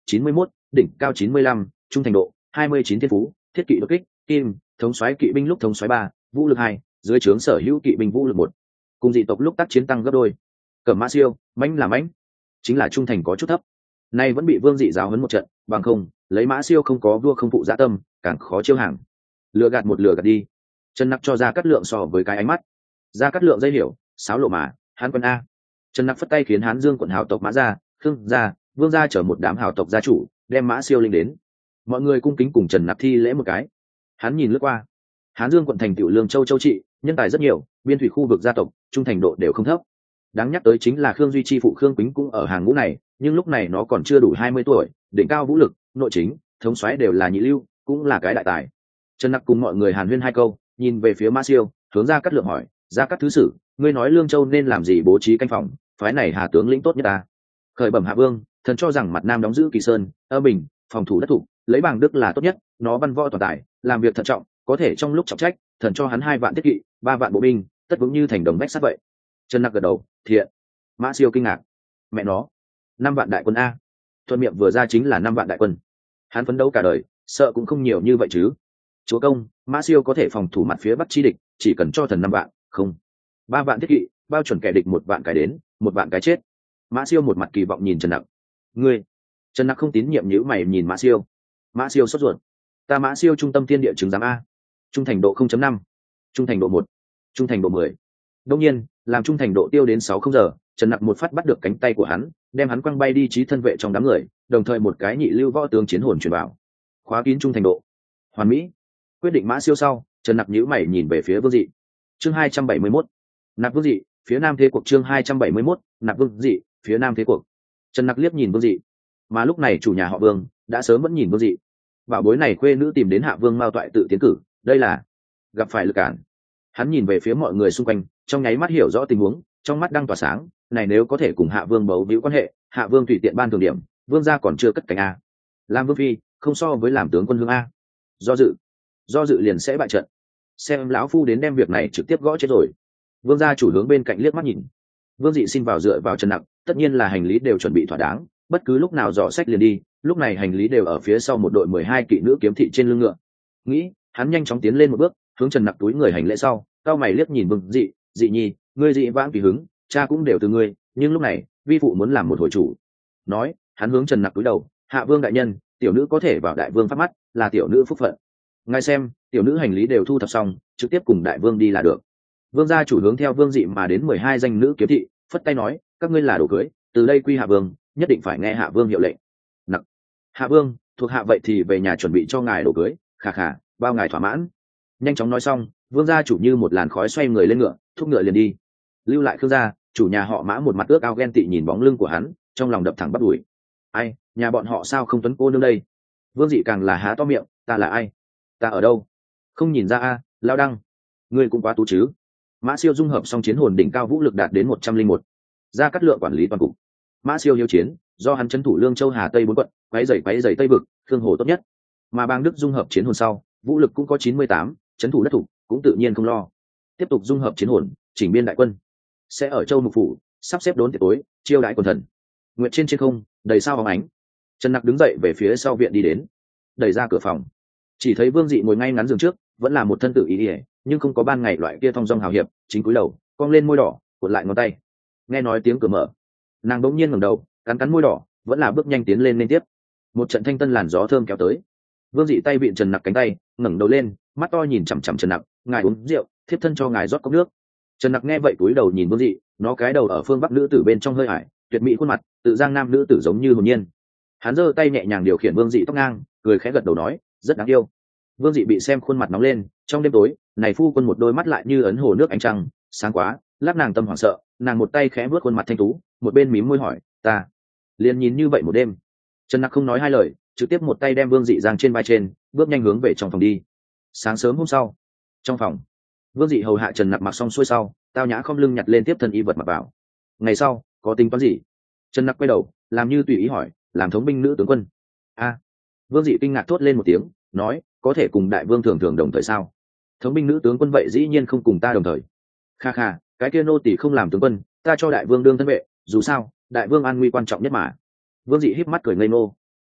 chín mươi mốt, đỉnh cao chín mươi lăm, trung thành độ hai mươi chín, thiên phú thiết kỵ đột kích kim, thống soái kỵ binh lúc thống soái ba, vũ lực hai, dưới trướng sở hữu kỵ binh vũ lực một, cùng dị tộc lúc tác chiến tăng gấp đôi. Cẩm Mã Siêu mãnh là mãnh, chính là trung thành có chút thấp, nay vẫn bị Vương Dị giáo huấn một trận, bằng không lấy Mã Siêu không có vua không phụ dạ tâm, càng khó chiêu hàng. Lừa gạt một lừa gạt đi. Trần Nặc cho ra cắt lượng so với cái ánh mắt, ra cắt lượng dây hiểu sáo lộ mà hán quân a. Trần Nặc phất tay khiến Hán Dương quận hào tộc Mã gia, Khương gia, Vương gia chở một đám hào tộc gia chủ đem Mã Siêu linh đến. Mọi người cung kính cùng Trần Nặc thi lễ một cái. Hắn nhìn lướt qua, Hán Dương quận thành tựu Lương Châu châu trị, nhân tài rất nhiều, biên thủy khu vực gia tộc trung thành độ đều không thấp. Đáng nhắc tới chính là Khương Duy chi phụ Khương Quýnh cũng ở hàng ngũ này, nhưng lúc này nó còn chưa đủ hai mươi tuổi, đỉnh cao vũ lực, nội chính, thống soái đều là nhị lưu, cũng là cái đại tài. Trần Nặc cùng mọi người hàn huyên hai câu, nhìn về phía Mã Siêu, hướng ra cắt lượng hỏi, ra cắt thứ sử, ngươi nói Lương Châu nên làm gì bố trí canh phòng, phái này Hà tướng lĩnh tốt nhất ta. Khởi bẩm Hạ Vương, thần cho rằng mặt nam đóng giữ Kỳ Sơn, Ơ Bình, phòng thủ đất thủ, lấy Bàng Đức là tốt nhất, nó văn võ toàn tài, làm việc thận trọng, có thể trong lúc trọng trách, thần cho hắn hai vạn thiết kỵ, ba vạn bộ binh, tất vững như thành đồng vách sắt vậy. Trần Nặc gật đầu, thiện. Mã Siêu kinh ngạc, mẹ nó, năm vạn đại quân a. Thuận miệng vừa ra chính là năm vạn đại quân. Hắn phấn đấu cả đời, sợ cũng không nhiều như vậy chứ. Chúa công, Mã Siêu có thể phòng thủ mặt phía bắc chi địch, chỉ cần cho thần năm vạn, không, ba vạn thiết kỵ, bao chuẩn kẻ địch một vạn cái đến, một vạn cái chết. Mã Siêu một mặt kỳ vọng nhìn Trần Nặc. Ngươi? Trần Nặc không tín nhiệm nhíu mày nhìn Mã Siêu. Mã Siêu sốt ruột. Ta Mã Siêu trung tâm thiên địa chứng giám a. Trung thành độ không chấm năm, trung thành độ một, trung thành độ mười. Đương nhiên, làm trung thành độ tiêu đến sáu không giờ, Trần Nặc một phát bắt được cánh tay của hắn, đem hắn quăng bay đi trí thân vệ trong đám người, đồng thời một cái nhị lưu võ tướng chiến hồn truyền vào, khóa kín trung thành độ. Hoàn mỹ. Quyết định Mã Siêu sau, Trần Nặc nhíu mày nhìn về phía Vương Dị. Chương hai trăm bảy mươi mốt, Nạp Vương Dị, phía nam thế cuộc. Chương hai trăm bảy mươi mốt, Nạp Vương Dị, phía nam thế cuộc. Trần Nặc liếc nhìn Vương Dị, mà lúc này chủ nhà họ Vương đã sớm vẫn nhìn Vương Dị. Bảo bối này khuê nữ tìm đến Hạ Vương Mao Toại tự tiến cử, đây là gặp phải lực cản. Hắn nhìn về phía mọi người xung quanh, trong nháy mắt hiểu rõ tình huống, trong mắt đang tỏa sáng, này nếu có thể cùng Hạ Vương bấu víu quan hệ, Hạ Vương tùy tiện ban thường điểm, Vương gia còn chưa cất cánh a. Làm vương phi, không so với làm tướng quân hương a. Do dự, do dự liền sẽ bại trận. Xem lão phu đến đem việc này trực tiếp gõ chết rồi. Vương gia chủ hướng bên cạnh liếc mắt nhìn. Vương Dị xin vào dựa vào Trần Nặc, tất nhiên là hành lý đều chuẩn bị thỏa đáng, bất cứ lúc nào dò sách liền đi, lúc này hành lý đều ở phía sau một đội mười hai kỵ nữ kiếm thị trên lưng ngựa. Nghĩ, hắn nhanh chóng tiến lên một bước, hướng Trần Nặc túi người hành lễ sau, cao mày liếc nhìn Vương Dị, Dị nhi, ngươi dị vãng kỳ hứng, cha cũng đều từ ngươi, nhưng lúc này, vi phụ muốn làm một hồi chủ. Nói, hắn hướng Trần Nặc túi đầu, Hạ Vương đại nhân, tiểu nữ có thể vào đại vương phát mắt, là tiểu nữ phúc phận. Ngài xem, tiểu nữ hành lý đều thu thập xong, trực tiếp cùng đại vương đi là được. Vương gia chủ hướng theo Vương Dị mà đến mười hai danh nữ kiếm thị, phất tay nói, các ngươi là đồ cưới, từ đây quy Hạ Vương, nhất định phải nghe Hạ Vương hiệu lệnh. Nặc, Hạ Vương, thuộc hạ vậy thì về nhà chuẩn bị cho ngài đồ cưới, khà khà, bao ngài thỏa mãn. Nhanh chóng nói xong, Vương gia chủ như một làn khói xoay người lên ngựa, thúc ngựa liền đi. Lưu lại Khương gia, chủ nhà họ Mã một mặt ước ao ghen tị nhìn bóng lưng của hắn, trong lòng đập thẳng bắt đùi. Ai, nhà bọn họ sao không tuấn cô nương đây? Vương Dị càng là há to miệng, ta là ai? Ta ở đâu? Không nhìn ra a, Lao Đăng, ngươi cũng quá tú chứ. Mã Siêu dung hợp xong chiến hồn đỉnh cao vũ lực đạt đến một trăm linh một. Ra cắt lượng quản lý toàn cục. Mã Siêu hiếu chiến, do hắn trấn thủ Lương Châu Hà Tây bốn quận, quấy rầy quấy rầy Tây vực, Khương Hồ tốt nhất. Mà Bang Đức dung hợp chiến hồn sau, vũ lực cũng có chín mươi tám, trấn thủ đất thủ, cũng tự nhiên không lo. Tiếp tục dung hợp chiến hồn, chỉnh biên đại quân. Sẽ ở Châu Mục phủ, sắp xếp đốn tiệc tối, chiêu đãi quần thần. Nguyệt trên trên không, đầy sao bóng ánh. Trần Nặc đứng dậy về phía sau viện đi đến, đẩy ra cửa phòng, chỉ thấy Vương Dị ngồi ngay ngắn giường trước, vẫn là một thân tự ý ỉa, nhưng không có ban ngày loại kia thong dong hào hiệp, chính cúi đầu, cong lên môi đỏ, cuộn lại ngón tay. Nghe nói tiếng cửa mở, nàng đống nhiên ngẩng đầu, cắn cắn môi đỏ, vẫn là bước nhanh tiến lên liên tiếp. Một trận thanh tân làn gió thơm kéo tới. Vương Dị tay vịn Trần Nặc cánh tay, ngẩng đầu lên, mắt to nhìn chằm chằm Trần Nặc, ngài uống rượu, thiếp thân cho ngài rót cốc nước. Trần Nặc nghe vậy cúi đầu nhìn Vương Dị, nó cái đầu ở phương bắc nữ tử bên trong hơi ải, tuyệt mỹ khuôn mặt, tự giang nam nữ tử giống như hồn nhiên. Hắn giơ tay nhẹ nhàng điều khiển Vương Dị tóc ngang, cười khẽ gật đầu nói, rất đáng yêu. Vương Dị bị xem khuôn mặt nóng lên, trong đêm tối, này phu quân một đôi mắt lại như ấn hồ nước ánh trăng, sáng quá, lát nàng tâm hoảng sợ, nàng một tay khẽ vuốt khuôn mặt thanh tú, một bên mím môi hỏi, ta liền nhìn như vậy một đêm. Trần Nặc không nói hai lời, trực tiếp một tay đem Vương Dị giang trên vai trên, bước nhanh hướng về trong phòng đi. Sáng sớm hôm sau, trong phòng, Vương Dị hầu hạ Trần Nặc mặc xong xuôi sau, tao nhã không lưng nhặt lên tiếp thân y vật mặc vào. Ngày sau, có tính toán gì? Trần Nặc quay đầu, làm như tùy ý hỏi, làm thống binh nữ tướng quân. A. Vương Dị kinh ngạc thốt lên một tiếng, nói, có thể cùng đại vương thường thường đồng thời sao? Thống binh nữ tướng quân vậy dĩ nhiên không cùng ta đồng thời. Kha kha, cái kia nô tỳ không làm tướng quân, ta cho đại vương đương thân vệ, dù sao, đại vương an nguy quan trọng nhất mà. Vương Dị híp mắt cười ngây ngô.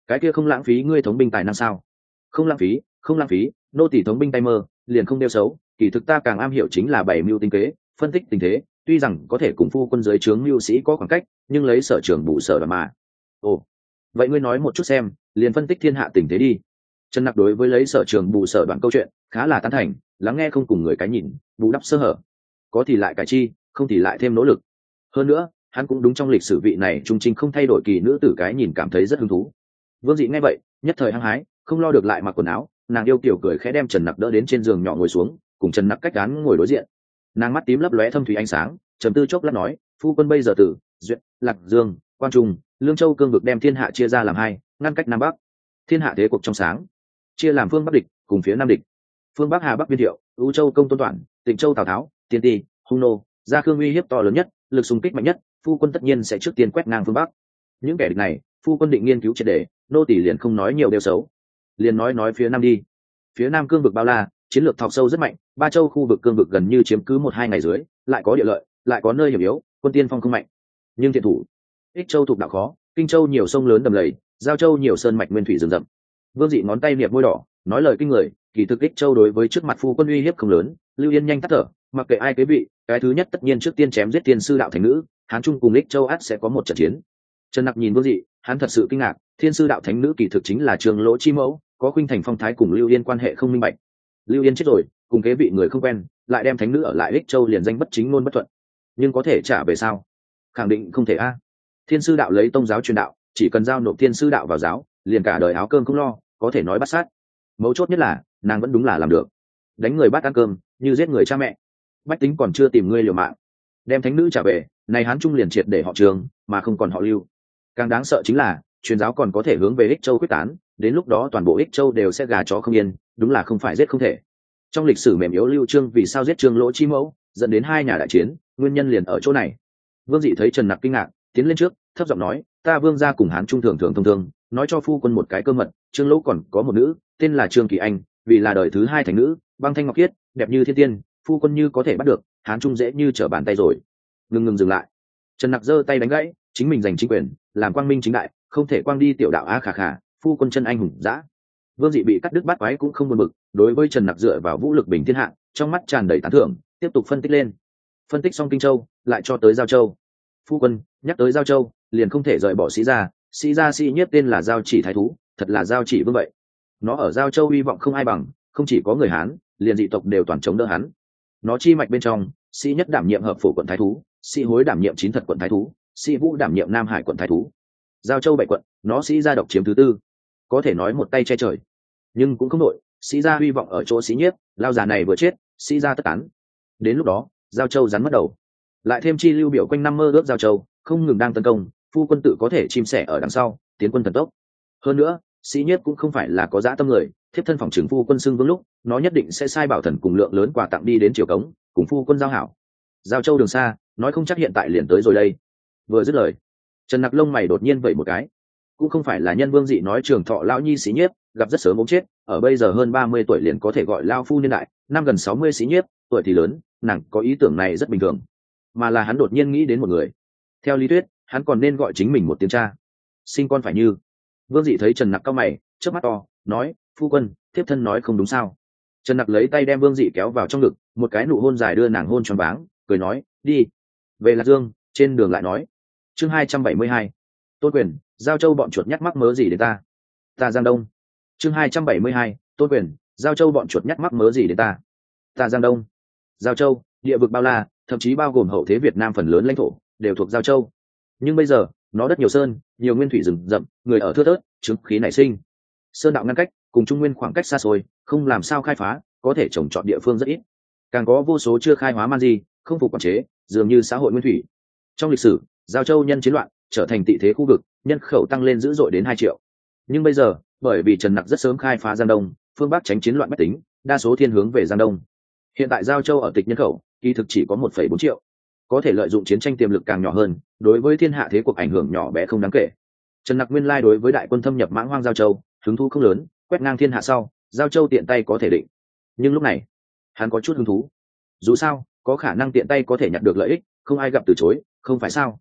cái kia không lãng phí ngươi thống binh tài năng sao? Không lãng phí, không lãng phí, nô tỳ thống binh tay mơ, liền không đeo xấu, kỳ thực ta càng am hiểu chính là bảy mưu tinh kế, phân tích tình thế, tuy rằng có thể cùng phu quân dưới trướng mưu sĩ có khoảng cách, nhưng lấy sở trường bù sở mà. Ồ, vậy ngươi nói một chút xem, liền phân tích thiên hạ tình thế đi. Trần Nặc đối với lấy sở trường bù sở đoạn câu chuyện khá là tán thành, lắng nghe không cùng người cái nhìn, bù đắp sơ hở, có thì lại cải chi, không thì lại thêm nỗ lực. Hơn nữa, hắn cũng đúng trong lịch sử vị này trung trình không thay đổi kỳ nữ tử cái nhìn cảm thấy rất hứng thú. Vương Dị nghe vậy, nhất thời hăng hái, không lo được lại mặc quần áo, nàng yêu kiểu cười khẽ đem Trần Nặc đỡ đến trên giường nhỏ ngồi xuống, cùng Trần Nặc cách án ngồi đối diện. Nàng mắt tím lấp lóe thâm thủy ánh sáng, trầm tư chốc lát nói, phu quân bây giờ tử duyệt, lạc dương, quan trung, lương châu cương vực đem thiên hạ chia ra làm hai, ngăn cách nam bắc. Thiên hạ thế cuộc trong sáng, chia làm phương bắc địch cùng phía nam địch. Phương bắc Hà Bắc Viên Thiệu, U Châu Công Tôn Toản, Tịnh Châu Tào Tháo, Tiên Ti, Hung Nô, Gia Khương uy hiếp to lớn nhất, lực xung kích mạnh nhất, phu quân tất nhiên sẽ trước tiên quét ngang phương bắc. Những kẻ địch này, phu quân định nghiên cứu triệt để, nô tỳ liền không nói nhiều điều xấu, liền nói nói phía nam đi. Phía nam cương vực bao la, chiến lược thọc sâu rất mạnh, ba châu khu vực cương vực gần như chiếm cứ một hai ngày dưới, lại có địa lợi, lại có nơi hiểm yếu, quân tiên phong không mạnh. Nhưng thiện thủ, ích châu thuộc đạo khó, kinh châu nhiều sông lớn đầm lầy, giao châu nhiều sơn mạch nguyên thủy rừng rậm. Vương Dị ngón tay niệm môi đỏ, nói lời kinh người, kỳ thực ích châu đối với trước mặt phu quân uy hiếp không lớn. Lưu Yên nhanh tắt thở, mặc kệ ai kế vị, cái thứ nhất tất nhiên trước tiên chém giết tiên sư đạo thành nữ, hán trung cùng ích châu ắt sẽ có một trận chiến. Trần Nặc nhìn Vương Dị, hắn thật sự kinh ngạc, thiên sư đạo thánh nữ kỳ thực chính là Trường Lỗ chi mẫu, có khuynh thành phong thái cùng Lưu Yên quan hệ không minh bạch. Lưu Yên chết rồi, cùng kế vị người không quen, lại đem thánh nữ ở lại ích châu liền danh bất chính ngôn bất thuận. Nhưng có thể trả về sao? Khẳng định không thể a. Thiên sư đạo lấy tông giáo truyền đạo, chỉ cần giao nộp thiên sư đạo vào giáo, liền cả đời áo cơm không lo, có thể nói bắt sát. Mấu chốt nhất là, nàng vẫn đúng là làm được. Đánh người bắt ăn cơm, như giết người cha mẹ. Bách tính còn chưa tìm ngươi liều mạng, đem thánh nữ trả về, này hán trung liền triệt để họ Trường, mà không còn họ Lưu. Càng đáng sợ chính là, truyền giáo còn có thể hướng về ích châu quyết tán, đến lúc đó toàn bộ ích châu đều sẽ gà chó không yên, đúng là không phải giết không thể. Trong lịch sử mềm yếu Lưu Trương vì sao giết Trương Lỗ chi mẫu, dẫn đến hai nhà đại chiến, nguyên nhân liền ở chỗ này. Vương Dị thấy Trần Nặc kinh ngạc, tiến lên trước, thấp giọng nói, ta Vương gia cùng hán trung thường thường thông thường, nói cho phu quân một cái cơ mật, Trương Lỗ còn có một nữ, tên là Trương Kỳ Anh, vì là đời thứ hai thành nữ, băng thanh ngọc khiết, đẹp như thiên tiên, phu quân như có thể bắt được, hán trung dễ như trở bàn tay rồi. Ngừng ngừng dừng lại. Trần Nặc giơ tay đánh gãy, chính mình giành chính quyền, làm quang minh chính đại, không thể quang đi tiểu đạo á khả khả, phu quân chân anh hùng dã. Vương Dị bị cắt đứt bát quái cũng không buồn bực, đối với Trần Nặc dựa vào vũ lực bình thiên hạ, trong mắt tràn đầy tán thưởng, tiếp tục phân tích lên. Phân tích xong Kinh Châu, lại cho tới Giao Châu. Phu quân, nhắc tới Giao Châu, liền không thể rời bỏ Sĩ gia, Sĩ gia Sĩ Nhiếp tên là Giao Chỉ thái thú, thật là Giao Chỉ vương vậy. Nó ở Giao Châu uy vọng không ai bằng, không chỉ có người Hán, liền dị tộc đều toàn chống đỡ hắn. Nó chi mạch bên trong, Sĩ Nhất đảm nhiệm hợp phủ quận thái thú, Sĩ Hối đảm nhiệm chín thật quận thái thú, Sĩ Vũ đảm nhiệm Nam Hải quận thái thú. Giao Châu bảy quận, nó Sĩ gia độc chiếm thứ tư, có thể nói một tay che trời. Nhưng cũng không nổi, Sĩ gia hy vọng ở chỗ Sĩ Nhiếp, lao già này vừa chết, Sĩ gia tất tán. Đến lúc đó, Giao Châu rắn mất đầu. Lại thêm chi lưu biểu quanh năm mơ ước Giao Châu, không ngừng đang tấn công, phu quân tự có thể chim sẻ ở đằng sau, tiến quân thần tốc. Hơn nữa, Sĩ Nhiếp cũng không phải là có dã tâm người, thiếp thân phòng trưởng phu quân xưng vương lúc, nó nhất định sẽ sai bảo thần cùng lượng lớn quà tặng đi đến triều cống, cùng phu quân giao hảo. Giao Châu đường xa, nói không chắc hiện tại liền tới rồi đây. Vừa dứt lời, Trần Nặc lông mày đột nhiên vẩy một cái. Cũng không phải là nhân Vương Dị nói trường thọ lão nhi Sĩ Nhiếp gặp rất sớm ốm chết, ở bây giờ hơn ba mươi tuổi liền có thể gọi lao phu niên đại, năm gần sáu mươi Sĩ Nhiếp, tuổi thì lớn, nàng có ý tưởng này rất bình thường. Mà là hắn đột nhiên nghĩ đến một người. Theo lý thuyết, hắn còn nên gọi chính mình một tiếng cha. Sinh con phải như. Vương Dị thấy Trần Nặc cau mày, chớp mắt to, nói, phu quân, thiếp thân nói không đúng sao? Trần Nặc lấy tay đem Vương Dị kéo vào trong ngực, một cái nụ hôn dài đưa nàng hôn choáng váng, cười nói, đi. Về Lạc Dương, trên đường lại nói. Chương hai trăm bảy mươi hai. Tôn Quyền, Giao Châu bọn chuột nhắt mắc mớ gì đến ta? Ta Giang Đông. Chương hai trăm bảy mươi hai. Tôn Quyền, Giao Châu bọn chuột nhắt mắc mớ gì đến ta? Ta Giang Đông. Giao Châu, địa vực bao la, thậm chí bao gồm hậu thế Việt Nam phần lớn lãnh thổ, đều thuộc Giao Châu. Nhưng bây giờ, nó đất nhiều sơn, nhiều nguyên thủy rừng rậm, người ở thưa thớt, chứng khí nảy sinh. Sơn đạo ngăn cách, cùng Trung Nguyên khoảng cách xa xôi, không làm sao khai phá, có thể trồng trọt địa phương rất ít. Càng có vô số chưa khai hóa man di, không phục quản chế, dường như xã hội nguyên thủy. Trong lịch sử, Giao Châu nhân chiến loạn, trở thành tị thế khu vực, nhân khẩu tăng lên dữ dội đến hai triệu. Nhưng bây giờ, bởi vì Trần Nặc rất sớm khai phá Giang Đông, phương Bắc tránh chiến loạn bách tính, đa số thiên hướng về Giang Đông. Hiện tại Giao Châu ở tịch nhân khẩu, kỳ thực chỉ có một phẩy bốn triệu, có thể lợi dụng chiến tranh tiềm lực càng nhỏ hơn, đối với thiên hạ thế cuộc ảnh hưởng nhỏ bé không đáng kể. Trần Nặc nguyên lai đối với đại quân thâm nhập mãng hoang Giao Châu, hứng thú không lớn, quét ngang thiên hạ sau, Giao Châu tiện tay có thể định. Nhưng lúc này, hắn có chút hứng thú. Dù sao, có khả năng tiện tay có thể nhặt được lợi ích, không ai gặp từ chối, không phải sao?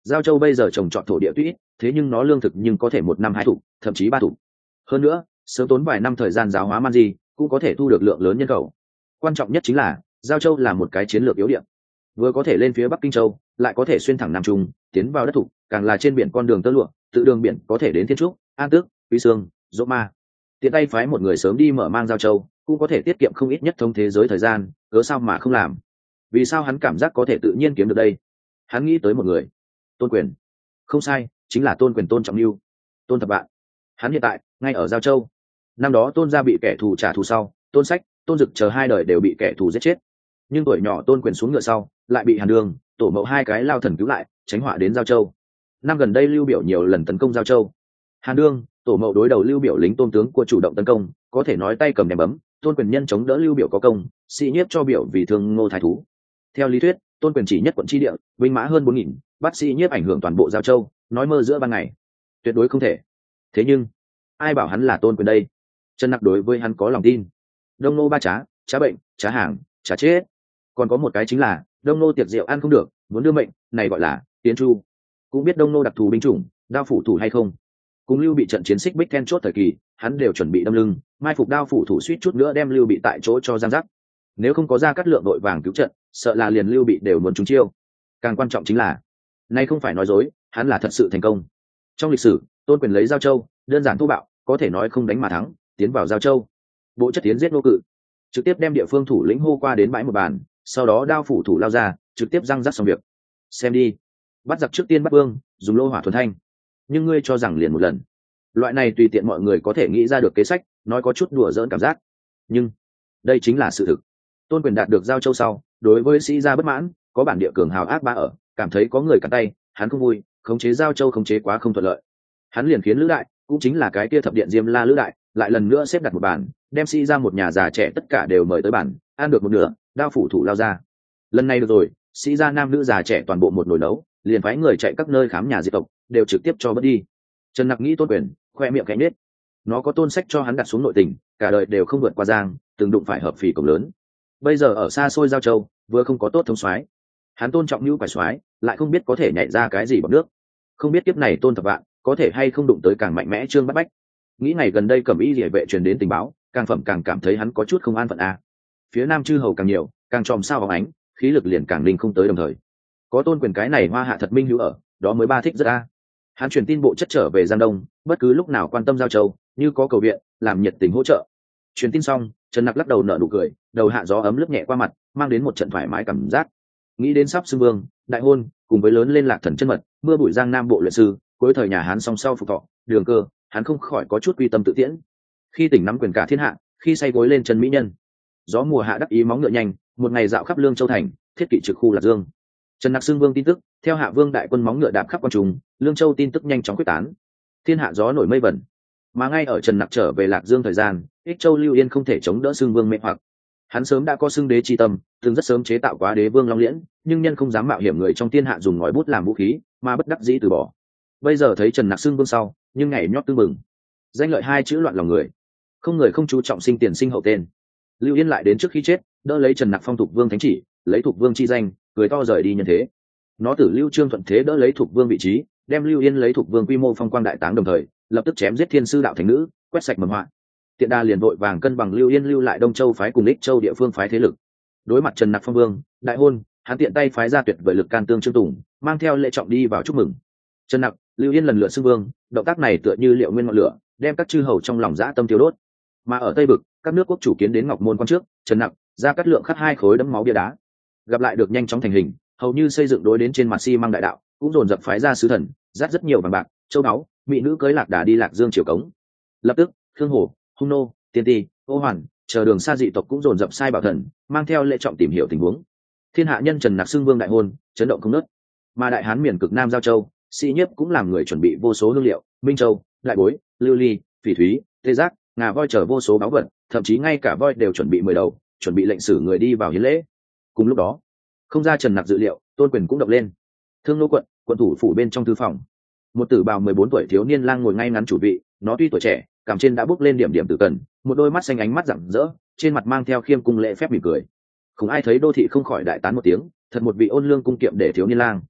Giao Châu bây giờ trồng trọt thổ địa tuy ít, thế nhưng nó lương thực nhưng có thể một năm hai thủ, thậm chí ba thủ. Hơn nữa, sớm tốn vài năm thời gian giáo hóa man di, cũng có thể thu được lượng lớn nhân khẩu. Quan trọng nhất chính là Giao Châu là một cái chiến lược yếu điểm, vừa có thể lên phía Bắc Kinh Châu, lại có thể xuyên thẳng Nam Trung, tiến vào đất thủ, càng là trên biển con đường tơ lụa, tự đường biển có thể đến Thiên Trúc, An Tước, Quý Sương, Dỗ Ma. Tiện tay phái một người sớm đi mở mang Giao Châu, cũng có thể tiết kiệm không ít nhất thông thế giới thời gian, cớ sao mà không làm? Vì sao hắn cảm giác có thể tự nhiên kiếm được đây? Hắn nghĩ tới một người, Tôn Quyền. Không sai, chính là Tôn Quyền, Tôn Trọng Lưu, Tôn Thập Vạn. Hắn hiện tại ngay ở Giao Châu. Năm đó Tôn gia bị kẻ thù trả thù sau, Tôn Sách, Tôn Dực chờ hai đời đều bị kẻ thù giết chết. Nhưng tuổi nhỏ Tôn Quyền xuống ngựa sau, lại bị Hàn Đường, Tổ Mậu hai cái lao thần cứu lại, tránh họa đến Giao Châu. Năm gần đây Lưu Biểu nhiều lần tấn công Giao Châu. Hàn Đường, Tổ Mậu đối đầu Lưu Biểu lính Tôn tướng của chủ động tấn công, có thể nói tay cầm ném bấm, Tôn Quyền nhân chống đỡ Lưu Biểu có công, sĩ nhiếp cho Biểu vì thương Ngô Thái Thú. Theo lý thuyết, Tôn Quyền chỉ nhất quận chi địa, binh mã hơn bốn nghìn, bắt sĩ nhiếp ảnh hưởng toàn bộ Giao Châu, nói mơ giữa ban ngày, tuyệt đối không thể. Thế nhưng, ai bảo hắn là Tôn Quyền đây? Trần Nặc đối với hắn có lòng tin. Đông nô ba trá, trá bệnh, trá hàng, trá chết. Còn có một cái chính là đông nô tiệc rượu ăn không được, muốn đưa mệnh, này gọi là tiến chu. Cũng biết đông nô đặc thù binh chủng, đao phủ thủ hay không. Cùng Lưu Bị trận chiến xích bích then chốt thời kỳ, hắn đều chuẩn bị đâm lưng, mai phục đao phủ thủ suýt chút nữa đem Lưu Bị tại chỗ cho giang giác. Nếu không có ra cắt lượng đội vàng cứu trận, sợ là liền Lưu Bị đều muốn trúng chiêu. Càng quan trọng chính là, nay không phải nói dối, hắn là thật sự thành công. Trong lịch sử, Tôn Quyền lấy Giao Châu, đơn giản thô bạo, có thể nói không đánh mà thắng, tiến vào Giao Châu, bộ chất tiến giết nô cự, trực tiếp đem địa phương thủ lĩnh hô qua đến bãi một bàn, sau đó đao phủ thủ lao ra, trực tiếp răng rắc xong việc. Xem đi, bắt giặc trước tiên bắt vương, dùng lô hỏa thuần thanh. Nhưng ngươi cho rằng liền một lần, loại này tùy tiện mọi người có thể nghĩ ra được kế sách, nói có chút đùa dỡn cảm giác, nhưng đây chính là sự thực. Tôn Quyền đạt được Giao Châu sau, đối với sĩ gia bất mãn, có bản địa cường hào ác ba ở, cảm thấy có người cản tay, hắn không vui, khống chế Giao Châu khống chế quá không thuận lợi. Hắn liền khiến Lữ Đại, cũng chính là cái kia thập điện Diêm La Lữ Đại, lại lần nữa xếp đặt một bàn, đem sĩ ra một nhà già trẻ tất cả đều mời tới bàn, ăn được một nửa, đao phủ thủ lao ra. Lần này được rồi, sĩ ra nam nữ già trẻ toàn bộ một nồi nấu, liền phái người chạy các nơi khám nhà diệt tộc, đều trực tiếp cho bớt đi. Trần Nặc nghĩ Tôn Quyền, khoe miệng cánh nết. Nó có Tôn Sách cho hắn đặt xuống nội tình, cả đời đều không vượt qua giang, từng đụng phải hợp phì cổng lớn. Bây giờ ở xa xôi Giao Châu, vừa không có tốt thống soái, hắn Tôn Trọng Nhu quải soái, lại không biết có thể nhảy ra cái gì bằng nước. Không biết kiếp này Tôn Thập Vạn có thể hay không đụng tới càng mạnh mẽ Trương Bát Bách. Nghĩ ngày gần đây Cẩm Y Liễu vệ truyền đến tình báo, càng phẩm càng cảm thấy hắn có chút không an phận a. Phía nam chư hầu càng nhiều, càng tròm sao bóng ánh, khí lực liền càng linh không tới đồng thời. Có Tôn Quyền cái này hoa hạ thật minh hữu ở, đó mới ba thích rất a. Hắn truyền tin bộ chất trở về Giang Đông, bất cứ lúc nào quan tâm Giao Châu, như có cầu viện, làm nhiệt tình hỗ trợ. Truyền tin xong, Trần Nặc lắc đầu nở nụ cười, đầu hạ gió ấm lướt nhẹ qua mặt, mang đến một trận thoải mái cảm giác. Nghĩ đến sắp xưng vương, đại hôn, cùng với lớn lên Lạc Thần chân mật, mưa bụi Giang Nam bộ luyện sư, cuối thời nhà Hán song sau phục thọ, Đường Cơ, hắn không khỏi có chút quy tâm tự tiễn. Khi tỉnh nắm quyền cả thiên hạ, khi say gối lên chân mỹ nhân. Gió mùa hạ đắc ý móng ngựa nhanh, một ngày dạo khắp Lương Châu thành, thiết kỵ trực khu Lạc Dương. Trần Nặc xưng vương tin tức, theo Hạ Vương đại quân móng ngựa đạp khắp quan trung, Lương Châu tin tức nhanh chóng quyết tán. Thiên hạ gió nổi mây vẩn. Mà ngay ở Trần Nặc trở về Lạc Dương thời gian, Ích Châu Lưu Yên không thể chống đỡ xưng vương mê hoặc. Hắn sớm đã có xưng đế chi tâm, từng rất sớm chế tạo quá đế vương Long Liễn, nhưng nhân không dám mạo hiểm người trong thiên hạ dùng ngòi bút làm vũ khí, mà bất đắc dĩ từ bỏ. Bây giờ thấy Trần Nặc xưng vương sau, nhưng ngày nhót tương mừng. Danh lợi hai chữ loạn lòng người, không người không chú trọng sinh tiền sinh hậu tên. Lưu Yên lại đến trước khi chết, đỡ lấy Trần Nặc phong Thục Vương thánh chỉ, lấy Thục Vương chi danh, cười to rời đi nhân thế. Nó tử Lưu Trương thuận thế đỡ lấy Thục Vương vị trí, đem Lưu Yên lấy Thục Vương quy mô phong quang đại táng đồng thời, lập tức chém giết thiên sư đạo thành nữ, quét sạch mầm họa. Tiện đa liền vội vàng cân bằng Lưu Yên lưu lại Đông Châu phái cùng Ích Châu địa phương phái thế lực. Đối mặt Trần Nặc phong vương, đại hôn, hắn tiện tay phái ra tuyệt vời lực can tương Trương Tùng, mang theo lễ trọng đi vào chúc mừng. Trần Nặc, Lưu Yên lần lượt xưng vương, động tác này tựa như liệu nguyên ngọn lửa, đem các chư hầu trong lòng dã tâm tiêu đốt. Mà ở Tây Vực, các nước quốc chủ kiến đến Ngọc Môn quan trước, Trần Nặc ra cắt lượng khắc hai khối đấm máu bia đá. Gặp lại được nhanh chóng thành hình, hầu như xây dựng đối đến trên mặt xi măng đại đạo, cũng dồn dập phái ra sứ thần, dắt rất nhiều vàng bạc, châu báu, mỹ nữ cưới lạc đà đi Lạc Dương triều cống. Lập tức, Khương Hổ, Hung Nô, Tiên Ti, Ô Hoàn, chờ đường xa dị tộc cũng dồn dập sai bảo thần, mang theo lễ trọng tìm hiểu tình huống. Thiên hạ nhân Trần Nặc xưng vương đại hôn, chấn động không nớt. Mà đại hán miền cực Nam Giao Châu, sĩ nhiếp cũng làm người chuẩn bị vô số hương liệu, Minh Châu, Đại Bối, Lưu Ly, Phỉ Thúy, Tê Giác, ngà voi chờ vô số báu vật, thậm chí ngay cả voi đều chuẩn bị mười đầu, chuẩn bị lệnh xử người đi vào hiến lễ. Cùng lúc đó, không ra Trần Nặc dự liệu, Tôn Quyền cũng động lên. Thương Nô quận, quận thủ phủ bên trong thư phòng, một tử bào mười bốn tuổi thiếu niên lang ngồi ngay ngắn chủ vị, nó tuy tuổi trẻ, cằm trên đã bước lên điểm điểm tử cần, một đôi mắt xanh ánh mắt rạng rỡ, trên mặt mang theo khiêm cung lễ phép mỉm cười. Không ai thấy đô thị không khỏi đại tán một tiếng, thật một vị ôn lương cung kiệm để thiếu niên lang.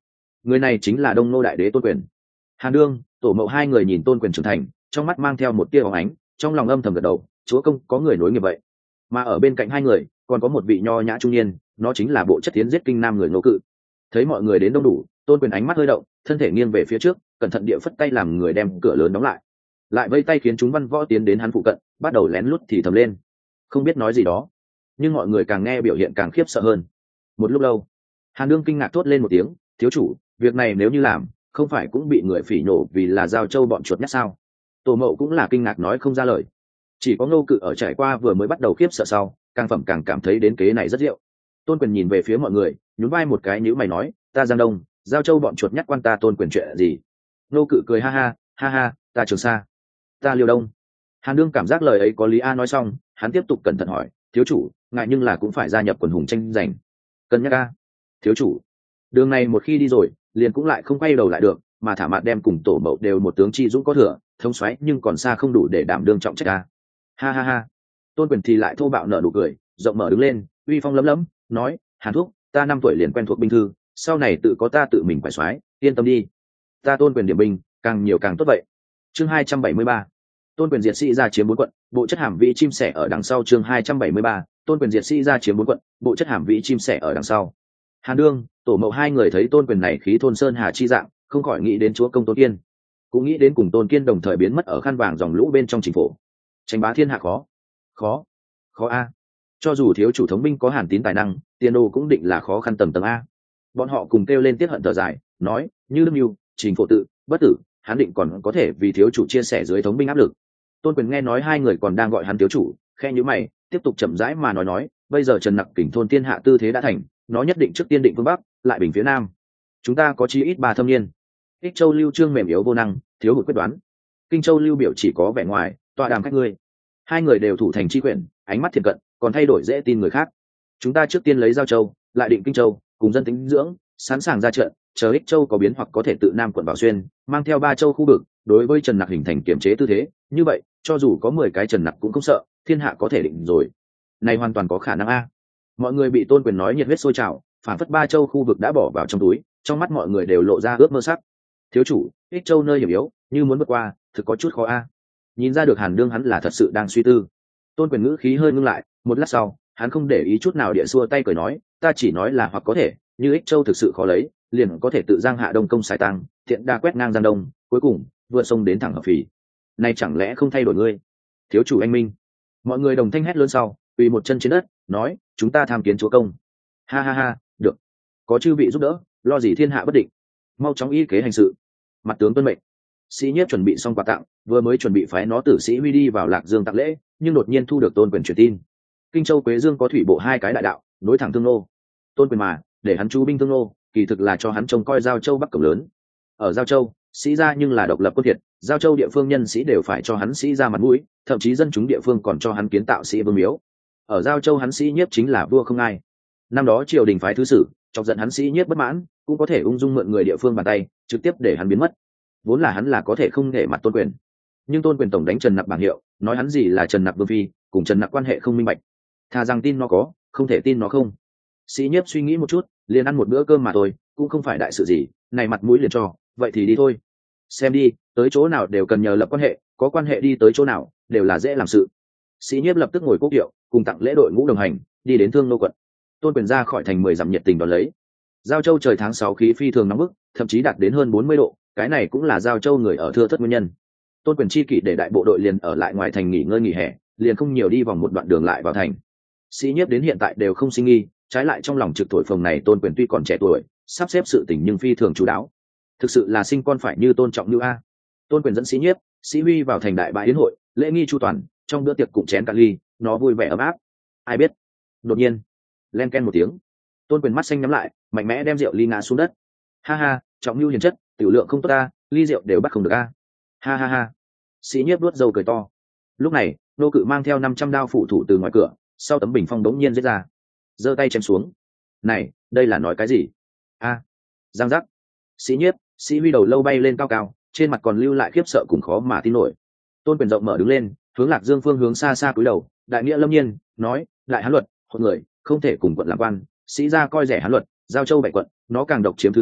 người này chính là đông nô đại đế Tôn Quyền. Hàn Đương, Tổ Mậu hai người nhìn Tôn Quyền trưởng thành, trong mắt mang theo một tia bóng ánh, trong lòng âm thầm gật đầu, chúa công có người nối nghiệp vậy. Mà ở bên cạnh hai người còn có một vị nho nhã trung niên, nó chính là bộ chất tiến giết kinh nam người Ngô Cự. Thấy mọi người đến đông đủ, Tôn Quyền ánh mắt hơi động, thân thể nghiêng về phía trước, cẩn thận địa phất tay làm người đem cửa lớn đóng lại, lại vây tay khiến chúng văn võ tiến đến hắn phụ cận, bắt đầu lén lút thì thầm lên, không biết nói gì đó, nhưng mọi người càng nghe biểu hiện càng khiếp sợ hơn. Một lúc lâu, Hàn Đương kinh ngạc thốt lên một tiếng, thiếu chủ, việc này nếu như làm, không phải cũng bị người phỉ nhổ vì là giao châu bọn chuột nhắt sao? Tổ Mậu cũng là kinh ngạc nói không ra lời. Chỉ có Ngô Cự ở trải qua vừa mới bắt đầu khiếp sợ sau, càng phẩm càng cảm thấy đến kế này rất diệu. Tôn Quyền nhìn về phía mọi người, nhún vai một cái nhíu mày nói, ta Giang Đông, giao châu bọn chuột nhắt quan ta Tôn Quyền chuyện gì? Ngô Cự cười ha ha, ha ha, ta Trường Sa, ta Liêu Đông. Hàn Đương cảm giác lời ấy có lý a, nói xong, hắn tiếp tục cẩn thận hỏi, thiếu chủ, ngại nhưng là cũng phải gia nhập quần hùng tranh giành. Cân nhắc a. Thiếu chủ, đường này một khi đi rồi, liền cũng lại không quay đầu lại được, mà Thả Mạt đem cùng Tổ Mậu đều một tướng chi dũng có thừa, thống soái nhưng còn xa không đủ để đảm đương trọng trách a. Ha ha ha. Tôn Quyền thì lại thô bạo nở nụ cười, rộng mở đứng lên, uy phong lấm lấm, nói, Hàn thúc, ta năm tuổi liền quen thuộc binh thư, sau này tự có ta tự mình phải soái, yên tâm đi. Ta Tôn Quyền điểm binh, càng nhiều càng tốt vậy. Chương hai trăm bảy mươi ba, Tôn Quyền diệt sĩ ra chiếm bốn quận, bộ chất hàm vĩ chim sẻ ở đằng sau. Chương hai trăm bảy mươi ba, Tôn Quyền diệt sĩ ra chiếm bốn quận, bộ chất hàm vĩ chim sẻ ở đằng sau. Hàn Đương, Tổ Mậu hai người thấy Tôn Quyền này khí thôn sơn hà chi dạng, không khỏi nghĩ đến chúa công Tôn Kiên, cũng nghĩ đến cùng Tôn Kiên đồng thời biến mất ở khăn vàng dòng lũ bên trong chính phủ. Tranh bá thiên hạ khó, khó, khó a. Cho dù thiếu chủ thống binh có Hàn Tín tài năng, tiền đồ cũng định là khó khăn tầm tầng a. Bọn họ cùng kêu lên tiết hận thở dài, nói, như Đức Nhu, Trình Phổ Tự, bất tử, hắn định còn có thể vì thiếu chủ chia sẻ dưới thống binh áp lực. Tôn Quyền nghe nói hai người còn đang gọi hắn thiếu chủ, khe nhíu mày, tiếp tục chậm rãi mà nói nói, bây giờ Trần Nặc Kình thôn thiên hạ tư thế đã thành, nó nhất định trước tiên định phương bắc, lại bình phía nam. Chúng ta có chí ít ba thâm niên. Ích Châu Lưu Trương mềm yếu vô năng, thiếu hụt quyết đoán. Kinh Châu Lưu Biểu chỉ có vẻ ngoài, tọa đàm các ngươi. Hai người đều thủ thành chi quyển, ánh mắt thiện cận, còn thay đổi dễ tin người khác. Chúng ta trước tiên lấy Giao Châu, lại định Kinh Châu, cùng dân tính dưỡng, sẵn sàng ra trận, chờ Ích Châu có biến hoặc có thể tự nam quận vào xuyên, mang theo ba châu khu vực, đối với Trần Nặc hình thành kiểm chế tư thế, như vậy, cho dù có mười cái Trần Nặc cũng không sợ, thiên hạ có thể định rồi. Này hoàn toàn có khả năng a. Mọi người bị Tôn Quyền nói nhiệt huyết sôi trào, phản phất ba châu khu vực đã bỏ vào trong túi, trong mắt mọi người đều lộ ra ước mơ sắc. Thiếu chủ, Ích Châu nơi hiểm yếu, như muốn vượt qua, thực có chút khó a. Nhìn ra được Hàn Đương hắn là thật sự đang suy tư. Tôn Quyền ngữ khí hơi ngưng lại, một lát sau, hắn không để ý chút nào địa xua tay cười nói, ta chỉ nói là hoặc có thể, như Ích Châu thực sự khó lấy, liền có thể tự giang hạ đông công xài tăng, thiện đa quét ngang Giang Đông, cuối cùng vượt sông đến thẳng Hợp Phì. Này chẳng lẽ không thay đổi ngươi? Thiếu chủ anh minh. Mọi người đồng thanh hét lớn sau, quỳ một chân trên đất, nói, chúng ta tham kiến chúa công. Ha ha ha, được, có chư vị giúp đỡ, lo gì thiên hạ bất định, mau chóng y kế hành sự. Mặt tướng tuân mệnh. Sĩ Nhiếp chuẩn bị xong quà tặng, vừa mới chuẩn bị phái nó tử sĩ Huy đi vào Lạc Dương tặng lễ, nhưng đột nhiên thu được Tôn Quyền truyền tin. Kinh Châu Quế Dương có thủy bộ hai cái đại đạo, nối thẳng Thương Nô. Tôn Quyền mà, để hắn chú binh Thương Nô, kỳ thực là cho hắn trông coi Giao Châu Bắc cổng lớn. Ở Giao Châu, sĩ gia nhưng là độc lập quân thiệt, Giao Châu địa phương nhân sĩ đều phải cho hắn sĩ ra mặt mũi, thậm chí dân chúng địa phương còn cho hắn kiến tạo sĩ vương miếu. Ở Giao Châu hắn sĩ Nhiếp chính là vua không ai. Năm đó triều đình phái thứ sử, chọc giận hắn sĩ Nhiếp bất mãn, cũng có thể ung dung mượn người địa phương bàn tay, trực tiếp để hắn biến mất. Vốn là hắn là có thể không nể mặt Tôn Quyền, nhưng Tôn Quyền tổng đánh Trần Nặc bảng hiệu, nói hắn gì là Trần Nặc vương phi, cùng Trần Nặc quan hệ không minh bạch. Thà rằng tin nó có, không thể tin nó không. Sĩ Nhiếp suy nghĩ một chút, liền ăn một bữa cơm mà thôi, cũng không phải đại sự gì, này mặt mũi liền cho, vậy thì đi thôi. Xem đi, tới chỗ nào đều cần nhờ lập quan hệ, có quan hệ đi tới chỗ nào đều là dễ làm sự. Sĩ Nhiếp lập tức ngồi quốc hiệu, cùng tặng lễ đội ngũ đồng hành, đi đến Thương Nô quận. Tôn Quyền ra khỏi thành mười dặm nhiệt tình đón lấy. Giao Châu trời tháng sáu khí phi thường nóng bức, thậm chí đạt đến hơn bốn mươi độ, cái này cũng là Giao Châu người ở thưa thớt nguyên nhân. Tôn Quyền chi kỷ để đại bộ đội liền ở lại ngoài thành nghỉ ngơi nghỉ hè, liền không nhiều đi vòng một đoạn đường lại vào thành. Sĩ Nhiếp đến hiện tại đều không sinh nghi, trái lại trong lòng trực thổi phồng này Tôn Quyền tuy còn trẻ tuổi, sắp xếp sự tình nhưng phi thường chú đáo. Thực sự là sinh con phải như tôn trọng như a. Tôn Quyền dẫn Sĩ Nhiếp, Sĩ Huy vào thành đại bãi yến hội, lễ nghi chu toàn, trong bữa tiệc cụm chén cạn ly, nó vui vẻ ấm áp. Ai biết, đột nhiên, len ken một tiếng, Tôn Quyền mắt xanh nhắm lại, mạnh mẽ đem rượu ly ngã xuống đất. Ha ha, trọng lưu hiền chất, tiểu lượng không tốt ta, ly rượu đều bắt không được a. Ha ha ha. Sĩ Nhiếp đuốt dâu cười to. Lúc này, Nô Cự mang theo năm trăm đao phụ thủ từ ngoài cửa, sau tấm bình phong đống nhiên giết ra, giơ tay chém xuống. Này, đây là nói cái gì? A. Giang giác. Sĩ Nhiếp, Sĩ Huy đầu lâu bay lên cao cao, trên mặt còn lưu lại khiếp sợ cùng khó mà tin nổi. Tôn Quyền rộng mở đứng lên, hướng Lạc Dương phương hướng xa xa cúi đầu, đại nghĩa lâm nhiên, nói, đại hán luật, hội người không thể cùng quận làm quan, sĩ gia coi rẻ hán luật, Giao Châu bảy quận, nó càng độc chiếm thứ tư,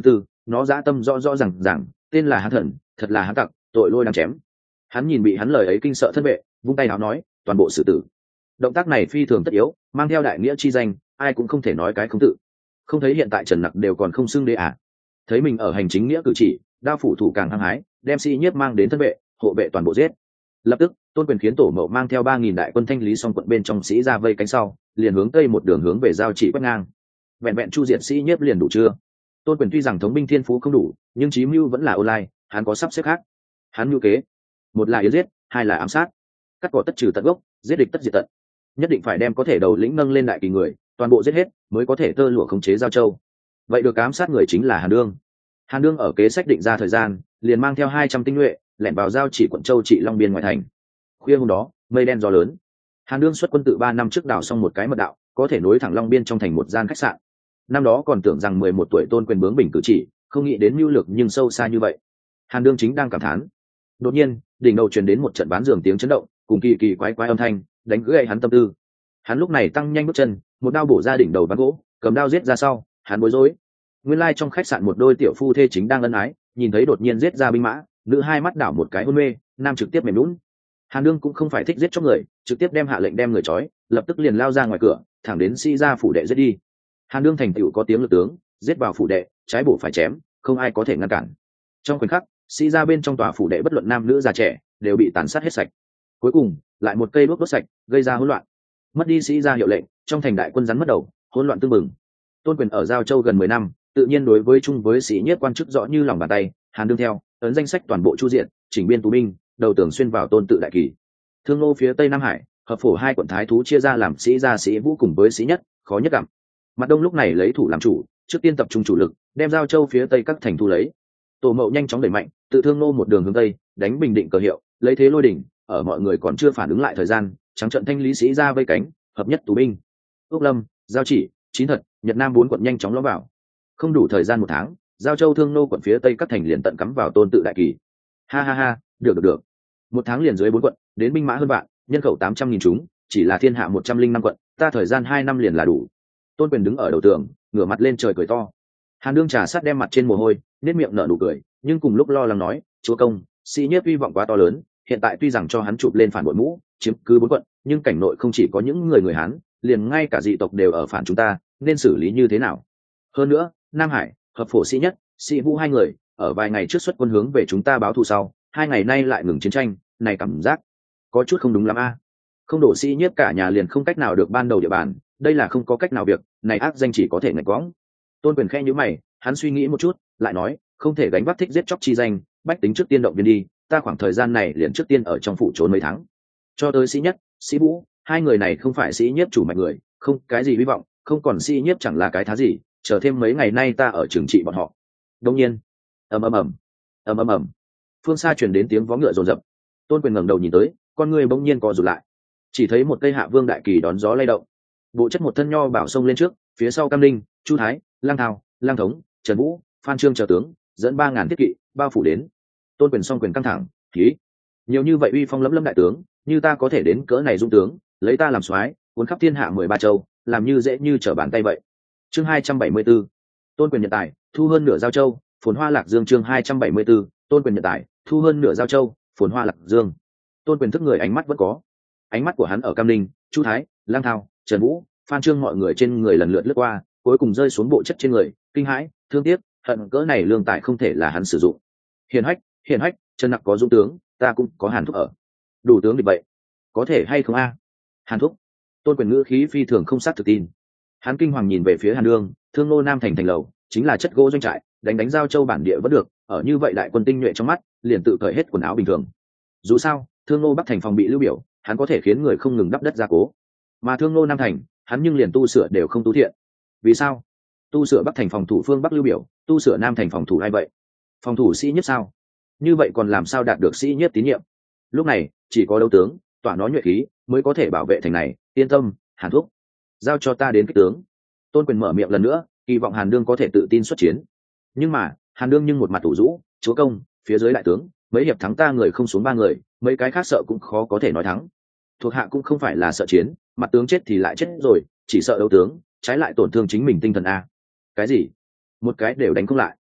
nó dã tâm rõ rõ rằng rằng tên là hán thần, thật là hán tặc, tội lôi đang chém. Hắn nhìn bị hắn lời ấy kinh sợ thân vệ, vung tay áo nói toàn bộ xử tử. Động tác này phi thường tất yếu, mang theo đại nghĩa chi danh, ai cũng không thể nói cái không tự. Không thấy hiện tại Trần Nặc đều còn không xưng đế à? Thấy mình ở hành chính nghĩa cử chỉ, đao phủ thủ càng hăng hái, đem sĩ nhiếp mang đến thân vệ, hộ vệ toàn bộ giết. Lập tức Tôn Quyền khiến tổ mậu mang theo ba nghìn đại quân thanh lý xong quận bên trong sĩ ra vây cánh sau, liền hướng tây một đường hướng về giao chỉ quét ngang. Vẹn vẹn chu diện sĩ nhiếp liền đủ chưa? Tôn Quyền tuy rằng thống binh thiên phú không đủ, nhưng chí mưu vẫn là online, hắn có sắp xếp khác. Hắn mưu kế, một là yến giết, hai là ám sát, cắt cỏ tất trừ tận gốc, giết địch tất diệt tận. Nhất định phải đem có thể đầu lĩnh nâng lên đại kỳ người, toàn bộ giết hết, mới có thể tơ lụa khống chế giao châu. Vậy được ám sát người chính là Hàn Đương. Hàn Đương ở kế sách định ra thời gian, liền mang theo hai trăm tinh nhuệ, lẻn vào giao chỉ quận châu trị Long Biên ngoại thành. Khuya hôm đó, mây đen gió lớn. Hàn Đương xuất quân tự ba năm trước đào xong một cái mật đạo, có thể nối thẳng Long Biên trong thành một gian khách sạn. Năm đó còn tưởng rằng mười một tuổi Tôn Quyền bướng bỉnh cử chỉ, không nghĩ đến mưu lược nhưng sâu xa như vậy. Hàn Đương chính đang cảm thán. Đột nhiên, đỉnh đầu truyền đến một trận bán giường tiếng chấn động, cùng kỳ kỳ quái quái âm thanh, đánh gãy hắn tâm tư. Hắn lúc này tăng nhanh bước chân, một đao bổ ra đỉnh đầu ván gỗ, cầm đao giết ra sau, hắn bối rối. Nguyên lai trong khách sạn một đôi tiểu phu thê chính đang ân ái, nhìn thấy đột nhiên giết ra binh mã, nữ hai mắt đảo một cái hôn mê, nam trực tiếp mềm lún. Hàn Đương cũng không phải thích giết chóc người, trực tiếp đem hạ lệnh đem người trói, lập tức liền lao ra ngoài cửa, thẳng đến Sĩ gia phủ đệ giết đi. Hàn Đương thành tựu có tiếng lực tướng, giết vào phủ đệ, trái bổ phải chém, không ai có thể ngăn cản. Trong khoảnh khắc, Sĩ gia bên trong tòa phủ đệ bất luận nam nữ già trẻ, đều bị tàn sát hết sạch. Cuối cùng, lại một cây đuốc đốt sạch, gây ra hỗn loạn. Mất đi Sĩ gia hiệu lệnh, trong thành đại quân rắn mất đầu, hỗn loạn tương mừng. Tôn Quyền ở Giao Châu gần mười năm, tự nhiên đối với chung với sĩ nhiếp quan chức rõ như lòng bàn tay. Hàn Đương theo ấn danh sách toàn bộ chu diện, chỉnh biên tù binh, đầu tường xuyên vào Tôn tự đại kỳ. Thương Nô phía tây Nam Hải, hợp phổ hai quận thái thú chia ra làm sĩ gia sĩ vũ cùng với sĩ nhất, khó nhất gặm. Mặt đông lúc này lấy thủ làm chủ, trước tiên tập trung chủ lực, đem Giao Châu phía tây các thành thu lấy. Tổ Mậu nhanh chóng đẩy mạnh, tự Thương Nô một đường hướng tây, đánh Bình Định cờ hiệu, lấy thế lôi đỉnh, ở mọi người còn chưa phản ứng lại thời gian, trắng trận thanh lý sĩ gia vây cánh, hợp nhất tù binh. Úc Lâm, Giao Chỉ, Chín Thật, Nhật Nam bốn quận nhanh chóng lõm vào. Không đủ thời gian một tháng, Giao Châu Thương Nô quận phía tây các thành liền tận cắm vào Tôn tự đại kỳ. Ha ha ha, được được được. Một tháng liền dưới bốn quận, đến binh mã hơn vạn, nhân khẩu tám trăm nghìn chúng, chỉ là thiên hạ một trăm linh năm quận, ta thời gian hai năm liền là đủ. Tôn Quyền đứng ở đầu tường, ngửa mặt lên trời cười to. Hàn Đương trà sát đem mặt trên mồ hôi, nét miệng nở nụ cười, nhưng cùng lúc lo lắng nói, chúa công, sĩ nhiếp hy vọng quá to lớn, hiện tại tuy rằng cho hắn chụp lên phản bội mũ, chiếm cứ bốn quận, nhưng cảnh nội không chỉ có những người người Hán, liền ngay cả dị tộc đều ở phản chúng ta, nên xử lý như thế nào? Hơn nữa, Nam Hải, hợp phổ sĩ nhất, sĩ vũ hai người, ở vài ngày trước xuất quân hướng về chúng ta báo thù sau, hai ngày nay lại ngừng chiến tranh, này cảm giác có chút không đúng lắm a. Không đổ sĩ nhiếp cả nhà liền không cách nào được ban đầu địa bàn, đây là không có cách nào việc, này ác danh chỉ có thể ngạch quõng. Tôn Quyền khẽ nhíu mày, hắn suy nghĩ một chút, lại nói, không thể gánh vác thích giết chóc chi danh, bách tính trước tiên động viên đi, ta khoảng thời gian này liền trước tiên ở trong phủ trốn mấy tháng. Cho tới sĩ nhất, sĩ vũ, hai người này không phải sĩ nhiếp chủ mạch người, không cái gì hy vọng, không còn sĩ nhiếp chẳng là cái thá gì, chờ thêm mấy ngày nay ta ở trường trị bọn họ. Đương nhiên, ầm ầm ầm, ầm ầm ầm, phương xa truyền đến tiếng vó ngựa rồn rập. Tôn Quyền ngẩng đầu nhìn tới, con người bỗng nhiên co rụt lại, chỉ thấy một cây Hạ Vương đại kỳ đón gió lay động, bộ chất một thân nho bảo sông lên trước, phía sau Cam Linh, Chu Thái, Lang Thao, Lang Thống, Trần Vũ, Phan Trương chờ tướng dẫn ba ngàn thiết kỵ bao phủ đến. Tôn Quyền song quyền căng thẳng, khí nhiều như vậy uy phong lẫm lẫm đại tướng, như ta có thể đến cỡ này dung tướng, lấy ta làm soái, cuốn khắp thiên hạ mười ba châu, làm như dễ như trở bàn tay vậy. Chương hai trăm bảy mươi 74. Tôn Quyền nhận tài, thu hơn nửa Giao Châu, phồn hoa lạc dương. Chương hai trăm bảy mươi 74. Tôn Quyền nhận tài, thu hơn nửa Giao Châu, phồn hoa lạc dương. Tôn Quyền thức người ánh mắt vẫn có, ánh mắt của hắn ở Cam Ninh, Chu Thái, Lang Thao, Trần Vũ, Phan Trương mọi người trên người lần lượt lướt qua, cuối cùng rơi xuống bộ chất trên người, kinh hãi, thương tiếc, hận cỡ này lương tài không thể là hắn sử dụng. Hiền hách, hiền hách, Trần Nặc có dũng tướng, ta cũng có Hàn Thúc ở, đủ tướng địch vậy, có thể hay không a? Hàn Thúc. Tôn Quyền ngữ khí phi thường không sát thực tin. Hắn kinh hoàng nhìn về phía Hàn Đương, Thương Nô Nam thành thành lầu, chính là chất gỗ doanh trại, đánh đánh Giao Châu bản địa vẫn được, ở như vậy đại quân tinh nhuệ trong mắt, liền tự cởi hết quần áo bình thường. Dù sao, Thương Nô Bắc thành phòng bị lưu biểu, hắn có thể khiến người không ngừng đắp đất gia cố, mà Thương Nô Nam thành, hắn nhưng liền tu sửa đều không tu thiện. Vì sao? Tu sửa Bắc thành phòng thủ phương Bắc lưu biểu, tu sửa Nam thành phòng thủ ai vậy? Phòng thủ sĩ nhất sao? Như vậy còn làm sao đạt được sĩ nhất tín nhiệm? Lúc này, chỉ có đấu tướng, tỏa nó nhuệ khí, mới có thể bảo vệ thành này. Yên tâm, Hàn Thúc, giao cho ta đến kích tướng. Tôn Quyền mở miệng lần nữa, kỳ vọng Hàn Đương có thể tự tin xuất chiến. Nhưng mà, Hàn Đương nhưng một mặt tủ rũ, chúa công, phía dưới đại tướng, mấy hiệp thắng ta người không xuống ba người, mấy cái khác sợ cũng khó có thể nói thắng. Thuộc hạ cũng không phải là sợ chiến, mặt tướng chết thì lại chết rồi, chỉ sợ đấu tướng, trái lại tổn thương chính mình tinh thần a. Cái gì? Một cái đều đánh không lại.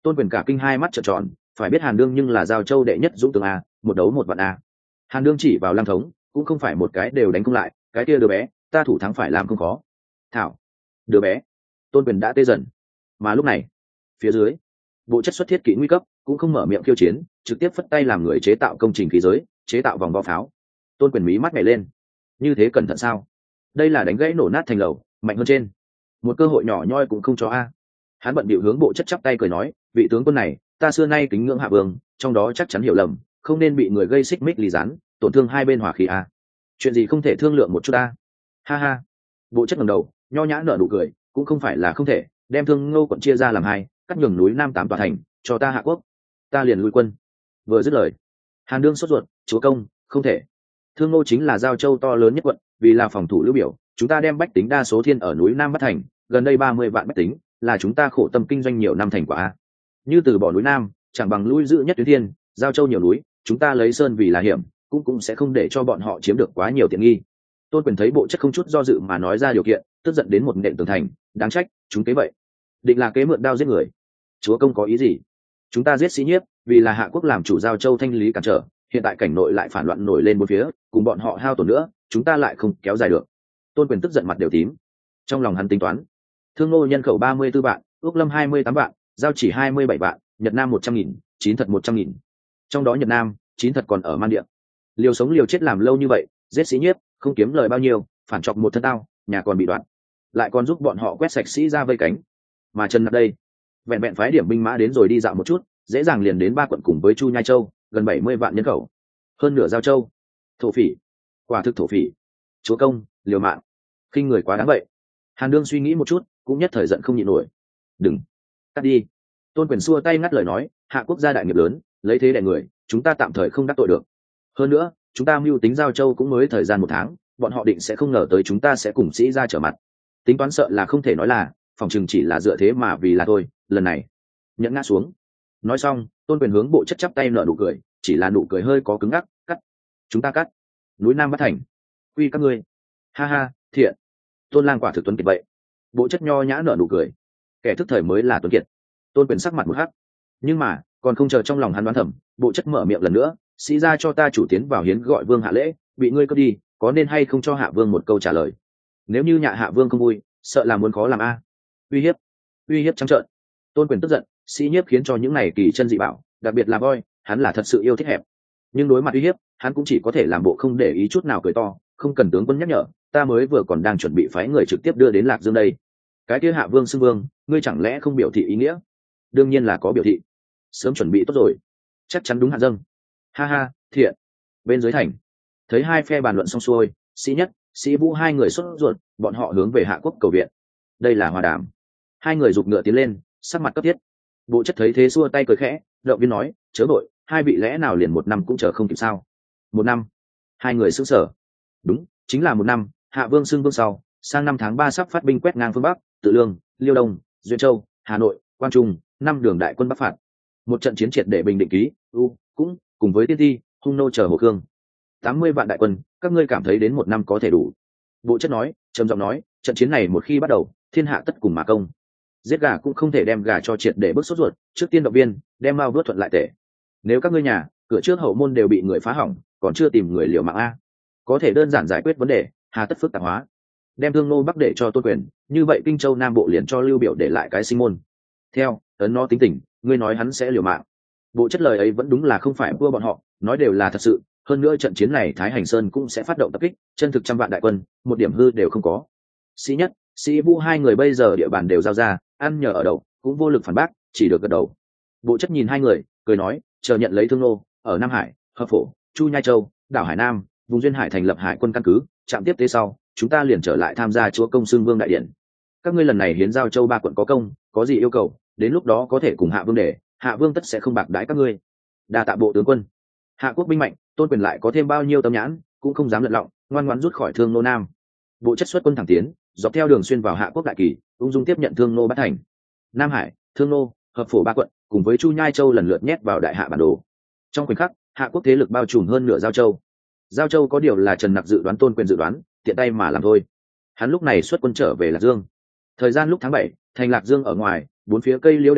Tôn Quyền cả kinh hai mắt trợn tròn, phải biết Hàn Đương nhưng là Giao Châu đệ nhất dũng tướng a, một đấu một vạn a. Hàn Đương chỉ vào Lăng Thống, cũng không phải một cái đều đánh không lại, cái kia đứa bé, ta thủ thắng phải làm không khó. Thảo, đứa bé. Tôn Quyền đã tê dần. Mà lúc này, phía dưới, bộ chất xuất thiết kỹ nguy cấp, cũng không mở miệng khiêu chiến, trực tiếp phất tay làm người chế tạo công trình khí giới, chế tạo vòng vo pháo. Tôn Quyền mí mắt nhảy lên. Như thế cẩn thận sao? Đây là đánh gãy nổ nát thành lầu, mạnh hơn trên. Một cơ hội nhỏ nhoi cũng không cho a. Hắn bận bịu hướng bộ chất chắp tay cười nói, vị tướng quân này, ta xưa nay kính ngưỡng Hạ Vương, trong đó chắc chắn hiểu lầm, không nên bị người gây xích mích lì rán, tổn thương hai bên hòa khí a. Chuyện gì không thể thương lượng một chút a? Ha ha. Bộ chất ngẩng đầu, nho nhã nở nụ cười, cũng không phải là không thể, đem Thương Ngô quận chia ra làm hai, cắt nhường núi Nam tám tòa thành, cho ta Hạ quốc, ta liền lui quân. Vừa dứt lời, Hàn Đương sốt ruột, chúa công, không thể. Thương Ngô chính là Giao Châu to lớn nhất quận, vì là phòng thủ lưu biểu, chúng ta đem bách tính đa số thiên ở núi Nam bắt thành, gần đây ba mươi vạn bách tính, là chúng ta khổ tâm kinh doanh nhiều năm thành quả a. Như từ bỏ núi Nam, chẳng bằng lui giữ nhất tuyến thiên, Giao Châu nhiều núi, chúng ta lấy sơn vì là hiểm, cũng cũng sẽ không để cho bọn họ chiếm được quá nhiều tiện nghi. Tôn Quyền thấy bộ chất không chút do dự mà nói ra điều kiện, tức giận đến một nện tường thành, đáng trách, chúng kế vậy, định là kế mượn đao giết người. Chúa công có ý gì? Chúng ta giết sĩ nhiếp, vì là Hạ quốc làm chủ Giao Châu thanh lý cản trở, hiện tại cảnh nội lại phản loạn nổi lên bốn phía, cùng bọn họ hao tổn nữa, chúng ta lại không kéo dài được. Tôn Quyền tức giận mặt đều tím. Trong lòng hắn tính toán, Thương Ngô nhân khẩu ba mươi tư vạn, Ước Lâm hai mươi tám vạn, Giao Chỉ hai mươi bảy vạn, Nhật Nam một trăm nghìn, Chín Thật một trăm nghìn. Trong đó Nhật Nam, Chín Thật còn ở man địa. Liều sống liều chết làm lâu như vậy, giết sĩ nhiếp, không kiếm lời bao nhiêu, phản chọc một thân tao, nhà còn bị đoạn, lại còn giúp bọn họ quét sạch sĩ ra vây cánh. Mà Trần Nặc đây, vẹn vẹn phái điểm binh mã đến rồi đi dạo một chút, dễ dàng liền đến ba quận cùng với Chu Nhai Châu, gần bảy mươi vạn nhân khẩu, hơn nửa Giao Châu. Thổ phỉ, quả thực thổ phỉ. Chúa công, liều mạng, khinh người quá đáng vậy. Hàn Đương suy nghĩ một chút, cũng nhất thời giận không nhịn nổi. Đừng, cắt đi. Tôn Quyền xua tay ngắt lời nói, Hạ quốc gia đại nghiệp lớn, lấy thế đè người, chúng ta tạm thời không đắc tội được. Hơn nữa, chúng ta mưu tính Giao Châu cũng mới thời gian một tháng, bọn họ định sẽ không ngờ tới chúng ta sẽ cùng sĩ ra trở mặt. Tính toán sợ là không thể nói là, phòng chừng chỉ là dựa thế mà vì là thôi. Lần này, nhẫn ngã xuống. Nói xong, Tôn Quyền hướng bộ chất chắp tay nở nụ cười, chỉ là nụ cười hơi có cứng ngắc. Cắt, chúng ta cắt. Núi Nam bắt thành, quy các ngươi. Ha ha, thiện. Tôn Lang quả thực tuấn kiệt vậy. Bộ chất nho nhã nở nụ cười. Kẻ thức thời mới là tuấn kiệt. Tôn Quyền sắc mặt một hắc. Nhưng mà, còn không chờ trong lòng hắn đoán thầm, bộ chất mở miệng lần nữa, sĩ ra cho ta chủ tiến vào hiến gọi vương hạ lễ, bị ngươi cướp đi, có nên hay không cho Hạ Vương một câu trả lời? Nếu như nhà Hạ Vương không vui, sợ là muốn khó làm a. Uy hiếp, uy hiếp trắng trợn. Tôn Quyền tức giận, sĩ nhiếp khiến cho những này kỳ chân dị bảo, đặc biệt là voi, hắn là thật sự yêu thích hẹp. Nhưng đối mặt uy hiếp, hắn cũng chỉ có thể làm bộ không để ý chút nào, cười to, không cần tướng quân nhắc nhở, ta mới vừa còn đang chuẩn bị phái người trực tiếp đưa đến Lạc Dương đây. Cái kia Hạ Vương xưng vương, ngươi chẳng lẽ không biểu thị ý nghĩa? Đương nhiên là có biểu thị, sớm chuẩn bị tốt rồi, chắc chắn đúng Hạ dâng. Ha ha, thiện. Bên dưới thành, thấy hai phe bàn luận xong xuôi, sĩ nhất, sĩ vũ hai người sốt ruột, bọn họ hướng về Hạ quốc cầu viện. Đây là hòa đàm. Hai người giục ngựa tiến lên, sắc mặt cấp thiết. Bộ chất thấy thế xua tay cười khẽ, động viên nói, chớ vội, hai vị lẽ nào liền một năm cũng chờ không kịp sao? Một năm? Hai người sững sờ. Đúng, chính là một năm. Hạ Vương xưng vương sau, sang năm tháng ba sắp phát binh quét ngang phương Bắc, Tự Lương, Liêu Đông, Duyên Châu, Hà Nội, Quang Trung, năm đường đại quân bắc phạt. Một trận chiến triệt để bình định ký, u cũng cùng với tiên ti, hung nô chờ hồ cương. Tám mươi vạn đại quân, các ngươi cảm thấy đến một năm có thể đủ? Bộ chất nói, trầm giọng nói, trận chiến này một khi bắt đầu, thiên hạ tất cùng mà công. Giết gà cũng không thể đem gà cho triệt để bước sốt ruột, trước tiên động viên, đem mao vuốt thuận lại tệ. Nếu các ngươi nhà, cửa trước hậu môn đều bị người phá hỏng, còn chưa tìm người liều mạng a, có thể đơn giản giải quyết vấn đề, hà tất phức tạp hóa. Đem Thương Nô Bắc để cho Tôn Quyền, như vậy Kinh Châu Nam Bộ liền cho Lưu Biểu để lại cái sinh môn. Theo ấn nó tính tình, ngươi nói hắn sẽ liều mạng. Bộ chất lời ấy vẫn đúng là không phải vua bọn họ, nói đều là thật sự. Hơn nữa trận chiến này Thái Hành Sơn cũng sẽ phát động tập kích, chân thực trăm vạn đại quân, một điểm hư đều không có. Sĩ nhất, sĩ vũ hai người bây giờ địa bàn đều giao ra, ăn nhờ ở đậu, cũng vô lực phản bác, chỉ được gật đầu. Bộ chất nhìn hai người, cười nói, chờ nhận lấy Thương Nô, ở Nam Hải, Hợp Phổ, Chu Nhai Châu, đảo Hải Nam, vùng duyên hải thành lập hải quân căn cứ, trạm tiếp tế sau, chúng ta liền trở lại tham gia chúa công xưng vương đại điện. Các ngươi lần này hiến giao châu ba quận có công, có gì yêu cầu, đến lúc đó có thể cùng Hạ Vương để, Hạ Vương tất sẽ không bạc đãi các ngươi. Đa tạ bộ tướng quân. Hạ quốc binh mạnh, Tôn Quyền lại có thêm bao nhiêu tâm nhãn, cũng không dám lận lọng, ngoan ngoãn rút khỏi Thương Nô Nam. Bộ chất xuất quân thẳng tiến, dọc theo đường xuyên vào Hạ quốc đại kỳ, ung dung tiếp nhận Thương Nô bát thành. Nam Hải, Thương Nô, Hợp Phổ ba quận, cùng với Chu Nhai Châu lần lượt nhét vào đại hạ bản đồ. Trong khoảnh khắc, Hạ quốc thế lực bao trùm hơn nửa giao châu. Giao châu có điều là Trần Nặc dự đoán Tôn Quyền dự đoán, tiện tay mà làm thôi. Hắn lúc này xuất quân trở về Lạc Dương. Thời gian lúc tháng bảy, thành Lạc Dương ở ngoài, bốn phía cây liễu đệm đệm,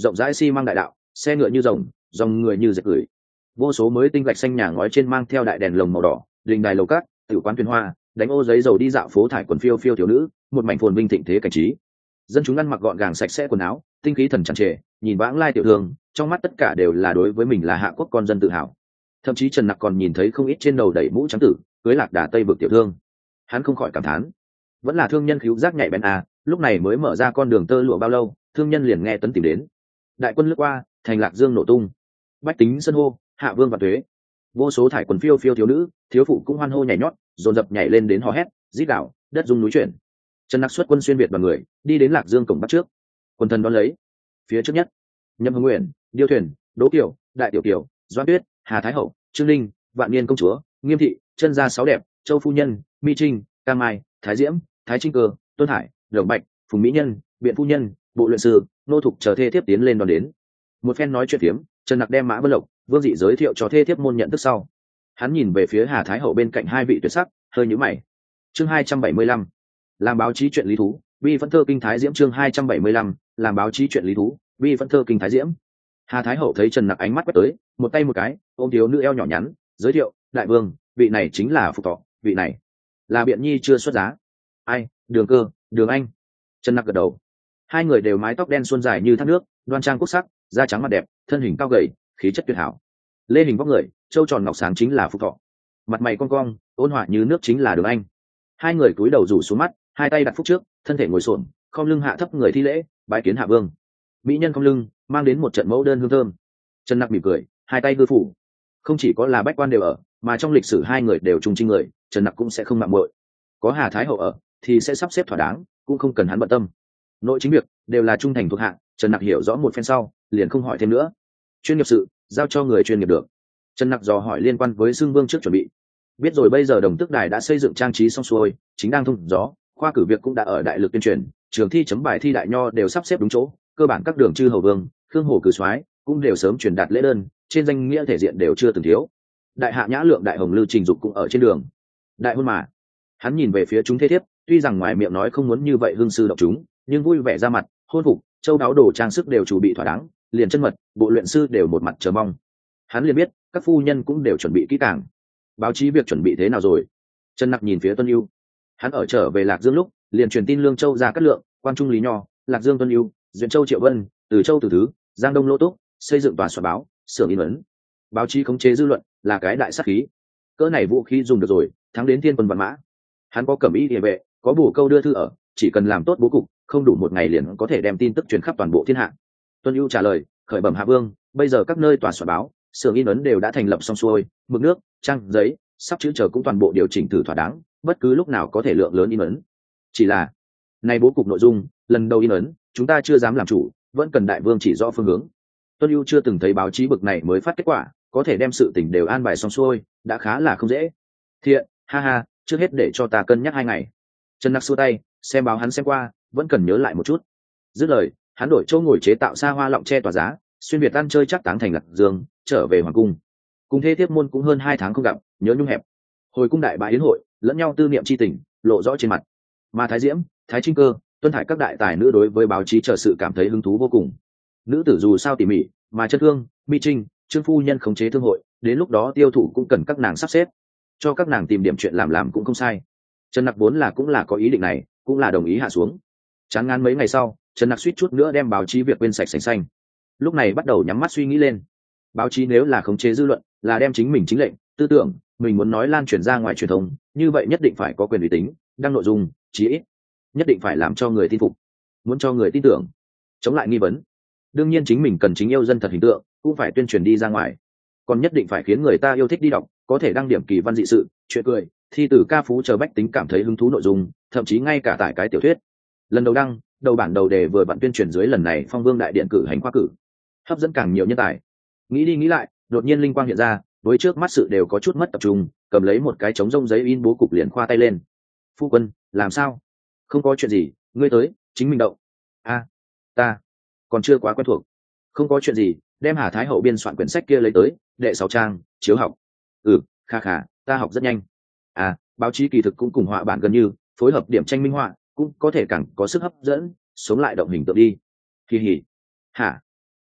rộng rãi xi măng đại đạo, xe ngựa như rồng, dòng người như dệt gửi. Vô số mới tinh gạch xanh nhà ngói trên mang theo đại đèn lồng màu đỏ, đình đài lầu cát, tiểu quán thuyền hoa, đánh ô giấy dầu đi dạo phố thải quần phiêu phiêu thiếu nữ, một mảnh phồn vinh thịnh thế cảnh trí. Dân chúng ăn mặc gọn gàng sạch sẽ quần áo, tinh khí thần tràn trề, nhìn vãng lai tiểu thương, trong mắt tất cả đều là đối với mình là hạ quốc con dân tự hào. Thậm chí Trần Nặc còn nhìn thấy không ít trên đầu đẩy mũ trắng tử, cưới lạc đà tây vực tiểu thương. Hắn không khỏi cảm thán, vẫn là thương nhân khíu giác nhạy bén à, lúc này mới mở ra con đường tơ lụa bao lâu, thương nhân liền nghe tấn tìm đến. Đại quân lướt qua, thành Lạc Dương nổ tung. Bách tính sân hô, hạ vương và tuế. Vô số thải quần phiêu phiêu thiếu nữ, thiếu phụ cũng hoan hô nhảy nhót, dồn dập nhảy lên đến hò hét, rít gào, đất rung núi chuyển. Trần Nặc xuất quân xuyên việt đoàn người, đi đến Lạc Dương cổng bắc trước. Quân thần đón lấy. Phía trước nhất, Nhâm Hưng Nguyện, Điêu Thuyền, Đỗ Kiều, Đại Tiểu Kiều, Doãn Tuyết, Hà Thái Hậu, Trương Linh, Vạn Niên công chúa, Nghiêm thị, Chân gia sáu đẹp, Châu phu nhân, Mi Trinh, Cam Mai, Thái Diễm, Thái Trinh Cơ, Tôn Hải, Đường Bạch, Phùng Mỹ Nhân, Biện phu nhân, Bộ luyện sư, nô thục chờ thê thiếp tiến lên đón đến. Một phen nói chuyện phiếm, Trần Nặc đem Mã Vân Lộc, Vương Dị giới thiệu cho thê thiếp môn nhận thức sau. Hắn nhìn về phía Hà Thái Hậu bên cạnh hai vị tuyệt sắc, hơi nhíu mày. Chương hai trăm bảy mươi lăm, làm báo chí chuyện lý thú, Vi Phẫn Thơ Kinh Thái Diễm. Chương hai trăm bảy mươi lăm, làm báo chí chuyện lý thú, Vi Phẫn Thơ Kinh Thái Diễm. Hà Thái Hậu thấy Trần Nặc ánh mắt quét tới, một tay một cái ôm thiếu nữ eo nhỏ nhắn, giới thiệu, đại vương, vị này chính là Phục Thọ, vị này là Biện Nhi chưa xuất giá. Ai, Đường Cơ, Đường Anh. Trần Nặc gật đầu. Hai người đều mái tóc đen suôn dài như thác nước, đoan trang quốc sắc, da trắng mặt đẹp, thân hình cao gầy, khí chất tuyệt hảo. Lê hình vóc người, trâu tròn ngọc sáng chính là Phục Thọ, mặt mày cong cong, ôn hòa như nước chính là Đường Anh. Hai người cúi đầu rủ xuống mắt, hai tay đặt phúc trước, thân thể ngồi xổm, khom lưng hạ thấp người thi lễ, bái kiến hạ vương. Mỹ nhân khom lưng, mang đến một trận mẫu đơn hương thơm. Trần Nặc mỉm cười, hai tay hư phủ. Không chỉ có là bách quan đều ở, mà trong lịch sử hai người đều trung trinh người, Trần Nặc cũng sẽ không mạo muội. Có Hà Thái Hậu ở, thì sẽ sắp xếp thỏa đáng, cũng không cần hắn bận tâm. Nội chính việc đều là trung thành thuộc hạ, Trần Nặc hiểu rõ một phen sau, liền không hỏi thêm nữa. Chuyên nghiệp sự giao cho người chuyên nghiệp được. Trần Nặc dò hỏi liên quan với Xương Vương trước chuẩn bị. Biết rồi, bây giờ Đồng Tước Đài đã xây dựng trang trí xong xuôi, chính đang thông gió, khoa cử việc cũng đã ở đại lực tuyên truyền, trường thi chấm bài thi đại nho đều sắp xếp đúng chỗ, cơ bản các đường chư hầu vương, khương hổ cử soái cũng đều sớm truyền đạt lễ đơn, trên danh nghĩa thể diện đều chưa từng thiếu. Đại hạ nhã lượng đại hồng lưu trình dục cũng ở trên đường. Đại hôn mà. Hắn nhìn về phía chúng thế thiếp, tuy rằng ngoài miệng nói không muốn như vậy hương sư động chúng, nhưng vui vẻ ra mặt, hôn phục, châu đáo đồ trang sức đều chuẩn bị thỏa đáng, liền chân mật, bộ luyện sư đều một mặt chờ mong. Hắn liền biết các phu nhân cũng đều chuẩn bị kỹ càng. Báo chí việc chuẩn bị thế nào rồi? Trần Nặc nhìn phía Tuân Ưu. Hắn ở trở về Lạc Dương lúc, liền truyền tin Lương Châu ra cát lượng, Quan Trung Lý Nho, Lạc Dương Tuân Ưu, Duyện Châu Triệu Vân, Từ Châu Từ Thứ, Giang Đông Lô Túc, xây dựng tòa soạn báo, xưởng in ấn. Báo chí khống chế dư luận là cái đại sát khí. Cỡ này vũ khí dùng được rồi, thắng đến thiên quân vạn mã. Hắn có cẩm y địa vệ, có bổ câu đưa thư ở, chỉ cần làm tốt bố cục, không đủ một ngày liền có thể đem tin tức truyền khắp toàn bộ thiên hạ. Tuân Ưu trả lời, khởi bẩm hạ vương, bây giờ các nơi tòa soạn báo, xưởng in ấn đều đã thành lập xong xuôi, mực nước, trang giấy, sắp chữ chờ cũng toàn bộ điều chỉnh thử thỏa đáng, bất cứ lúc nào có thể lượng lớn in ấn. Chỉ là này bố cục nội dung, lần đầu in ấn, chúng ta chưa dám làm chủ, vẫn cần đại vương chỉ rõ phương hướng. Tuân Ưu chưa từng thấy báo chí bực này mới phát kết quả, có thể đem sự tình đều an bài xong xuôi, đã khá là không dễ. Thiện, ha ha, trước hết để cho ta cân nhắc hai ngày. Trần Nặc xua tay, xem báo hắn xem qua, vẫn cần nhớ lại một chút. Dứt lời, hắn đổi chỗ ngồi chế tạo xa hoa lọng che tỏa giá, xuyên việt ăn chơi chắc táng thành Lạc Dương, trở về hoàng cung. Cùng thê thiếp môn cũng hơn hai tháng không gặp, nhớ nhung hẹp. Hồi cung đại bãi yến hội, lẫn nhau tư niệm chi tình, lộ rõ trên mặt. Mà Thái Diễm, Thái Trinh Cơ, Tuân Thải các đại tài nữ đối với báo chí chờ sự cảm thấy hứng thú vô cùng. Nữ tử dù sao tỉ mỉ, mà chân thương, Mi Trinh, Trương phu nhân khống chế thương hội, đến lúc đó tiêu thụ cũng cần các nàng sắp xếp, cho các nàng tìm điểm chuyện làm làm cũng không sai. Trần Nặc vốn là cũng là có ý định này, cũng là đồng ý hạ xuống. Chán ngán mấy ngày sau, Trần Nặc suýt chút nữa đem báo chí việc quên sạch sành xanh. Lúc này bắt đầu nhắm mắt suy nghĩ lên. Báo chí nếu là khống chế dư luận, là đem chính mình chính lệnh, tư tưởng, mình muốn nói lan truyền ra ngoài truyền thông, như vậy nhất định phải có quyền uy tín, đăng nội dung, chí ít nhất định phải làm cho người tin phục, muốn cho người tin tưởng, chống lại nghi vấn. Đương nhiên chính mình cần chính yêu dân thật hình tượng, cũng phải tuyên truyền đi ra ngoài, còn nhất định phải khiến người ta yêu thích đi đọc, có thể đăng điểm kỳ văn dị sự, chuyện cười, thi tử ca phú chờ bách tính cảm thấy hứng thú nội dung, thậm chí ngay cả tại cái tiểu thuyết. Lần đầu đăng, đầu bản đầu đề vừa bạn tuyên truyền dưới lần này Phong Vương đại điện cử hành khoa cử, hấp dẫn càng nhiều nhân tài. Nghĩ đi nghĩ lại, đột nhiên linh quang hiện ra, với trước mắt sự đều có chút mất tập trung, cầm lấy một cái trống rông giấy in bố cục liền khoa tay lên. Phu quân, làm sao? Không có chuyện gì, ngươi tới, chính mình động. A, ta còn chưa quá quen thuộc. Không có chuyện gì, đem Hà Thái Hậu biên soạn quyển sách kia lấy tới, đệ sáu trang, chiếu học. Ừ, kha kha, ta học rất nhanh. À, báo chí kỳ thực cũng cùng họa bản gần như, phối hợp điểm tranh minh họa, cũng có thể càng có sức hấp dẫn, sống lại động hình tượng đi. Kỳ hỉ. Hả?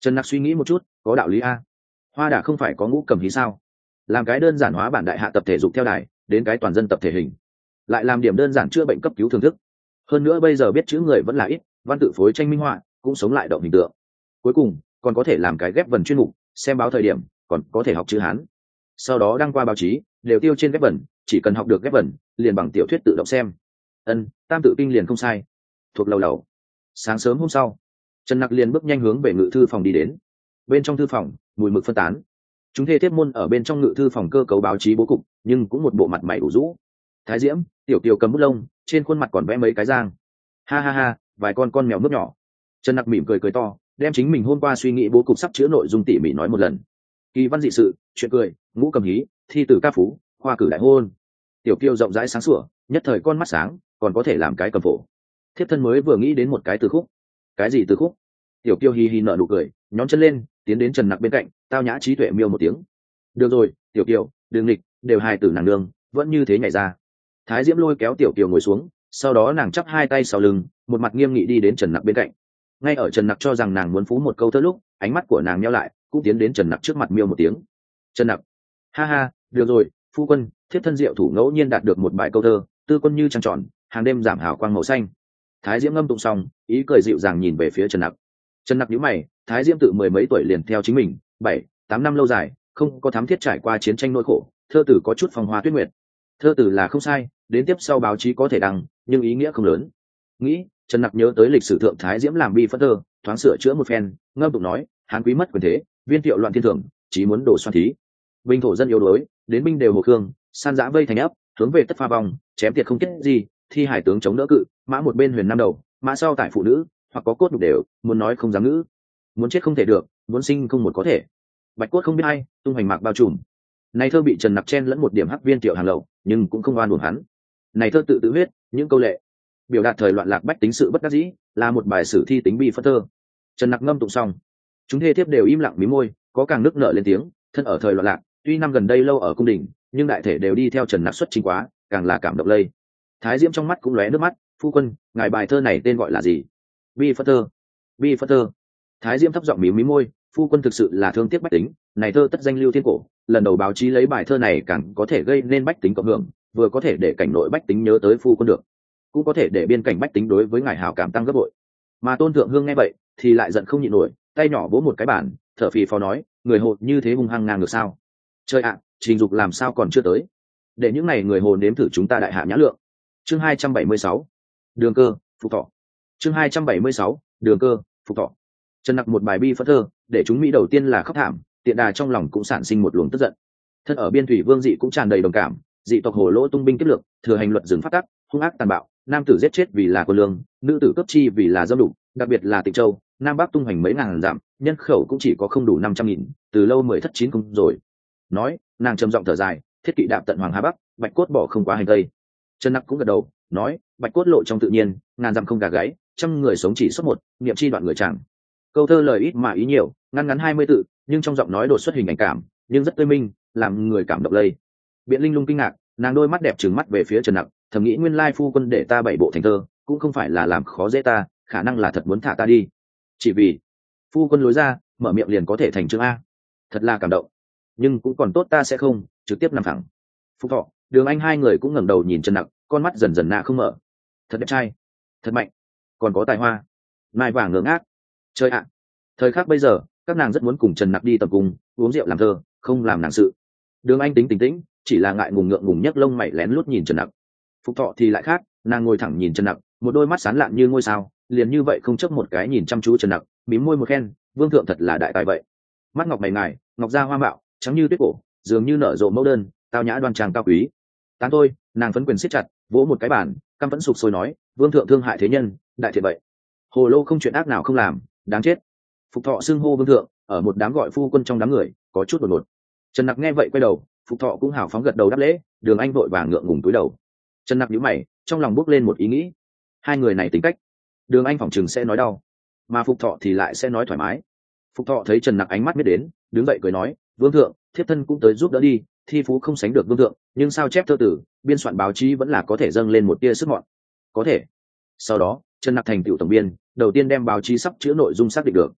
Trần Nặc suy nghĩ một chút, có đạo lý a. Hoa Đà không phải có ngũ cầm hí sao? Làm cái đơn giản hóa bản đại hạ tập thể dục theo đài, đến cái toàn dân tập thể hình, lại làm điểm đơn giản chữa bệnh cấp cứu thường thức. Hơn nữa bây giờ biết chữ người vẫn là ít, văn tự phối tranh minh họa cũng sống lại động hình tượng. Cuối cùng còn có thể làm cái ghép vần chuyên mục, xem báo thời điểm còn có thể học chữ Hán. Sau đó đăng qua báo chí, đều tiêu trên ghép vần, chỉ cần học được ghép vần, liền bằng tiểu thuyết tự động xem. Ân, tam tự kinh liền không sai. Thuộc lầu lầu. Sáng sớm hôm sau, Trần Nặc liền bước nhanh hướng về ngự thư phòng đi đến. Bên trong thư phòng, mùi mực phân tán. Chúng thê tiếp môn ở bên trong ngự thư phòng cơ cấu báo chí bố cục, nhưng cũng một bộ mặt mày ủ rũ. Thái Diễm, Tiểu Kiều cầm bút lông, trên khuôn mặt còn vẽ mấy cái giang. Ha ha ha, vài con con mèo nước nhỏ. Trần Nặc mỉm cười cười to, đem chính mình hôm qua suy nghĩ bố cục sắp chữa nội dung tỉ mỉ nói một lần. Kỳ văn dị sự, chuyện cười, ngũ cầm hí, thi tử ca phú, khoa cử đại hôn. Tiểu Kiều rộng rãi sáng sủa, nhất thời con mắt sáng, còn có thể làm cái cầm phổ. Thiếp thân mới vừa nghĩ đến một cái từ khúc. Cái gì từ khúc? Tiểu Kiều hi hi nở nụ cười, nhón chân lên, tiến đến Trần Nặc bên cạnh, tao nhã trí tuệ miêu một tiếng. Được rồi, Tiểu Kiều, đừng nghịch, đều hài tử nàng nương, vẫn như thế nhảy ra. Thái Diễm lôi kéo Tiểu Kiều ngồi xuống, sau đó nàng chắp hai tay sau lưng, một mặt nghiêm nghị đi đến Trần Nặc bên cạnh. Ngay ở Trần Nặc cho rằng nàng muốn phú một câu thơ lúc, ánh mắt của nàng nheo lại, cũng tiến đến Trần Nặc trước mặt miêu một tiếng. Trần Nặc, ha ha, được rồi, phu quân, thiếp thân diệu thủ ngẫu nhiên đạt được một bài câu thơ, tư quân như trăng tròn, hàng đêm giảm hào quang màu xanh. Thái Diễm ngâm tụng xong, ý cười dịu dàng nhìn về phía Trần Nặc. Trần Nặc nhíu mày, Thái Diễm tự mười mấy tuổi liền theo chính mình, bảy, tám năm lâu dài, không có thám thiết trải qua chiến tranh nỗi khổ, thơ tử có chút phong hoa tuyết nguyệt. Thơ tử là không sai, đến tiếp sau báo chí có thể đăng, nhưng ý nghĩa không lớn. Nghĩ, Trần Nặc nhớ tới lịch sử thượng Thái Diễm làm bi phất thơ, thoáng sửa chữa một phen, ngâm tụng nói, hán quý mất quyền thế, viên thiệu loạn thiên thưởng, chỉ muốn đổ xoan thí. Binh thổ dân yếu đuối, đến binh đều hồ khương, san giã vây thành ấp, hướng về tất pha vòng, chém tiệt không kết gì, thi hải tướng chống đỡ cự, mã một bên huyền năm đầu, mã sau tại phụ nữ, hoặc có cốt đục đều, muốn nói không dám ngữ, muốn chết không thể được, muốn sinh không một có thể. Bạch cốt không biết ai, tung hoành mạc bao trùm. Này thơ bị Trần Nặc chen lẫn một điểm hắc viên Thiệu hàng lậu, nhưng cũng không oan uổng hắn. Này thơ tự tự huyết, những câu lệ, biểu đạt thời loạn lạc bách tính sự bất đắc dĩ, là một bài sử thi tính bi phất thơ. Trần Nặc ngâm tụng xong, chúng thê thiếp đều im lặng mí môi, có càng nước nợ lên tiếng, thân ở thời loạn lạc, tuy năm gần đây lâu ở cung đình, nhưng đại thể đều đi theo Trần Nặc xuất chính quá, càng là cảm động lây. Thái Diễm trong mắt cũng lóe nước mắt, phu quân, ngài bài thơ này tên gọi là gì? Bi phất thơ. Bi phất thơ. Thái Diễm thấp giọng mí mí môi, phu quân thực sự là thương tiếc bách tính, này thơ tất danh lưu thiên cổ, lần đầu báo chí lấy bài thơ này càng có thể gây nên bách tính cộng hưởng, vừa có thể để cảnh nội bách tính nhớ tới phu quân được, cũng có thể để biên cảnh bách tính đối với ngài hảo cảm tăng gấp bội. Mà Tôn Thượng Hương nghe vậy thì lại giận không nhịn nổi, tay nhỏ vỗ một cái bàn, thở phì phò nói, người hồ như thế hung hăng ngang ngược sao? Trời ạ, Trình Dục làm sao còn chưa tới? Để những này người hồ nếm thử chúng ta đại hạ nhã lượng. Chương hai trăm bảy mươi sáu, Đường Cơ, Phục Thọ. Chương hai trăm bảy mươi sáu, Đường Cơ, Phục Thọ. Trần Nặc một bài bi phất thơ, để chúng Mỹ đầu tiên là khóc thảm, tiện đà trong lòng cũng sản sinh một luồng tức giận. Thân ở biên thủy vương dị cũng tràn đầy đồng cảm, dị tộc hồ lỗ tung binh kết lược, thừa hành luật dừng phát tắc, hung ác tàn bạo, nam tử giết chết vì là quân lương, nữ tử cấp chi vì là dâm đủ, đặc biệt là Tịnh Châu, Nam Bắc tung hành mấy ngàn dặm, nhân khẩu cũng chỉ có không đủ năm trăm nghìn, từ lâu mười thất chín không rồi. Nói, nàng trầm giọng thở dài, thiết kỵ đạp tận Hoàng Hà Bắc, bạch cốt bỏ không quá hành tây. Trần Nặc cũng gật đầu, nói, bạch cốt lộ trong tự nhiên, ngàn dặm không gà gáy, trăm người sống chỉ xuất một, niệm chi đoạn người chẳng. Câu thơ lời ít mà ý nhiều, ngắn ngắn hai mươi tự, nhưng trong giọng nói đột xuất hình ảnh cảm, nhưng rất tươi minh, làm người cảm động lây. Biện Linh lung kinh ngạc, nàng đôi mắt đẹp trừng mắt về phía Trần Nặc, thầm nghĩ nguyên lai phu quân để ta bảy bộ thành thơ, cũng không phải là làm khó dễ ta, khả năng là thật muốn thả ta đi. Chỉ vì phu quân lối ra, mở miệng liền có thể thành chương a. Thật là cảm động. Nhưng cũng còn tốt ta sẽ không trực tiếp nằm thẳng. Phúc Thọ, Đường Anh hai người cũng ngẩng đầu nhìn Trần Nặc, con mắt dần dần nạ không mở. Thật đẹp trai, thật mạnh, còn có tài hoa. Mai vàng ngớ ngác. Chơi ạ. Thời khắc bây giờ, các nàng rất muốn cùng Trần Nặc đi tập cùng, uống rượu làm thơ, không làm nàng sự. Đường Anh tính tính tĩnh, chỉ là ngại ngùng ngượng ngùng nhấc lông mày lén lút nhìn Trần Nặc. Phúc Thọ thì lại khác, nàng ngồi thẳng nhìn Trần Nặc, một đôi mắt sáng lạn như ngôi sao, liền như vậy không chớp một cái nhìn chăm chú Trần Nặc, mím môi một khen, vương thượng thật là đại tài vậy. Mắt ngọc mày ngài, ngọc da hoa mạo, trắng như tuyết cổ, dường như nở rộ mẫu đơn, tao nhã đoan trang cao quý. Tán thôi, nàng phấn quyền siết chặt, vỗ một cái bàn, căm vẫn sục sôi nói, vương thượng thương hại thế nhân, đại thiện vậy. Hồ lô không chuyện ác nào không làm, đáng chết. Phục Thọ xưng hô vương thượng, ở một đám gọi phu quân trong đám người, có chút đột ngột. Trần Nặc nghe vậy quay đầu, Phục Thọ cũng hào phóng gật đầu đáp lễ, Đường Anh vội vàng ngượng ngùng cúi đầu. Trần Nặc nhíu mày, trong lòng bước lên một ý nghĩ, hai người này tính cách, Đường Anh phỏng chừng sẽ nói đau, mà Phục Thọ thì lại sẽ nói thoải mái. Phục Thọ thấy Trần Nặc ánh mắt biết đến, đứng dậy cười nói, vương thượng, thiếp thân cũng tới giúp đỡ đi, thi phú không sánh được vương thượng, nhưng sao chép thơ tử, biên soạn báo chí vẫn là có thể dâng lên một tia sức mọn. Có thể. Sau đó, Trần Nặc thành tựu tổng biên, đầu tiên đem báo chí sắp chữa nội dung xác định được.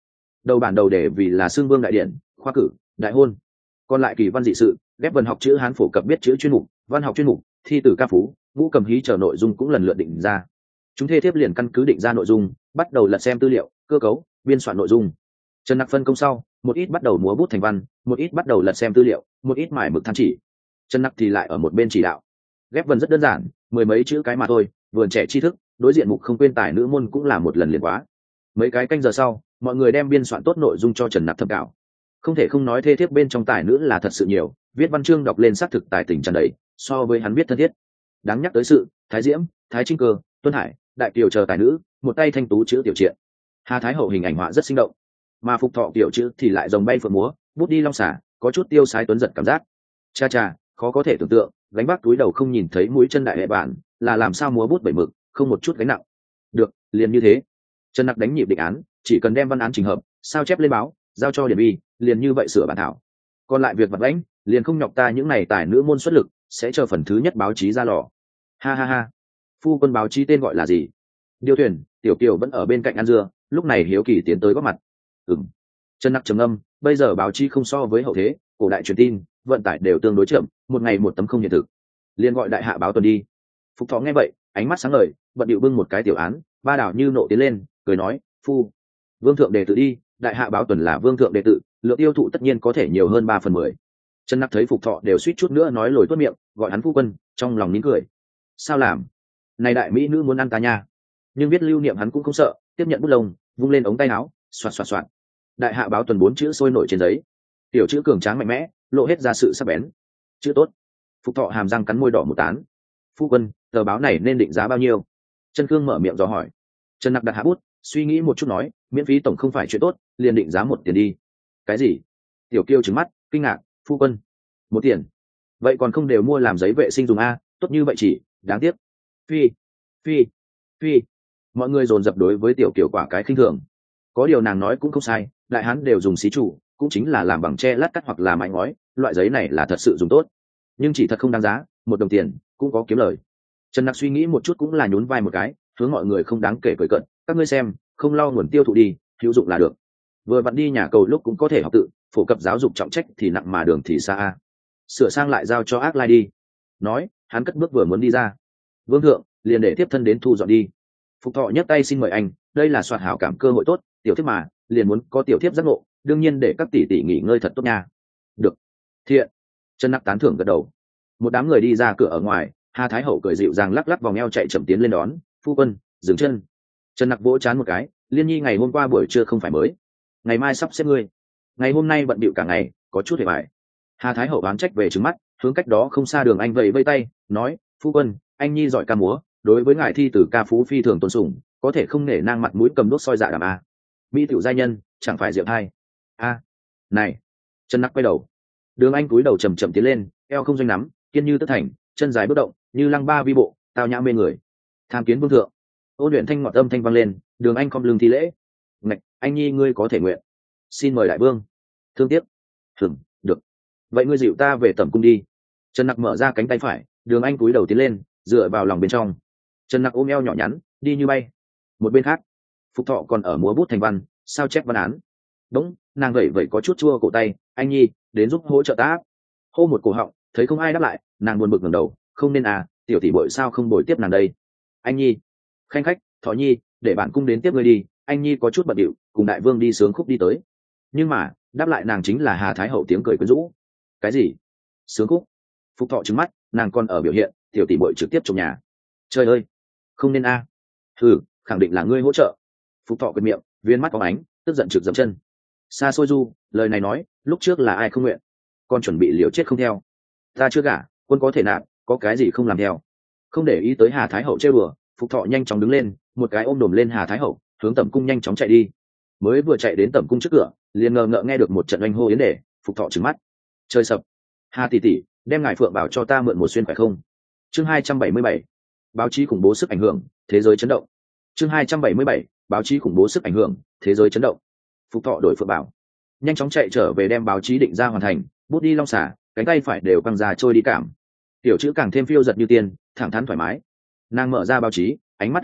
đầu bản đầu đề vì là xương vương đại điển, khoa cử, đại hôn. Còn lại kỳ văn dị sự, ghép vần học chữ hán phổ cập biết chữ chuyên mục, văn học chuyên mục, thi từ ca phú, ngũ cầm hí chờ nội dung cũng lần lượt định ra. Chúng thê thiếp liền căn cứ định ra nội dung, bắt đầu lật xem tư liệu, cơ cấu, biên soạn nội dung. Trần Nặc phân công sau, một ít bắt đầu múa bút thành văn, một ít bắt đầu lật xem tư liệu, một ít mải mực than chỉ. Trần Nặc thì lại ở một bên chỉ đạo. Ghép vần rất đơn giản, mười mấy chữ cái mà thôi, vườn trẻ tri thức, đối diện mục không quên tài nữ môn cũng là một lần liền quá. Mấy cái canh giờ sau, mọi người đem biên soạn tốt nội dung cho Trần Nặc thẩm cảo. Không thể không nói thê thiếp bên trong tài nữ là thật sự nhiều, viết văn chương đọc lên xác thực tài tình tràn đầy, so với hắn viết thân thiết. Đáng nhắc tới sự, Thái Diễm, Thái Trinh Cơ, Tuân Hải, Đại Kiều chờ tài nữ, một tay thanh tú chữ tiểu truyện. Hà Thái Hậu hình ảnh họa rất sinh động, mà Phục Thọ tiểu chữ thì lại rồng bay phượng múa, bút đi long xả, có chút tiêu sái tuấn giật cảm giác. Cha cha, khó có thể tưởng tượng, gánh vác túi đầu không nhìn thấy mũi chân đại hệ bản, là làm sao múa bút bảy mực, không một chút gánh nặng. Được, liền như thế. Trần Nặc đánh nhịp định án, chỉ cần đem văn án trình hợp, sao chép lên báo, giao cho điển vi, liền như vậy sửa bản thảo. Còn lại việc vặt vãnh, liền không nhọc ta những này tài nữ môn xuất lực, sẽ chờ phần thứ nhất báo chí ra lò. Ha ha ha. Phu quân báo chí tên gọi là gì? Điêu thuyền, Tiểu Kiều vẫn ở bên cạnh ăn dưa, lúc này hiếu kỳ tiến tới góp mặt. Ừm. Trần Nặc trầm ngâm, bây giờ báo chí không so với hậu thế, cổ đại truyền tin, vận tải đều tương đối chậm, một ngày một tấm không hiện thực. Liên gọi đại hạ báo tuần đi. Phục Thọ nghe vậy, ánh mắt sáng ngời, bận điệu bưng một cái tiểu án, ba đảo như nộ tiến lên, cười nói, phu, vương thượng đề tự đi, đại hạ báo tuần là vương thượng đề tự, lượng tiêu thụ tất nhiên có thể nhiều hơn ba phần mười. Trần Nặc thấy Phục Thọ đều suýt chút nữa nói lồi tuốt miệng, gọi hắn phu quân, trong lòng nín cười. Sao làm? Này đại mỹ nữ muốn ăn ta nha. Nhưng biết lưu niệm hắn cũng không sợ, tiếp nhận bút lông, vung lên ống tay áo, xoạt xoạt xoạt. Đại hạ báo tuần bốn chữ sôi nổi trên giấy. Tiểu chữ cường tráng mạnh mẽ, lộ hết ra sự sắc bén. Chữ tốt. Phục Thọ hàm răng cắn môi đỏ một tán. Phu quân, tờ báo này nên định giá bao nhiêu? Trần Cương mở miệng dò hỏi. Trần Nặc đặt hạ bút, suy nghĩ một chút nói, miễn phí tổng không phải chuyện tốt, liền định giá một tiền đi. Cái gì? Tiểu Kiêu trừng mắt, kinh ngạc, phu quân, một tiền? Vậy còn không đều mua làm giấy vệ sinh dùng a, tốt như vậy chỉ, đáng tiếc. Phi, phi, phi. Mọi người dồn dập đối với Tiểu Kiều quả cái khinh thường. Có điều nàng nói cũng không sai, đại hán đều dùng xí chủ, cũng chính là làm bằng tre lát cắt hoặc là mảnh ngói, loại giấy này là thật sự dùng tốt. Nhưng chỉ thật không đáng giá, một đồng tiền cũng có kiếm lời. Trần Nặc suy nghĩ một chút cũng là nhún vai một cái, hướng mọi người không đáng kể cười cận, các ngươi xem, không lo nguồn tiêu thụ đi, hữu dụng là được. Vừa vặn đi nhà cầu lúc cũng có thể học tự, phổ cập giáo dục trọng trách thì nặng mà đường thì xa a. Sửa sang lại giao cho ác lai đi. Nói, hắn cất bước vừa muốn đi ra. Vương thượng, liền để tiếp thân đến thu dọn đi. Phục Thọ nhấc tay xin mời anh, đây là soạt hảo cảm cơ hội tốt, tiểu thiếp mà, liền muốn có tiểu thiếp giác ngộ, đương nhiên để các tỷ tỷ nghỉ ngơi thật tốt nha. Được. Thiện. Trần Nặc tán thưởng gật đầu. Một đám người đi ra cửa ở ngoài, Hà Thái Hậu cười dịu dàng lắc lắc vòng eo chạy chậm tiến lên đón, phu quân, dừng chân. Trần Nặc vỗ chán một cái, Liên Nhi ngày hôm qua buổi trưa không phải mới, ngày mai sắp xếp ngươi, ngày hôm nay bận bịu cả ngày, có chút hề bại. Hà Thái Hậu oán trách về trừng mắt, hướng cách đó không xa Đường Anh vẫy vây tay, nói, phu quân, anh Nhi giỏi ca múa, đối với ngài thi từ ca phú phi thường tôn sùng, có thể không nể nang mặt mũi cầm đốt soi dạ đàm a. Mỹ tiểu giai nhân, chẳng phải diệu hai. A, này. Trần Nặc quay đầu. Đường Anh cúi đầu chầm chậm tiến lên, eo không doanh nắm, kiên như tất thành, chân dài bất động, như lăng ba vi bộ, tao nhã mê người. Tham kiến vương thượng. Ôn luyện thanh ngọt âm thanh vang lên, Đường Anh không lưng thi lễ. Ngạch, anh Nhi ngươi có thể nguyện. Xin mời đại vương. Thương tiếc. Hửng, được. Vậy ngươi dịu ta về tẩm cung đi. Trần Nặc mở ra cánh tay phải, Đường Anh cúi đầu tiến lên, dựa vào lòng bên trong. Trần Nặc ôm eo nhỏ nhắn, đi như bay. Một bên khác, Phục Thọ còn ở múa bút thành văn, sao chép văn án. Đúng, nàng vậy vậy có chút chua cổ tay, anh Nhi, đến giúp hỗ trợ ta. Hô một cổ họng, thấy không ai đáp lại, nàng buồn bực ngẩng đầu, không nên à, tiểu tỷ bội sao không bồi tiếp nàng đây. Anh Nhi, khanh khách, Thọ Nhi, để bạn cung đến tiếp ngươi đi. Anh Nhi có chút bận điệu, cùng đại vương đi sướng khúc đi tới. Nhưng mà đáp lại nàng chính là Hà Thái Hậu tiếng cười quyến rũ. Cái gì? Sướng khúc? Phục Thọ trừng mắt, nàng còn ở biểu hiện, tiểu tỷ bội trực tiếp trong nhà. Trời ơi, không nên a. À. Ừ, khẳng định là ngươi hỗ trợ. Phục Thọ quệt miệng, viên mắt phóng ánh, tức giận trực dậm chân. Xa xôi du, lời này nói, lúc trước là ai không nguyện, con chuẩn bị liều chết không theo. Ta chưa gả, quân có thể nạp, có cái gì không làm theo. Không để ý tới Hà Thái Hậu trêu đùa, Phục Thọ nhanh chóng đứng lên, một cái ôm đồm lên Hà Thái Hậu, hướng tẩm cung nhanh chóng chạy đi. Mới vừa chạy đến tẩm cung trước cửa, liền ngờ ngợ nghe được một trận oanh hô yến để, Phục Thọ trừng mắt. Trời sập. Hà tỷ tỷ, đem ngài Phượng bảo cho ta mượn một xuyên phải không? Chương hai trăm bảy mươi bảy. Báo chí khủng bố sức ảnh hưởng, thế giới chấn động. Chương hai trăm bảy mươi bảy. Báo chí khủng bố sức ảnh hưởng, thế giới chấn động. Phục Thọ đổi Phượng bảo, nhanh chóng chạy trở về đem báo chí định ra hoàn thành, bút đi long xả, cánh tay phải đều căng ra trôi đi cảm. Tiểu chữ càng thêm phiêu giật như tiên, thẳng thắn thoải mái. Nàng mở ra báo chí, ánh mắt lấp lánh,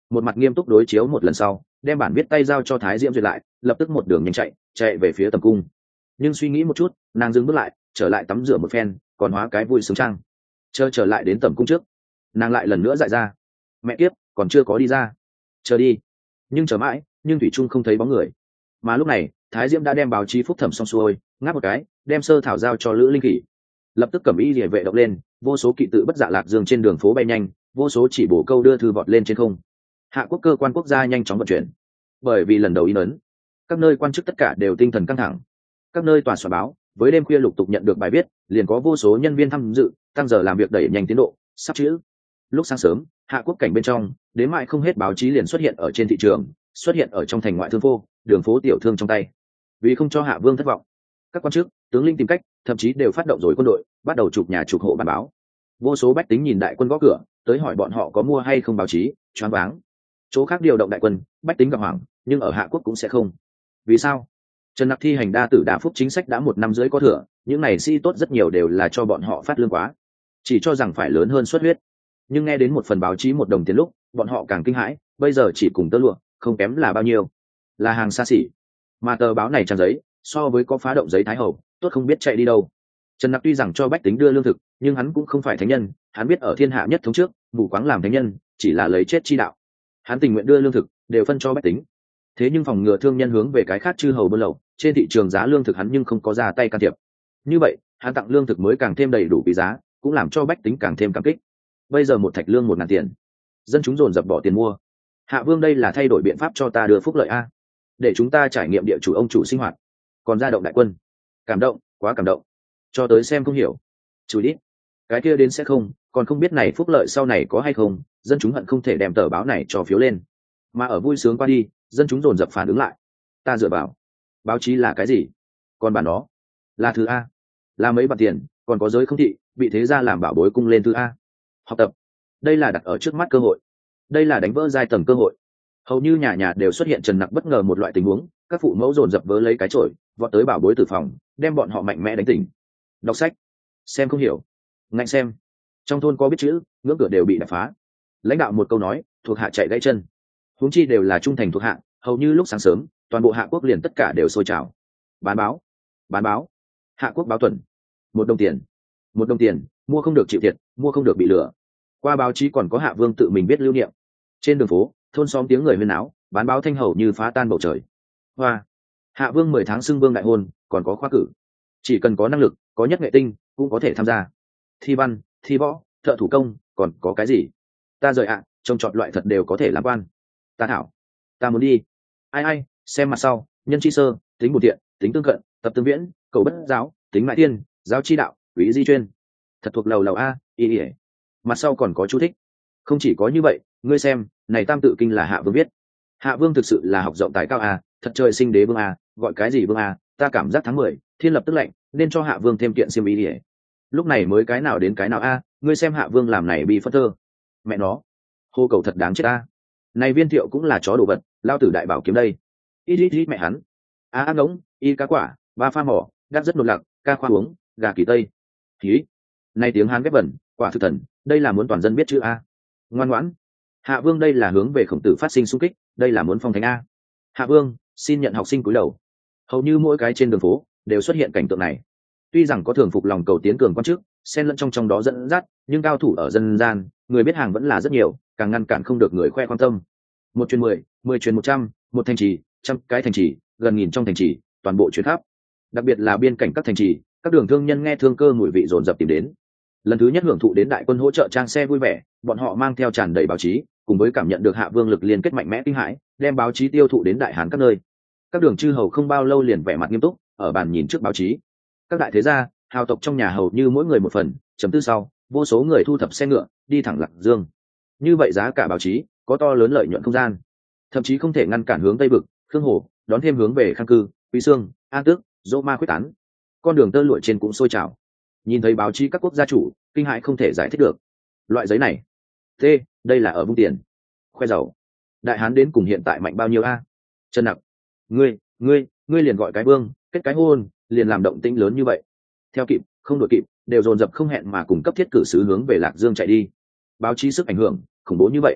một mặt nghiêm túc đối chiếu một lần sau, đem bản viết tay giao cho Thái Diễm duyệt lại, lập tức một đường nhanh chạy chạy về phía tầm cung. Nhưng suy nghĩ một chút, nàng dừng bước lại, trở lại tắm rửa một phen, còn hóa cái vui sướng trang. Chờ trở lại đến tầm cung trước, nàng lại lần nữa dại ra. Mẹ kiếp, còn chưa có đi ra. Chờ đi. Nhưng chờ mãi, nhưng thủy trung không thấy bóng người. Mà lúc này, Thái Diễm đã đem báo chí phúc thẩm xong xuôi, ngáp một cái, đem sơ thảo giao cho Lữ Linh Khỉ. Lập tức cầm ý liễu vệ động lên, vô số kỵ tự bất dạ lạc dương trên đường phố bay nhanh, vô số chỉ bổ câu đưa thư vọt lên trên không. Hạ quốc cơ quan quốc gia nhanh chóng vận chuyển. Bởi vì lần đầu in ấn, các nơi quan chức tất cả đều tinh thần căng thẳng. Các nơi tòa soạn báo, với đêm khuya lục tục nhận được bài viết, liền có vô số nhân viên tham dự, tăng giờ làm việc đẩy nhanh tiến độ, sắp chữ. Lúc sáng sớm, hạ quốc cảnh bên trong, đến mãi không hết báo chí liền xuất hiện ở trên thị trường, xuất hiện ở trong thành ngoại thương phố, đường phố tiểu thương trong tay. Vì không cho Hạ Vương thất vọng, các quan chức, tướng lĩnh tìm cách, thậm chí đều phát động rồi quân đội, bắt đầu chụp nhà chụp hộ bản báo. Vô số bách tính nhìn đại quân gõ cửa, tới hỏi bọn họ có mua hay không báo chí, choáng váng. Chỗ khác điều động đại quân, bách tính gặp hoảng, nhưng ở Hạ quốc cũng sẽ không. Vì sao? Trần Nặc thi hành đa tử đa phúc chính sách đã một năm rưỡi có thừa, những này sĩ tốt rất nhiều đều là cho bọn họ phát lương quá, chỉ cho rằng phải lớn hơn suất huyết. Nhưng nghe đến một phần báo chí một đồng tiền lúc, bọn họ càng kinh hãi, bây giờ chỉ cùng tơ lụa, không kém là bao nhiêu, là hàng xa xỉ. Mà tờ báo này trang giấy, so với có phá động giấy thái hậu, tốt không biết chạy đi đâu. Trần Nặc tuy rằng cho bách tính đưa lương thực, nhưng hắn cũng không phải thánh nhân, hắn biết ở thiên hạ nhất thống trước, mù quáng làm thánh nhân, chỉ là lấy chết chi đạo. Hắn tình nguyện đưa lương thực, đều phân cho bách tính. Thế nhưng phòng ngừa thương nhân hướng về cái khác chư hầu buôn lậu, trên thị trường giá lương thực hắn nhưng không có ra tay can thiệp. Như vậy, hắn tặng lương thực mới càng thêm đầy đủ quý giá, cũng làm cho bách tính càng thêm cảm kích. Bây giờ một thạch lương một ngàn tiền, dân chúng dồn dập bỏ tiền mua. Hạ Vương đây là thay đổi biện pháp cho ta đưa phúc lợi a, để chúng ta trải nghiệm địa chủ ông chủ sinh hoạt, còn ra động đại quân. Cảm động, quá cảm động, cho tới xem không hiểu. Chửi đi, cái kia đến sẽ không, còn không biết này phúc lợi sau này có hay không, dân chúng hận không thể đem tờ báo này cho phiếu lên. Mà ở vui sướng qua đi, dân chúng dồn dập phản ứng lại. Ta dựa vào, báo chí là cái gì? Còn bản đó là thứ a, là mấy bạc tiền, còn có giới không thị, bị thế gia làm bảo bối cung lên thứ a. Học tập, đây là đặt ở trước mắt cơ hội, đây là đánh vỡ giai tầng cơ hội. Hầu như nhà nhà đều xuất hiện Trần Nặc bất ngờ một loại tình huống, các phụ mẫu dồn dập vớ lấy cái chổi, vọt tới bảo bối tử phòng, đem bọn họ mạnh mẽ đánh tỉnh. Đọc sách, xem không hiểu, ngạnh xem. Trong thôn có biết chữ, ngưỡng cửa đều bị đập phá. Lãnh đạo một câu nói, thuộc hạ chạy gãy chân. Huống chi đều là trung thành thuộc hạ, hầu như lúc sáng sớm, toàn bộ Hạ quốc liền tất cả đều sôi trào. Bán báo, bán báo, Hạ quốc báo tuần, một đồng tiền, một đồng tiền, mua không được chịu thiệt, mua không được bị lừa. Qua báo chí còn có Hạ Vương tự mình biết lưu niệm. Trên đường phố, thôn xóm tiếng người huyên náo, bán báo thanh hầu như phá tan bầu trời. Hoa, Hạ Vương mười tháng xưng vương đại hôn, còn có khoa cử, chỉ cần có năng lực, có nhất nghệ tinh, cũng có thể tham gia. Thi văn, thi võ, thợ thủ công, còn có cái gì? Ta rời ạ, trông chọn loại thật đều có thể làm quan. Ta thảo, ta muốn đi. Ai ai, xem mặt sau, nhân chi sơ, tính bổn thiện, tính tương cận, tập tương viễn, cầu bất giáo, tính mại tiên, giáo chi đạo, quý di chuyên. Thật thuộc lầu lầu a, y ỉa. Mặt sau còn có chú thích. Không chỉ có như vậy, ngươi xem, này tam tự kinh là Hạ Vương viết. Hạ Vương thực sự là học rộng tài cao a, thật trời sinh đế vương a, gọi cái gì vương a, ta cảm giác tháng mười, thiên lập tức lạnh, nên cho Hạ Vương thêm kiện xiêm y ỉa. Lúc này mới cái nào đến cái nào a, ngươi xem Hạ Vương làm này bị phất thơ. Mẹ nó, hô cầu thật đáng chết a. Này Viên Thiệu cũng là chó đồ vật, lao tử đại bảo kiếm đây. Ít ít ít mẹ hắn. A ác ngỗng, y cá quả, ba pha mỏ, đắt rất nột lặc, ca khoa uống, gà kỳ tây. Khí. Này tiếng Hán ghép vẩn, quả thực thần, đây là muốn toàn dân biết chữ a. Ngoan ngoãn. Hạ Vương đây là hướng về khổng tử phát sinh xung kích, đây là muốn phong thánh a. Hạ Vương, xin nhận học sinh cúi đầu. Hầu như mỗi cái trên đường phố đều xuất hiện cảnh tượng này. Tuy rằng có thường phục lòng cầu tiến cường quan chức, xen lẫn trong trong đó dẫn dắt, nhưng cao thủ ở dân gian, người biết hàng vẫn là rất nhiều, càng ngăn cản không được người khoe quan tâm. Một truyền mười, mười truyền một trăm, một thành trì, trăm cái thành trì, gần nghìn trong thành trì, toàn bộ truyền khắp. Đặc biệt là biên cảnh các thành trì, các đường thương nhân nghe thương cơ mùi vị dồn dập tìm đến. Lần thứ nhất hưởng thụ đến đại quân hỗ trợ trang xe vui vẻ, bọn họ mang theo tràn đầy báo chí, cùng với cảm nhận được Hạ Vương lực liên kết mạnh mẽ kinh hãi, đem báo chí tiêu thụ đến đại hán các nơi. Các đường chư hầu không bao lâu liền vẻ mặt nghiêm túc, ở bàn nhìn trước báo chí. Các đại thế gia, hào tộc trong nhà hầu như mỗi người một phần, chấm tư sau, vô số người thu thập xe ngựa, đi thẳng Lạc Dương. Như vậy giá cả báo chí có to lớn lợi nhuận không gian, thậm chí không thể ngăn cản hướng Tây vực, Khương Hồ, đón thêm hướng về Khang Cư, Quý Sương, An Tước, Dỗ Ma quyết tán. Con đường tơ lụa trên cũng sôi trào. Nhìn thấy báo chí các quốc gia chủ, kinh hãi không thể giải thích được. Loại giấy này, t, đây là ở vung tiền, khoe giàu. Đại hán đến cùng hiện tại mạnh bao nhiêu a? Trần Nặc, ngươi, ngươi, ngươi liền gọi cái vương, kết cái hôn, liền làm động tĩnh lớn như vậy. Theo kịp, không đội kịp, đều dồn dập không hẹn mà cùng cấp thiết cử sứ hướng về Lạc Dương chạy đi. Báo chí sức ảnh hưởng khủng bố như vậy,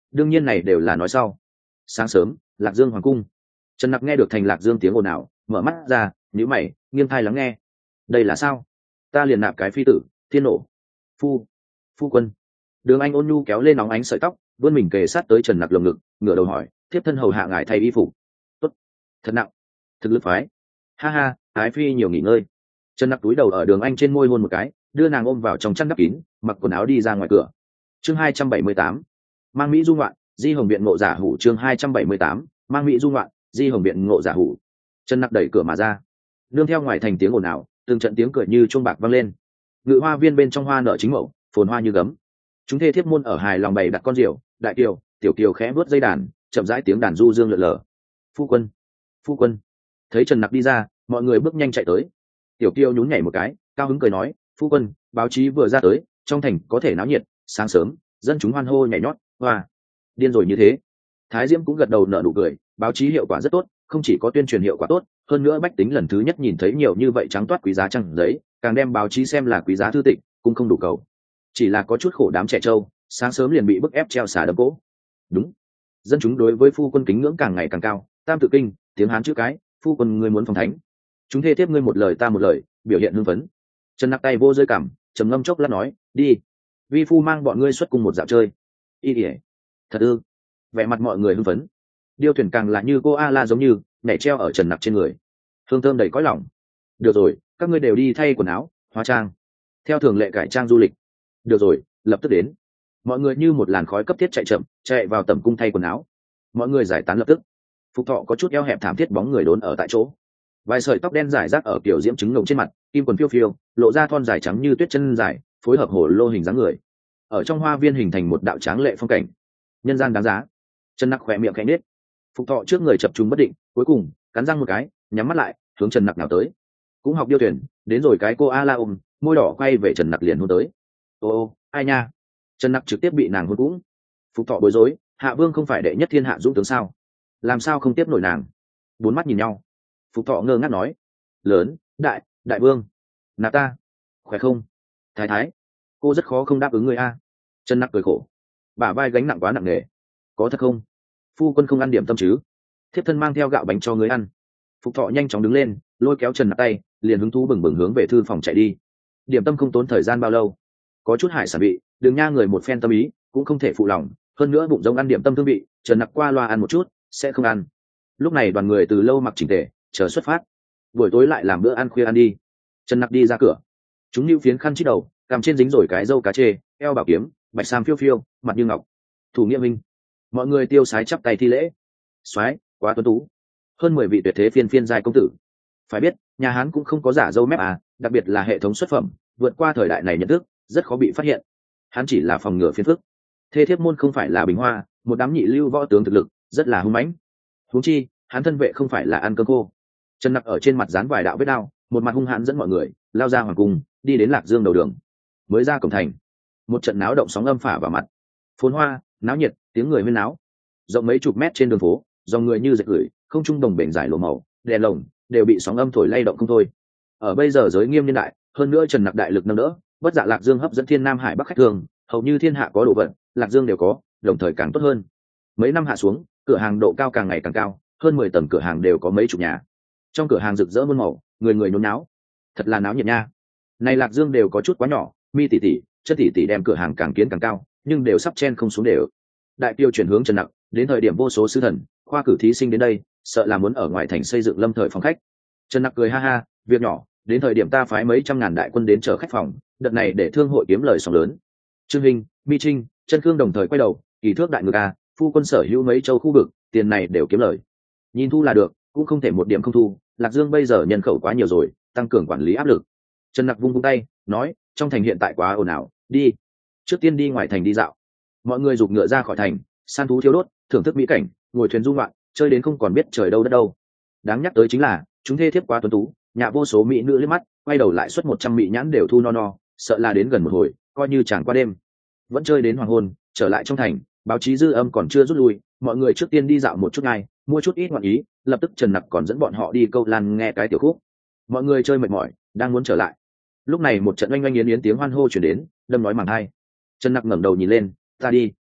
đương nhiên này đều là nói sau. Sáng sớm, Lạc Dương hoàng cung. Trần Nặc nghe được thành Lạc Dương tiếng ồn ào, mở mắt ra, nhíu mày, nghiêng tai lắng nghe. Đây là sao? Ta liền nạp cái phi tử, thiên nổ. Phu, phu quân. Đường Anh ôn nhu kéo lên nóng ánh sợi tóc, vươn mình kề sát tới Trần Nặc lồng ngực, ngửa đầu hỏi, thiếp thân hầu hạ ngài thay y phục. Tốt, thật nặng, thực lực phái. Ha ha, ái phi nhiều nghỉ ngơi. Trần Nặc túi đầu ở Đường Anh trên môi hôn một cái, đưa nàng ôm vào trong chăn đắp kín, mặc quần áo đi ra ngoài cửa. Chương hai trăm bảy mươi tám, mang mỹ du ngoạn, Di Hồng Viện ngộ giả hủ. Chương hai trăm bảy mươi tám, mang mỹ du ngoạn, Di Hồng Viện ngộ giả hủ. Trần Nặc đẩy cửa mà ra, nương theo ngoài thành tiếng ồn ào, từng trận tiếng cười như chuông bạc vang lên. Ngự hoa viên bên trong hoa nở chính mậu, phồn hoa như gấm. Chúng thê thiếp môn ở hài lòng bày đặt con rượu, đại kiều, tiểu kiều khẽ vuốt dây đàn, chậm rãi tiếng đàn du dương lượn lờ. Phu quân, phu quân. Thấy Trần Nặc đi ra, mọi người bước nhanh chạy tới. Tiểu kiều nhún nhảy một cái, cao hứng cười nói, phu quân, báo chí vừa ra tới, trong thành có thể náo nhiệt, sáng sớm dân chúng hoan hô nhảy nhót, hoa điên rồi như thế. Thái Diễm cũng gật đầu nở nụ cười, báo chí hiệu quả rất tốt, không chỉ có tuyên truyền hiệu quả tốt, hơn nữa bách tính lần thứ nhất nhìn thấy nhiều như vậy trắng toát quý giá trang giấy, càng đem báo chí xem là quý giá thư tịch, cũng không đủ cầu. Chỉ là có chút khổ đám trẻ trâu, sáng sớm liền bị bức ép treo xả đấm cỗ. Đúng, dân chúng đối với phu quân kính ngưỡng càng ngày càng cao, tam tự kinh, tiếng Hán chữ cái, phu quân ngươi muốn phòng thánh. Chúng thê tiếp ngươi một lời ta một lời, biểu hiện hưng phấn. Trần Nặc tay vô rơi cảm, trầm ngâm chốc lát nói, đi, vi phu mang bọn ngươi xuất cùng một dạo chơi. Y ỉa, thật ư? Vẻ mặt mọi người hưng phấn. Điêu thuyền càng là như cô a la giống như nhảy treo ở Trần Nặc trên người, hương thơm đầy cõi lòng. Được rồi, các ngươi đều đi thay quần áo, hóa trang, theo thường lệ cải trang du lịch. Được rồi, lập tức đến. Mọi người như một làn khói cấp thiết chạy chậm, chạy vào tẩm cung thay quần áo. Mọi người giải tán lập tức. Phục Thọ có chút eo hẹp thảm thiết bóng người đốn ở tại chỗ. Vài sợi tóc đen rải rác ở kiểu diễm trứng ngồng trên mặt, kim quần phiêu phiêu, lộ ra thon dài trắng như tuyết chân dài, phối hợp hồ lô hình dáng người. Ở trong hoa viên hình thành một đạo tráng lệ phong cảnh. Nhân gian đáng giá. Trần Nặc khỏe miệng khẽ nết. Phục Thọ trước người chập trùng bất định, cuối cùng cắn răng một cái, nhắm mắt lại, hướng Trần Nặc nào tới. Cũng học điêu thuyền, đến rồi cái cô a la ôm, môi đỏ quay về Trần Nặc liền hôn tới. Ô ô, ai nha. Trần Nặc trực tiếp bị nàng hôn cũng. Phục Thọ bối rối, Hạ Vương không phải đệ nhất thiên hạ dũng tướng sao, làm sao không tiếp nổi nàng? Bốn mắt nhìn nhau. Phục Thọ ngơ ngác nói, lớn, đại, đại vương, nạp ta, khỏe không? Thái thái, cô rất khó không đáp ứng người a. Trần Nặc cười khổ, bả vai gánh nặng quá nặng nề. Có thật không? Phu quân không ăn điểm tâm chứ? Thiếp thân mang theo gạo bánh cho người ăn. Phục Thọ nhanh chóng đứng lên, lôi kéo Trần Nặc tay, liền hứng thú bừng bừng hướng về thư phòng chạy đi. Điểm tâm không tốn thời gian bao lâu, có chút hải sản vị, đừng nha người một phen tâm ý, cũng không thể phụ lòng. Hơn nữa bụng giống ăn điểm tâm thương vị, Trần Nặc qua loa ăn một chút, sẽ không ăn. Lúc này đoàn người từ lâu mặc chỉnh tề, chờ xuất phát. Buổi tối lại làm bữa ăn khuya ăn đi. Trần Nặc đi ra cửa, chúng lưu phiến khăn chít đầu, cằm trên dính rồi cái râu cá chê, eo bảo kiếm, bạch sam phiêu phiêu, mặt như ngọc. Thủ nghĩa minh, mọi người tiêu sái chắp tay thi lễ. Soái, quá tuấn tú. Hơn mười vị tuyệt thế phiên phiên giai công tử. Phải biết, nhà Hán cũng không có giả dâu mép à, đặc biệt là hệ thống xuất phẩm, vượt qua thời đại này nhận thức, rất khó bị phát hiện. Hắn chỉ là phòng ngừa phiền phức. Thê thiếp môn không phải là bình hoa, một đám nhị lưu võ tướng thực lực, rất là hung mãnh. Huống chi, hắn thân vệ không phải là ăn cơm khô. Trần Nặc ở trên mặt dán vài đạo vết đao, một mặt hung hãn dẫn mọi người lao ra hoàng cung, đi đến Lạc Dương đầu đường. Mới ra cổng thành, một trận náo động sóng âm phả vào mặt. Phồn hoa, náo nhiệt, tiếng người huyên náo. Rộng mấy chục mét trên đường phố, dòng người như dệt gửi, không trung đồng bể giải lồ màu, đèn lồng đều bị sóng âm thổi lay động không thôi. Ở bây giờ giới nghiêm niên đại, hơn nữa Trần Nặc đại lực nâng đỡ, bất dạ Lạc Dương hấp dẫn thiên nam hải bắc khách thường, hầu như thiên hạ có đồ vật, Lạc Dương đều có, đồng thời càng tốt hơn. Mấy năm hạ xuống, cửa hàng độ cao càng ngày càng cao, hơn mười tầng cửa hàng đều có mấy chục nhà. Trong cửa hàng rực rỡ muôn màu, người người nhốn náo, thật là náo nhiệt nha. Này Lạc Dương đều có chút quá nhỏ, mi tỷ tỷ, chất tỷ tỷ đem cửa hàng càng kiến càng cao, nhưng đều sắp chen không xuống đều. Đại tiêu chuyển hướng Trần Nặc, đến thời điểm vô số sứ thần, khoa cử thí sinh đến đây, sợ là muốn ở ngoài thành xây dựng lâm thời phòng khách. Trần Nặc cười ha ha, việc nhỏ, đến thời điểm ta phái mấy trăm ngàn đại quân đến chờ khách phòng, đợt này để thương hội kiếm lời sóng lớn. Trương Hình, Mi Trinh, Chân Khương đồng thời quay đầu, kỳ thước đại ngược a, phu quân sở hữu mấy châu khu vực, tiền này đều kiếm lời. Nhìn thu là được, cũng không thể một điểm không thu. Lạc Dương bây giờ nhân khẩu quá nhiều rồi, tăng cường quản lý áp lực. Trần Nặc vung vung tay, nói, trong thành hiện tại quá ồn ào, đi. Trước tiên đi ngoài thành đi dạo. Mọi người giục ngựa ra khỏi thành, săn thú thiêu đốt, thưởng thức mỹ cảnh, ngồi thuyền du ngoạn, chơi đến không còn biết trời đâu đất đâu. Đáng nhắc tới chính là, chúng thê thiếp quá tuấn tú, nhà vô số mỹ nữ liếc mắt, quay đầu lại suất một trăm mỹ nhãn đều thu no no, sợ là đến gần một hồi, coi như chẳng qua đêm. Vẫn chơi đến hoàng hôn, trở lại trong thành, báo chí dư âm còn chưa rút lui, mọi người trước tiên đi dạo một chút ngay, mua chút ít ngoạn ý, lập tức Trần Nặc còn dẫn bọn họ đi câu lan nghe cái tiểu khúc. Mọi người chơi mệt mỏi, đang muốn trở lại. Lúc này một trận oanh oanh yến yến tiếng hoan hô chuyển đến, đâm nói màng hai. Trần Nặc ngẩng đầu nhìn lên, ta đi.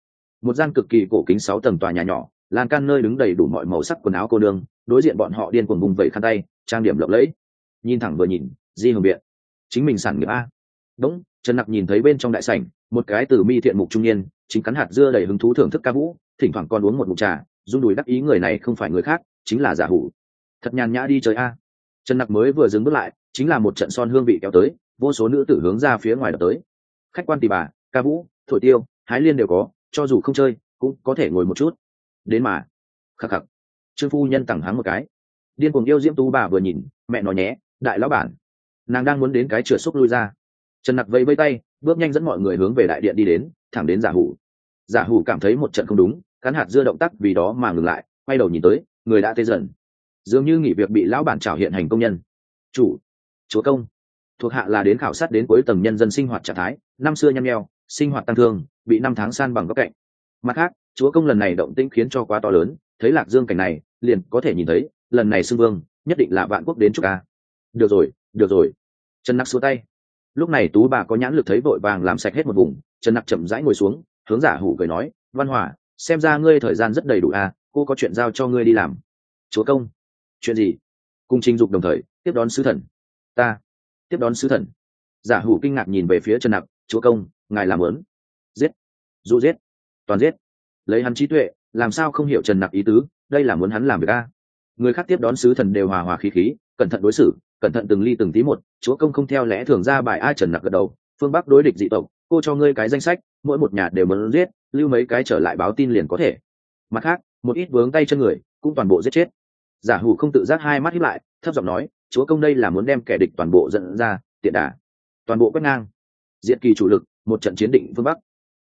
một gian cực kỳ cổ kính sáu tầng tòa nhà nhỏ, lan can nơi đứng đầy đủ mọi màu sắc quần áo cô đương, đối diện bọn họ điên cuồng vùng vẫy khăn tay, trang điểm lộng lẫy. Nhìn thẳng vừa nhìn, Di Hồng Viện, chính mình sản nghiệp a. Đúng, Trần Nặc nhìn thấy bên trong đại sảnh, một cái từ mi thiện mục trung niên, chính cắn hạt dưa đầy hứng thú thưởng thức ca vũ, thỉnh thoảng còn uống một ngụm trà, rung đùi đắc ý, người này không phải người khác, chính là Giả Hủ. Thật nhàn nhã đi chơi a. Trần Nặc mới vừa dừng bước lại, chính là một trận son hương vị kéo tới, vô số nữ tử hướng ra phía ngoài đập tới. Khách quan tỷ bà, ca vũ, thổi tiêu, hái liên đều có, cho dù không chơi, cũng có thể ngồi một chút. Đến mà. Khắc khắc. Trương phu nhân tẳng hắng một cái. Điên cuồng yêu diễm tú bà vừa nhìn, mẹ nói nhé, đại lão bản. Nàng đang muốn đến cái chửa xúc lui ra. Trần Nặc vẫy vẫy tay, bước nhanh dẫn mọi người hướng về đại điện đi đến, thẳng đến Giả Hủ. Giả Hủ cảm thấy một trận không đúng, cắn hạt dưa động tác vì đó mà ngừng lại, quay đầu nhìn tới, người đã tê dần, dường như nghỉ việc bị lão bản trảo hiện hành công nhân. Chủ, chúa công, thuộc hạ là đến khảo sát đến cuối tầng nhân dân sinh hoạt trạng thái, năm xưa nhăn nheo, sinh hoạt tăng thương, bị năm tháng san bằng góc cạnh. Mặt khác, chúa công lần này động tĩnh khiến cho quá to lớn, thấy Lạc Dương cảnh này, liền có thể nhìn thấy, lần này xưng vương, nhất định là vạn quốc đến chúc ca. Được rồi, được rồi. Trần Nặc xua tay. Lúc này tú bà có nhãn lực thấy vội vàng làm sạch hết một vùng, Trần Nặc chậm rãi ngồi xuống, hướng Giả Hủ cười nói, Văn Hòa, xem ra ngươi thời gian rất đầy đủ à, cô có chuyện giao cho ngươi đi làm. Chúa công. Chuyện gì? Cùng Trình Dục đồng thời tiếp đón sứ thần. Ta tiếp đón sứ thần. Giả Hủ kinh ngạc nhìn về phía Trần Nặc, chúa công, ngài làm lớn. Giết, dụ giết, toàn giết. Lấy hắn trí tuệ, làm sao không hiểu Trần Nặc ý tứ, đây là muốn hắn làm việc a. Người khác tiếp đón sứ thần đều hòa hòa khí khí, cẩn thận đối xử, cẩn thận từng ly từng tí một, chúa công không theo lẽ thường ra bài ai. Trần Nặc gật đầu, phương Bắc đối địch dị tộc, cô cho ngươi cái danh sách, mỗi một nhà đều muốn giết, lưu mấy cái trở lại báo tin liền có thể. Mặt khác, một ít vướng tay chân người, cũng toàn bộ giết chết. Giả Hủ không tự giác hai mắt híp lại, thấp giọng nói, chúa công đây là muốn đem kẻ địch toàn bộ dẫn ra, tiện đà, toàn bộ quét ngang, diệt kỳ chủ lực, một trận chiến định phương Bắc.